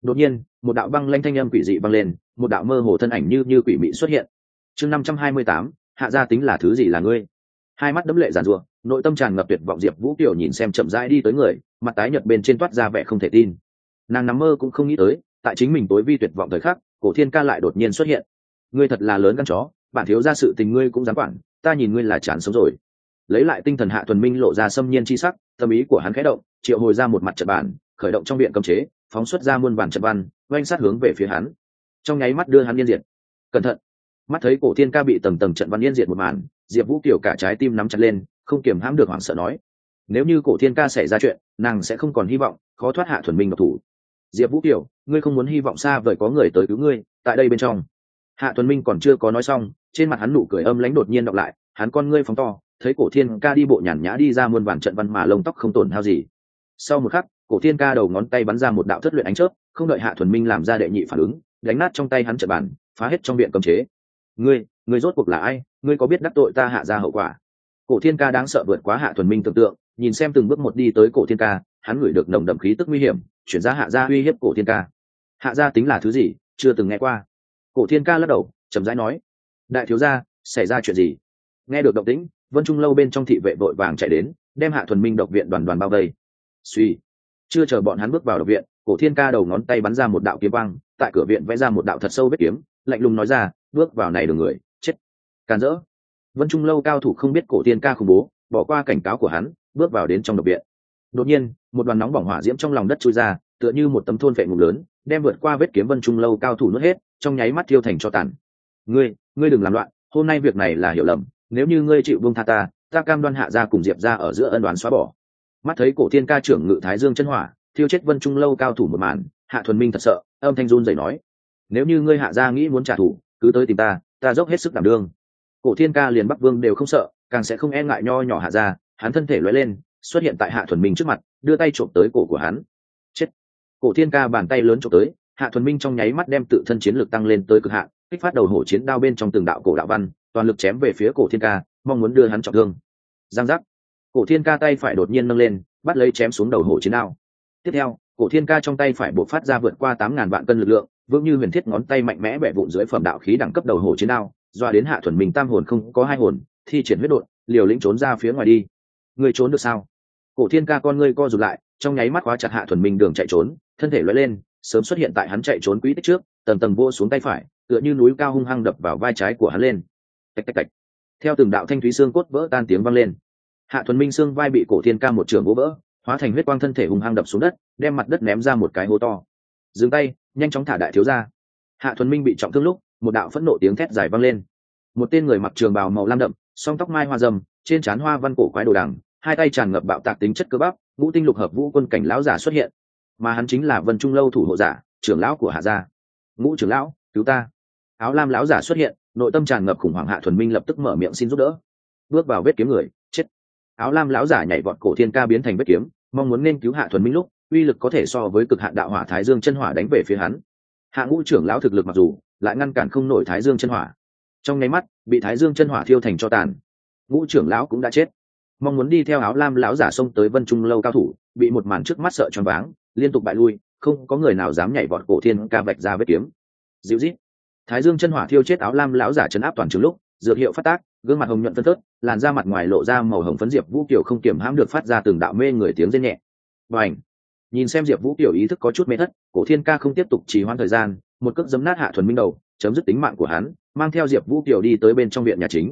Đột nhiên một đạo băng lanh thanh âm quỷ dị vang lên, một đạo mơ hồ thân ảnh như quỷ mị xuất hiện. Chương 528, hạ gia tính là thứ gì là ngươi? Hai mắt đẫm lệ giàn rủa, nội tâm tràn ngập tuyệt vọng Diệp Vũ Kiều nhìn xem chậm rãi đi tới người, mặt tái nhợt bên trên toát ra vẻ không thể tin. Nàng nằm mơ cũng không nghĩ tới, tại chính mình tối vi tuyệt vọng thời khắc, Cổ Thiên Ca lại đột nhiên xuất hiện. Ngươi thật là lớn gan chó, bản thiếu gia sự tình ngươi cũng dám quản, ta nhìn ngươi là chán sống rồi. Lấy lại tinh thần Hạ Thuần Minh lộ ra xâm nhiên chi sắc, tâm ý của hắn khẽ động, triệu hồi ra một mặt trận bản, khởi động trong viện cấm chế, phóng xuất ra muôn vàn trận văn, oanh sát hướng về phía hắn. Trong nháy mắt đưa hắn yên diệt. Cẩn thận! Mắt thấy Cổ Thiên Ca bị tầng tầng trận văn yên diệt một màn, Diệp Vũ Kiều cả trái tim nắm chặt lên, không kiềm hãm được hoảng sợ nói: nếu như Cổ Thiên Ca xảy ra chuyện, nàng sẽ không còn hy vọng, khó thoát Hạ Thuần Minh độc thủ. Diệp Vũ Kiều, ngươi không muốn hy vọng xa vời có người tới cứu ngươi, tại đây bên trong. Hạ Thuần Minh còn chưa có nói xong, trên mặt hắn nụ cười âm lãnh đột nhiên đọc lại, hắn con ngươi phóng to, thấy Cổ Thiên Ca đi bộ nhàn nhã đi ra muôn vàn trận văn mà lông tóc không tổn hao gì. Sau một khắc, Cổ Thiên Ca đầu ngón tay bắn ra một đạo thất luyện ánh chớp, không đợi Hạ Thuần Minh làm ra đệ nhị phản ứng, đánh nát trong tay hắn trận bản, phá hết trong viện cấm chế. Ngươi rốt cuộc là ai? Ngươi có biết đắc tội ta Hạ gia hậu quả? Cổ Thiên Ca đáng sợ vượt quá Hạ Thuần Minh tưởng tượng, nhìn xem từng bước một đi tới Cổ Thiên Ca, hắn ngửi được nồng đậm khí tức nguy hiểm, chuyển ra Hạ gia uy hiếp Cổ Thiên Ca. Hạ gia tính là thứ gì? Chưa từng nghe qua. Cổ Thiên Ca lắc đầu, chậm rãi nói: đại thiếu gia, xảy ra chuyện gì? Nghe được động tĩnh, Vân Trung lâu bên trong thị vệ vội vàng chạy đến, đem Hạ Thuần Minh độc viện đoàn bao vây. Suy, chưa chờ bọn hắn bước vào độc viện, Cổ Thiên Ca đầu ngón tay bắn ra một đạo kiếm quang, tại cửa viện vẽ ra một đạo thật sâu vết kiếm, lạnh lùng nói ra: bước vào này đường người, chết. Càn rỡ. Vân Trung lâu cao thủ không biết Cổ Thiên Ca khủng bố, bỏ qua cảnh cáo của hắn, bước vào đến trong độc viện. Đột nhiên, một đoàn nóng bỏng hỏa diễm trong lòng đất chui ra, tựa như một tấm thôn vệ ngục lớn, đem vượt qua vết kiếm Vân Trung lâu cao thủ nuốt hết, trong nháy mắt thiêu thành tro tàn. Ngươi đừng làm loạn, hôm nay việc này là hiểu lầm, nếu như ngươi chịu buông tha ta cam đoan Hạ gia cùng Diệp gia ở giữa ân oán xóa bỏ. Mắt thấy Cổ Thiên Ca trưởng ngự Thái Dương chân hỏa, thiêu chết Vân Trung lâu cao thủ một màn, Hạ Thuần Minh thật sợ, âm thanh run rẩy nói: nếu như ngươi Hạ gia nghĩ muốn trả thù, cứ tới tìm ta dốc hết sức đảm đương. Cổ Thiên Ca liền Bắc Vương đều không sợ, càng sẽ không e ngại nho nhỏ Hạ gia, hắn thân thể lóe lên, xuất hiện tại Hạ Thuần Minh trước mặt, đưa tay trộm tới cổ của hắn. Chết! Cổ Thiên Ca bàn tay lớn trộm tới, Hạ Thuần Minh trong nháy mắt đem tự thân chiến lực tăng lên tới cực hạn, kích phát đầu hổ chiến đao bên trong từng đạo cổ đạo văn, toàn lực chém về phía Cổ Thiên Ca, mong muốn đưa hắn trọng thương. Giang giác! Cổ Thiên Ca tay phải đột nhiên nâng lên, bắt lấy chém xuống đầu hổ chiến đao. Tiếp theo, Cổ Thiên Ca trong tay phải bộc phát ra vượt qua 8.000 vạn cân lực lượng, vững như huyền thiết ngón tay mạnh mẽ bẻ vụn dưới phẩm đạo khí đẳng cấp đầu hổ chiến đao, doa đến Hạ Thuần Minh tam hồn không có hai hồn, thi triển huyết độn, liều lĩnh trốn ra phía ngoài đi. Ngươi trốn được sao? Cổ Thiên Ca con ngươi co rụt lại, trong nháy mắt khóa chặt Hạ Thuần Minh đường chạy trốn, thân thể lóe lên, sớm xuất hiện tại hắn chạy trốn quỹ tích trước, tầng tầng vô xuống tay phải, tựa như núi cao hung hăng đập vào vai trái của hắn lên. Tạch tạch tạch. Theo từng đạo thanh thúy xương cốt vỡ tan tiếng vang lên, Hạ Thuần Minh xương vai bị Cổ Thiên Ca một trường vỗ vỡ, hóa thành huyết quang, thân thể hung hăng đập xuống đất, đem mặt đất ném ra một cái hố to. Dừng tay, nhanh chóng thả đại thiếu gia. Hạ Thuần Minh bị trọng thương lúc, một đạo phẫn nộ tiếng thét dài vang lên. Một tên người mặc trường bào màu lam đậm, song tóc mai hoa râm, trên trán hoa văn cổ quái đồ đằng, hai tay tràn ngập bạo tạc tính chất cơ bắp, ngũ tinh lục hợp vũ quân cảnh lão giả xuất hiện, mà hắn chính là Vân Trung lâu thủ hộ giả, trưởng lão của Hạ gia. Ngũ trưởng lão, cứu ta! Áo lam lão giả xuất hiện, nội tâm tràn ngập khủng hoảng. Hạ Thuần Minh lập tức mở miệng xin giúp đỡ. Bước vào vết kiếm người, chết! Áo lam lão giả nhảy vọt Cổ Thiên Ca biến thành vết kiếm, mong muốn nên cứu Hạ Thuần Minh lúc, uy lực có thể so với cực hạn đạo hỏa Thái Dương chân hỏa đánh về phía hắn. Hạ Ngũ trưởng lão thực lực mặc dù lại ngăn cản không nổi Thái Dương chân hỏa, trong nháy mắt bị Thái Dương chân hỏa thiêu thành tro tàn. Ngũ trưởng lão cũng đã chết. Mong muốn đi theo áo lam lão giả xông tới Vân Trung lâu cao thủ, bị một màn trước mắt sợ choáng váng, liên tục bại lui, không có người nào dám nhảy vọt Cổ Thiên Ca vạch ra vết kiếm. Dịu rít. Thái Dương chân hỏa thiêu chết áo lam lão giả trấn áp toàn trường lúc, dược hiệu phát tác, gương mặt hồng nhuận phân phớt, làn da mặt ngoài lộ ra màu hồng phấn. Diệp Vũ Kiều không kiềm hãm được phát ra từng đạo mê người tiếng rên nhẹ. Bành! Nhìn xem Diệp Vũ Kiều ý thức có chút mê thất, Cổ Thiên Ca không tiếp tục trì hoãn thời gian, một cước giẫm nát Hạ Thuần Minh đầu, chấm dứt tính mạng của hắn, mang theo Diệp Vũ Kiều đi tới bên trong viện nhà chính.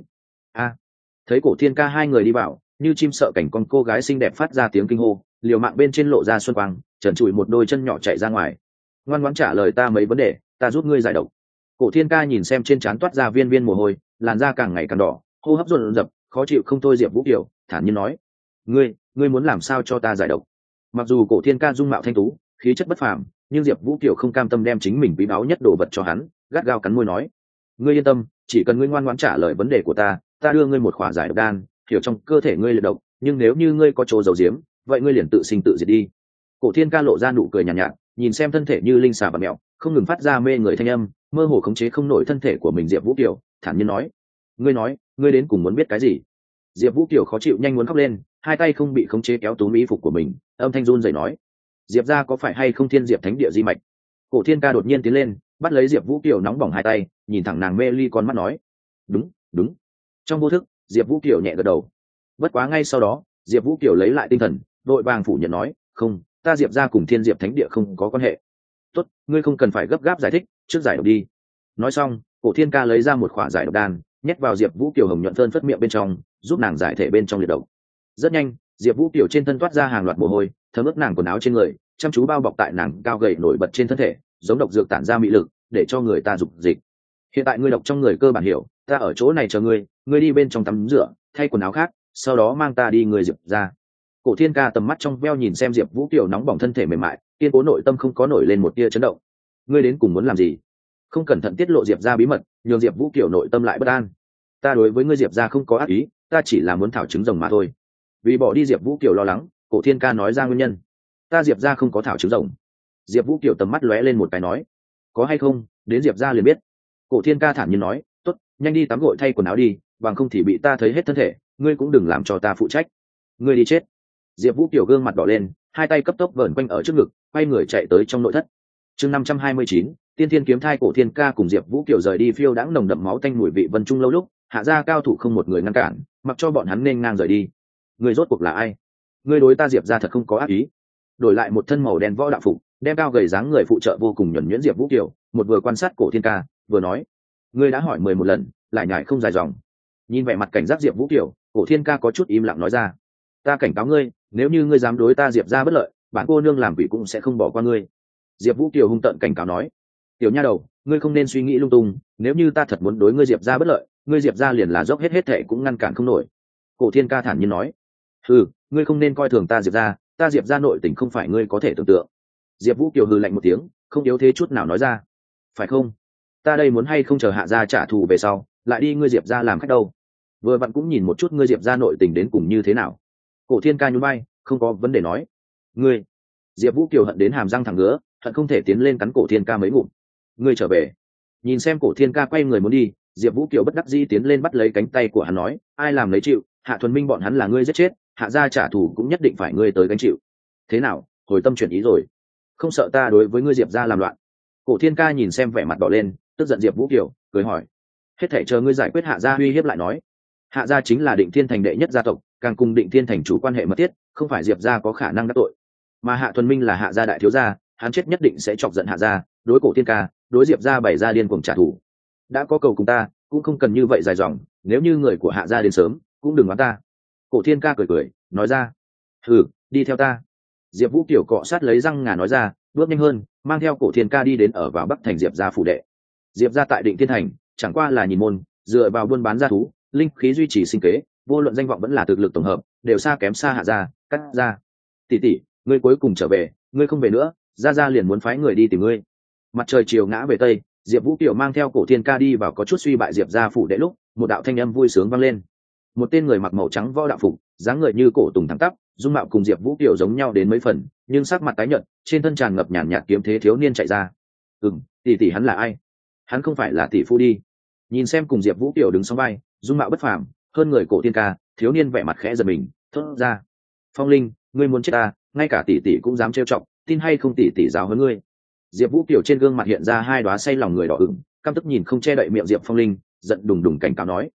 Thấy Cổ Thiên Ca hai người đi vào, như chim sợ cảnh, con cô gái xinh đẹp phát ra tiếng kinh hô, liều mạng bên trên lộ ra xuân quang, trần trụi một đôi chân nhỏ chạy ra ngoài. Ngoan ngoãn trả lời ta mấy vấn đề, ta giúp ngươi giải độc. Cổ Thiên Ca nhìn xem trên trán toát ra viên viên mồ hôi, làn da càng ngày càng đỏ, hô hấp dồn dập, khó chịu không thôi. Diệp Vũ Kiều thản nhiên nói: ngươi muốn làm sao cho ta giải độc? Mặc dù Cổ Thiên Ca dung mạo thanh tú, khí chất bất phàm, nhưng Diệp Vũ Kiều không cam tâm đem chính mình quý báu nhất đồ vật cho hắn, gắt gao cắn môi nói: ngươi yên tâm, chỉ cần ngươi ngoan ngoãn trả lời vấn đề của ta đưa ngươi một khỏa giải độc đan, hiểu trong cơ thể ngươi liệt độc, nhưng nếu như ngươi có chỗ giấu giếm, vậy ngươi liền tự sinh tự diệt đi. Cổ Thiên Ca lộ ra nụ cười nhàn nhạt, nhìn xem thân thể như linh xà và mèo, không ngừng phát ra mê người thanh âm, mơ hồ khống chế không nổi thân thể của mình. Diệp Vũ Kiều thản nhiên nói: ngươi đến cùng muốn biết cái gì? Diệp Vũ Kiều khó chịu nhanh muốn khóc lên, hai tay không bị khống chế kéo túm y phục của mình, âm thanh run rẩy nói: Diệp gia có phải hay không Thiên Diệp Thánh địa di mạch? Cổ Thiên Ca đột nhiên tiến lên, bắt lấy Diệp Vũ Kiều nóng bỏng hai tay, nhìn thẳng nàng mê ly con mắt nói: "Đúng, đúng." Trong vô thức, Diệp Vũ Kiều nhẹ gật đầu. Bất quá ngay sau đó, Diệp Vũ Kiều lấy lại tinh thần, vội vàng phủ nhận nói: "Không, ta Diệp gia cùng Thiên Diệp Thánh Địa không có quan hệ." "Tốt, ngươi không cần phải gấp gáp giải thích, trước giải độc đi." Nói xong, Cổ Thiên Ca lấy ra một khỏa giải độc đan, nhét vào Diệp Vũ Kiều hồng nhuận phơn phất miệng bên trong, giúp nàng giải thể bên trong liệt độc. Rất nhanh, Diệp Vũ Kiều trên thân toát ra hàng loạt mồ hôi, thấm ướt nàng quần áo trên người, chăm chú bao bọc tại nàng cao gầy nổi bật trên thân thể, giống độc dược tản ra mị lực, để cho người ta dục dịch. Hiện tại ngươi độc trong người cơ bản hiểu, ta ở chỗ này chờ ngươi, ngươi đi bên trong tắm rửa, thay quần áo khác, sau đó mang ta đi người Diệp ra. Cổ Thiên Ca tầm mắt trong veo nhìn xem Diệp Vũ Kiều nóng bỏng thân thể mềm mại, kiên cố nội tâm không có nổi lên một tia chấn động. Ngươi đến cùng muốn làm gì? Không cẩn thận tiết lộ Diệp ra bí mật, nhường Diệp Vũ Kiều nội tâm lại bất an. Ta đối với ngươi Diệp ra không có ác ý, ta chỉ là muốn thảo trứng rồng mà thôi. Vì bỏ đi Diệp Vũ Kiều lo lắng, Cổ Thiên Ca nói ra nguyên nhân. Ta Diệp ra không có thảo trứng rồng. Diệp Vũ Kiều tầm mắt lóe lên một cái nói: có hay không, đến Diệp ra liền biết. Cổ Thiên Ca thản nhiên nói: tốt, nhanh đi tắm gội thay quần áo đi, bằng không thì bị ta thấy hết thân thể, ngươi cũng đừng làm cho ta phụ trách. Ngươi đi chết. Diệp Vũ Kiều gương mặt đỏ lên, hai tay cấp tốc vờn quanh ở trước ngực, quay người chạy tới trong nội thất. Chương 529, Tiên Thiên kiếm thai. Cổ Thiên Ca cùng Diệp Vũ Kiều rời đi phiêu đãng nồng đậm máu tanh mùi vị vân trung lâu lúc, hạ gia cao thủ không một người ngăn cản, mặc cho bọn hắn nên ngang rời đi. Ngươi rốt cuộc là ai? Ngươi đối ta Diệp gia thật không có ác ý. Đổi lại một thân màu đen võ đạo phục, đem cao gầy dáng người phụ trợ vô cùng nhuần nhuyễn Diệp Vũ Kiều, một vừa quan sát Cổ Thiên Ca, vừa nói: ngươi đã hỏi 11 lần, lại nhại không dài dòng. Nhìn vẻ mặt cảnh giác Diệp Vũ Kiều, Cổ Thiên Ca có chút im lặng nói ra: ta cảnh cáo ngươi, nếu như ngươi dám đối ta Diệp gia bất lợi, bản cô nương làm vị cũng sẽ không bỏ qua ngươi. Diệp Vũ Kiều hung tợn cảnh cáo nói: tiểu nha đầu, ngươi không nên suy nghĩ lung tung, nếu như ta thật muốn đối ngươi Diệp gia bất lợi, ngươi Diệp gia liền là dốc hết thệ cũng ngăn cản không nổi. Cổ Thiên Ca thản nhiên nói: hừ, ngươi không nên coi thường ta Diệp gia, ta Diệp gia nội tình không phải ngươi có thể tưởng tượng. Diệp Vũ Kiều hừ lạnh một tiếng, không yếu thế chút nào nói ra: phải không? Ta đây muốn hay không chờ hạ gia trả thù về sau, lại đi ngươi Diệp gia làm khách đâu. Vừa vặn cũng nhìn một chút ngươi Diệp gia nội tình đến cùng như thế nào. Cổ Thiên Ca nhún vai, không có vấn đề nói: ngươi. Diệp Vũ Kiều hận đến hàm răng thẳng ngứa, hận không thể tiến lên cắn Cổ Thiên Ca mấy ngụm. Ngươi trở về. Nhìn xem Cổ Thiên Ca quay người muốn đi, Diệp Vũ Kiều bất đắc dĩ tiến lên bắt lấy cánh tay của hắn nói: ai làm lấy chịu, Hạ Thuần Minh bọn hắn là ngươi giết chết, hạ gia trả thù cũng nhất định phải ngươi tới gánh chịu. Thế nào, hồi tâm chuyển ý rồi? Không sợ ta đối với ngươi Diệp gia làm loạn? Cổ Thiên Ca nhìn xem vẻ mặt đỏ lên, tức giận Diệp Vũ Kiều, cười hỏi: hết thảy chờ ngươi giải quyết hạ gia uy hiếp lại nói. Hạ gia chính là Định Thiên thành đệ nhất gia tộc, càng cùng Định Thiên thành chủ quan hệ mật thiết, không phải Diệp gia có khả năng đắc tội. Mà Hạ Thuần Minh là hạ gia đại thiếu gia, hắn chết nhất định sẽ chọc giận hạ gia, đối Cổ Thiên Ca, đối Diệp gia bày ra điên cuồng trả thù. Đã có cầu cùng ta, cũng không cần như vậy dài dòng, nếu như người của hạ gia đến sớm, cũng đừng oán ta. Cổ Thiên Ca cười cười, nói ra: hừ, đi theo ta. Diệp Vũ Kiều cọ sát lấy răng ngà nói ra, bước nhanh hơn, mang theo Cổ Thiên Ca đi đến ở vào Bắc thành Diệp gia phủ đệ. Diệp gia tại Định Thiên thành, chẳng qua là nhìn môn, dựa vào buôn bán gia thú, linh khí duy trì sinh kế, vô luận danh vọng vẫn là thực lực tổng hợp, đều xa kém xa hạ gia, cắt gia. Tỷ tỷ, ngươi cuối cùng trở về, ngươi không về nữa, gia liền muốn phái người đi tìm ngươi. Mặt trời chiều ngã về tây, Diệp Vũ Kiều mang theo Cổ Thiên Ca đi vào có chút suy bại Diệp gia phủ đệ lúc, một đạo thanh âm vui sướng vang lên. Một tên người mặc màu trắng võ đạo phục, dáng người như cổ tùng thẳng tắp, dung mạo cùng Diệp Vũ Kiều giống nhau đến mấy phần, nhưng sắc mặt tái nhợt, trên thân tràn ngập nhàn nhạt kiếm thế thiếu niên chạy ra. Tỷ tỷ hắn là ai? Hắn không phải là tỷ phu đi? Nhìn xem cùng Diệp Vũ Kiều đứng song vai, dung mạo bất phàm, hơn người Cổ Thiên Ca, thiếu niên vẻ mặt khẽ giật mình, thốt ra: Phong Linh, ngươi muốn chết ta, ngay cả tỷ tỷ cũng dám trêu chọc, tin hay không tỷ tỷ giáo huấn ngươi. Diệp Vũ Kiều trên gương mặt hiện ra hai đóa say lòng người đỏ ửng, căm tức nhìn không che đậy miệng Diệp Phong Linh, giận đùng đùng cảnh cáo nói: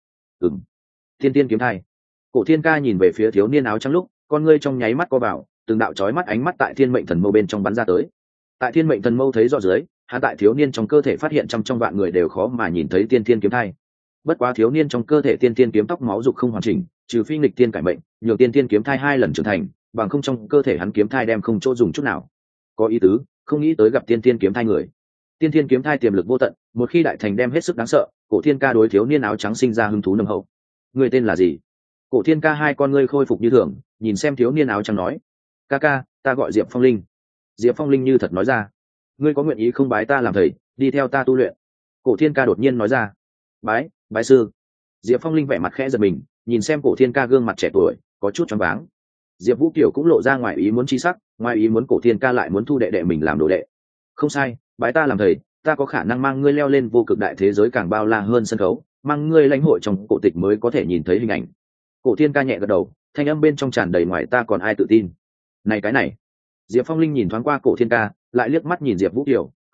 Thiên Tiên kiếm thai. Cổ Thiên Ca nhìn về phía thiếu niên áo trắng lúc, con ngươi trong nháy mắt co vào, từng đạo chói mắt ánh mắt tại Thiên Mệnh Thần Mâu bên trong bắn ra tới. Tại Thiên Mệnh Thần Mâu thấy rõ dưới, hạ tại thiếu niên trong cơ thể phát hiện trong vạn người đều khó mà nhìn thấy Tiên Thiên kiếm thai. Bất quá thiếu niên trong cơ thể Tiên Thiên kiếm tóc máu dục không hoàn chỉnh, trừ phi nghịch tiên cải mệnh, nhường Tiên Thiên kiếm thai 2 lần trưởng thành, bằng không trong cơ thể hắn kiếm thai đem không chỗ dùng chút nào. Có ý tứ, không nghĩ tới gặp Tiên Thiên kiếm thai người. Tiên Thiên kiếm thai tiềm lực vô tận, một khi đại thành đem hết sức đáng sợ. Cổ Thiên Ca đối thiếu niên áo trắng sinh ra hứng thú nồng hậu. Người tên là gì? Cổ Thiên Ca hai con ngươi khôi phục như thường, nhìn xem thiếu niên áo trắng nói: ca ca, ta gọi Diệp Phong Linh. Diệp Phong Linh như thật nói ra: ngươi có nguyện ý không bái ta làm thầy, đi theo ta tu luyện? Cổ Thiên Ca đột nhiên nói ra: bái sư. Diệp Phong Linh vẻ mặt khẽ giật mình, nhìn xem Cổ Thiên Ca gương mặt trẻ tuổi, có chút choáng váng. Diệp Vũ Kiều cũng lộ ra ngoài ý muốn chi sắc, ngoài ý muốn Cổ Thiên Ca lại muốn thu đệ đệ mình làm đồ đệ. Không sai, bái ta làm thầy, ta có khả năng mang ngươi leo lên vô cực đại thế giới càng bao la hơn sân khấu, mang ngươi lãnh hội trong cổ tịch mới có thể nhìn thấy hình ảnh. Cổ Thiên Ca nhẹ gật đầu, thanh âm bên trong tràn đầy ngoài ta còn ai tự tin. Này cái này. Diệp Phong Linh nhìn thoáng qua Cổ Thiên Ca, lại liếc mắt nhìn Diệp Vũ Kiều,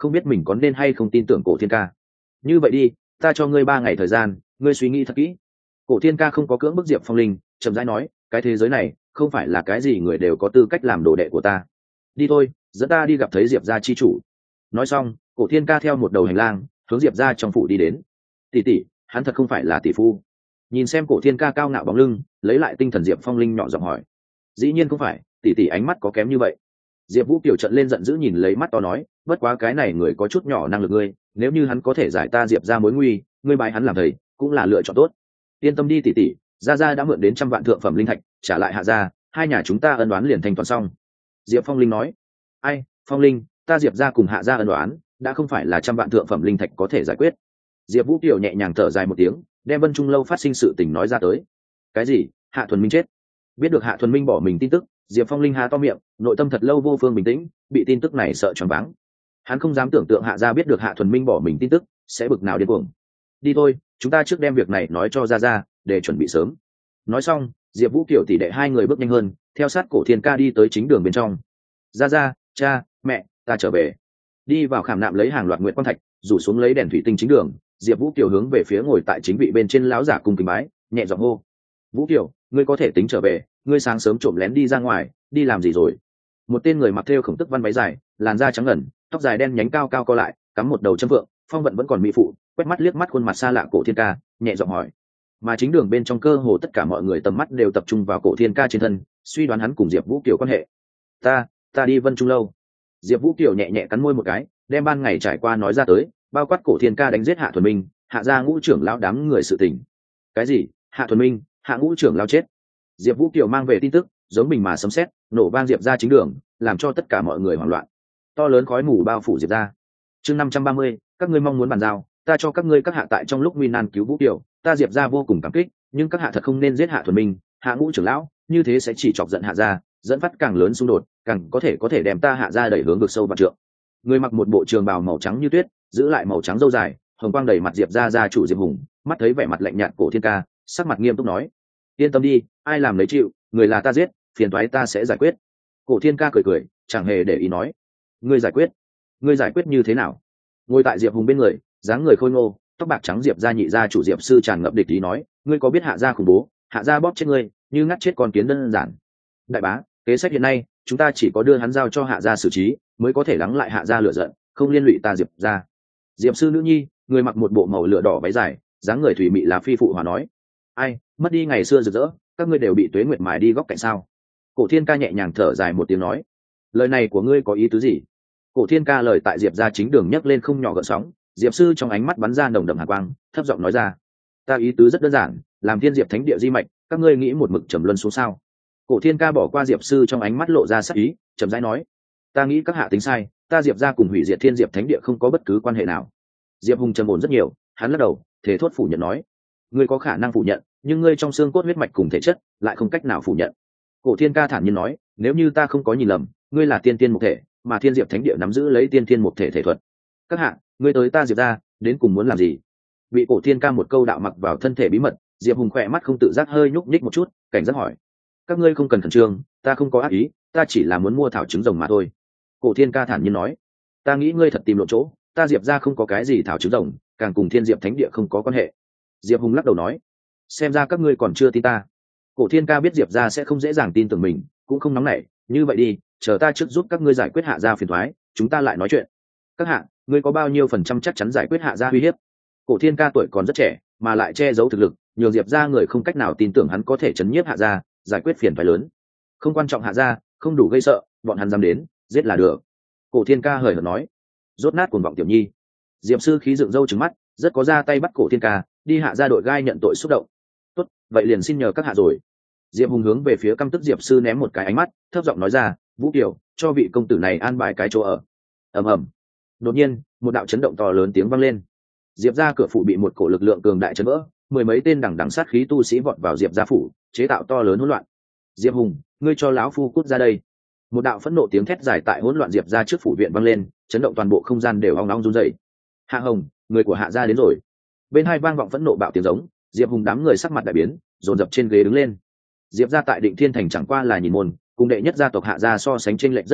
không biết mình có nên hay không tin tưởng Cổ Thiên Ca. Như vậy đi, ta cho ngươi 3 ngày thời gian, ngươi suy nghĩ thật kỹ. Cổ Thiên Ca không có cưỡng bức Diệp Phong Linh, chậm rãi nói, cái thế giới này không phải là cái gì người đều có tư cách làm đồ đệ của ta. Đi thôi, dẫn ta đi gặp thấy Diệp gia chi chủ. Nói xong, Cổ Thiên Ca theo một đầu hành lang hướng Diệp gia trong phủ đi đến. Tỷ tỷ, hắn thật không phải là tỷ phu? Nhìn xem Cổ Thiên Ca cao ngạo bóng lưng, lấy lại tinh thần Diệp Phong Linh nhỏ giọng hỏi. Dĩ nhiên không phải, tỷ tỷ ánh mắt có kém như vậy? Diệp Vũ Kiều trợn lên giận dữ nhìn lấy mắt to nói, bất quá cái này người có chút nhỏ năng lực ngươi, nếu như hắn có thể giải ta Diệp gia mối nguy, ngươi bái hắn làm thầy, cũng là lựa chọn tốt. Yên tâm đi tỷ tỷ, gia gia đã mượn đến 100 vạn thượng phẩm linh thạch, trả lại Hạ gia, hai nhà chúng ta ân oán liền thành toàn xong. Diệp Phong Linh nói. Ai, Phong Linh, ta Diệp gia cùng Hạ gia ân oán, đã không phải là 100 vạn thượng phẩm linh thạch có thể giải quyết. Diệp Vũ Kiều nhẹ nhàng thở dài một tiếng, đem Vân Trung lâu phát sinh sự tình nói ra tới. Cái gì? Hạ Thuần Minh chết? Biết được Hạ Thuần Minh bỏ mình tin tức, Diệp Phong Linh há to miệng, nội tâm thật lâu vô phương bình tĩnh, bị tin tức này sợ choáng váng. Hắn không dám tưởng tượng Hạ gia biết được Hạ Thuần Minh bỏ mình tin tức sẽ bực nào điên cuồng. Đi thôi, chúng ta trước đem việc này nói cho gia gia, để chuẩn bị sớm. Nói xong, Diệp Vũ Kiều tỷ đệ hai người bước nhanh hơn, theo sát Cổ Thiên Ca đi tới chính đường bên trong. Gia gia, cha, mẹ, ta trở về. Đi vào khảm nạm lấy hàng loạt nguyệt quang thạch, rủ xuống lấy đèn thủy tinh chính đường, Diệp Vũ Kiều hướng về phía ngồi tại chính vị bên trên lão giả cung kính bái, nhẹ giọng hô: "Vũ Kiều, ngươi có thể tính trở về, ngươi sáng sớm trộm lén đi ra ngoài, đi làm gì rồi?" Một tên người mặc thêu khổng tức văn váy dài, làn da trắng ngần, tóc dài đen nhánh cao cao co lại, cắm một đầu châm vượng, phong vận vẫn còn mỹ phụ, quét mắt liếc mắt khuôn mặt xa lạ Cổ Thiên Ca, nhẹ giọng hỏi. Mà chính đường bên trong cơ hồ tất cả mọi người tầm mắt đều tập trung vào Cổ Thiên Ca trên thân, suy đoán hắn cùng Diệp Vũ Kiều quan hệ. Ta đi Vân Trung lâu." Diệp Vũ Kiều nhẹ nhẹ cắn môi một cái, đem ban ngày trải qua nói ra tới, bao quát Cổ Thiên Ca đánh giết Hạ Thuần Minh, Hạ gia ngũ trưởng lão đám người sự tình. Cái gì? Hạ Thuần Minh, Hạ ngũ trưởng lão chết? Diệp Vũ Kiều mang về tin tức, giống mình mà sấm sét, nổ vang Diệp gia chính đường, làm cho tất cả mọi người hoảng loạn. To lớn khói mù bao phủ Diệp gia. Chương 530, các ngươi mong muốn bàn giao, ta cho các ngươi các hạ tại trong lúc nguy nan cứu Vũ Kiều, ta Diệp gia vô cùng cảm kích, nhưng các hạ thật không nên giết Hạ Thuần Minh, Hạ ngũ trưởng lão, như thế sẽ chỉ chọc giận Hạ gia, dẫn phát càng lớn xung đột, càng có thể đem ta Hạ gia đẩy hướng vực sâu vạn trượng. Người mặc một bộ trường bào màu trắng như tuyết, giữ lại màu trắng râu dài, hồng quang đầy mặt Diệp gia chủ Diệp Hùng, mắt thấy vẻ mặt lạnh nhạt Cổ Thiên Ca, sắc mặt nghiêm túc nói: "Yên tâm đi, ai làm lấy chịu, người là ta giết, phiền toái ta sẽ giải quyết." Cổ Thiên Ca cười cười, chẳng hề để ý nói: "Ngươi giải quyết như thế nào?" Ngồi tại Diệp Hùng bên người, dáng người khôi ngô, tóc bạc trắng Diệp gia nhị gia chủ Diệp sư tràn ngập địch ý nói: "Ngươi có biết Hạ gia khủng bố, Hạ gia bóp chết ngươi, như ngắt chết con kiến đơn giản. Đại bá, kế sách hiện nay, chúng ta chỉ có đưa hắn giao cho Hạ gia xử trí, mới có thể lắng lại Hạ gia lửa giận, không liên lụy ta Diệp gia." Diệp sư nữ nhi, người mặc một bộ màu lửa đỏ váy dài, dáng người thủy mị là phi phụ hòa nói: "Ai, mất đi ngày xưa rực rỡ, các ngươi đều bị Tuế Nguyệt mài đi góc cạnh sao?" Cổ Thiên Ca nhẹ nhàng thở dài một tiếng nói: "Lời này của ngươi có ý tứ gì?" Cổ Thiên Ca lời tại Diệp gia chính đường nhấc lên không nhỏ gợn sóng, Diệp sư trong ánh mắt bắn ra nồng đậm hàn quang, thấp giọng nói ra: "Ta ý tứ rất đơn giản, làm Thiên Diệp Thánh địa di mạch, các ngươi nghĩ một mực trầm luân xuống sao?" Cổ Thiên Ca bỏ qua Diệp sư trong ánh mắt lộ ra sắc ý, chậm rãi nói: "Ta nghĩ các hạ tính sai, ta Diệp gia cùng hủy diệt Thiên Diệp Thánh địa không có bất cứ quan hệ nào." Diệp Hùng trầm ổn rất nhiều, hắn lắc đầu, thể thốt phủ nhận nói: "Ngươi có khả năng phủ nhận, nhưng ngươi trong xương cốt huyết mạch cùng thể chất lại không cách nào phủ nhận." Cổ Thiên Ca thản nhiên nói: "Nếu như ta không có nhìn lầm, ngươi là tiên tiên một thể, mà Thiên Diệp Thánh địa nắm giữ lấy tiên tiên một thể thể thuật. Các hạ, ngươi tới ta Diệp gia, đến cùng muốn làm gì?" Bị Cổ Thiên Ca một câu đạo mặc vào thân thể bí mật, Diệp Hùng khỏe mắt không tự giác hơi nhúc nhích một chút, cảnh giác hỏi: "Các ngươi không cần khẩn trương, ta không có ác ý, ta chỉ là muốn mua thảo trứng rồng mà thôi." Cổ Thiên Ca thản nhiên nói: "Ta nghĩ ngươi thật tìm lộn chỗ, ta Diệp gia không có cái gì thảo trứng rồng, càng cùng Thiên Diệp Thánh địa không có quan hệ." Diệp Hùng lắc đầu nói: "Xem ra các ngươi còn chưa tin ta." Cổ Thiên Ca biết Diệp gia sẽ không dễ dàng tin tưởng mình, cũng không nóng nảy, "Như vậy đi, chờ ta trước giúp các ngươi giải quyết Hạ gia phiền toái, chúng ta lại nói chuyện." "Các hạ, ngươi có bao nhiêu phần trăm chắc chắn giải quyết Hạ gia uy hiếp?" Cổ Thiên Ca tuổi còn rất trẻ, mà lại che giấu thực lực, nhường Diệp gia người không cách nào tin tưởng hắn có thể chấn nhiếp Hạ gia, giải quyết phiền toái lớn. "Không quan trọng Hạ gia, không đủ gây sợ, bọn hắn dám đến, giết là được." Cổ Thiên Ca hời hợt nói. Rốt nát cuồng vọng tiểu nhi. Diệp sư khí dựng râu trừng mắt, rất có ra tay bắt Cổ Thiên Ca, đi Hạ gia đội gai nhận tội xúc động. "Tốt, vậy liền xin nhờ các hạ rồi." Diệp Hùng hướng về phía căm tức Diệp sư ném một cái ánh mắt, thấp giọng nói ra: "Vũ Kiều, cho vị công tử này an bài cái chỗ ở." Ầm ầm. Đột nhiên, một đạo chấn động to lớn tiếng vang lên. Diệp gia cửa phủ bị một cổ lực lượng cường đại chấn vỡ, mười mấy tên đằng đằng sát khí tu sĩ vọt vào Diệp gia phủ, chế tạo to lớn hỗn loạn. "Diệp Hùng, ngươi cho lão phu cút ra đây!" Một đạo phẫn nộ tiếng thét dài tại hỗn loạn Diệp gia trước phủ viện vang lên, chấn động toàn bộ không gian đều ong ong run rẩy. "Hạ Hồng, người của Hạ gia đến rồi!" Bên hai vang vọng phẫn nộ bạo tiếng giống, Diệp Hùng đám người sắc mặt đại biến, dồn dập trên ghế đứng lên. Diệp gia tại Định Thiên thành chẳng qua là nhìn môn, cùng đệ nhất gia tộc Hạ gia so sánh chênh lệch rất xa,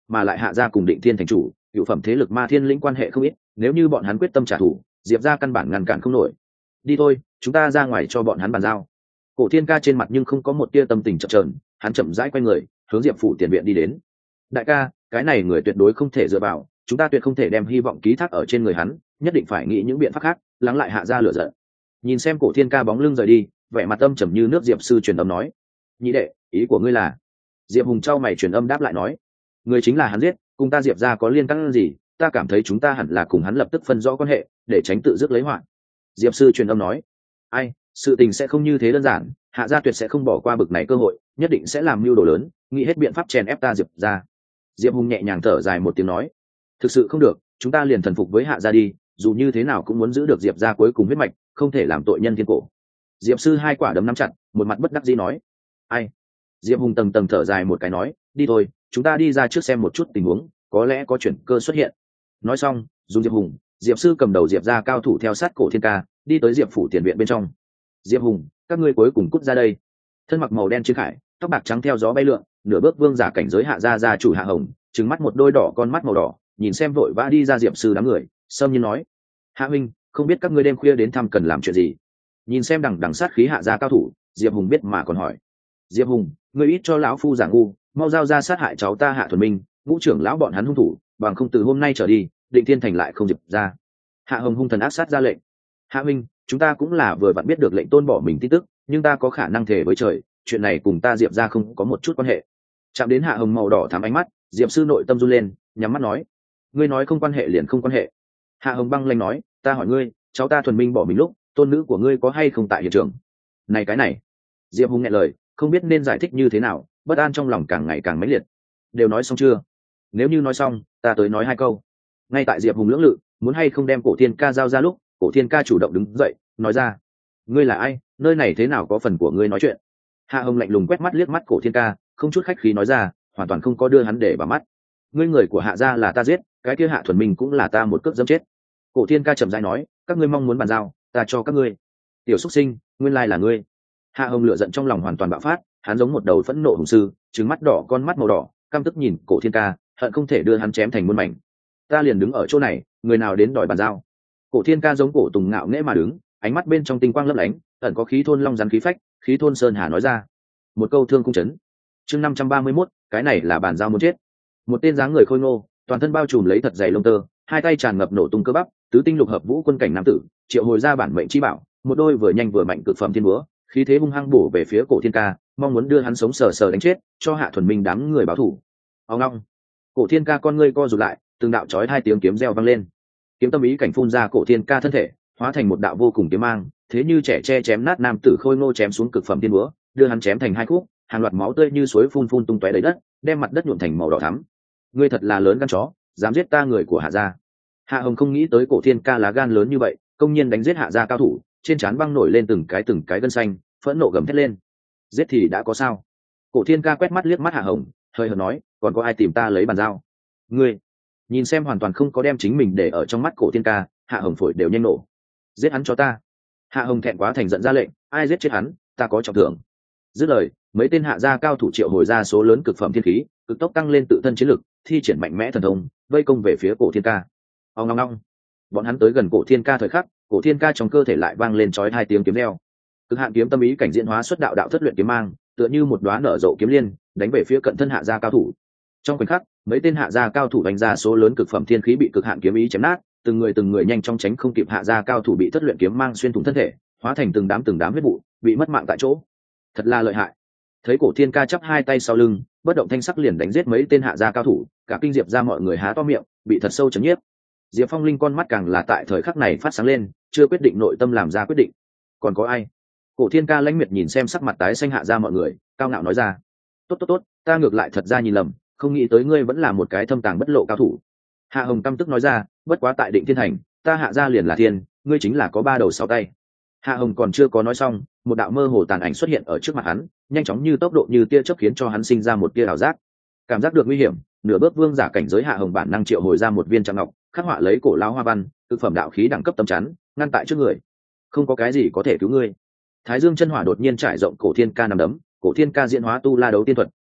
mà lại hạ gia cùng Định Thiên thành chủ cựu phẩm thế lực Ma Thiên lĩnh quan hệ không ít, nếu như bọn hắn quyết tâm trả thù, Diệp gia căn bản ngăn cản không nổi. Đi thôi, chúng ta ra ngoài cho bọn hắn bàn giao. Cổ Thiên Ca trên mặt nhưng không có một tia tâm tình chậm chờn, hắn chậm rãi quay người hướng Diệp phủ tiền viện đi đến. Đại ca, cái này người tuyệt đối không thể dựa vào, chúng ta tuyệt không thể đem hy vọng ký thác ở trên người hắn, nhất định phải nghĩ những biện pháp khác lắng lại hạ gia lửa giận. Nhìn xem Cổ Thiên Ca bóng lưng rời đi, vẻ mặt âm trầm như nước, Diệp sư truyền âm nói: nhị đệ, ý của ngươi là? Diệp Hùng trao mày truyền âm đáp lại nói: người chính là hắn giết, cùng ta Diệp gia có liên can gì? Ta cảm thấy chúng ta hẳn là cùng hắn lập tức phân rõ quan hệ, để tránh tự dứt lấy họa. Diệp sư truyền âm nói: ai, sự tình sẽ không như thế đơn giản, hạ gia tuyệt sẽ không bỏ qua bực này cơ hội, nhất định sẽ làm mưu đồ lớn, nghĩ hết biện pháp chèn ép ta Diệp gia. Diệp Hùng nhẹ nhàng thở dài một tiếng nói: thực sự không được, chúng ta liền thần phục với hạ gia đi, dù như thế nào cũng muốn giữ được Diệp gia cuối cùng huyết mạch, không thể làm tội nhân thiên cổ. Diệp sư hai quả đấm nắm chặt, một mặt bất đắc dĩ nói: ai? Diệp Hùng tầng tầng thở dài một cái nói: đi thôi, chúng ta đi ra trước xem một chút tình huống, có lẽ có chuyển cơ xuất hiện. Nói xong, dùng Diệp Hùng, Diệp sư cầm đầu Diệp gia cao thủ theo sát Cổ Thiên Ca đi tới Diệp phủ tiền viện bên trong. Diệp Hùng, các ngươi cuối cùng cút ra đây. Thân mặc màu đen Trương Khải, tóc bạc trắng theo gió bay lượn, nửa bước vương giả cảnh giới hạ gia gia chủ Hạ Hồng, trừng mắt một đôi đỏ con mắt màu đỏ, nhìn xem vội vã đi ra Diệp sư đám người, sâm nhiên nói: Hạ huynh, không biết các ngươi đêm khuya đến thăm cần làm chuyện gì? Nhìn xem đằng đằng sát khí hạ gia cao thủ, Diệp Hùng biết mà còn hỏi: Diệp Hùng, ngươi ít cho lão phu giảng ngu, mau giao ra sát hại cháu ta Hạ Thuần Minh, ngũ trưởng lão bọn hắn hung thủ, bằng không từ hôm nay trở đi, Định Thiên thành lại không Diệp ra. Hạ Hồng hung thần ác sát ra lệnh: Hạ huynh, chúng ta cũng là vừa vặn biết được lệnh tôn bỏ mình tin tức, nhưng ta có khả năng thề với trời, chuyện này cùng ta Diệp ra không có một chút quan hệ. Chạm đến Hạ Hồng màu đỏ thắm ánh mắt, Diệp sư nội tâm run lên, nhắm mắt nói: ngươi nói không quan hệ liền không quan hệ. Hạ Hồng băng lanh nói: ta hỏi ngươi, cháu ta Thuần Minh bỏ mình lúc, tôn nữ của ngươi có hay không tại hiện trường? Này cái này. Diệp Hùng nghe lời, không biết nên giải thích như thế nào, bất an trong lòng càng ngày càng mãnh liệt. Đều nói xong chưa? Nếu như nói xong, ta tới nói hai câu. Ngay tại Diệp Hùng lưỡng lự, muốn hay không đem Cổ Thiên Ca giao ra lúc, Cổ Thiên Ca chủ động đứng dậy, nói ra: ngươi là ai, nơi này thế nào có phần của ngươi nói chuyện? Hạ Hồng lạnh lùng quét mắt liếc mắt Cổ Thiên Ca, không chút khách khí nói ra, hoàn toàn không có đưa hắn để vào mắt: ngươi người của Hạ gia là ta giết, cái kia Hạ Thuần Minh cũng là ta một cước dẫm chết. Cổ Thiên Ca chậm rãi nói: các ngươi mong muốn bàn giao, ta cho các ngươi. Tiểu xuất sinh, nguyên lai là ngươi. Hạ Hồng lửa giận trong lòng hoàn toàn bạo phát, hắn giống một đầu phẫn nộ hùng sư, trừng mắt đỏ con mắt màu đỏ, căm tức nhìn Cổ Thiên Ca, hận không thể đưa hắn chém thành muôn mảnh. Ta liền đứng ở chỗ này, người nào đến đòi bàn giao? Cổ Thiên Ca giống cổ tùng ngạo nghễ mà đứng, ánh mắt bên trong tinh quang lấp lánh, ẩn có khí thôn long rắn khí phách, khí thôn sơn hà nói ra. Một câu thương cung chấn. Chương 531, cái này là bàn giao muốn chết. Một tên dáng người khôi ngô, toàn thân bao trùm lấy thật dày lông tơ, hai tay tràn ngập nổ tung cơ bắp, tứ tinh lục hợp vũ quân cảnh nam tử, triệu hồi ra bản mệnh chi bảo, một đôi vừa nhanh vừa mạnh cực phẩm thiên búa, khí thế hung hăng bổ về phía Cổ Thiên Ca, mong muốn đưa hắn sống sờ sờ đánh chết, cho Hạ Thuần Minh đám người báo thù. Ông long. Cổ Thiên Ca con ngươi co rụt lại, từng đạo chói hai tiếng kiếm reo vang lên. Kiếm tâm ý cảnh phun ra Cổ Thiên Ca thân thể, hóa thành một đạo vô cùng kiếm mang, thế như trẻ tre chém nát nam tử khôi ngô chém xuống cực phẩm thiên búa, đưa hắn chém thành hai khúc, hàng loạt máu tươi như suối phun phun tung tóe đầy đất, đem mặt đất nhuộm thành màu đỏ thắm. Ngươi thật là lớn gan chó, dám giết ta người của Hạ gia. Hạ Hồng không nghĩ tới Cổ Thiên Ca lá gan lớn như vậy, công nhiên đánh giết Hạ gia cao thủ, trên trán băng nổi lên từng cái gân xanh, phẫn nộ gầm thét lên. Giết thì đã có sao? Cổ Thiên Ca quét mắt liếc mắt Hạ Hồng, hơi hợt nói: còn có ai tìm ta lấy bàn giao? Ngươi. Nhìn xem hoàn toàn không có đem chính mình để ở trong mắt Cổ Thiên Ca, Hạ Hồng phổi đều nhanh nổ. Giết hắn cho ta. Hạ Hồng thẹn quá thành giận ra lệnh: ai giết chết hắn, ta có trọng thưởng. Dứt lời, mấy tên Hạ gia cao thủ triệu hồi ra số lớn cực phẩm thiên khí, cực tốc tăng lên tự thân chiến lực, thi triển mạnh mẽ thần thông, vây công về phía Cổ Thiên Ca. Ong ong ong. Bọn hắn tới gần Cổ Thiên Ca thời khắc, Cổ Thiên Ca trong cơ thể lại vang lên chói hai tiếng kiếm reo. Cực hạn kiếm tâm ý cảnh diễn hóa xuất đạo đạo thất luyện kiếm mang, tựa như một đóa nở rộ kiếm liên, đánh về phía cận thân Hạ gia cao thủ. Trong khoảnh khắc, mấy tên Hạ gia cao thủ đánh ra số lớn cực phẩm thiên khí bị cực hạn kiếm ý chém nát, từng người nhanh chóng tránh không kịp Hạ gia cao thủ bị thất luyện kiếm mang xuyên thủng thân thể, hóa thành từng đám huyết vụ, bị mất mạng tại chỗ. Thật là lợi hại. Thấy Cổ Thiên Ca chắp hai tay sau lưng, bất động thanh sắc liền đánh giết mấy tên Hạ gia cao thủ, cả kinh Diệp ra mọi người há to miệng, bị thật sâu chấn nhiếp. Diệp Phong Linh con mắt càng là tại thời khắc này phát sáng lên, chưa quyết định nội tâm làm ra quyết định. Còn có ai? Cổ Thiên Ca lãnh miệt nhìn xem sắc mặt tái xanh Hạ gia mọi người, cao ngạo nói ra: tốt, ta ngược lại thật ra nhìn lầm, không nghĩ tới ngươi vẫn là một cái thâm tàng bất lộ cao thủ. Hạ Hồng căm tức nói ra: bất quá tại Định Thiên thành, ta Hạ gia liền là thiên, ngươi chính là có ba đầu sáu tay. Hạ Hồng còn chưa có nói xong, một đạo mơ hồ tàn ảnh xuất hiện ở trước mặt hắn, nhanh chóng như tốc độ như tia chớp khiến cho hắn sinh ra một tia ảo giác. Cảm giác được nguy hiểm, nửa bước vương giả cảnh giới Hạ Hồng bản năng triệu hồi ra một viên trạng ngọc, khắc họa lấy cổ lão hoa văn, thực phẩm đạo khí đẳng cấp tấm chắn, ngăn tại trước người. Không có cái gì có thể cứu ngươi. Thái Dương chân hỏa đột nhiên trải rộng Cổ Thiên Ca nằm đấm, Cổ Thiên Ca diễn hóa tu la đấu tiên thuật,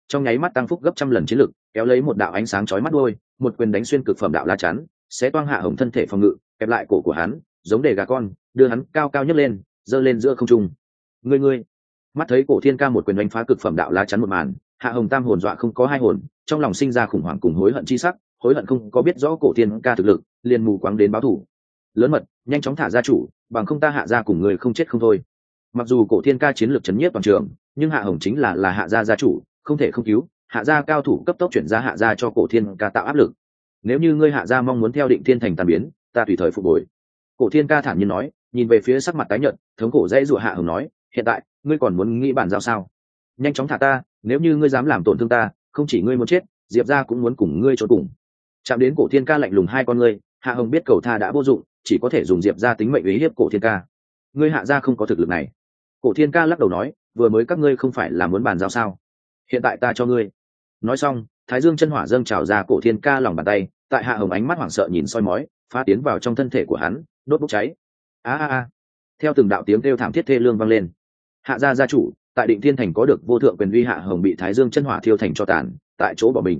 trong nháy mắt tăng phúc gấp trăm lần chiến lực, kéo lấy một đạo ánh sáng chói mắt đôi, một quyền đánh xuyên cực phẩm đạo la chắn, sẽ toang Hạ Hồng thân thể phòng ngự, kẹp lại cổ của hắn, giống để gà con, đưa hắn cao cao nhấc lên, giơ lên giữa không trung. Ngươi, mắt thấy Cổ Thiên Ca một quyền đánh phá cực phẩm đạo la chắn một màn, Hạ Hồng tam hồn dọa không có hai hồn, trong lòng sinh ra khủng hoảng cùng hối hận chi sắc, hối hận không có biết rõ Cổ Thiên Ca thực lực, liền mù quáng đến báo thù. Lớn mật, nhanh chóng thả gia chủ, bằng không ta Hạ gia cùng người không chết không thôi. Mặc dù Cổ Thiên Ca chiến lược chấn nhiếp toàn trường, nhưng Hạ Hồng chính là Hạ gia gia chủ, không thể không cứu. Hạ gia cao thủ cấp tốc chuyển ra Hạ gia cho Cổ Thiên Ca tạo áp lực. Nếu như ngươi Hạ gia mong muốn theo Định Thiên thành tan biến, ta tùy thời phục hồi. Cổ Thiên Ca thản nhiên nói, nhìn về phía sắc mặt tái nhợt, thống cổ dãy rủa Hạ Hồng nói, hiện tại ngươi còn muốn nghĩ bản giao sao? Nhanh chóng thả ta, nếu như ngươi dám làm tổn thương ta, không chỉ ngươi muốn chết, Diệp gia cũng muốn cùng ngươi trốn cùng. Chạm đến Cổ Thiên Ca lạnh lùng hai con ngươi, Hạ Hồng biết cầu tha đã vô dụng, chỉ có thể dùng Diệp gia tính mệnh uy hiếp Cổ Thiên Ca. Ngươi Hạ gia không có thực lực này. Cổ Thiên Ca lắc đầu nói, vừa mới các ngươi không phải là muốn bàn giao sao? Hiện tại ta cho ngươi. Nói xong, Thái Dương chân hỏa dâng trào ra Cổ Thiên Ca lòng bàn tay, tại Hạ Hồng ánh mắt hoảng sợ nhìn soi mói, phá tiến vào trong thân thể của hắn, đốt bốc cháy. A. Theo từng đạo tiếng kêu thảm thiết thê lương vang lên. Hạ gia gia chủ, tại Định Thiên thành có được vô thượng quyền uy Hạ Hồng bị Thái Dương chân hỏa thiêu thành cho tàn, tại chỗ bỏ mình.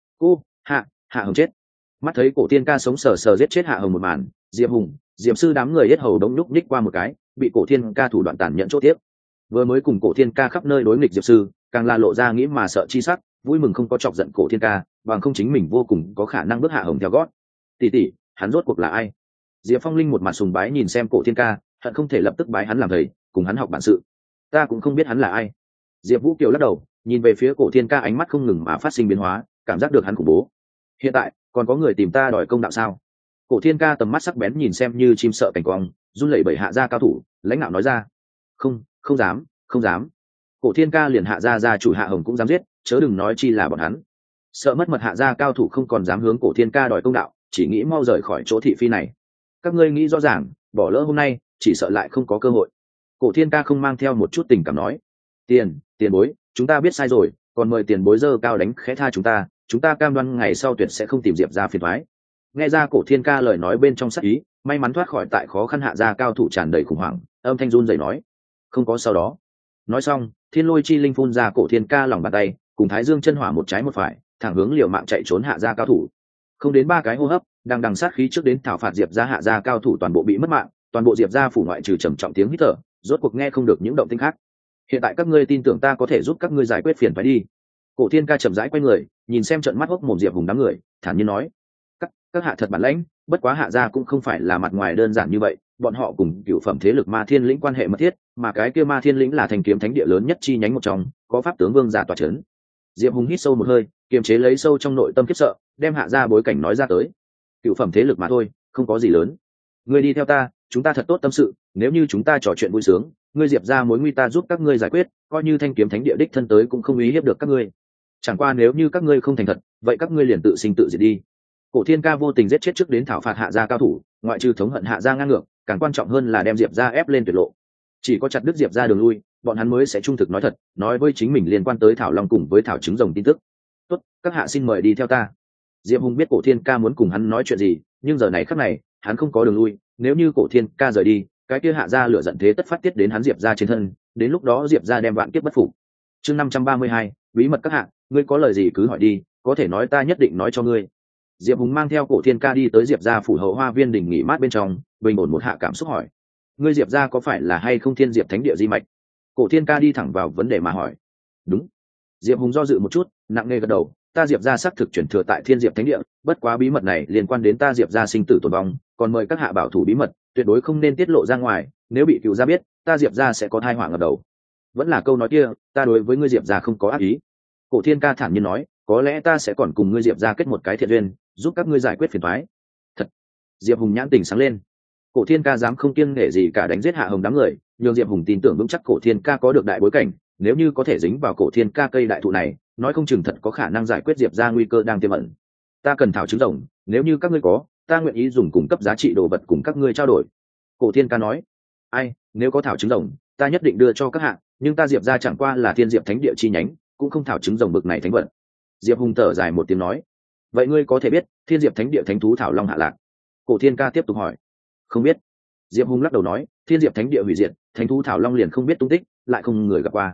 Hạ Hồng chết. Mắt thấy Cổ Thiên Ca sống sờ sờ giết chết Hạ Hồng một màn, Diệp Hùng, Diệp sư đám người hết hầu đống nhúc nhích qua một cái, bị Cổ Thiên Ca thủ đoạn tàn nhẫn chỗ tiếp. Vừa mới cùng Cổ Thiên Ca khắp nơi đối nghịch Diệp sư, càng là lộ ra nghĩ mà sợ chi sắc, vui mừng không có chọc giận Cổ Thiên Ca, bằng không chính mình vô cùng có khả năng bước Hạ Hồng theo gót. Tỷ, hắn rốt cuộc là ai? Diệp Phong Linh một mặt sùng bái nhìn xem Cổ Thiên Ca, hận không thể lập tức bái hắn làm thầy, cùng hắn học bản sự. Ta cũng không biết hắn là ai. Diệp Vũ Kiều lắc đầu, nhìn về phía Cổ Thiên Ca ánh mắt không ngừng mà phát sinh biến hóa, cảm giác được hắn khủng bố. Hiện tại, còn có người tìm ta đòi công đạo sao? Cổ Thiên Ca tầm mắt sắc bén nhìn xem như chim sợ cảnh quang, run lẩy bẩy Hạ gia cao thủ, lãnh đạo nói ra. Không dám. Cổ Thiên Ca liền Hạ gia gia chủ Hạ Hồng cũng dám giết, chớ đừng nói chi là bọn hắn. Sợ mất mật Hạ gia cao thủ không còn dám hướng Cổ Thiên Ca đòi công đạo, chỉ nghĩ mau rời khỏi chỗ thị phi này. Các ngươi nghĩ rõ ràng, bỏ lỡ hôm nay, chỉ sợ lại không có cơ hội. Cổ Thiên Ca không mang theo một chút tình cảm nói. Tiền bối, chúng ta biết sai rồi, còn mời tiền bối dơ cao đánh khẽ tha chúng ta cam đoan ngày sau tuyệt sẽ không tìm Diệp gia phiền toái. Nghe ra Cổ Thiên Ca lời nói bên trong sắc ý, may mắn thoát khỏi tại khó khăn Hạ gia cao thủ tràn đầy khủng hoảng, âm thanh run rẩy nói. Không có sau đó. Nói xong, Thiên Lôi chi linh phun ra Cổ Thiên Ca lòng bàn tay, cùng Thái Dương chân hỏa một trái một phải, thẳng hướng liều mạng chạy trốn Hạ gia cao thủ. Không đến 3 cái hô hấp, đằng sát khí trước đến thảo phạt Diệp gia Hạ gia cao thủ toàn bộ bị mất mạng, toàn bộ Diệp gia phủ ngoại trừ trầm trọng tiếng hít thở, rốt cuộc nghe không được những động tĩnh khác. Hiện tại các ngươi tin tưởng ta có thể giúp các ngươi giải quyết phiền phải đi. Cổ Thiên Ca chậm rãi quay người, nhìn xem trận mắt hốc mồm Diệp Hùng đám người, thản nhiên nói: các hạ thật bản lãnh, bất quá Hạ gia cũng không phải là mặt ngoài đơn giản như vậy, bọn họ cùng cựu phẩm thế lực Ma Thiên lĩnh quan hệ mật thiết, mà cái kia Ma Thiên lĩnh là thành kiếm thánh địa lớn nhất chi nhánh một trong, có pháp tướng vương giả tọa chấn. Diệp Hùng hít sâu một hơi, kiềm chế lấy sâu trong nội tâm khiếp sợ, đem Hạ gia bối cảnh nói ra tới. Cựu phẩm thế lực mà thôi, không có gì lớn. Ngươi đi theo ta, chúng ta thật tốt tâm sự, nếu như chúng ta trò chuyện vui sướng, ngươi Diệp gia mối nguy ta giúp các ngươi giải quyết, coi như thanh kiếm thánh địa đích thân tới cũng không uy hiếp được các ngươi. Chẳng qua nếu như các ngươi không thành thật, vậy các ngươi liền tự sinh tự diệt đi. Cổ Thiên Ca vô tình giết chết trước đến thảo phạt Hạ gia cao thủ, ngoại trừ thống hận Hạ gia ngang ngược, càng quan trọng hơn là đem Diệp gia ép lên tuyệt lộ. Chỉ có chặt đứt Diệp gia đường lui, bọn hắn mới sẽ trung thực nói thật, nói với chính mình liên quan tới Thảo Long cùng với Thảo Trứng Rồng tin tức. Tốt, các hạ xin mời đi theo ta. Diệp Hùng biết Cổ Thiên Ca muốn cùng hắn nói chuyện gì, nhưng giờ này khắc này, hắn không có đường lui, nếu như Cổ Thiên Ca rời đi, cái kia Hạ gia lửa giận thế tất phát tiết đến hắn Diệp gia trên thân, đến lúc đó Diệp gia đem vạn kiếp bất phục. Chương 532, bí mật các hạ, ngươi có lời gì cứ hỏi đi, có thể nói ta nhất định nói cho ngươi. Diệp Hùng mang theo Cổ Thiên Ca đi tới Diệp gia phủ hậu hoa viên đình nghỉ mát bên trong, bình ổn một hạ cảm xúc hỏi: ngươi Diệp gia có phải là hay không Thiên Diệp Thánh địa di mạch? Cổ Thiên Ca đi thẳng vào vấn đề mà hỏi. Đúng. Diệp Hùng do dự một chút, nặng nề gật đầu, ta Diệp gia xác thực chuyển thừa tại Thiên Diệp Thánh địa, bất quá bí mật này liên quan đến ta Diệp gia sinh tử tồn vong, còn mời các hạ bảo thủ bí mật, tuyệt đối không nên tiết lộ ra ngoài, nếu bị cựu gia biết, ta Diệp gia sẽ có tai họa ngập đầu. Vẫn là câu nói kia, ta đối với ngươi Diệp gia không có ác ý. Cổ Thiên Ca thản nhiên nói, có lẽ ta sẽ còn cùng ngươi Diệp gia kết một cái thiện duyên, giúp các ngươi giải quyết phiền toái. Thật. Diệp Hùng nhãn tình sáng lên. Cổ Thiên Ca dám không kiêng nể gì cả đánh giết Hạ Hồng đám người, nhưng Diệp Hùng tin tưởng vững chắc Cổ Thiên Ca có được đại bối cảnh, nếu như có thể dính vào Cổ Thiên Ca cây đại thụ này, nói không chừng thật có khả năng giải quyết Diệp gia nguy cơ đang tiềm ẩn. Ta cần thảo trứng rồng, nếu như các ngươi có, ta nguyện ý dùng cung cấp giá trị đồ vật cùng các ngươi trao đổi. Cổ Thiên Ca nói. Ai, nếu có thảo trứng rồng, ta nhất định đưa cho các hạ, nhưng ta Diệp gia chẳng qua là Thiên Diệp Thánh địa chi nhánh, cũng không thảo trứng rồng bực này thánh vật. Diệp Hùng thở dài một tiếng nói. Vậy ngươi có thể biết Thiên Diệp Thánh địa thánh thú thảo long hạ lạc? Cổ Thiên Ca tiếp tục hỏi. Không biết. Diệp Hùng lắc đầu nói, Thiên Diệp Thánh địa hủy diệt, thánh thú thảo long liền không biết tung tích, lại không người gặp qua.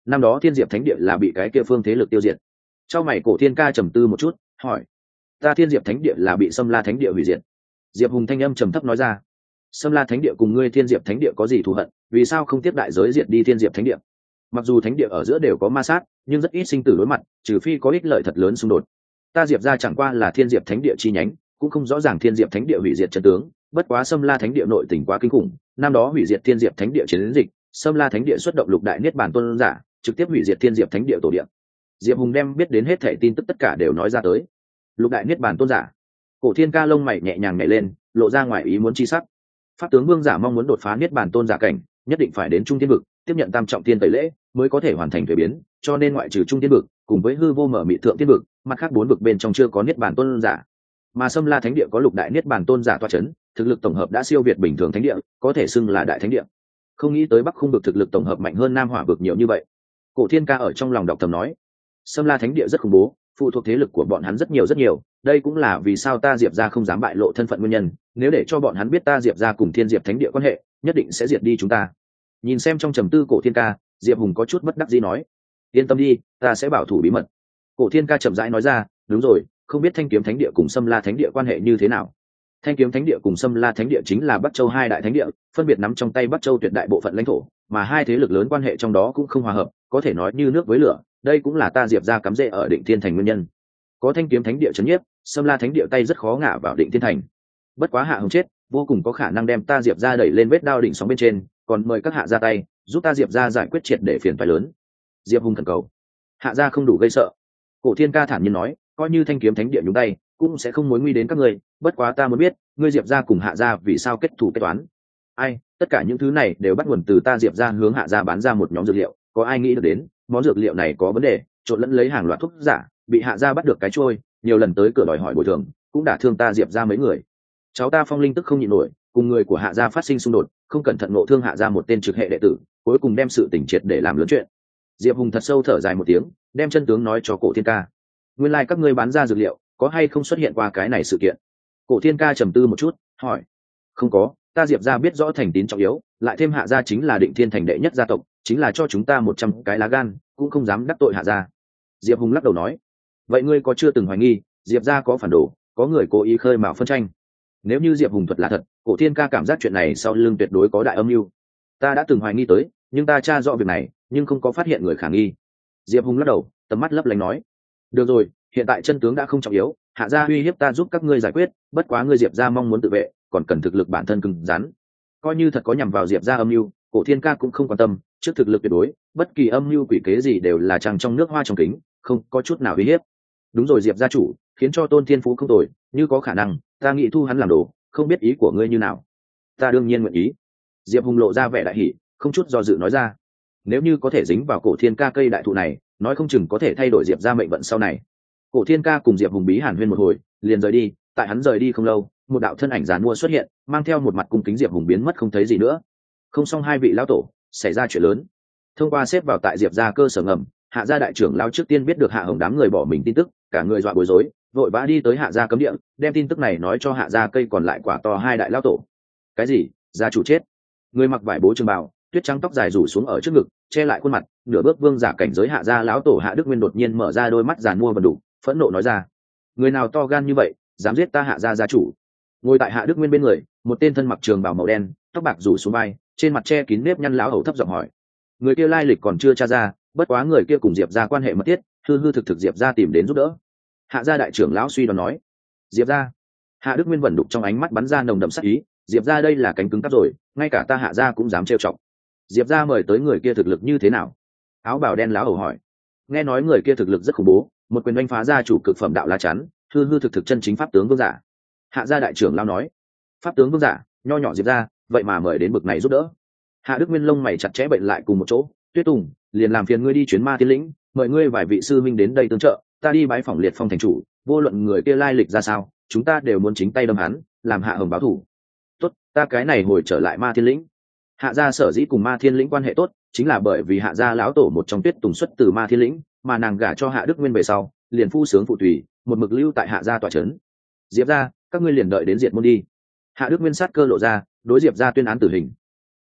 năm đó thiên diệp thánh địa là bị cái kia phương thế lực tiêu diệt. Trong mày Cổ Thiên Ca trầm tư một chút, hỏi: ta thiên diệp thánh địa là bị Sâm La thánh địa hủy diệt? Diệp Hùng thanh âm trầm thấp nói ra: Sâm La thánh địa cùng ngươi thiên diệp thánh địa có gì thù hận, vì sao không tiếp đại giới diệt đi thiên diệp thánh địa? Mặc dù thánh địa ở giữa đều có ma sát, nhưng rất ít sinh tử đối mặt, trừ phi có ích lợi thật lớn xung đột. Ta diệp ra chẳng qua là thiên diệp thánh địa chi nhánh, cũng không rõ ràng thiên diệp thánh địa hủy diệt chân tướng. Bất quá Sâm La thánh địa nội tình quá kinh khủng, năm đó hủy diệt thiên diệp thánh địa chiến dịch, Sâm La thánh địa xuất động lục đại niết bàn tôn giả, trực tiếp hủy diệt thiên diệp thánh địa tổ địa. Diệp Hùng đem biết đến hết thảy tin tức tất cả đều nói ra tới. Lục đại niết bàn tôn giả. Cổ Thiên Ca lông mày nhẹ nhàng nhảy lên, lộ ra ngoài ý muốn chi sắc. Pháp tướng vương giả mong muốn đột phá niết bàn tôn giả cảnh, nhất định phải đến trung thiên vực, tiếp nhận tam trọng thiên tẩy lễ, mới có thể hoàn thành thuế biến. Cho nên ngoại trừ trung thiên vực, cùng với hư vô mở mị thượng thiên vực, mặt khác 4 vực bên trong chưa có niết bàn tôn giả. Mà Sâm La thánh địa có lục đại niết bàn tôn giả tọa chấn, thực lực tổng hợp đã siêu việt bình thường thánh địa, có thể xưng là đại thánh địa. Không nghĩ tới Bắc Khung vực thực lực tổng hợp mạnh hơn Nam Hỏa vực nhiều như vậy. Cổ Thiên Ca ở trong lòng đọc thầm nói: Sâm La thánh địa rất khủng bố, phụ thuộc thế lực của bọn hắn rất nhiều, đây cũng là vì sao ta diệp ra không dám bại lộ thân phận nguyên nhân. Nếu để cho bọn hắn biết ta diệp ra cùng thiên diệp thánh địa quan hệ, nhất định sẽ diệt đi chúng ta. Nhìn xem trong trầm tư Cổ Thiên Ca, Diệp Hùng có chút bất đắc dĩ nói: yên tâm đi, ta sẽ bảo thủ bí mật. Cổ Thiên Ca chậm rãi nói ra: đúng rồi, không biết Thanh Kiếm thánh địa cùng Sâm La thánh địa quan hệ như thế nào? Thanh Kiếm thánh địa cùng Sâm La thánh địa chính là Bắc Châu hai đại thánh địa, phân biệt nắm trong tay Bắc Châu tuyệt đại bộ phận lãnh thổ, mà hai thế lực lớn quan hệ trong đó cũng không hòa hợp, có thể nói như nước với lửa. Đây cũng là ta diệp ra cắm rễ ở Định Thiên thành nguyên nhân. Có Thanh Kiếm thánh địa trấn nhiếp, Sâm La thánh địa tay rất khó ngả vào Định Thiên thành. Bất quá Hạ Hồng chết, vô cùng có khả năng đem ta diệp ra đẩy lên vết đao đỉnh sóng bên trên, còn mời các hạ ra tay, giúp ta diệp ra giải quyết triệt để phiền phái lớn. Diệp Hùng thần cầu. Hạ gia không đủ gây sợ. Cổ Thiên Ca thản nhiên nói: coi như Thanh Kiếm thánh địa nhúng tay, cũng sẽ không mối nguy đến các ngươi. Bất quá ta muốn biết, ngươi diệp ra cùng Hạ gia vì sao kết thù kết toán? Ai, tất cả những thứ này đều bắt nguồn từ ta diệp ra hướng Hạ gia bán ra một nhóm dược liệu. Có ai nghĩ được đến món dược liệu này có vấn đề, trộn lẫn lấy hàng loạt thuốc giả, bị Hạ gia bắt được cái trôi, nhiều lần tới cửa đòi hỏi bồi thường, cũng đả thương ta diệp ra mấy người. Cháu ta Phong Linh tức không nhịn nổi, cùng người của Hạ gia phát sinh xung đột, không cẩn thận ngộ thương Hạ gia một tên trực hệ đệ tử, cuối cùng đem sự tình triệt để làm lớn chuyện. Diệp Hùng thật sâu thở dài một tiếng, đem chân tướng nói cho Cổ Thiên Ca. Nguyên lai các ngươi bán ra dược liệu, có hay không xuất hiện qua cái này sự kiện? Cổ Thiên Ca trầm tư một chút, hỏi. Không có, ta diệp ra biết rõ thành tín trọng yếu, lại thêm Hạ gia chính là Định Thiên thành đệ nhất gia tộc, chính là cho chúng ta 100 cái lá gan, cũng không dám đắc tội Hạ gia. Diệp Hùng lắc đầu nói: vậy ngươi có chưa từng hoài nghi diệp gia có phản đồ, có người cố ý khơi mào phân tranh? Nếu như Diệp Hùng thuật là thật, Cổ Thiên Ca cảm giác chuyện này sau lưng tuyệt đối có đại âm mưu. Ta đã từng hoài nghi tới, nhưng ta tra rõ việc này, nhưng không có phát hiện người khả nghi. Diệp Hùng lắc đầu, tầm mắt lấp lánh nói: được rồi, hiện tại chân tướng đã không trọng yếu, Hạ gia uy hiếp ta giúp các ngươi giải quyết, bất quá ngươi diệp gia mong muốn tự vệ, còn cần thực lực bản thân cứng rắn. Coi như thật có nhằm vào diệp gia âm mưu, Cổ Thiên Ca cũng không quan tâm, trước thực lực tuyệt đối, bất kỳ âm mưu quỷ kế gì đều là trăng trong nước hoa trong kính, không có chút nào uy hiếp. Đúng rồi Diệp gia chủ, khiến cho Tôn Thiên Phú không tồi, như có khả năng, ta nghĩ thu hắn làm đồ, không biết ý của ngươi như nào? Ta đương nhiên nguyện ý. Diệp Hùng lộ ra vẻ đại hỉ, không chút do dự nói ra: nếu như có thể dính vào Cổ Thiên Ca cây đại thụ này, nói không chừng có thể thay đổi diệp gia mệnh vận sau này. Cổ Thiên Ca cùng Diệp Hùng bí hàn huyên một hồi, liền rời đi. Tại hắn rời đi không lâu, một đạo thân ảnh giàn mua xuất hiện, mang theo một mặt cung kính. Diệp Hùng biến mất không thấy gì nữa. Không xong, hai vị lão tổ, xảy ra chuyện lớn. Thông qua xếp vào tại diệp gia cơ sở ngầm, Hạ gia đại trưởng lão trước tiên biết được Hạ Hồng đám người bỏ mình tin tức, cả người dọa bối rối, vội vã đi tới Hạ gia cấm địa, đem tin tức này nói cho Hạ gia cây còn lại quả to hai đại lão tổ. Cái gì? Gia chủ chết? Người mặc vải bố trường bào, tuyết trắng tóc dài rủ xuống ở trước ngực, che lại khuôn mặt, nửa bước vương giả cảnh giới Hạ gia lão tổ Hạ Đức Nguyên đột nhiên mở ra đôi mắt giàn mua vần đủ, phẫn nộ nói ra: người nào to gan như vậy, dám giết ta Hạ gia gia chủ? Ngồi tại Hạ Đức Nguyên bên người, một tên thân mặc trường bào màu đen, tóc bạc rủ xuống vai, trên mặt che kín nếp nhăn lão hầu thấp giọng hỏi. Người kia lai lịch còn chưa tra ra, bất quá người kia cùng diệp gia quan hệ mật thiết, hư hư thực thực diệp gia tìm đến giúp đỡ. Hạ gia đại trưởng lão suy đoán nói. Diệp gia? Hạ Đức Nguyên vẩn đục trong ánh mắt bắn ra nồng đậm sắc ý, diệp gia đây là cánh cứng cắp rồi, ngay cả ta Hạ gia cũng dám trêu chọc. Diệp gia mời tới người kia thực lực như thế nào? Áo bào đen lão hầu hỏi. Nghe nói người kia thực lực rất khủng bố, một quyền đánh phá gia chủ cực phẩm đạo lá chắn, hư hư thực thực chân chính pháp tướng vương giả. Hạ gia đại trưởng lão nói. Pháp tướng vương giả, nho nhỏ diệp gia, vậy mà mời đến bực này giúp đỡ. Hạ Đức Nguyên lông mày chặt chẽ bệnh lại cùng một chỗ. Tuyết Tùng, liền làm phiền ngươi đi chuyến Ma Thiên Lĩnh, mời ngươi vài vị sư minh đến đây tương trợ, ta đi bái phỏng Liệt Phong thành chủ, vô luận người kia lai lịch ra sao, chúng ta đều muốn chính tay đâm hắn, làm Hạ Hồng báo thù. Tốt, ta cái này hồi trở lại Ma Thiên Lĩnh. Hạ gia sở dĩ cùng Ma Thiên Lĩnh quan hệ tốt, chính là bởi vì Hạ gia lão tổ một trong Tuyết Tùng xuất từ Ma Thiên Lĩnh, mà nàng gả cho Hạ Đức Nguyên về sau, liền phu sướng phụ tùy, một mực lưu tại Hạ gia tọa trấn. Diệp gia, các ngươi liền đợi đến diệt môn đi. Hạ Đức Nguyên sát cơ lộ ra, đối Diệp gia tuyên án tử hình,